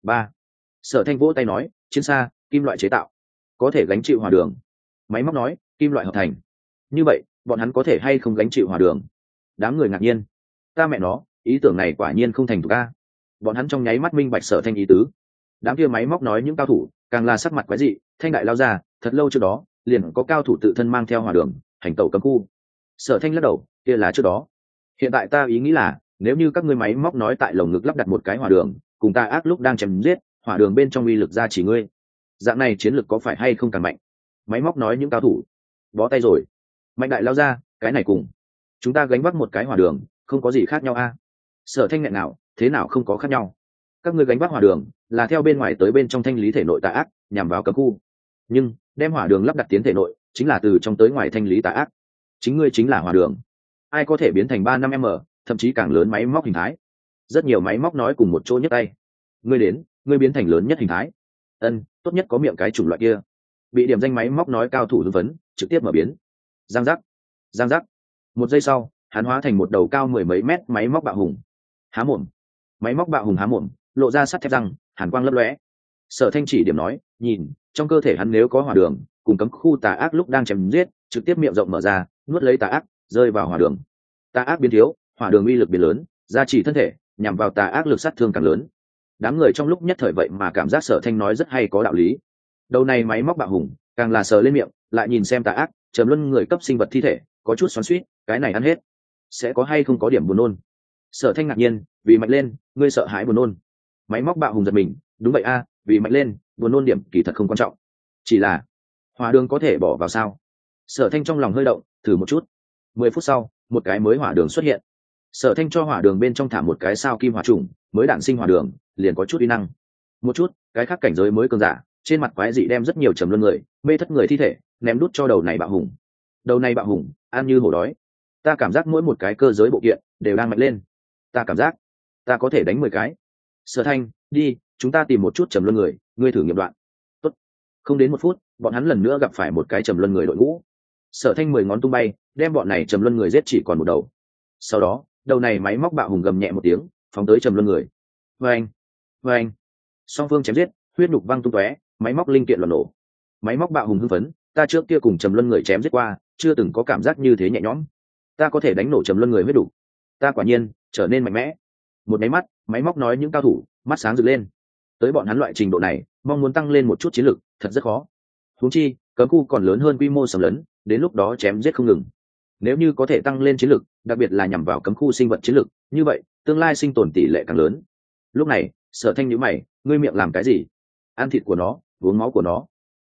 Sở Thanh vỗ tay nói, chiến xa, kim loại chế tạo, có thể gánh chịu hỏa đường. Máy móc nói, kim loại hợp thành. Như vậy bọn hắn có thể hay không gánh chịu hỏa đường? Đám người ngạc nhiên. Ta mẹ nó, ý tưởng này quả nhiên không thành thục a. Bọn hắn trong nháy mắt minh bạch Sở Thanh ý tứ. Đám kia máy móc nói những cao thủ càng là sắc mặt quái dị. Thanh đại lao ra, thật lâu trước đó liền có cao thủ tự thân mang theo hỏa đường hành tẩu cấm khu. Sở Thanh lắc đầu, kia là trước đó. Hiện tại ta ý nghĩ là, nếu như các ngươi máy móc nói tại lồng ngực lắp đặt một cái hỏa đường, cùng ta ác lúc đang chém giết, hỏa đường bên trong uy lực ra chỉ ngươi, dạng này chiến lực có phải hay không càng mạnh? Máy móc nói những cao thủ bó tay rồi. Mạnh đại lao ra, cái này cùng chúng ta gánh vác một cái hỏa đường không có gì khác nhau a. Sở Thanh nghẹn nào, thế nào không có khác nhau? Các ngươi gánh vác hỏa đường là theo bên ngoài tới bên trong thanh lý thể nội tà ác, nhằm vào cấm khu, nhưng đem hỏa đường lắp đặt tiến thể nội chính là từ trong tới ngoài thanh lý tà ác. Chính ngươi chính là hỏa đường. Ai có thể biến thành 3-5 m, thậm chí càng lớn máy móc hình thái? Rất nhiều máy móc nói cùng một chỗ nhấc tay. Ngươi đến, ngươi biến thành lớn nhất hình thái. Ân, tốt nhất có miệng cái chủng loại kia. Bị điểm danh máy móc nói cao thủ hưng phấn, trực tiếp mở biến. Giang giác. Một giây sau, hắn hóa thành một đầu cao 10 mấy mét máy móc bạo hùng. Há mồm. Máy móc bạo hùng há mồm, lộ ra sắt thép răng, hàn quang lấp lóe. Sở Thanh chỉ điểm nói, nhìn, trong cơ thể hắn nếu có hỏa đường, cùng cấm khu tà ác lúc đang chém giết, trực tiếp miệng rộng mở ra, nuốt lấy tà ác, rơi vào hỏa đường. Tà ác biến thiếu, hỏa đường uy lực biến lớn, gia trì thân thể, nhằm vào tà ác lực sát thương càng lớn. Đám người trong lúc nhất thời vậy mà cảm giác Sở Thanh nói rất hay có đạo lý. Đầu này máy móc bạo hùng càng là sờ lên miệng, lại nhìn xem tà ác Trầm Luân người cấp sinh vật thi thể, có chút xoắn xuýt, cái này ăn hết sẽ có hay không có điểm buồn nôn? Sở Thanh ngạc nhiên, vì mạnh lên, ngươi sợ hãi buồn nôn? Máy móc bạo hùng giật mình, đúng vậy a, vì mạnh lên, buồn nôn điểm kỳ thật không quan trọng, chỉ là hỏa đường có thể bỏ vào sao? Sở Thanh trong lòng hơi động, thử một chút. 10 phút sau, một cái mới hỏa đường xuất hiện. Sở Thanh cho hỏa đường bên trong thả một cái sao kim hỏa trùng, mới đạn sinh hỏa đường, liền có chút uy năng. Một chút, cái khác cảnh giới mới cường giả, trên mặt quái dị đem rất nhiều Trầm Luân người, Mê Thất người thi thể ném đút cho đầu này bạo hùng. Đầu này bạo hùng ăn như hổ đói. Ta cảm giác mỗi một cái cơ giới bộ kiện đều đang mạnh lên. Ta cảm giác ta có thể đánh 10 cái. Sở Thanh, đi, chúng ta tìm một chút Trầm Luân người, ngươi thử nghiệm đoạn. Tốt. Không đến 1 phút, bọn hắn lần nữa gặp phải một cái Trầm Luân người đội ngũ. Sở Thanh 10 ngón tung bay, đem bọn này Trầm Luân người giết chỉ còn một đầu. Sau đó, đầu này máy móc bạo hùng gầm nhẹ một tiếng, phóng tới Trầm Luân người. Vâng. Song phương chém giết, huyết nhục văng tung tóe, máy móc linh kiện loạn nổ. Máy móc bạo hùng hưng phấn, ta trước kia cùng Trầm Luân người chém giết qua, chưa từng có cảm giác như thế nhẹ nhõm. Ta có thể đánh nổ Trầm Luân người huyết đủ. Ta quả nhiên trở nên mạnh mẽ. Một máy mắt, máy móc nói những cao thủ mắt sáng rực lên. Tới bọn hắn loại trình độ này, mong muốn tăng lên một chút chiến lực, thật rất khó. Huống chi, cấm khu còn lớn hơn quy mô sầm lớn, đến lúc đó chém giết không ngừng. Nếu như có thể tăng lên chiến lực, đặc biệt là nhằm vào cấm khu sinh vật chiến lực, như vậy tương lai sinh tồn tỷ lệ càng lớn. Lúc này, Sở Thanh nhíu mày, ngươi miệng làm cái gì? Ăn thịt của nó, uống máu của nó.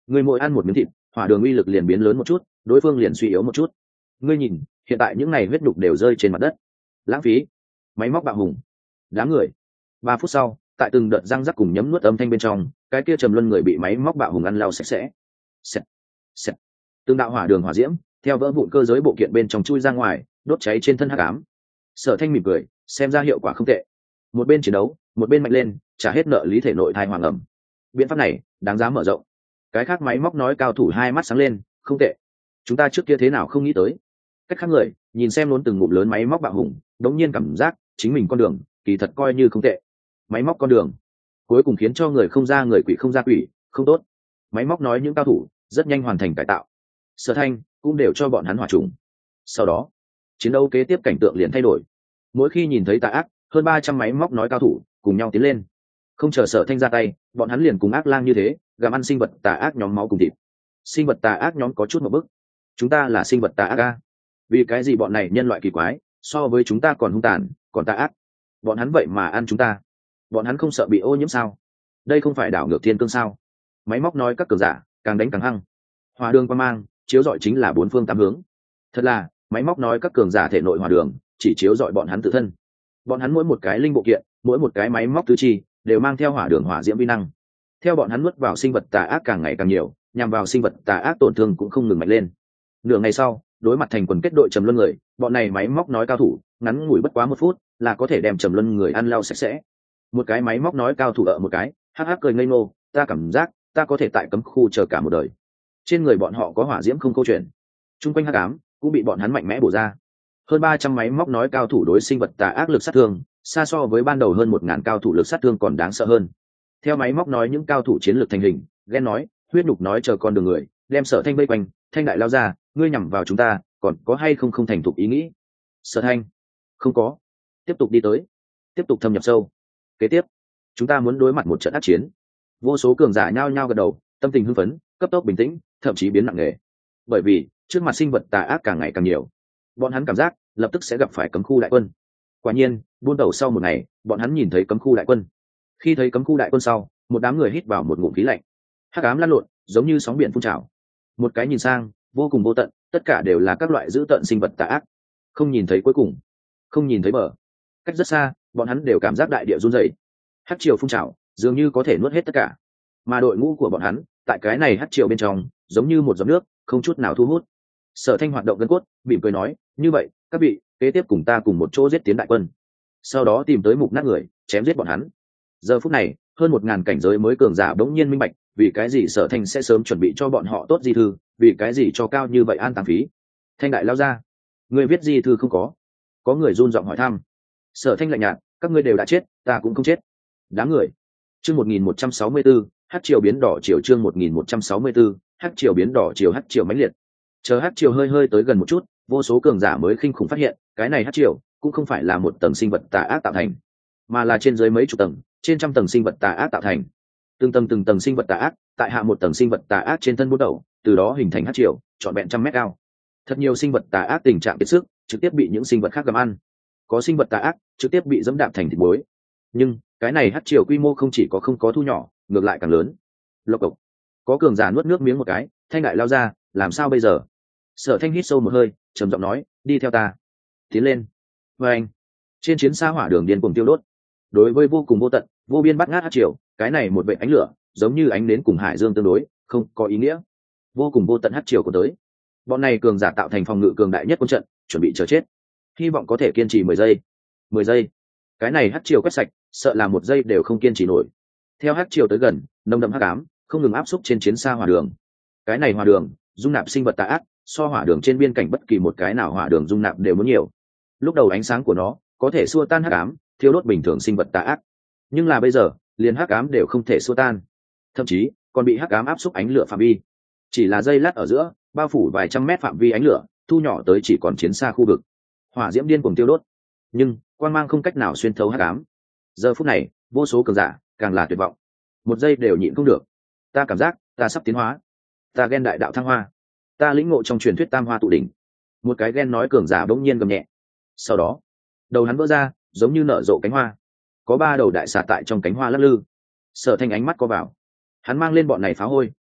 Ngươi mỗi ăn một miếng thịt, hỏa đường uy lực liền biến lớn một chút, đối phương liền suy yếu một chút. Ngươi nhìn, hiện tại những này huyết đục đều rơi trên mặt đất, lãng phí. Máy móc bạo hùng, đám người. 3 phút sau, tại từng đợt răng rắc cùng nhấm nuốt âm thanh bên trong, cái kia trầm luân người bị máy móc bạo hùng ăn lau sạch sẽ. Xẹt, xẹt. Từng đạo hỏa đường hỏa diễm theo vỡ vụn cơ giới bộ kiện bên trong chui ra ngoài, đốt cháy trên thân hắc ám. Sở Thanh mỉm cười, xem ra hiệu quả không tệ. Một bên chiến đấu, một bên mạnh lên, trả hết nợ lý thể nội thai hoàng ẩm. Biện pháp này đáng giá mở rộng. Cái khác máy móc nói cao thủ hai mắt sáng lên, không tệ. Chúng ta trước kia thế nào không nghĩ tới. Cách khác người nhìn xem luôn từng ngụm lớn máy móc bạo hùng, đống nhiên cảm giác chính mình con đường kỳ thật coi như không tệ. Máy móc con đường cuối cùng khiến cho người không ra người, quỷ không ra quỷ, không tốt. Máy móc nói những cao thủ rất nhanh hoàn thành cải tạo. Sở Thanh cũng đều cho bọn hắn hỏa trùng. Sau đó chiến đấu kế tiếp cảnh tượng liền thay đổi. Mỗi khi nhìn thấy tà ác, hơn 300 máy móc nói cao thủ cùng nhau tiến lên. Không chờ Sở Thanh ra tay, bọn hắn liền cùng ác lang như thế gặm ăn sinh vật tà ác nhóm máu cùng thịt. Sinh vật tà ác nhóm có chút một bức. Chúng ta là sinh vật tà ác à? Vì cái gì bọn này nhân loại kỳ quái so với chúng ta còn hung tàn, còn tà ác? Bọn hắn vậy mà ăn chúng ta, bọn hắn không sợ bị ô nhiễm sao? Đây không phải đảo ngược thiên cương sao? Máy móc nói các cường giả càng đánh càng hăng. Hỏa đường qua mang chiếu rọi chính là 4 phương 8 hướng. Thật là máy móc nói các cường giả thể nội hỏa đường chỉ chiếu rọi bọn hắn tự thân. Bọn hắn mỗi một cái linh bộ kiện, mỗi một cái máy móc tứ chi đều mang theo hỏa đường hỏa diễm vi năng. Theo bọn hắn nuốt vào sinh vật tà ác càng ngày càng nhiều, nhằm vào sinh vật tà ác tổn thương cũng không ngừng mạnh lên. Nửa ngày sau, đối mặt thành quần kết đội trầm luân người, bọn này máy móc nói cao thủ ngắn ngủi bất quá 1 phút là có thể đem trầm luân người ăn lau sạch sẽ. Một cái máy móc nói cao thủ ở một cái hắc hắc cười ngây ngô, ta cảm giác ta có thể tại cấm khu chờ cả một đời. Trên người bọn họ có hỏa diễm không câu chuyện, chung quanh hắc ám cũng bị bọn hắn mạnh mẽ bổ ra. Hơn 300 máy móc nói cao thủ đối sinh vật tà ác lực sát thương xa so với ban đầu hơn 1000 cao thủ lực sát thương còn đáng sợ hơn. Theo máy móc nói những cao thủ chiến lược thành hình, ghen nói, huyết đục nói chờ con đường người, đem Sở Thanh vây quanh, Thanh đại lao ra, ngươi nhằm vào chúng ta, còn có hay không không thành thục ý nghĩ? Sở Thanh, không có. Tiếp tục đi tới, tiếp tục thâm nhập sâu. Kế tiếp, chúng ta muốn đối mặt một trận ác chiến. Vô số cường giả nhao nhao gật đầu, tâm tình hưng phấn, cấp tốc bình tĩnh, thậm chí biến nặng nề. Bởi vì trước mặt sinh vật tà ác càng ngày càng nhiều, bọn hắn cảm giác lập tức sẽ gặp phải cấm khu đại quân. Quả nhiên, buôn đầu sau một ngày, bọn hắn nhìn thấy cấm khu đại quân. Khi thấy cấm khu đại quân sau, một đám người hít vào một ngụm khí lạnh. Hắc ám lăn lộn, giống như sóng biển phun trào. Một cái nhìn sang, vô cùng vô tận, tất cả đều là các loại dữ tợn sinh vật tà ác. Không nhìn thấy cuối cùng, không nhìn thấy bờ. Cách rất xa, bọn hắn đều cảm giác đại địa run rẩy. Hắc triều phun trào, dường như có thể nuốt hết tất cả. Mà đội ngũ của bọn hắn, tại cái này hắc triều bên trong, giống như một giọt nước, không chút nào thu hút. Sở Thanh hoạt động gân cốt, mỉm cười nói, như vậy, các vị, kế tiếp cùng ta cùng một chỗ giết tiến đại quân. Sau đó tìm tới mục nát người, chém giết bọn hắn. Giờ phút này, hơn 1000 cảnh giới mới cường giả bỗng nhiên minh bạch, vì cái gì Sở Thanh sẽ sớm chuẩn bị cho bọn họ tốt di thư, vì cái gì cho cao như vậy an táng phí. Thanh đại lao ra, người viết di thư không có? Có người run giọng hỏi thăm. Sở Thanh lạnh nhạt, các ngươi đều đã chết, ta cũng không chết. Đám người. Chương 1164, hắc triều biến đỏ triều chương 1164, hắc triều biến đỏ triều hắc triều mãnh liệt. Chờ hắc triều hơi hơi tới gần một chút, vô số cường giả mới khinh khủng phát hiện, cái này hắc triều cũng không phải là một tầng sinh vật tà ác tạo thành, mà là trên dưới mấy chục tầng, trên trăm tầng sinh vật tà ác tạo thành. Từng tầng sinh vật tà ác, tại hạ một tầng sinh vật tà ác trên thân bút đầu, từ đó hình thành hắc triều, trọn vẹn trăm mét cao. Thật nhiều sinh vật tà ác tình trạng kiệt sức, trực tiếp bị những sinh vật khác gặm ăn. Có sinh vật tà ác trực tiếp bị dẫm đạp thành thịt muối. Nhưng cái này hắc triều quy mô không chỉ có không có thu nhỏ, ngược lại càng lớn. Lộc cộc. Có cường giả nuốt nước miếng một cái, Thanh đại lao ra, làm sao bây giờ? Sở Thanh hít sâu một hơi, trầm giọng nói, đi theo ta, tiến lên. Và anh, trên chiến xa hỏa đường điên cuồng tiêu đốt. Đối với vô cùng vô tận, vô biên bắt ngát hắc triều, cái này một vệt ánh lửa, giống như ánh nến cùng hải dương tương đối, không có ý nghĩa. Vô cùng vô tận hắc triều của tới. Bọn này cường giả tạo thành phòng ngự cường đại nhất quân trận, chuẩn bị chờ chết. Hy vọng có thể kiên trì 10 giây. 10 giây. Cái này hắc triều quét sạch, sợ là 1 giây đều không kiên trì nổi. Theo hắc triều tới gần, nồng đậm hắc ám không ngừng áp xúc trên chiến xa hỏa đường. Cái này hỏa đường dung nạp sinh vật tà ác, so hỏa đường trên biên cảnh bất kỳ một cái nào hỏa đường dung nạp đều muốn nhiều. Lúc đầu ánh sáng của nó có thể xua tan hắc ám, thiêu đốt bình thường sinh vật tà ác, nhưng là bây giờ liền hắc ám đều không thể xua tan, thậm chí còn bị hắc ám áp xúc ánh lửa phạm vi. Chỉ là giây lát ở giữa, bao phủ vài trăm mét phạm vi ánh lửa, thu nhỏ tới chỉ còn chiến xa khu vực. Hỏa diễm điên cuồng tiêu đốt, nhưng quang mang không cách nào xuyên thấu hắc ám. Giờ phút này, vô số cường giả càng là tuyệt vọng, 1 giây đều nhịn không được. Ta cảm giác ta sắp tiến hóa, ta ghen đại đạo thăng hoa, ta lĩnh ngộ trong truyền thuyết tam hoa tụ đỉnh. Một cái ghen nói cường giả bỗng nhiên gầm nhẹ, sau đó đầu hắn vỡ ra, giống như nở rộ cánh hoa, có 3 đầu đại xà tại trong cánh hoa lắc lư. Sở Thanh ánh mắt co vào, hắn mang lên bọn này phá hôi,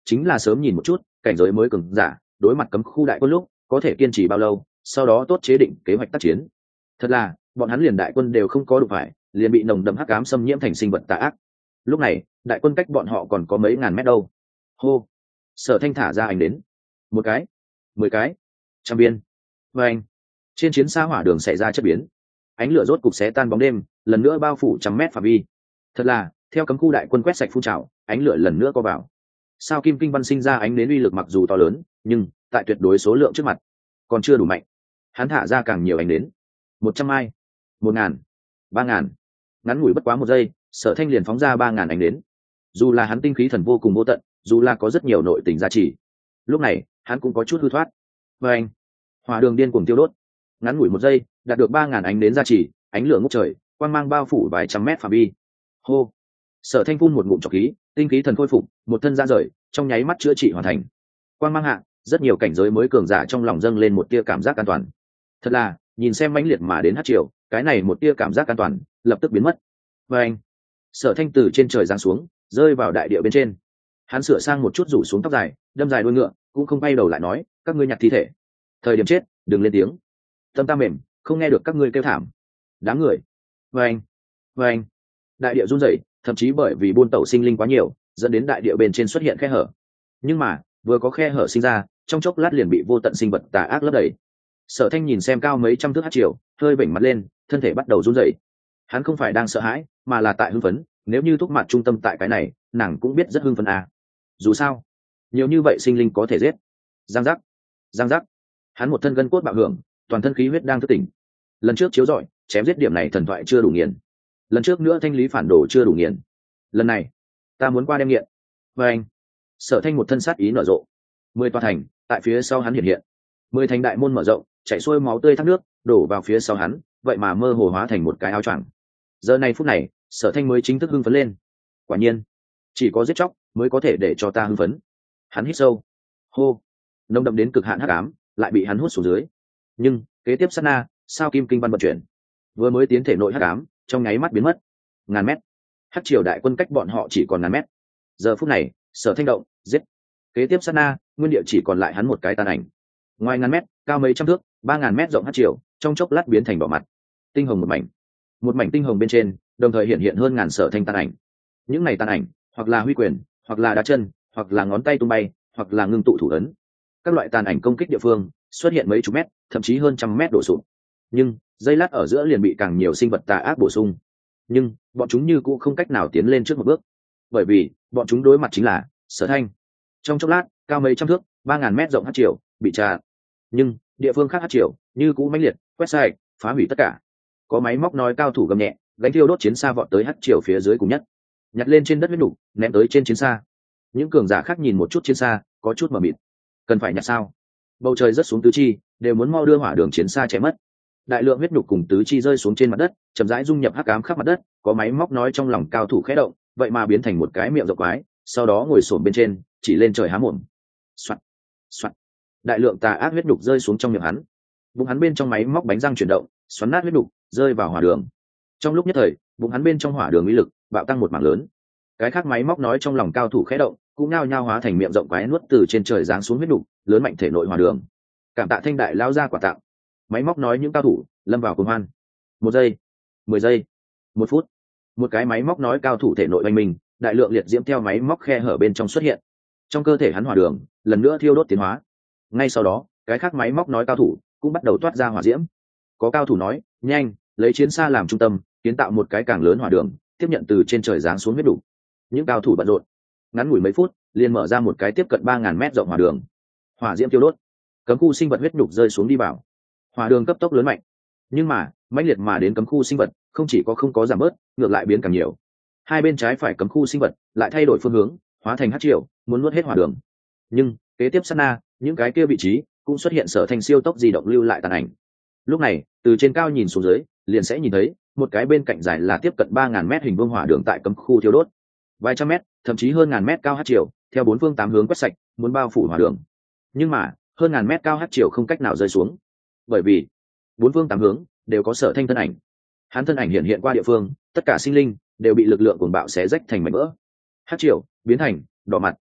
chính là sớm nhìn một chút cảnh giới mới cường giả đối mặt cấm khu đại quân lúc có thể kiên trì bao lâu, sau đó tốt chế định kế hoạch tác chiến. Thật là bọn hắn liền đại quân đều không có đụng phải, liền bị nồng đậm hắc ám xâm nhiễm thành sinh vật tà ác. Lúc này đại quân cách bọn họ còn có mấy ngàn mét đâu. Hô. Sở Thanh thả ra ảnh đến. Một cái, 10 cái, trăm viên. Và anh, trên chiến xa hỏa đường xảy ra chất biến, ánh lửa rốt cục xé tan bóng đêm, lần nữa bao phủ trăm mét phạm vi. Thật là theo cấm khu đại quân quét sạch phun trào, ánh lửa lần nữa có vào. Sao Kim Kinh Văn sinh ra ánh đến uy lực mặc dù to lớn, nhưng tại tuyệt đối số lượng trước mặt còn chưa đủ mạnh. Hắn thả ra càng nhiều ánh đến, 100 mai, 1000, 3000. Ngắn ngủi bất quá 1 giây, Sở Thanh liền phóng ra 3000 ánh đến. Dù là hắn tinh khí thần vô cùng vô tận, dù là có rất nhiều nội tình gia trì, lúc này hắn cũng có chút hư thoát. Và anh, hỏa đường điên cuồng tiêu đốt, ngắn ngủi 1 giây đạt được 3000 ánh đến gia trì, ánh lửa ngút trời, quang mang bao phủ vài trăm mét phạm vi. Hô. Sở Thanh phun một ngụm trọc khí, tinh khí thần khôi phục, một thân ra rời, trong nháy mắt chữa trị hoàn thành. Quang mang hạ, rất nhiều cảnh giới mới cường giả trong lòng dâng lên một tia cảm giác an toàn. Thật là nhìn xem mãnh liệt mà đến hắc triều, cái này một tia cảm giác an toàn lập tức biến mất. Và anh, Sở Thanh từ trên trời giáng xuống, rơi vào đại địa bên trên. Hắn sửa sang một chút rủ xuống tóc dài, đâm dài đuôi ngựa, cũng không bay đầu lại nói, các ngươi nhặt thi thể, thời điểm chết đừng lên tiếng, tâm ta mềm, không nghe được các ngươi kêu thảm. Đám người. Và anh, và anh, đại địa run rẩy, thậm chí bởi vì buôn tẩu sinh linh quá nhiều, dẫn đến đại địa bên trên xuất hiện khe hở. Nhưng mà vừa có khe hở sinh ra, trong chốc lát liền bị vô tận sinh vật tà ác lấp đầy. Sở Thanh nhìn xem cao mấy trăm thước hắc triều, hơi vểnh mặt lên, thân thể bắt đầu run rẩy. Hắn không phải đang sợ hãi, mà là tại hưng phấn. Nếu như thúc mặt trung tâm tại cái này, nàng cũng biết rất hưng phấn à. Dù sao nhiều như vậy sinh linh có thể giết. Giang giác, giang giác. Hắn một thân gân cốt bạo hưởng, toàn thân khí huyết đang thức tỉnh. Lần trước chiếu rọi chém giết điểm này thần thoại chưa đủ nghiền, lần trước nữa thanh lý phản đồ chưa đủ nghiền, lần này ta muốn qua đem nghiện. Và anh, Sở Thanh một thân sát ý nở rộ, 10 tòa thành tại phía sau hắn hiện hiện, 10 thành đại môn mở rộng, chảy xuôi máu tươi thác nước đổ vào phía sau hắn, vậy mà mơ hồ hóa thành một cái áo choàng. Giờ này phút này, Sở Thanh mới chính thức hưng phấn lên. Quả nhiên chỉ có giết chóc mới có thể để cho ta hưng phấn. Hắn hít sâu, hô, nồng đậm đến cực hạn hắc ám lại bị hắn hút xuống dưới. Nhưng kế tiếp sát na, Sao Kim Kinh Văn vận chuyển, vừa mới tiến thể nội hắc ám trong nháy mắt biến mất. Ngàn mét, hắc triều đại quân cách bọn họ chỉ còn ngàn mét. Giờ phút này, Sở Thanh động, giết. Kế tiếp sát na, nguyên địa chỉ còn lại hắn một cái tàn ảnh. Ngoài ngàn mét, cao mấy trăm thước, 3000 mét rộng hắc triều, trong chốc lát biến thành đỏ mặt. Tinh hồng một mảnh tinh hồng bên trên, đồng thời hiện hiện hơn ngàn Sở Thanh tàn ảnh. Những này tàn ảnh, hoặc là huy quyền, hoặc là đá chân, hoặc là ngón tay tung bay, hoặc là ngưng tụ thủ ấn. Các loại tàn ảnh công kích địa phương xuất hiện mấy chục mét, thậm chí hơn trăm mét đổ sụp. Nhưng giây lát ở giữa liền bị càng nhiều sinh vật tà ác bổ sung. Nhưng bọn chúng như cũ không cách nào tiến lên trước một bước, bởi vì bọn chúng đối mặt chính là Sở Thanh. Trong chốc lát, cao mấy trăm thước, 3000 mét rộng hắc triều bị trà. Nhưng địa phương khác hắc triều như cũ mãnh liệt, quét sạch, phá hủy tất cả. Có máy móc nói cao thủ gầm nhẹ, gánh thiêu đốt chiến xa vọt tới hắc triều phía dưới cùng nhất, nhặt lên trên đất huyết nục, ném tới trên chiến xa. Những cường giả khác nhìn một chút chiến xa, có chút mờ mịt. Cần phải nhặt sao? Bầu trời rớt xuống tứ chi, đều muốn mau đưa hỏa đường chiến xa chạy mất. Đại lượng huyết nhục cùng tứ chi rơi xuống trên mặt đất, chậm rãi dung nhập hắc ám khắp mặt đất. Có máy móc nói trong lòng cao thủ khẽ động, vậy mà biến thành một cái miệng rộng quái, sau đó ngồi xổm bên trên, chỉ lên trời há mồm. Soạt, soạt. Đại lượng tà ác huyết nhục rơi xuống trong miệng hắn. Bụng hắn bên trong máy móc bánh răng chuyển động, xoắn nát huyết nhục, rơi vào hỏa đường. Trong lúc nhất thời, bụng hắn bên trong hỏa đường uy lực bạo tăng một mảng lớn. Cái khác máy móc nói trong lòng cao thủ khẽ động, cũng nhao nhao hóa thành miệng rộng quái nuốt từ trên trời giáng xuống huyết nhục, lớn mạnh thể nội hỏa đường. Cảm tạ Thanh đại lao ra quả tặng. Máy móc nói những cao thủ lâm vào cuồng hoan. 1 giây, 10 giây, 1 phút, một cái máy móc nói cao thủ thể nội oanh mình, đại lượng liệt diễm theo máy móc khe hở bên trong xuất hiện. Trong cơ thể hắn hỏa đường lần nữa thiêu đốt tiến hóa. Ngay sau đó, cái khác máy móc nói cao thủ cũng bắt đầu toát ra hỏa diễm. Có cao thủ nói, nhanh, lấy chiến xa làm trung tâm, kiến tạo một cái càng lớn hỏa đường, tiếp nhận từ trên trời giáng xuống huyết đủ. Những cao thủ bận rộn, ngắn ngủi mấy phút, liền mở ra một cái tiếp cận 3000 mét rộng hỏa đường. Hỏa diễm tiêu đốt, cấm khu sinh vật huyết nhục rơi xuống đi vào. Hỏa đường cấp tốc lớn mạnh, nhưng mà mãnh liệt mà đến cấm khu sinh vật không chỉ có không có giảm bớt, ngược lại biến càng nhiều. Hai bên trái phải cấm khu sinh vật lại thay đổi phương hướng, hóa thành hắc triều, muốn nuốt hết hỏa đường. Nhưng kế tiếp sát na, những cái kia vị trí cũng xuất hiện Sở Thanh siêu tốc di động lưu lại tàn ảnh. Lúc này, từ trên cao nhìn xuống dưới, liền sẽ nhìn thấy một cái bên cạnh dài là tiếp cận 3000 mét hình vuông hỏa đường tại cấm khu thiêu đốt. Vài trăm mét, thậm chí hơn ngàn mét cao hắc triều, theo 4 phương 8 hướng quét sạch, muốn bao phủ hỏa đường. Nhưng mà, hơn ngàn mét cao hắc triều không cách nào rơi xuống, bởi vì 4 phương 8 hướng đều có Sở Thanh thân ảnh. Hắn thân ảnh hiện hiện qua địa phương, tất cả sinh linh đều bị lực lượng cuồng bạo xé rách thành mảnh vỡ. Hắc triều biến thành đỏ mặt,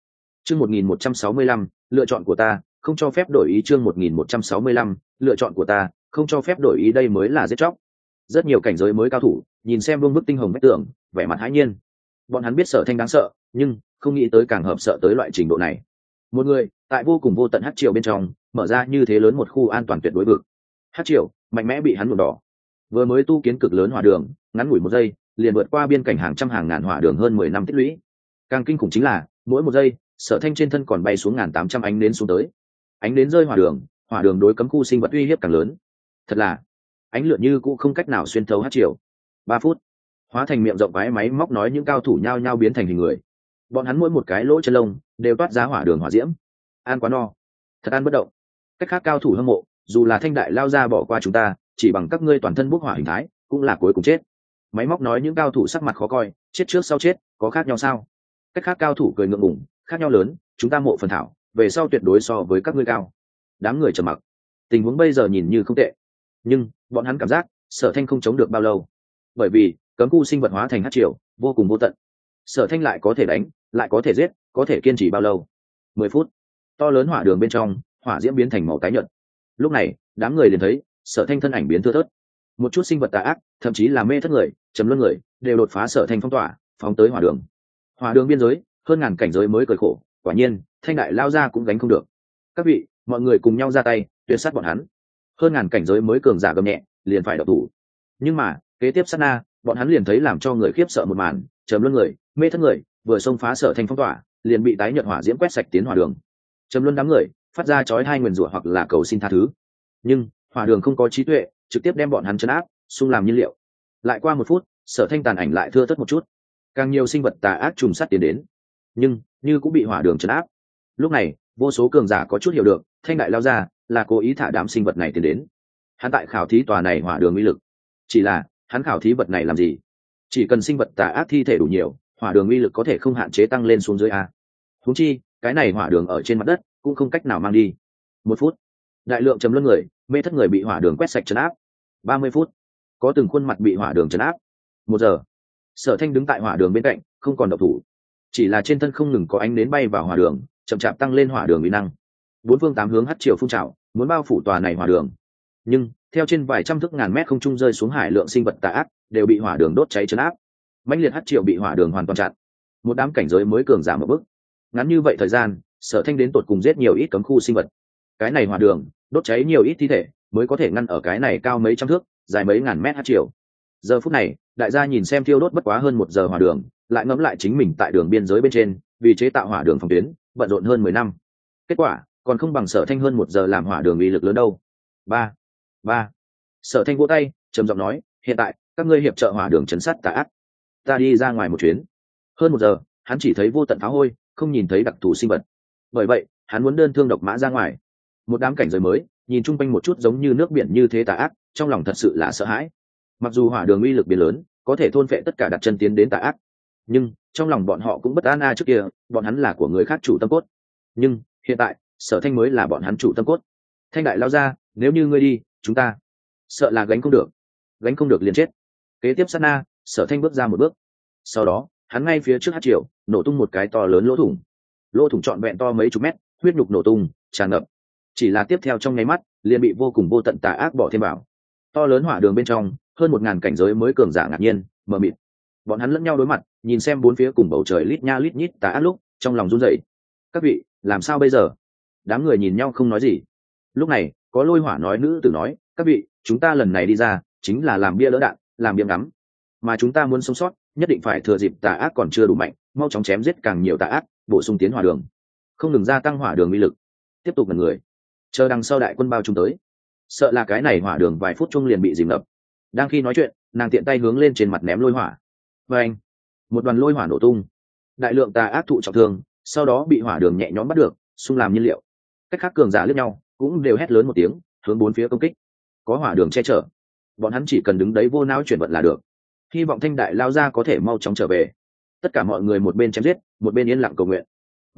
Chương 1165, lựa chọn của ta, không cho phép đổi ý. Chương 1165, lựa chọn của ta, không cho phép đổi ý. Đây mới là giết chóc. Rất nhiều cảnh giới mới cao thủ nhìn xem vương bức tinh hồng bách tường, vẻ mặt hãi nhiên. Bọn hắn biết Sở Thanh đáng sợ, nhưng không nghĩ tới càng hợp sợ tới loại trình độ này. Một người tại vô cùng vô tận hắc triều bên trong mở ra như thế lớn một khu an toàn tuyệt đối vực. Hắc triều mạnh mẽ bị hắn nhuộm đỏ. Vừa mới tu kiến cực lớn hỏa đường, ngắn ngủi một giây liền vượt qua biên cảnh hàng trăm hàng ngàn hỏa đường hơn 10 năm tích lũy. Càng kinh khủng chính là mỗi một giây Sở Thanh trên thân còn bay xuống 1.800 ánh nến xuống tới. Ánh nến rơi hỏa đường đối cấm khu sinh vật uy hiếp càng lớn. Thật là ánh lửa như cũng không cách nào xuyên thấu hắc triều. 3 phút, hóa thành miệng rộng vái máy móc nói những cao thủ nhao nhao biến thành hình người. Bọn hắn mỗi một cái lỗ chân lông đều toát ra hỏa đường hỏa diễm. An quá no, thật ăn bất động. Cách khác cao thủ hâm mộ, dù là Thanh đại lao ra bỏ qua chúng ta, chỉ bằng các ngươi toàn thân bốc hỏa hình thái cũng là cuối cùng chết. Máy móc nói những cao thủ sắc mặt khó coi, chết trước sau chết có khác nhau sao? Cách khác cao thủ cười ngượng ngùng, khác nhau lớn, chúng ta mộ phần thảo về sau tuyệt đối so với các ngươi cao. Đám người trầm mặc. Tình huống bây giờ nhìn như không tệ, nhưng bọn hắn cảm giác Sở Thanh không chống được bao lâu, bởi vì cấm khu sinh vật hóa thành hắc triều vô cùng vô tận. Sở Thanh lại có thể đánh, lại có thể giết, có thể kiên trì bao lâu? 10 phút. To lớn hỏa đường bên trong hỏa diễm biến thành màu tái nhợt. Lúc này đám người liền thấy Sở Thanh thân ảnh biến thưa thớt. Một chút sinh vật tà ác, thậm chí là mê thất người, trầm luân người, đều đột phá Sở Thanh phong tỏa, phóng tới hỏa đường. Hỏa đường biên giới, hơn ngàn cảnh giới mới cười khổ, quả nhiên Thanh đại lao ra cũng gánh không được. Các vị, mọi người cùng nhau ra tay tuyệt sát bọn hắn. Hơn ngàn cảnh giới mới cường giả gầm nhẹ liền phải độc thủ. Nhưng mà kế tiếp sát na, bọn hắn liền thấy làm cho người khiếp sợ một màn, trầm luân người, mê thất người vừa xông phá Sở Thanh phong tỏa, liền bị tái nhợt hỏa diễm quét sạch tiến hỏa đường. Trầm luân đám người phát ra chói hai nguyền rủa hoặc là cầu xin tha thứ, nhưng hỏa đường không có trí tuệ, trực tiếp đem bọn hắn trấn áp, xung làm nhiên liệu. Lại qua 1 phút, Sở Thanh tàn ảnh lại thưa thớt một chút, càng nhiều sinh vật tà ác trùng sát tiến đến, nhưng như cũng bị hỏa đường trấn áp. Lúc này vô số cường giả có chút hiểu được, Thanh đại lao ra là cố ý thả đám sinh vật này tiến đến. Hắn tại khảo thí tòa này hỏa đường uy lực, chỉ là hắn khảo thí vật này làm gì? Chỉ cần sinh vật tà ác thi thể đủ nhiều, hỏa đường uy lực có thể không hạn chế tăng lên xuống dưới a. Huống chi cái này hỏa đường ở trên mặt đất cũng không cách nào mang đi. 1 phút, đại lượng trầm luân người, mê thất người bị hỏa đường quét sạch trấn áp. 30 phút, có từng khuôn mặt bị hỏa đường trấn áp. 1 giờ, Sở Thanh đứng tại hỏa đường bên cạnh, không còn độc thủ, chỉ là trên thân không ngừng có ánh nến bay vào hỏa đường, chậm chạp tăng lên hỏa đường uy năng. 4 phương 8 hướng hất chiều phun trào, muốn bao phủ tòa này hỏa đường. Nhưng theo trên vài trăm thước ngàn mét không trung rơi xuống hải lượng sinh vật tà ác, đều bị hỏa đường đốt cháy trấn áp. Mãnh liệt hất chiều bị hỏa đường hoàn toàn chặn. Một đám cảnh giới mới cường giả một bước. Ngắn như vậy thời gian, Sở Thanh đến tột cùng giết nhiều ít cấm khu sinh vật. Cái này hỏa đường đốt cháy nhiều ít thi thể mới có thể ngăn ở cái này cao mấy trăm thước, dài mấy ngàn mét hất chiều. Giờ phút này, đại gia nhìn xem thiêu đốt bất quá hơn 1 giờ hỏa đường, lại ngẫm lại chính mình tại đường biên giới bên trên, vì chế tạo hỏa đường phòng tuyến, bận rộn hơn 10 năm. Kết quả còn không bằng Sở Thanh hơn 1 giờ làm hỏa đường uy lực lớn đâu. Ba. Sở Thanh vỗ tay, trầm giọng nói, hiện tại các ngươi hiệp trợ hỏa đường trấn sát tà ác, ta đi ra ngoài một chuyến. Hơn 1 giờ, hắn chỉ thấy vô tận pháo hôi, không nhìn thấy đặc thù sinh vật. Bởi vậy hắn muốn đơn thương độc mã ra ngoài. Một đám cảnh giới mới nhìn chung quanh một chút giống như nước biển như thế tà ác, trong lòng thật sự là sợ hãi. Mặc dù hỏa đường uy lực biến lớn, có thể thôn phệ tất cả đặt chân tiến đến tà ác, nhưng trong lòng bọn họ cũng bất an. Trước kia bọn hắn là của người khác chủ tâm cốt, nhưng hiện tại Sở Thanh mới là bọn hắn chủ tâm cốt. Thanh đại lao ra, nếu như ngươi đi, chúng ta sợ là gánh không được liền chết. Kế tiếp sát na, Sở Thanh bước ra một bước, sau đó hắn ngay phía trước hắc triều nổ tung một cái to lớn lỗ thủng trọn vẹn to mấy chục mét, huyết nhục nổ tung tràn ngập. Chỉ là tiếp theo trong nháy mắt liền bị vô cùng vô tận tà ác bỏ thêm vào. To lớn hỏa đường bên trong, hơn 1000 cảnh giới mới cường giả ngạc nhiên mờ mịt. Bọn hắn lẫn nhau đối mặt, nhìn xem bốn phía cùng bầu trời lít nha lít nhít tà ác lúc trong lòng run rẩy. Các vị, làm sao bây giờ? Đám người nhìn nhau không nói gì. Lúc này có lôi hỏa nói nữ tử nói, các vị, chúng ta lần này đi ra chính là làm bia lỡ đạn, làm biếng ngắm, mà chúng ta muốn sống sót nhất định phải thừa dịp tà ác còn chưa đủ mạnh, mau chóng chém giết càng nhiều tà ác, bổ sung tiến hỏa đường, không ngừng gia tăng hỏa đường uy lực. Tiếp tục ngần người, chờ đằng sau đại quân bao trùm tới, sợ là cái này hỏa đường vài phút chung liền bị dìm ngập. Đang khi nói chuyện, nàng tiện tay hướng lên trên mặt ném lôi hỏa, và anh, một đoàn lôi hỏa nổ tung, đại lượng tà ác thụ trọng thương, sau đó bị hỏa đường nhẹ nhõm bắt được, xung làm nhiên liệu. Cách khác cường giả liếc nhau, cũng đều hét lớn một tiếng, hướng bốn phía công kích. Có hỏa đường che chở, bọn hắn chỉ cần đứng đấy vô não chuyển vận là được. Hy vọng Thanh đại lao ra có thể mau chóng trở về. Tất cả mọi người một bên chém giết, một bên yên lặng cầu nguyện.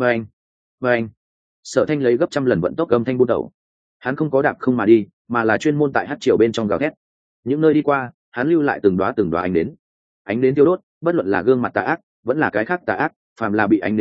Và anh, Sở Thanh lấy gấp trăm lần vận tốc âm thanh buôn đầu. Hắn không có đạp không mà đi, mà là chuyên môn tại hắc triều bên trong gào thét. Những nơi đi qua, hắn lưu lại từng đóa ánh đến tiêu đốt, bất luận là gương mặt tà ác, vẫn là cái khác tà ác, phàm là bị ánh đến nhiễm,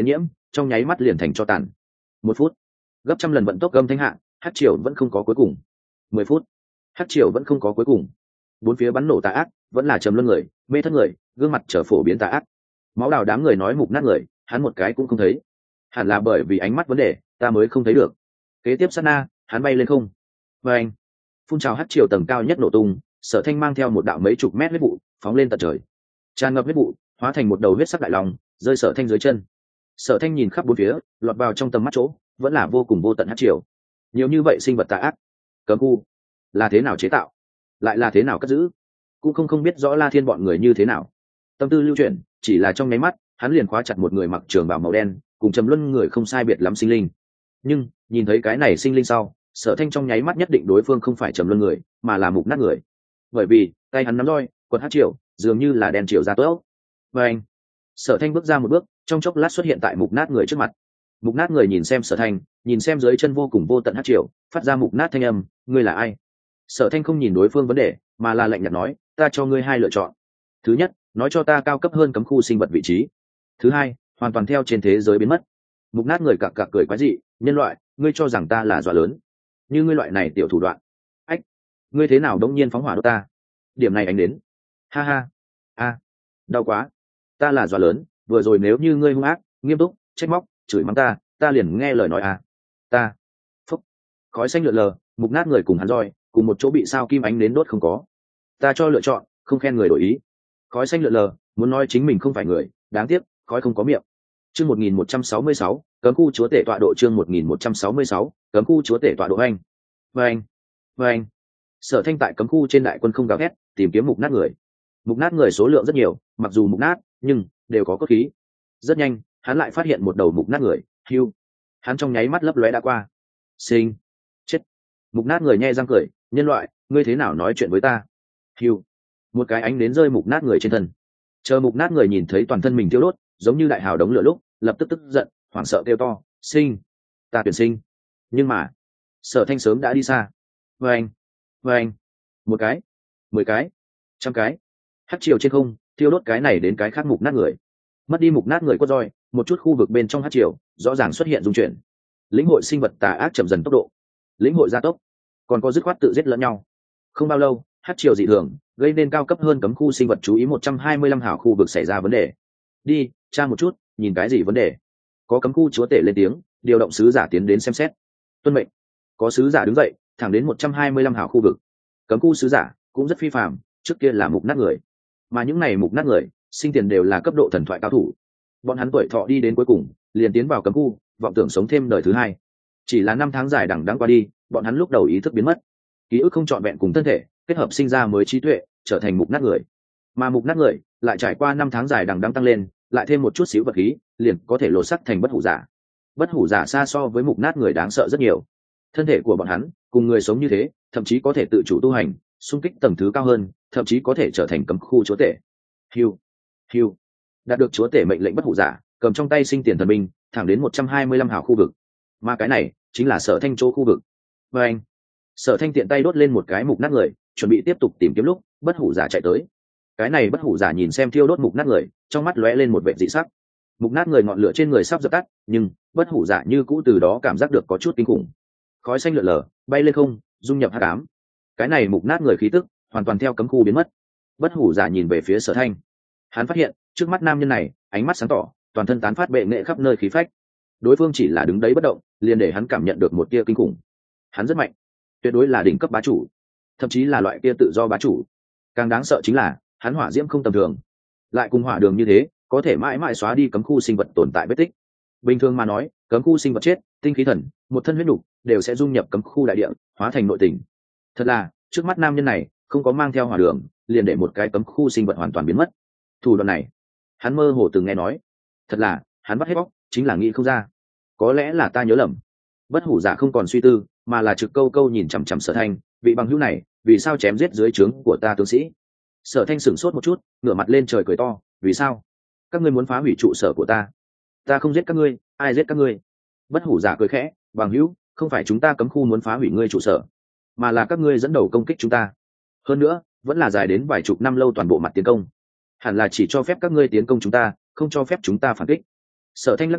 trong nháy mắt liền thành cho tàn. 1 phút, gấp trăm lần vận tốc gầm thanh hạ, hát triều vẫn không có cuối cùng. 10 phút, hát triều vẫn không có cuối cùng. Bốn phía bắn nổ tà ác, vẫn là trầm luân người, mê thất người, gương mặt trở phổ biến tà ác. Máu đào đám người nói mục nát người, hắn một cái cũng không thấy. Hẳn là bởi vì ánh mắt vấn đề, ta mới không thấy được. Kế tiếp sát na, hắn bay lên không. Và anh, phun trào hát triều tầng cao nhất nổ tung, Sở Thanh mang theo một đạo mấy chục mét huyết vụ phóng lên tận trời, tràn ngập huyết vụ hóa thành một đầu huyết sắc đại long rơi Sở Thanh dưới chân. Sở Thanh nhìn khắp bốn phía, lọt vào trong tầm mắt chỗ vẫn là vô cùng vô tận hát triều. Nhiều như vậy sinh vật tà ác, cấm khu là thế nào chế tạo, lại là thế nào cất giữ, cũng không biết rõ La Thiên bọn người như thế nào. Tâm tư lưu chuyển, chỉ là trong nháy mắt hắn liền khóa chặt một người mặc trường bào màu đen cùng trầm luân người không sai biệt lắm sinh linh. Nhưng nhìn thấy cái này sinh linh sau, Sở Thanh trong nháy mắt nhất định đối phương không phải trầm luân người mà là mục nát người, bởi vì tay hắn nắm roi quật hát triều dường như là đèn triều ra tốt. Và anh, Sở Thanh bước ra một bước, trong chốc lát xuất hiện tại mục nát người trước mặt. Mục nát người nhìn xem Sở Thanh, nhìn xem dưới chân vô cùng vô tận hát triều, phát ra mục nát thanh âm, ngươi là ai? Sở Thanh không nhìn đối phương vấn đề, mà là lạnh nhạt nói, ta cho ngươi hai lựa chọn. Thứ nhất, nói cho ta cao cấp hơn cấm khu sinh vật vị trí. Thứ hai, hoàn toàn theo trên thế giới biến mất. Mục nát người cặc cặc cười quái dị, nhân loại, ngươi cho rằng ta là dọa lớn? Như ngươi loại này tiểu thủ đoạn, ách, ngươi thế nào đống nhiên phóng hỏa đốt ta? Điểm này anh đến. Ha ha, a, đau quá. Ta là dọa lớn, vừa rồi nếu như ngươi hung ác, nghiêm túc, trách móc, chửi mắng ta liền nghe lời nói à. Ta, phúc, khói xanh lượn lờ, mục nát người cùng hắn roi, cùng một chỗ bị sao kim ánh đến đốt không có. Ta cho lựa chọn, không khen người đổi ý. Khói xanh lượn lờ, muốn nói chính mình không phải người, đáng tiếc, khói không có miệng. Chương 1166, cấm khu chúa tể tọa độ. Chương 1166, cấm khu chúa tể tọa độ. Anh, và anh, Sở Thanh tại cấm khu trên đại quân không gào thét, tìm kiếm mục nát người. Mục nát người số lượng rất nhiều, mặc dù mục nát, nhưng đều có cốt khí. Rất nhanh, hắn lại phát hiện một đầu mục nát người, hưu. Hắn trong nháy mắt lấp lóe đã qua. Sinh, chết. Mục nát người nhe răng cười, nhân loại, ngươi thế nào nói chuyện với ta? Hưu. Một cái ánh đến rơi mục nát người trên thân. Chờ mục nát người nhìn thấy toàn thân mình thiêu đốt, giống như đại hào đống lửa lúc, lập tức tức giận, hoảng sợ kêu to, sinh, ta tuyển sinh. Nhưng mà, Sở Thanh sớm đã đi xa. Và anh, một cái, 10 cái, 100 cái, hắt chiều trên không, thiêu đốt cái này đến cái khác mục nát người. Mất đi mục nát người quất roi, một chút khu vực bên trong hắt chiều rõ ràng xuất hiện dung chuyển. Lĩnh hội sinh vật tà ác chậm dần tốc độ, lĩnh hội gia tốc, còn có dứt khoát tự giết lẫn nhau. Không bao lâu, hắt chiều dị thường gây nên cao cấp hơn cấm khu sinh vật chú ý 125 hảo khu vực xảy ra vấn đề. Đi tra một chút, nhìn cái gì vấn đề. Có cấm khu chúa tể lên tiếng, điều động sứ giả tiến đến xem xét. Tuân mệnh. Có sứ giả đứng dậy, thẳng đến 125 hảo khu vực. Cấm khu sứ giả cũng rất phi phàm, trước kia là mục nát người, mà những này mục nát người sinh tiền đều là cấp độ thần thoại cao thủ. Bọn hắn tuổi thọ đi đến cuối cùng, liền tiến vào cấm khu, vọng tưởng sống thêm đời thứ hai. Chỉ là 5 tháng dài đằng đẵng qua đi, bọn hắn lúc đầu ý thức biến mất, ký ức không trọn vẹn cùng thân thể kết hợp sinh ra mới trí tuệ, trở thành mục nát người. Mà mục nát người lại trải qua 5 tháng dài đằng đẵng tăng lên, lại thêm một chút xíu vật khí, liền có thể lột sắc thành bất hủ giả. Bất hủ giả xa so với mục nát người đáng sợ rất nhiều. Thân thể của bọn hắn cùng người sống như thế, thậm chí có thể tự chủ tu hành, xung kích tầng thứ cao hơn, thậm chí có thể trở thành cấm khu chúa tể. Hiu, đạt được chúa tể mệnh lệnh bất hủ giả, cầm trong tay sinh tiền thần binh, thẳng đến 125 hào khu vực. Mà cái này chính là Sở Thanh chỗ khu vực. Và anh, Sở Thanh tiện tay đốt lên một cái mục nát người, chuẩn bị tiếp tục tìm kiếm lúc bất hủ giả chạy tới. Cái này bất hủ giả nhìn xem thiêu đốt mục nát người, trong mắt lóe lên một vẻ dị sắc. Mục nát người ngọn lửa trên người sắp dập tắt, nhưng bất hủ giả như cũ từ đó cảm giác được có chút kinh khủng. Khói xanh lượn lờ, bay lên không, dung nhập hắc ám. Cái này mục nát người khí tức hoàn toàn theo cấm khu biến mất. Bất hủ giả nhìn về phía Sở Thanh, hắn phát hiện trước mắt nam nhân này ánh mắt sáng tỏ, toàn thân tán phát bệ nghệ khắp nơi khí phách. Đối phương chỉ là đứng đấy bất động, liền để hắn cảm nhận được một tia kinh khủng. Hắn rất mạnh, tuyệt đối là đỉnh cấp bá chủ, thậm chí là loại kia tự do bá chủ. Càng đáng sợ chính là hắn hỏa diễm không tầm thường, lại cùng hỏa đường như thế, có thể mãi mãi xóa đi cấm khu sinh vật tồn tại vết tích. Bình thường mà nói, cấm khu sinh vật chết, tinh khí thần, một thân huyết nục đều sẽ dung nhập cấm khu đại địa, hóa thành nội tình. Thật là trước mắt nam nhân này không có mang theo hỏa đường, liền để một cái cấm khu sinh vật hoàn toàn biến mất. Thủ đoạn này hắn mơ hồ từng nghe nói, thật là hắn bắt hết bóc, chính là nghĩ không ra. Có lẽ là ta nhớ lầm. Bất hủ giả không còn suy tư, mà là trực câu câu nhìn chằm chằm Sở Thanh, vị bằng hữu này vì sao chém giết dưới trướng của ta tướng sĩ? Sở Thanh sửng sốt một chút, ngửa mặt lên trời cười to, vì sao? Các ngươi muốn phá hủy trụ sở của ta? Ta không giết các ngươi, ai giết các ngươi? Bất hủ giả cười khẽ, bằng hữu, không phải chúng ta cấm khu muốn phá hủy ngươi trụ sở, mà là các ngươi dẫn đầu công kích chúng ta. Hơn nữa vẫn là dài đến vài chục năm lâu toàn bộ mặt tiến công, hẳn là chỉ cho phép các ngươi tiến công chúng ta, không cho phép chúng ta phản kích. Sở Thanh lắc đầu,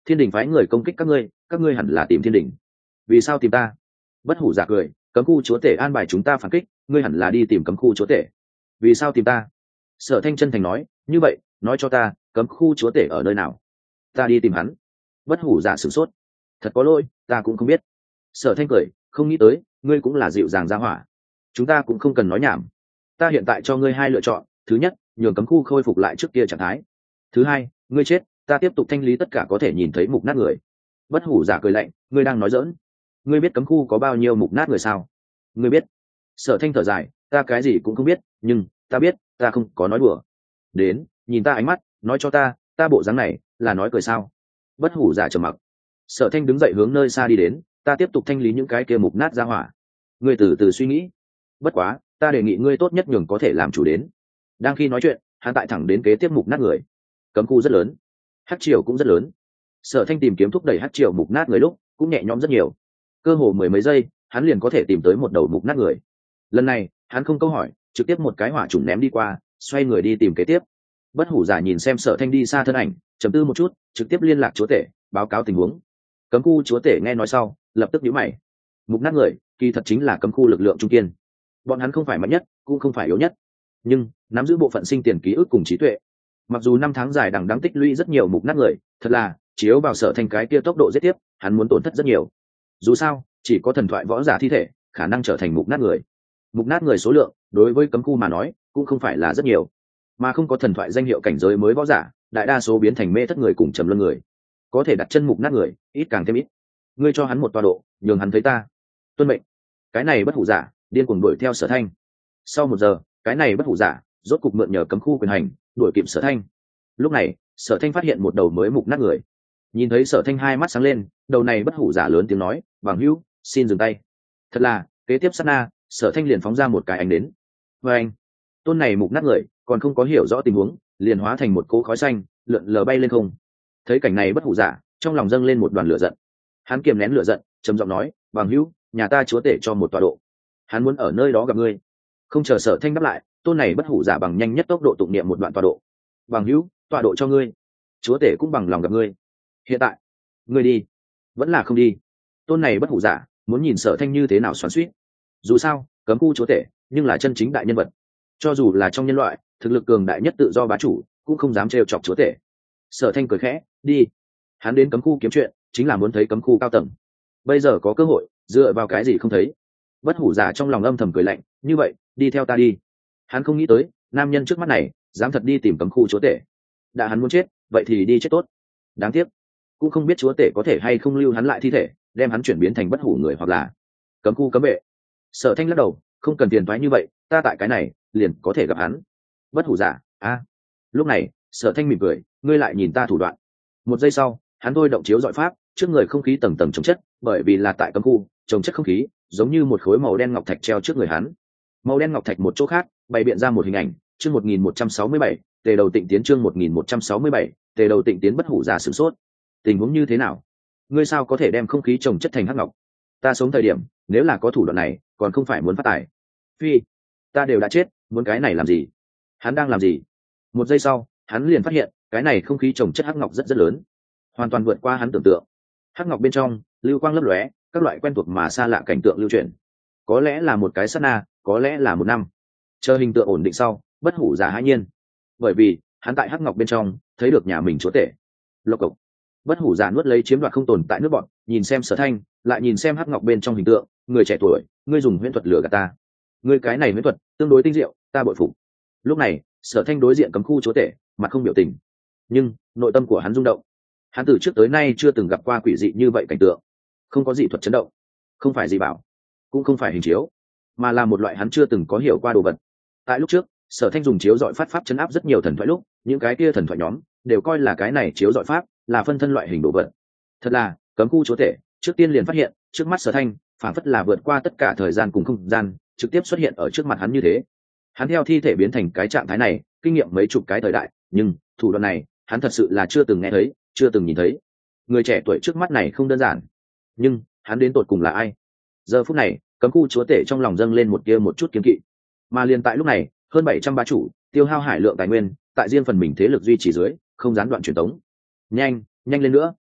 thiên đình phái người công kích các ngươi hẳn là tìm thiên đình. Vì sao tìm ta? Bất hủ giả cười, cấm khu chúa tể an bài chúng ta phản kích, ngươi hẳn là đi tìm cấm khu chúa tể. Vì sao tìm ta? Sở Thanh chân thành nói, như vậy nói cho ta cấm khu chúa tể ở nơi nào, ta đi tìm hắn. Bất hủ giả sửng sốt, thật có lỗi, ta cũng không biết. Sở Thanh cười, không nghĩ tới ngươi cũng là dịu dàng ra hỏa, chúng ta cũng không cần nói nhảm. Ta hiện tại cho ngươi hai lựa chọn, thứ nhất, nhường cấm khu khôi phục lại trước kia trạng thái. Thứ hai, ngươi chết, ta tiếp tục thanh lý tất cả có thể nhìn thấy mục nát người. Bất hủ giả cười lạnh, ngươi đang nói giỡn. Ngươi biết cấm khu có bao nhiêu mục nát người sao? Ngươi biết? Sở Thanh thở dài, ta cái gì cũng không biết, nhưng ta biết, ta không có nói đùa. Đến, nhìn ta ánh mắt, nói cho ta bộ dáng này là nói cười sao? Bất hủ giả trầm mặc. Sở Thanh đứng dậy hướng nơi xa đi đến, ta tiếp tục thanh lý những cái kia mục nát ra hỏa. Ngươi từ từ suy nghĩ. Bất quá, ta đề nghị ngươi tốt nhất nhường có thể làm chủ đến. Đang khi nói chuyện, hắn tại thẳng đến kế tiếp mục nát người. Cấm khu rất lớn, hắc triều cũng rất lớn. Sở Thanh tìm kiếm thúc đẩy hắc triều mục nát người lúc cũng nhẹ nhõm rất nhiều, cơ hồ mười mấy giây hắn liền có thể tìm tới một đầu mục nát người. Lần này hắn không câu hỏi, trực tiếp một cái hỏa trùng ném đi qua, xoay người đi tìm kế tiếp. Bất hủ giả nhìn xem Sở Thanh đi xa thân ảnh, trầm tư một chút, trực tiếp liên lạc chúa tể báo cáo tình huống. Cấm khu chúa tể nghe nói sau lập tức nhíu mày. Mục nát người kỳ thật chính là cấm khu lực lượng trung kiên, bọn hắn không phải mạnh nhất cũng không phải yếu nhất, nhưng nắm giữ bộ phận sinh tiền ký ức cùng trí tuệ. Mặc dù năm tháng dài đằng đẵng tích lũy rất nhiều mục nát người, thật là chiếu vào Sở Thanh cái kia tốc độ giết tiếp, hắn muốn tổn thất rất nhiều. Dù sao chỉ có thần thoại võ giả thi thể khả năng trở thành mục nát người. Mục nát người số lượng đối với cấm khu mà nói cũng không phải là rất nhiều, mà không có thần thoại danh hiệu cảnh giới mới võ giả, đại đa số biến thành mê thất người cùng trầm luân người. Có thể đặt chân mục nát người ít càng thêm ít. Ngươi cho hắn một tọa độ, nhường hắn thấy ta. Tuân mệnh. Cái này bất hủ giả điên cuồng đuổi theo Sở Thanh. Sau một giờ, cái này bất hủ giả rốt cục mượn nhờ cấm khu quyền hành đuổi kịp Sở Thanh. Lúc này Sở Thanh phát hiện một đầu mới mục nát người. Nhìn thấy Sở Thanh hai mắt sáng lên, đầu này bất hủ giả lớn tiếng nói, bằng hữu, xin dừng tay. Thật là kế tiếp sát na, Sở Thanh liền phóng ra một cái ánh đến. Và anh, tôn này mục nát người còn không có hiểu rõ tình huống, liền hóa thành một cỗ khói xanh lượn lờ bay lên không. Thấy cảnh này bất hủ giả trong lòng dâng lên một đoàn lửa giận. Hắn kiềm nén lửa giận, trầm giọng nói, bằng hữu, nhà ta chúa tể cho một tọa độ, hắn muốn ở nơi đó gặp ngươi. Không chờ Sở Thanh đáp lại, tôn này bất hủ giả bằng nhanh nhất tốc độ tụng niệm một đoạn tọa độ. Bằng hữu, tọa độ cho ngươi, chúa tể cũng bằng lòng gặp ngươi. Hiện tại ngươi đi vẫn là không đi? Tôn này bất hủ giả muốn nhìn Sở Thanh như thế nào xoắn xuýt. Dù sao cấm khu chúa tể nhưng là chân chính đại nhân vật, cho dù là trong nhân loại thực lực cường đại nhất tự do bá chủ cũng không dám trêu chọc chúa tể. Sở Thanh cười khẽ, đi. Hắn đến cấm khu kiếm chuyện chính là muốn thấy cấm khu cao tầng, bây giờ có cơ hội, dựa vào cái gì không thấy? Bất hủ giả trong lòng âm thầm cười lạnh, như vậy đi theo ta đi. Hắn không nghĩ tới nam nhân trước mắt này dám thật đi tìm cấm khu chúa tể. Đã hắn muốn chết vậy thì đi chết tốt. Đáng tiếc cũng không biết chúa tể có thể hay không lưu hắn lại thi thể, đem hắn chuyển biến thành bất hủ người hoặc là cấm khu cấm vệ. Sở Thanh lắc đầu, không cần tiền thoái như vậy, ta tại cái này liền có thể gặp hắn. Bất hủ giả lúc này Sở Thanh mỉm cười, ngươi lại nhìn ta thủ đoạn. Một giây sau hắn thôi động chiếu dọi pháp, trước người không khí tầng tầng chống chất, bởi vì là tại cấm khu chống chất không khí giống như một khối màu đen ngọc thạch treo trước người hắn. Màu đen ngọc thạch một chỗ khác bày biện ra một hình ảnh, chương 1167, tề đầu tịnh tiến, chương 1167, tề đầu tịnh tiến. Bất hủ giả sửng sốt, tình huống như thế nào? Ngươi sao có thể đem không khí trồng chất thành hắc ngọc? Ta sống thời điểm nếu là có thủ đoạn này còn không phải muốn phát tài? Phi, ta đều đã chết, muốn cái này làm gì? Hắn đang làm gì? Một giây sau hắn liền phát hiện cái này không khí trồng chất hắc ngọc rất rất lớn, hoàn toàn vượt qua hắn tưởng tượng. Hắc ngọc bên trong lưu quang lấp lóe, các loại quen thuộc mà xa lạ cảnh tượng lưu truyền. Có lẽ là một cái sát na, có lẽ là một năm. Chờ hình tượng ổn định sau, bất hủ giả hãi nhiên, bởi vì hắn tại hắc ngọc bên trong thấy được nhà mình chúa tể. Lộc cộc. Bất hủ giả nuốt lấy chiếm đoạt không tồn tại nước bọn, nhìn xem Sở Thanh, lại nhìn xem hắc ngọc bên trong hình tượng, người trẻ tuổi, ngươi dùng huyễn thuật lừa gạt ta. Ngươi cái này huyễn thuật tương đối tinh diệu, ta bội phục. Lúc này Sở Thanh đối diện cấm khu chúa tể, mặt không biểu tình, nhưng nội tâm của hắn rung động. Hắn từ trước tới nay chưa từng gặp qua quỷ dị như vậy cảnh tượng, không có dị thuật chấn động, không phải dị bảo, cũng không phải hình chiếu, mà là một loại hắn chưa từng có hiểu qua đồ vật. Tại lúc trước Sở Thanh dùng chiếu dọi phát pháp chấn áp rất nhiều thần thoại lúc, những cái kia thần thoại nhóm đều coi là cái này chiếu dọi pháp là phân thân loại hình đồ vật. Thật là cấm khu chúa tể trước tiên liền phát hiện trước mắt Sở Thanh phản phất là vượt qua tất cả thời gian cùng không gian, trực tiếp xuất hiện ở trước mặt hắn như thế. Hắn theo thi thể biến thành cái trạng thái này kinh nghiệm mấy chục cái thời đại, nhưng thủ đoạn này hắn thật sự là chưa từng nghe thấy, chưa từng nhìn thấy. Người trẻ tuổi trước mắt này không đơn giản, nhưng hắn đến tột cùng là ai? Giờ phút này cấm khu chúa tể trong lòng dâng lên một chút kiêng kỵ. Mà liền tại lúc này hơn 700 bá chủ tiêu hao hải lượng tài nguyên tại riêng phần mình thế lực duy trì dưới không gián đoạn truyền tống. Nhanh lên nữa,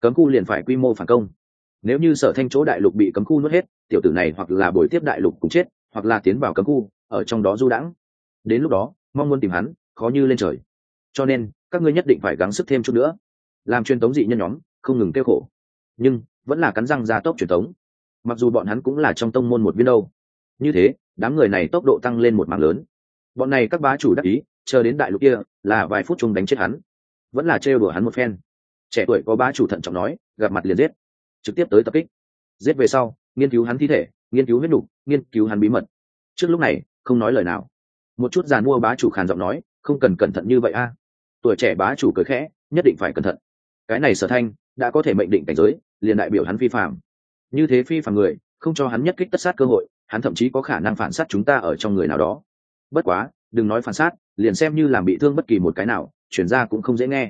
cấm khu liền phải quy mô phản công. Nếu như Sở Thanh chỗ đại lục bị cấm khu nuốt hết, tiểu tử này hoặc là bồi tiếp đại lục cùng chết, hoặc là tiến vào cấm khu, ở trong đó du đãng. Đến lúc đó, mong muốn tìm hắn, khó như lên trời. Cho nên, các ngươi nhất định phải gắng sức thêm chút nữa. Làm truyền tống dị nhân nhóm, không ngừng kêu khổ, nhưng vẫn là cắn răng ra tốc truyền tống. Mặc dù bọn hắn cũng là trong tông môn một viên đâu. Như thế, đám người này tốc độ tăng lên một mảng lớn. Bọn này các bá chủ đắc ý, chờ đến đại lục kia, là vài phút chung đánh chết hắn. Vẫn là trêu đùa hắn một phen. Trẻ tuổi có bá chủ thận trọng nói, gặp mặt liền giết, trực tiếp tới tập kích. Giết về sau, nghiên cứu hắn thi thể, nghiên cứu huyết nục, nghiên cứu hắn bí mật. Trước lúc này, không nói lời nào. Một chút giàn mua bá chủ khàn giọng nói, không cần cẩn thận như vậy a. Tuổi trẻ bá chủ cười khẽ, nhất định phải cẩn thận. Cái này Sở Thanh đã có thể mệnh định cảnh giới, liền đại biểu hắn phi phàm. Như thế phi phàm người, không cho hắn nhất kích tất sát cơ hội, hắn thậm chí có khả năng phản sát chúng ta ở trong người nào đó. Bất quá, đừng nói phản sát, liền xem như làm bị thương bất kỳ một cái nào, chuyển ra cũng không dễ nghe.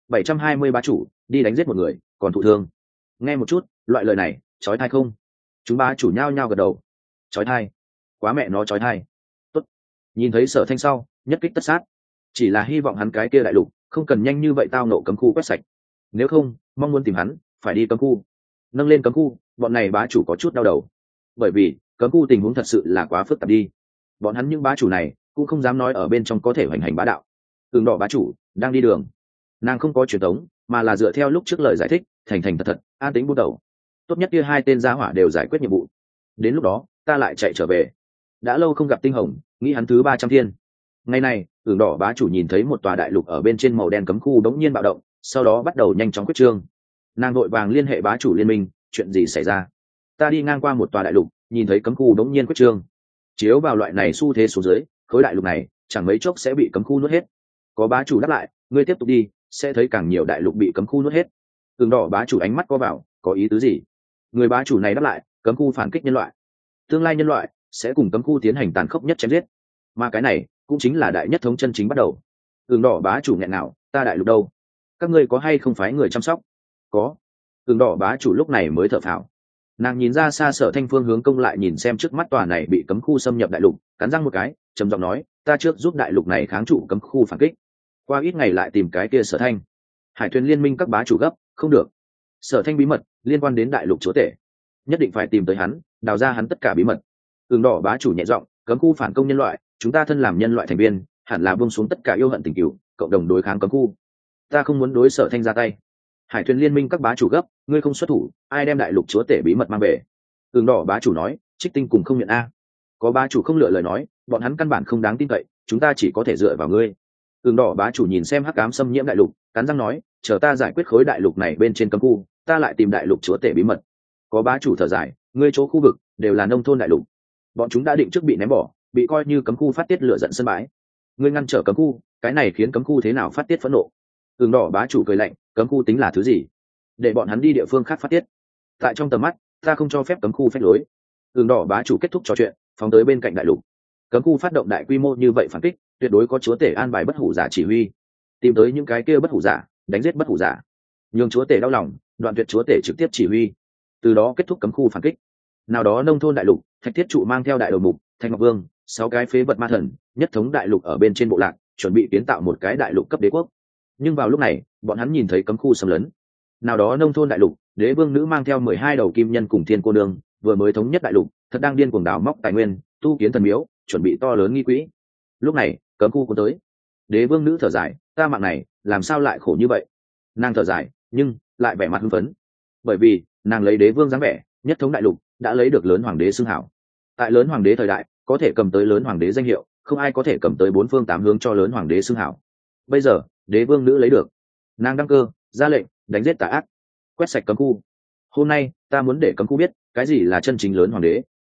720 bá chủ đi đánh giết một người, còn thụ thương. Nghe một chút, loại lời này, chói tai không? Chúng bá chủ nhao nhao gật đầu. Chói tai, quá mẹ nó chói tai. Tốt. Nhìn thấy Sở Thanh sau, nhất kích tất sát. Chỉ là hy vọng hắn cái kia đại lục không cần nhanh như vậy tao nộ cấm khu quét sạch. Nếu không, mong muốn tìm hắn, phải đi cấm khu. Nâng lên cấm khu, bọn này bá chủ có chút đau đầu. Bởi vì, cấm khu tình huống thật sự là quá phức tạp đi. Bọn hắn những bá chủ này cũng không dám nói ở bên trong có thể hoành hành bá đạo. Tường đỏ bá chủ đang đi đường, nàng không có truyền thống, mà là dựa theo lúc trước lời giải thích, thành thành thật thật, an tĩnh buôn đầu. Tốt nhất kia hai tên gia hỏa đều giải quyết nhiệm vụ. Đến lúc đó, ta lại chạy trở về. Đã lâu không gặp Tinh Hồng, nghĩ hắn thứ 300 thiên. Ngày này, Tường đỏ bá chủ nhìn thấy một tòa đại lục ở bên trên màu đen cấm khu đống nhiên bạo động, sau đó bắt đầu nhanh chóng quyết trương. Nàng vội vàng liên hệ bá chủ liên minh, chuyện gì xảy ra? Ta đi ngang qua một tòa đại lục, nhìn thấy cấm khu đống nhiên quyết trương. Chiếu vào loại này xu thế xuống dưới, khối đại lục này chẳng mấy chốc sẽ bị cấm khu nuốt hết. Có bá chủ đáp lại, ngươi tiếp tục đi, sẽ thấy càng nhiều đại lục bị cấm khu nuốt hết. Tường đỏ bá chủ ánh mắt co vào, có ý tứ gì? Người bá chủ này đáp lại, cấm khu phản kích nhân loại. Tương lai nhân loại sẽ cùng cấm khu tiến hành tàn khốc nhất chém giết. Mà cái này cũng chính là đại nhất thống chân chính bắt đầu. Tường đỏ bá chủ nghẹn nào, ta đại lục đâu? Các ngươi có hay không phái người chăm sóc? Có. Tường đỏ bá chủ lúc này mới thở phào. Nàng nhìn ra xa Sở Thanh phương hướng công lại nhìn xem trước mắt tòa này bị cấm khu xâm nhập đại lục, cắn răng một cái, trầm giọng nói, ta trước giúp đại lục này kháng trụ cấm khu phản kích. Qua ít ngày lại tìm cái kia Sở Thanh. Hải thuyền liên minh các bá chủ gấp, không được. Sở Thanh bí mật liên quan đến đại lục chúa tể, nhất định phải tìm tới hắn, đào ra hắn tất cả bí mật. Tường đỏ bá chủ nhẹ giọng, cấm khu phản công nhân loại, chúng ta thân làm nhân loại thành viên, hẳn là buông xuống tất cả yêu hận tình cừu, cộng đồng đối kháng cấm khu. Ta không muốn đối Sở Thanh ra tay. Hải thuyền liên minh các bá chủ gấp, ngươi không xuất thủ, ai đem đại lục chúa tể bí mật mang về? Tường đỏ bá chủ nói, Trích Tinh cùng không nhận a. Có bá chủ không lựa lời nói, bọn hắn căn bản không đáng tin cậy, chúng ta chỉ có thể dựa vào ngươi. Tường đỏ bá chủ nhìn xem hắc ám xâm nhiễm đại lục, cắn răng nói, chờ ta giải quyết khối đại lục này bên trên cấm khu, ta lại tìm đại lục chúa tể bí mật. Có bá chủ thở dài, ngươi chỗ khu vực đều là nông thôn đại lục, bọn chúng đã định trước bị ném bỏ, bị coi như cấm khu phát tiết lửa giận sân bãi. Ngươi ngăn trở cấm khu, cái này khiến cấm khu thế nào phát tiết phẫn nộ? Tường đỏ bá chủ cười lạnh, cấm khu tính là thứ gì? Để bọn hắn đi địa phương khác phát tiết. Tại trong tầm mắt, ta không cho phép cấm khu phép lối. Tường đỏ bá chủ kết thúc trò chuyện, phóng tới bên cạnh đại lục. Cấm khu phát động đại quy mô như vậy phản kích, tuyệt đối có chúa tể an bài bất hủ giả chỉ huy, tìm tới những cái kia bất hủ giả, đánh giết bất hủ giả, nhường chúa tể đau lòng, đoạn tuyệt chúa tể trực tiếp chỉ huy, từ đó kết thúc cấm khu phản kích. Nào đó nông thôn đại lục, Thạch Thiết trụ mang theo đại đầu mục Thạch Ngọc Vương, 6 cái phế vật ma thần, nhất thống đại lục ở bên trên bộ lạc, chuẩn bị kiến tạo một cái đại lục cấp đế quốc. Nhưng vào lúc này, bọn hắn nhìn thấy cấm khu xâm lấn. Nào đó nông thôn đại lục, đế vương nữ mang theo 12 đầu kim nhân cùng thiên cô nương, vừa mới thống nhất đại lục, thật đang điên cuồng đào móc tài nguyên, tu kiến thần miếu, chuẩn bị to lớn nghi quỹ. Lúc này, cấm khu cuốn tới. Đế vương nữ thở dài, ta mạng này, làm sao lại khổ như vậy? Nàng thở dài, nhưng lại vẻ mặt hưng phấn, bởi vì nàng lấy đế vương dáng vẻ, nhất thống đại lục, đã lấy được lớn hoàng đế xưng hảo. Tại lớn hoàng đế thời đại, có thể cầm tới lớn hoàng đế danh hiệu, không ai có thể cầm tới 4 phương 8 hướng cho lớn hoàng đế xưng hảo. Bây giờ, đế vương nữ lấy được, nàng đăng cơ, ra lệnh đánh giết tà ác, quét sạch cấm khu. Hôm nay, ta muốn để cấm khu biết cái gì là chân chính lớn hoàng đế.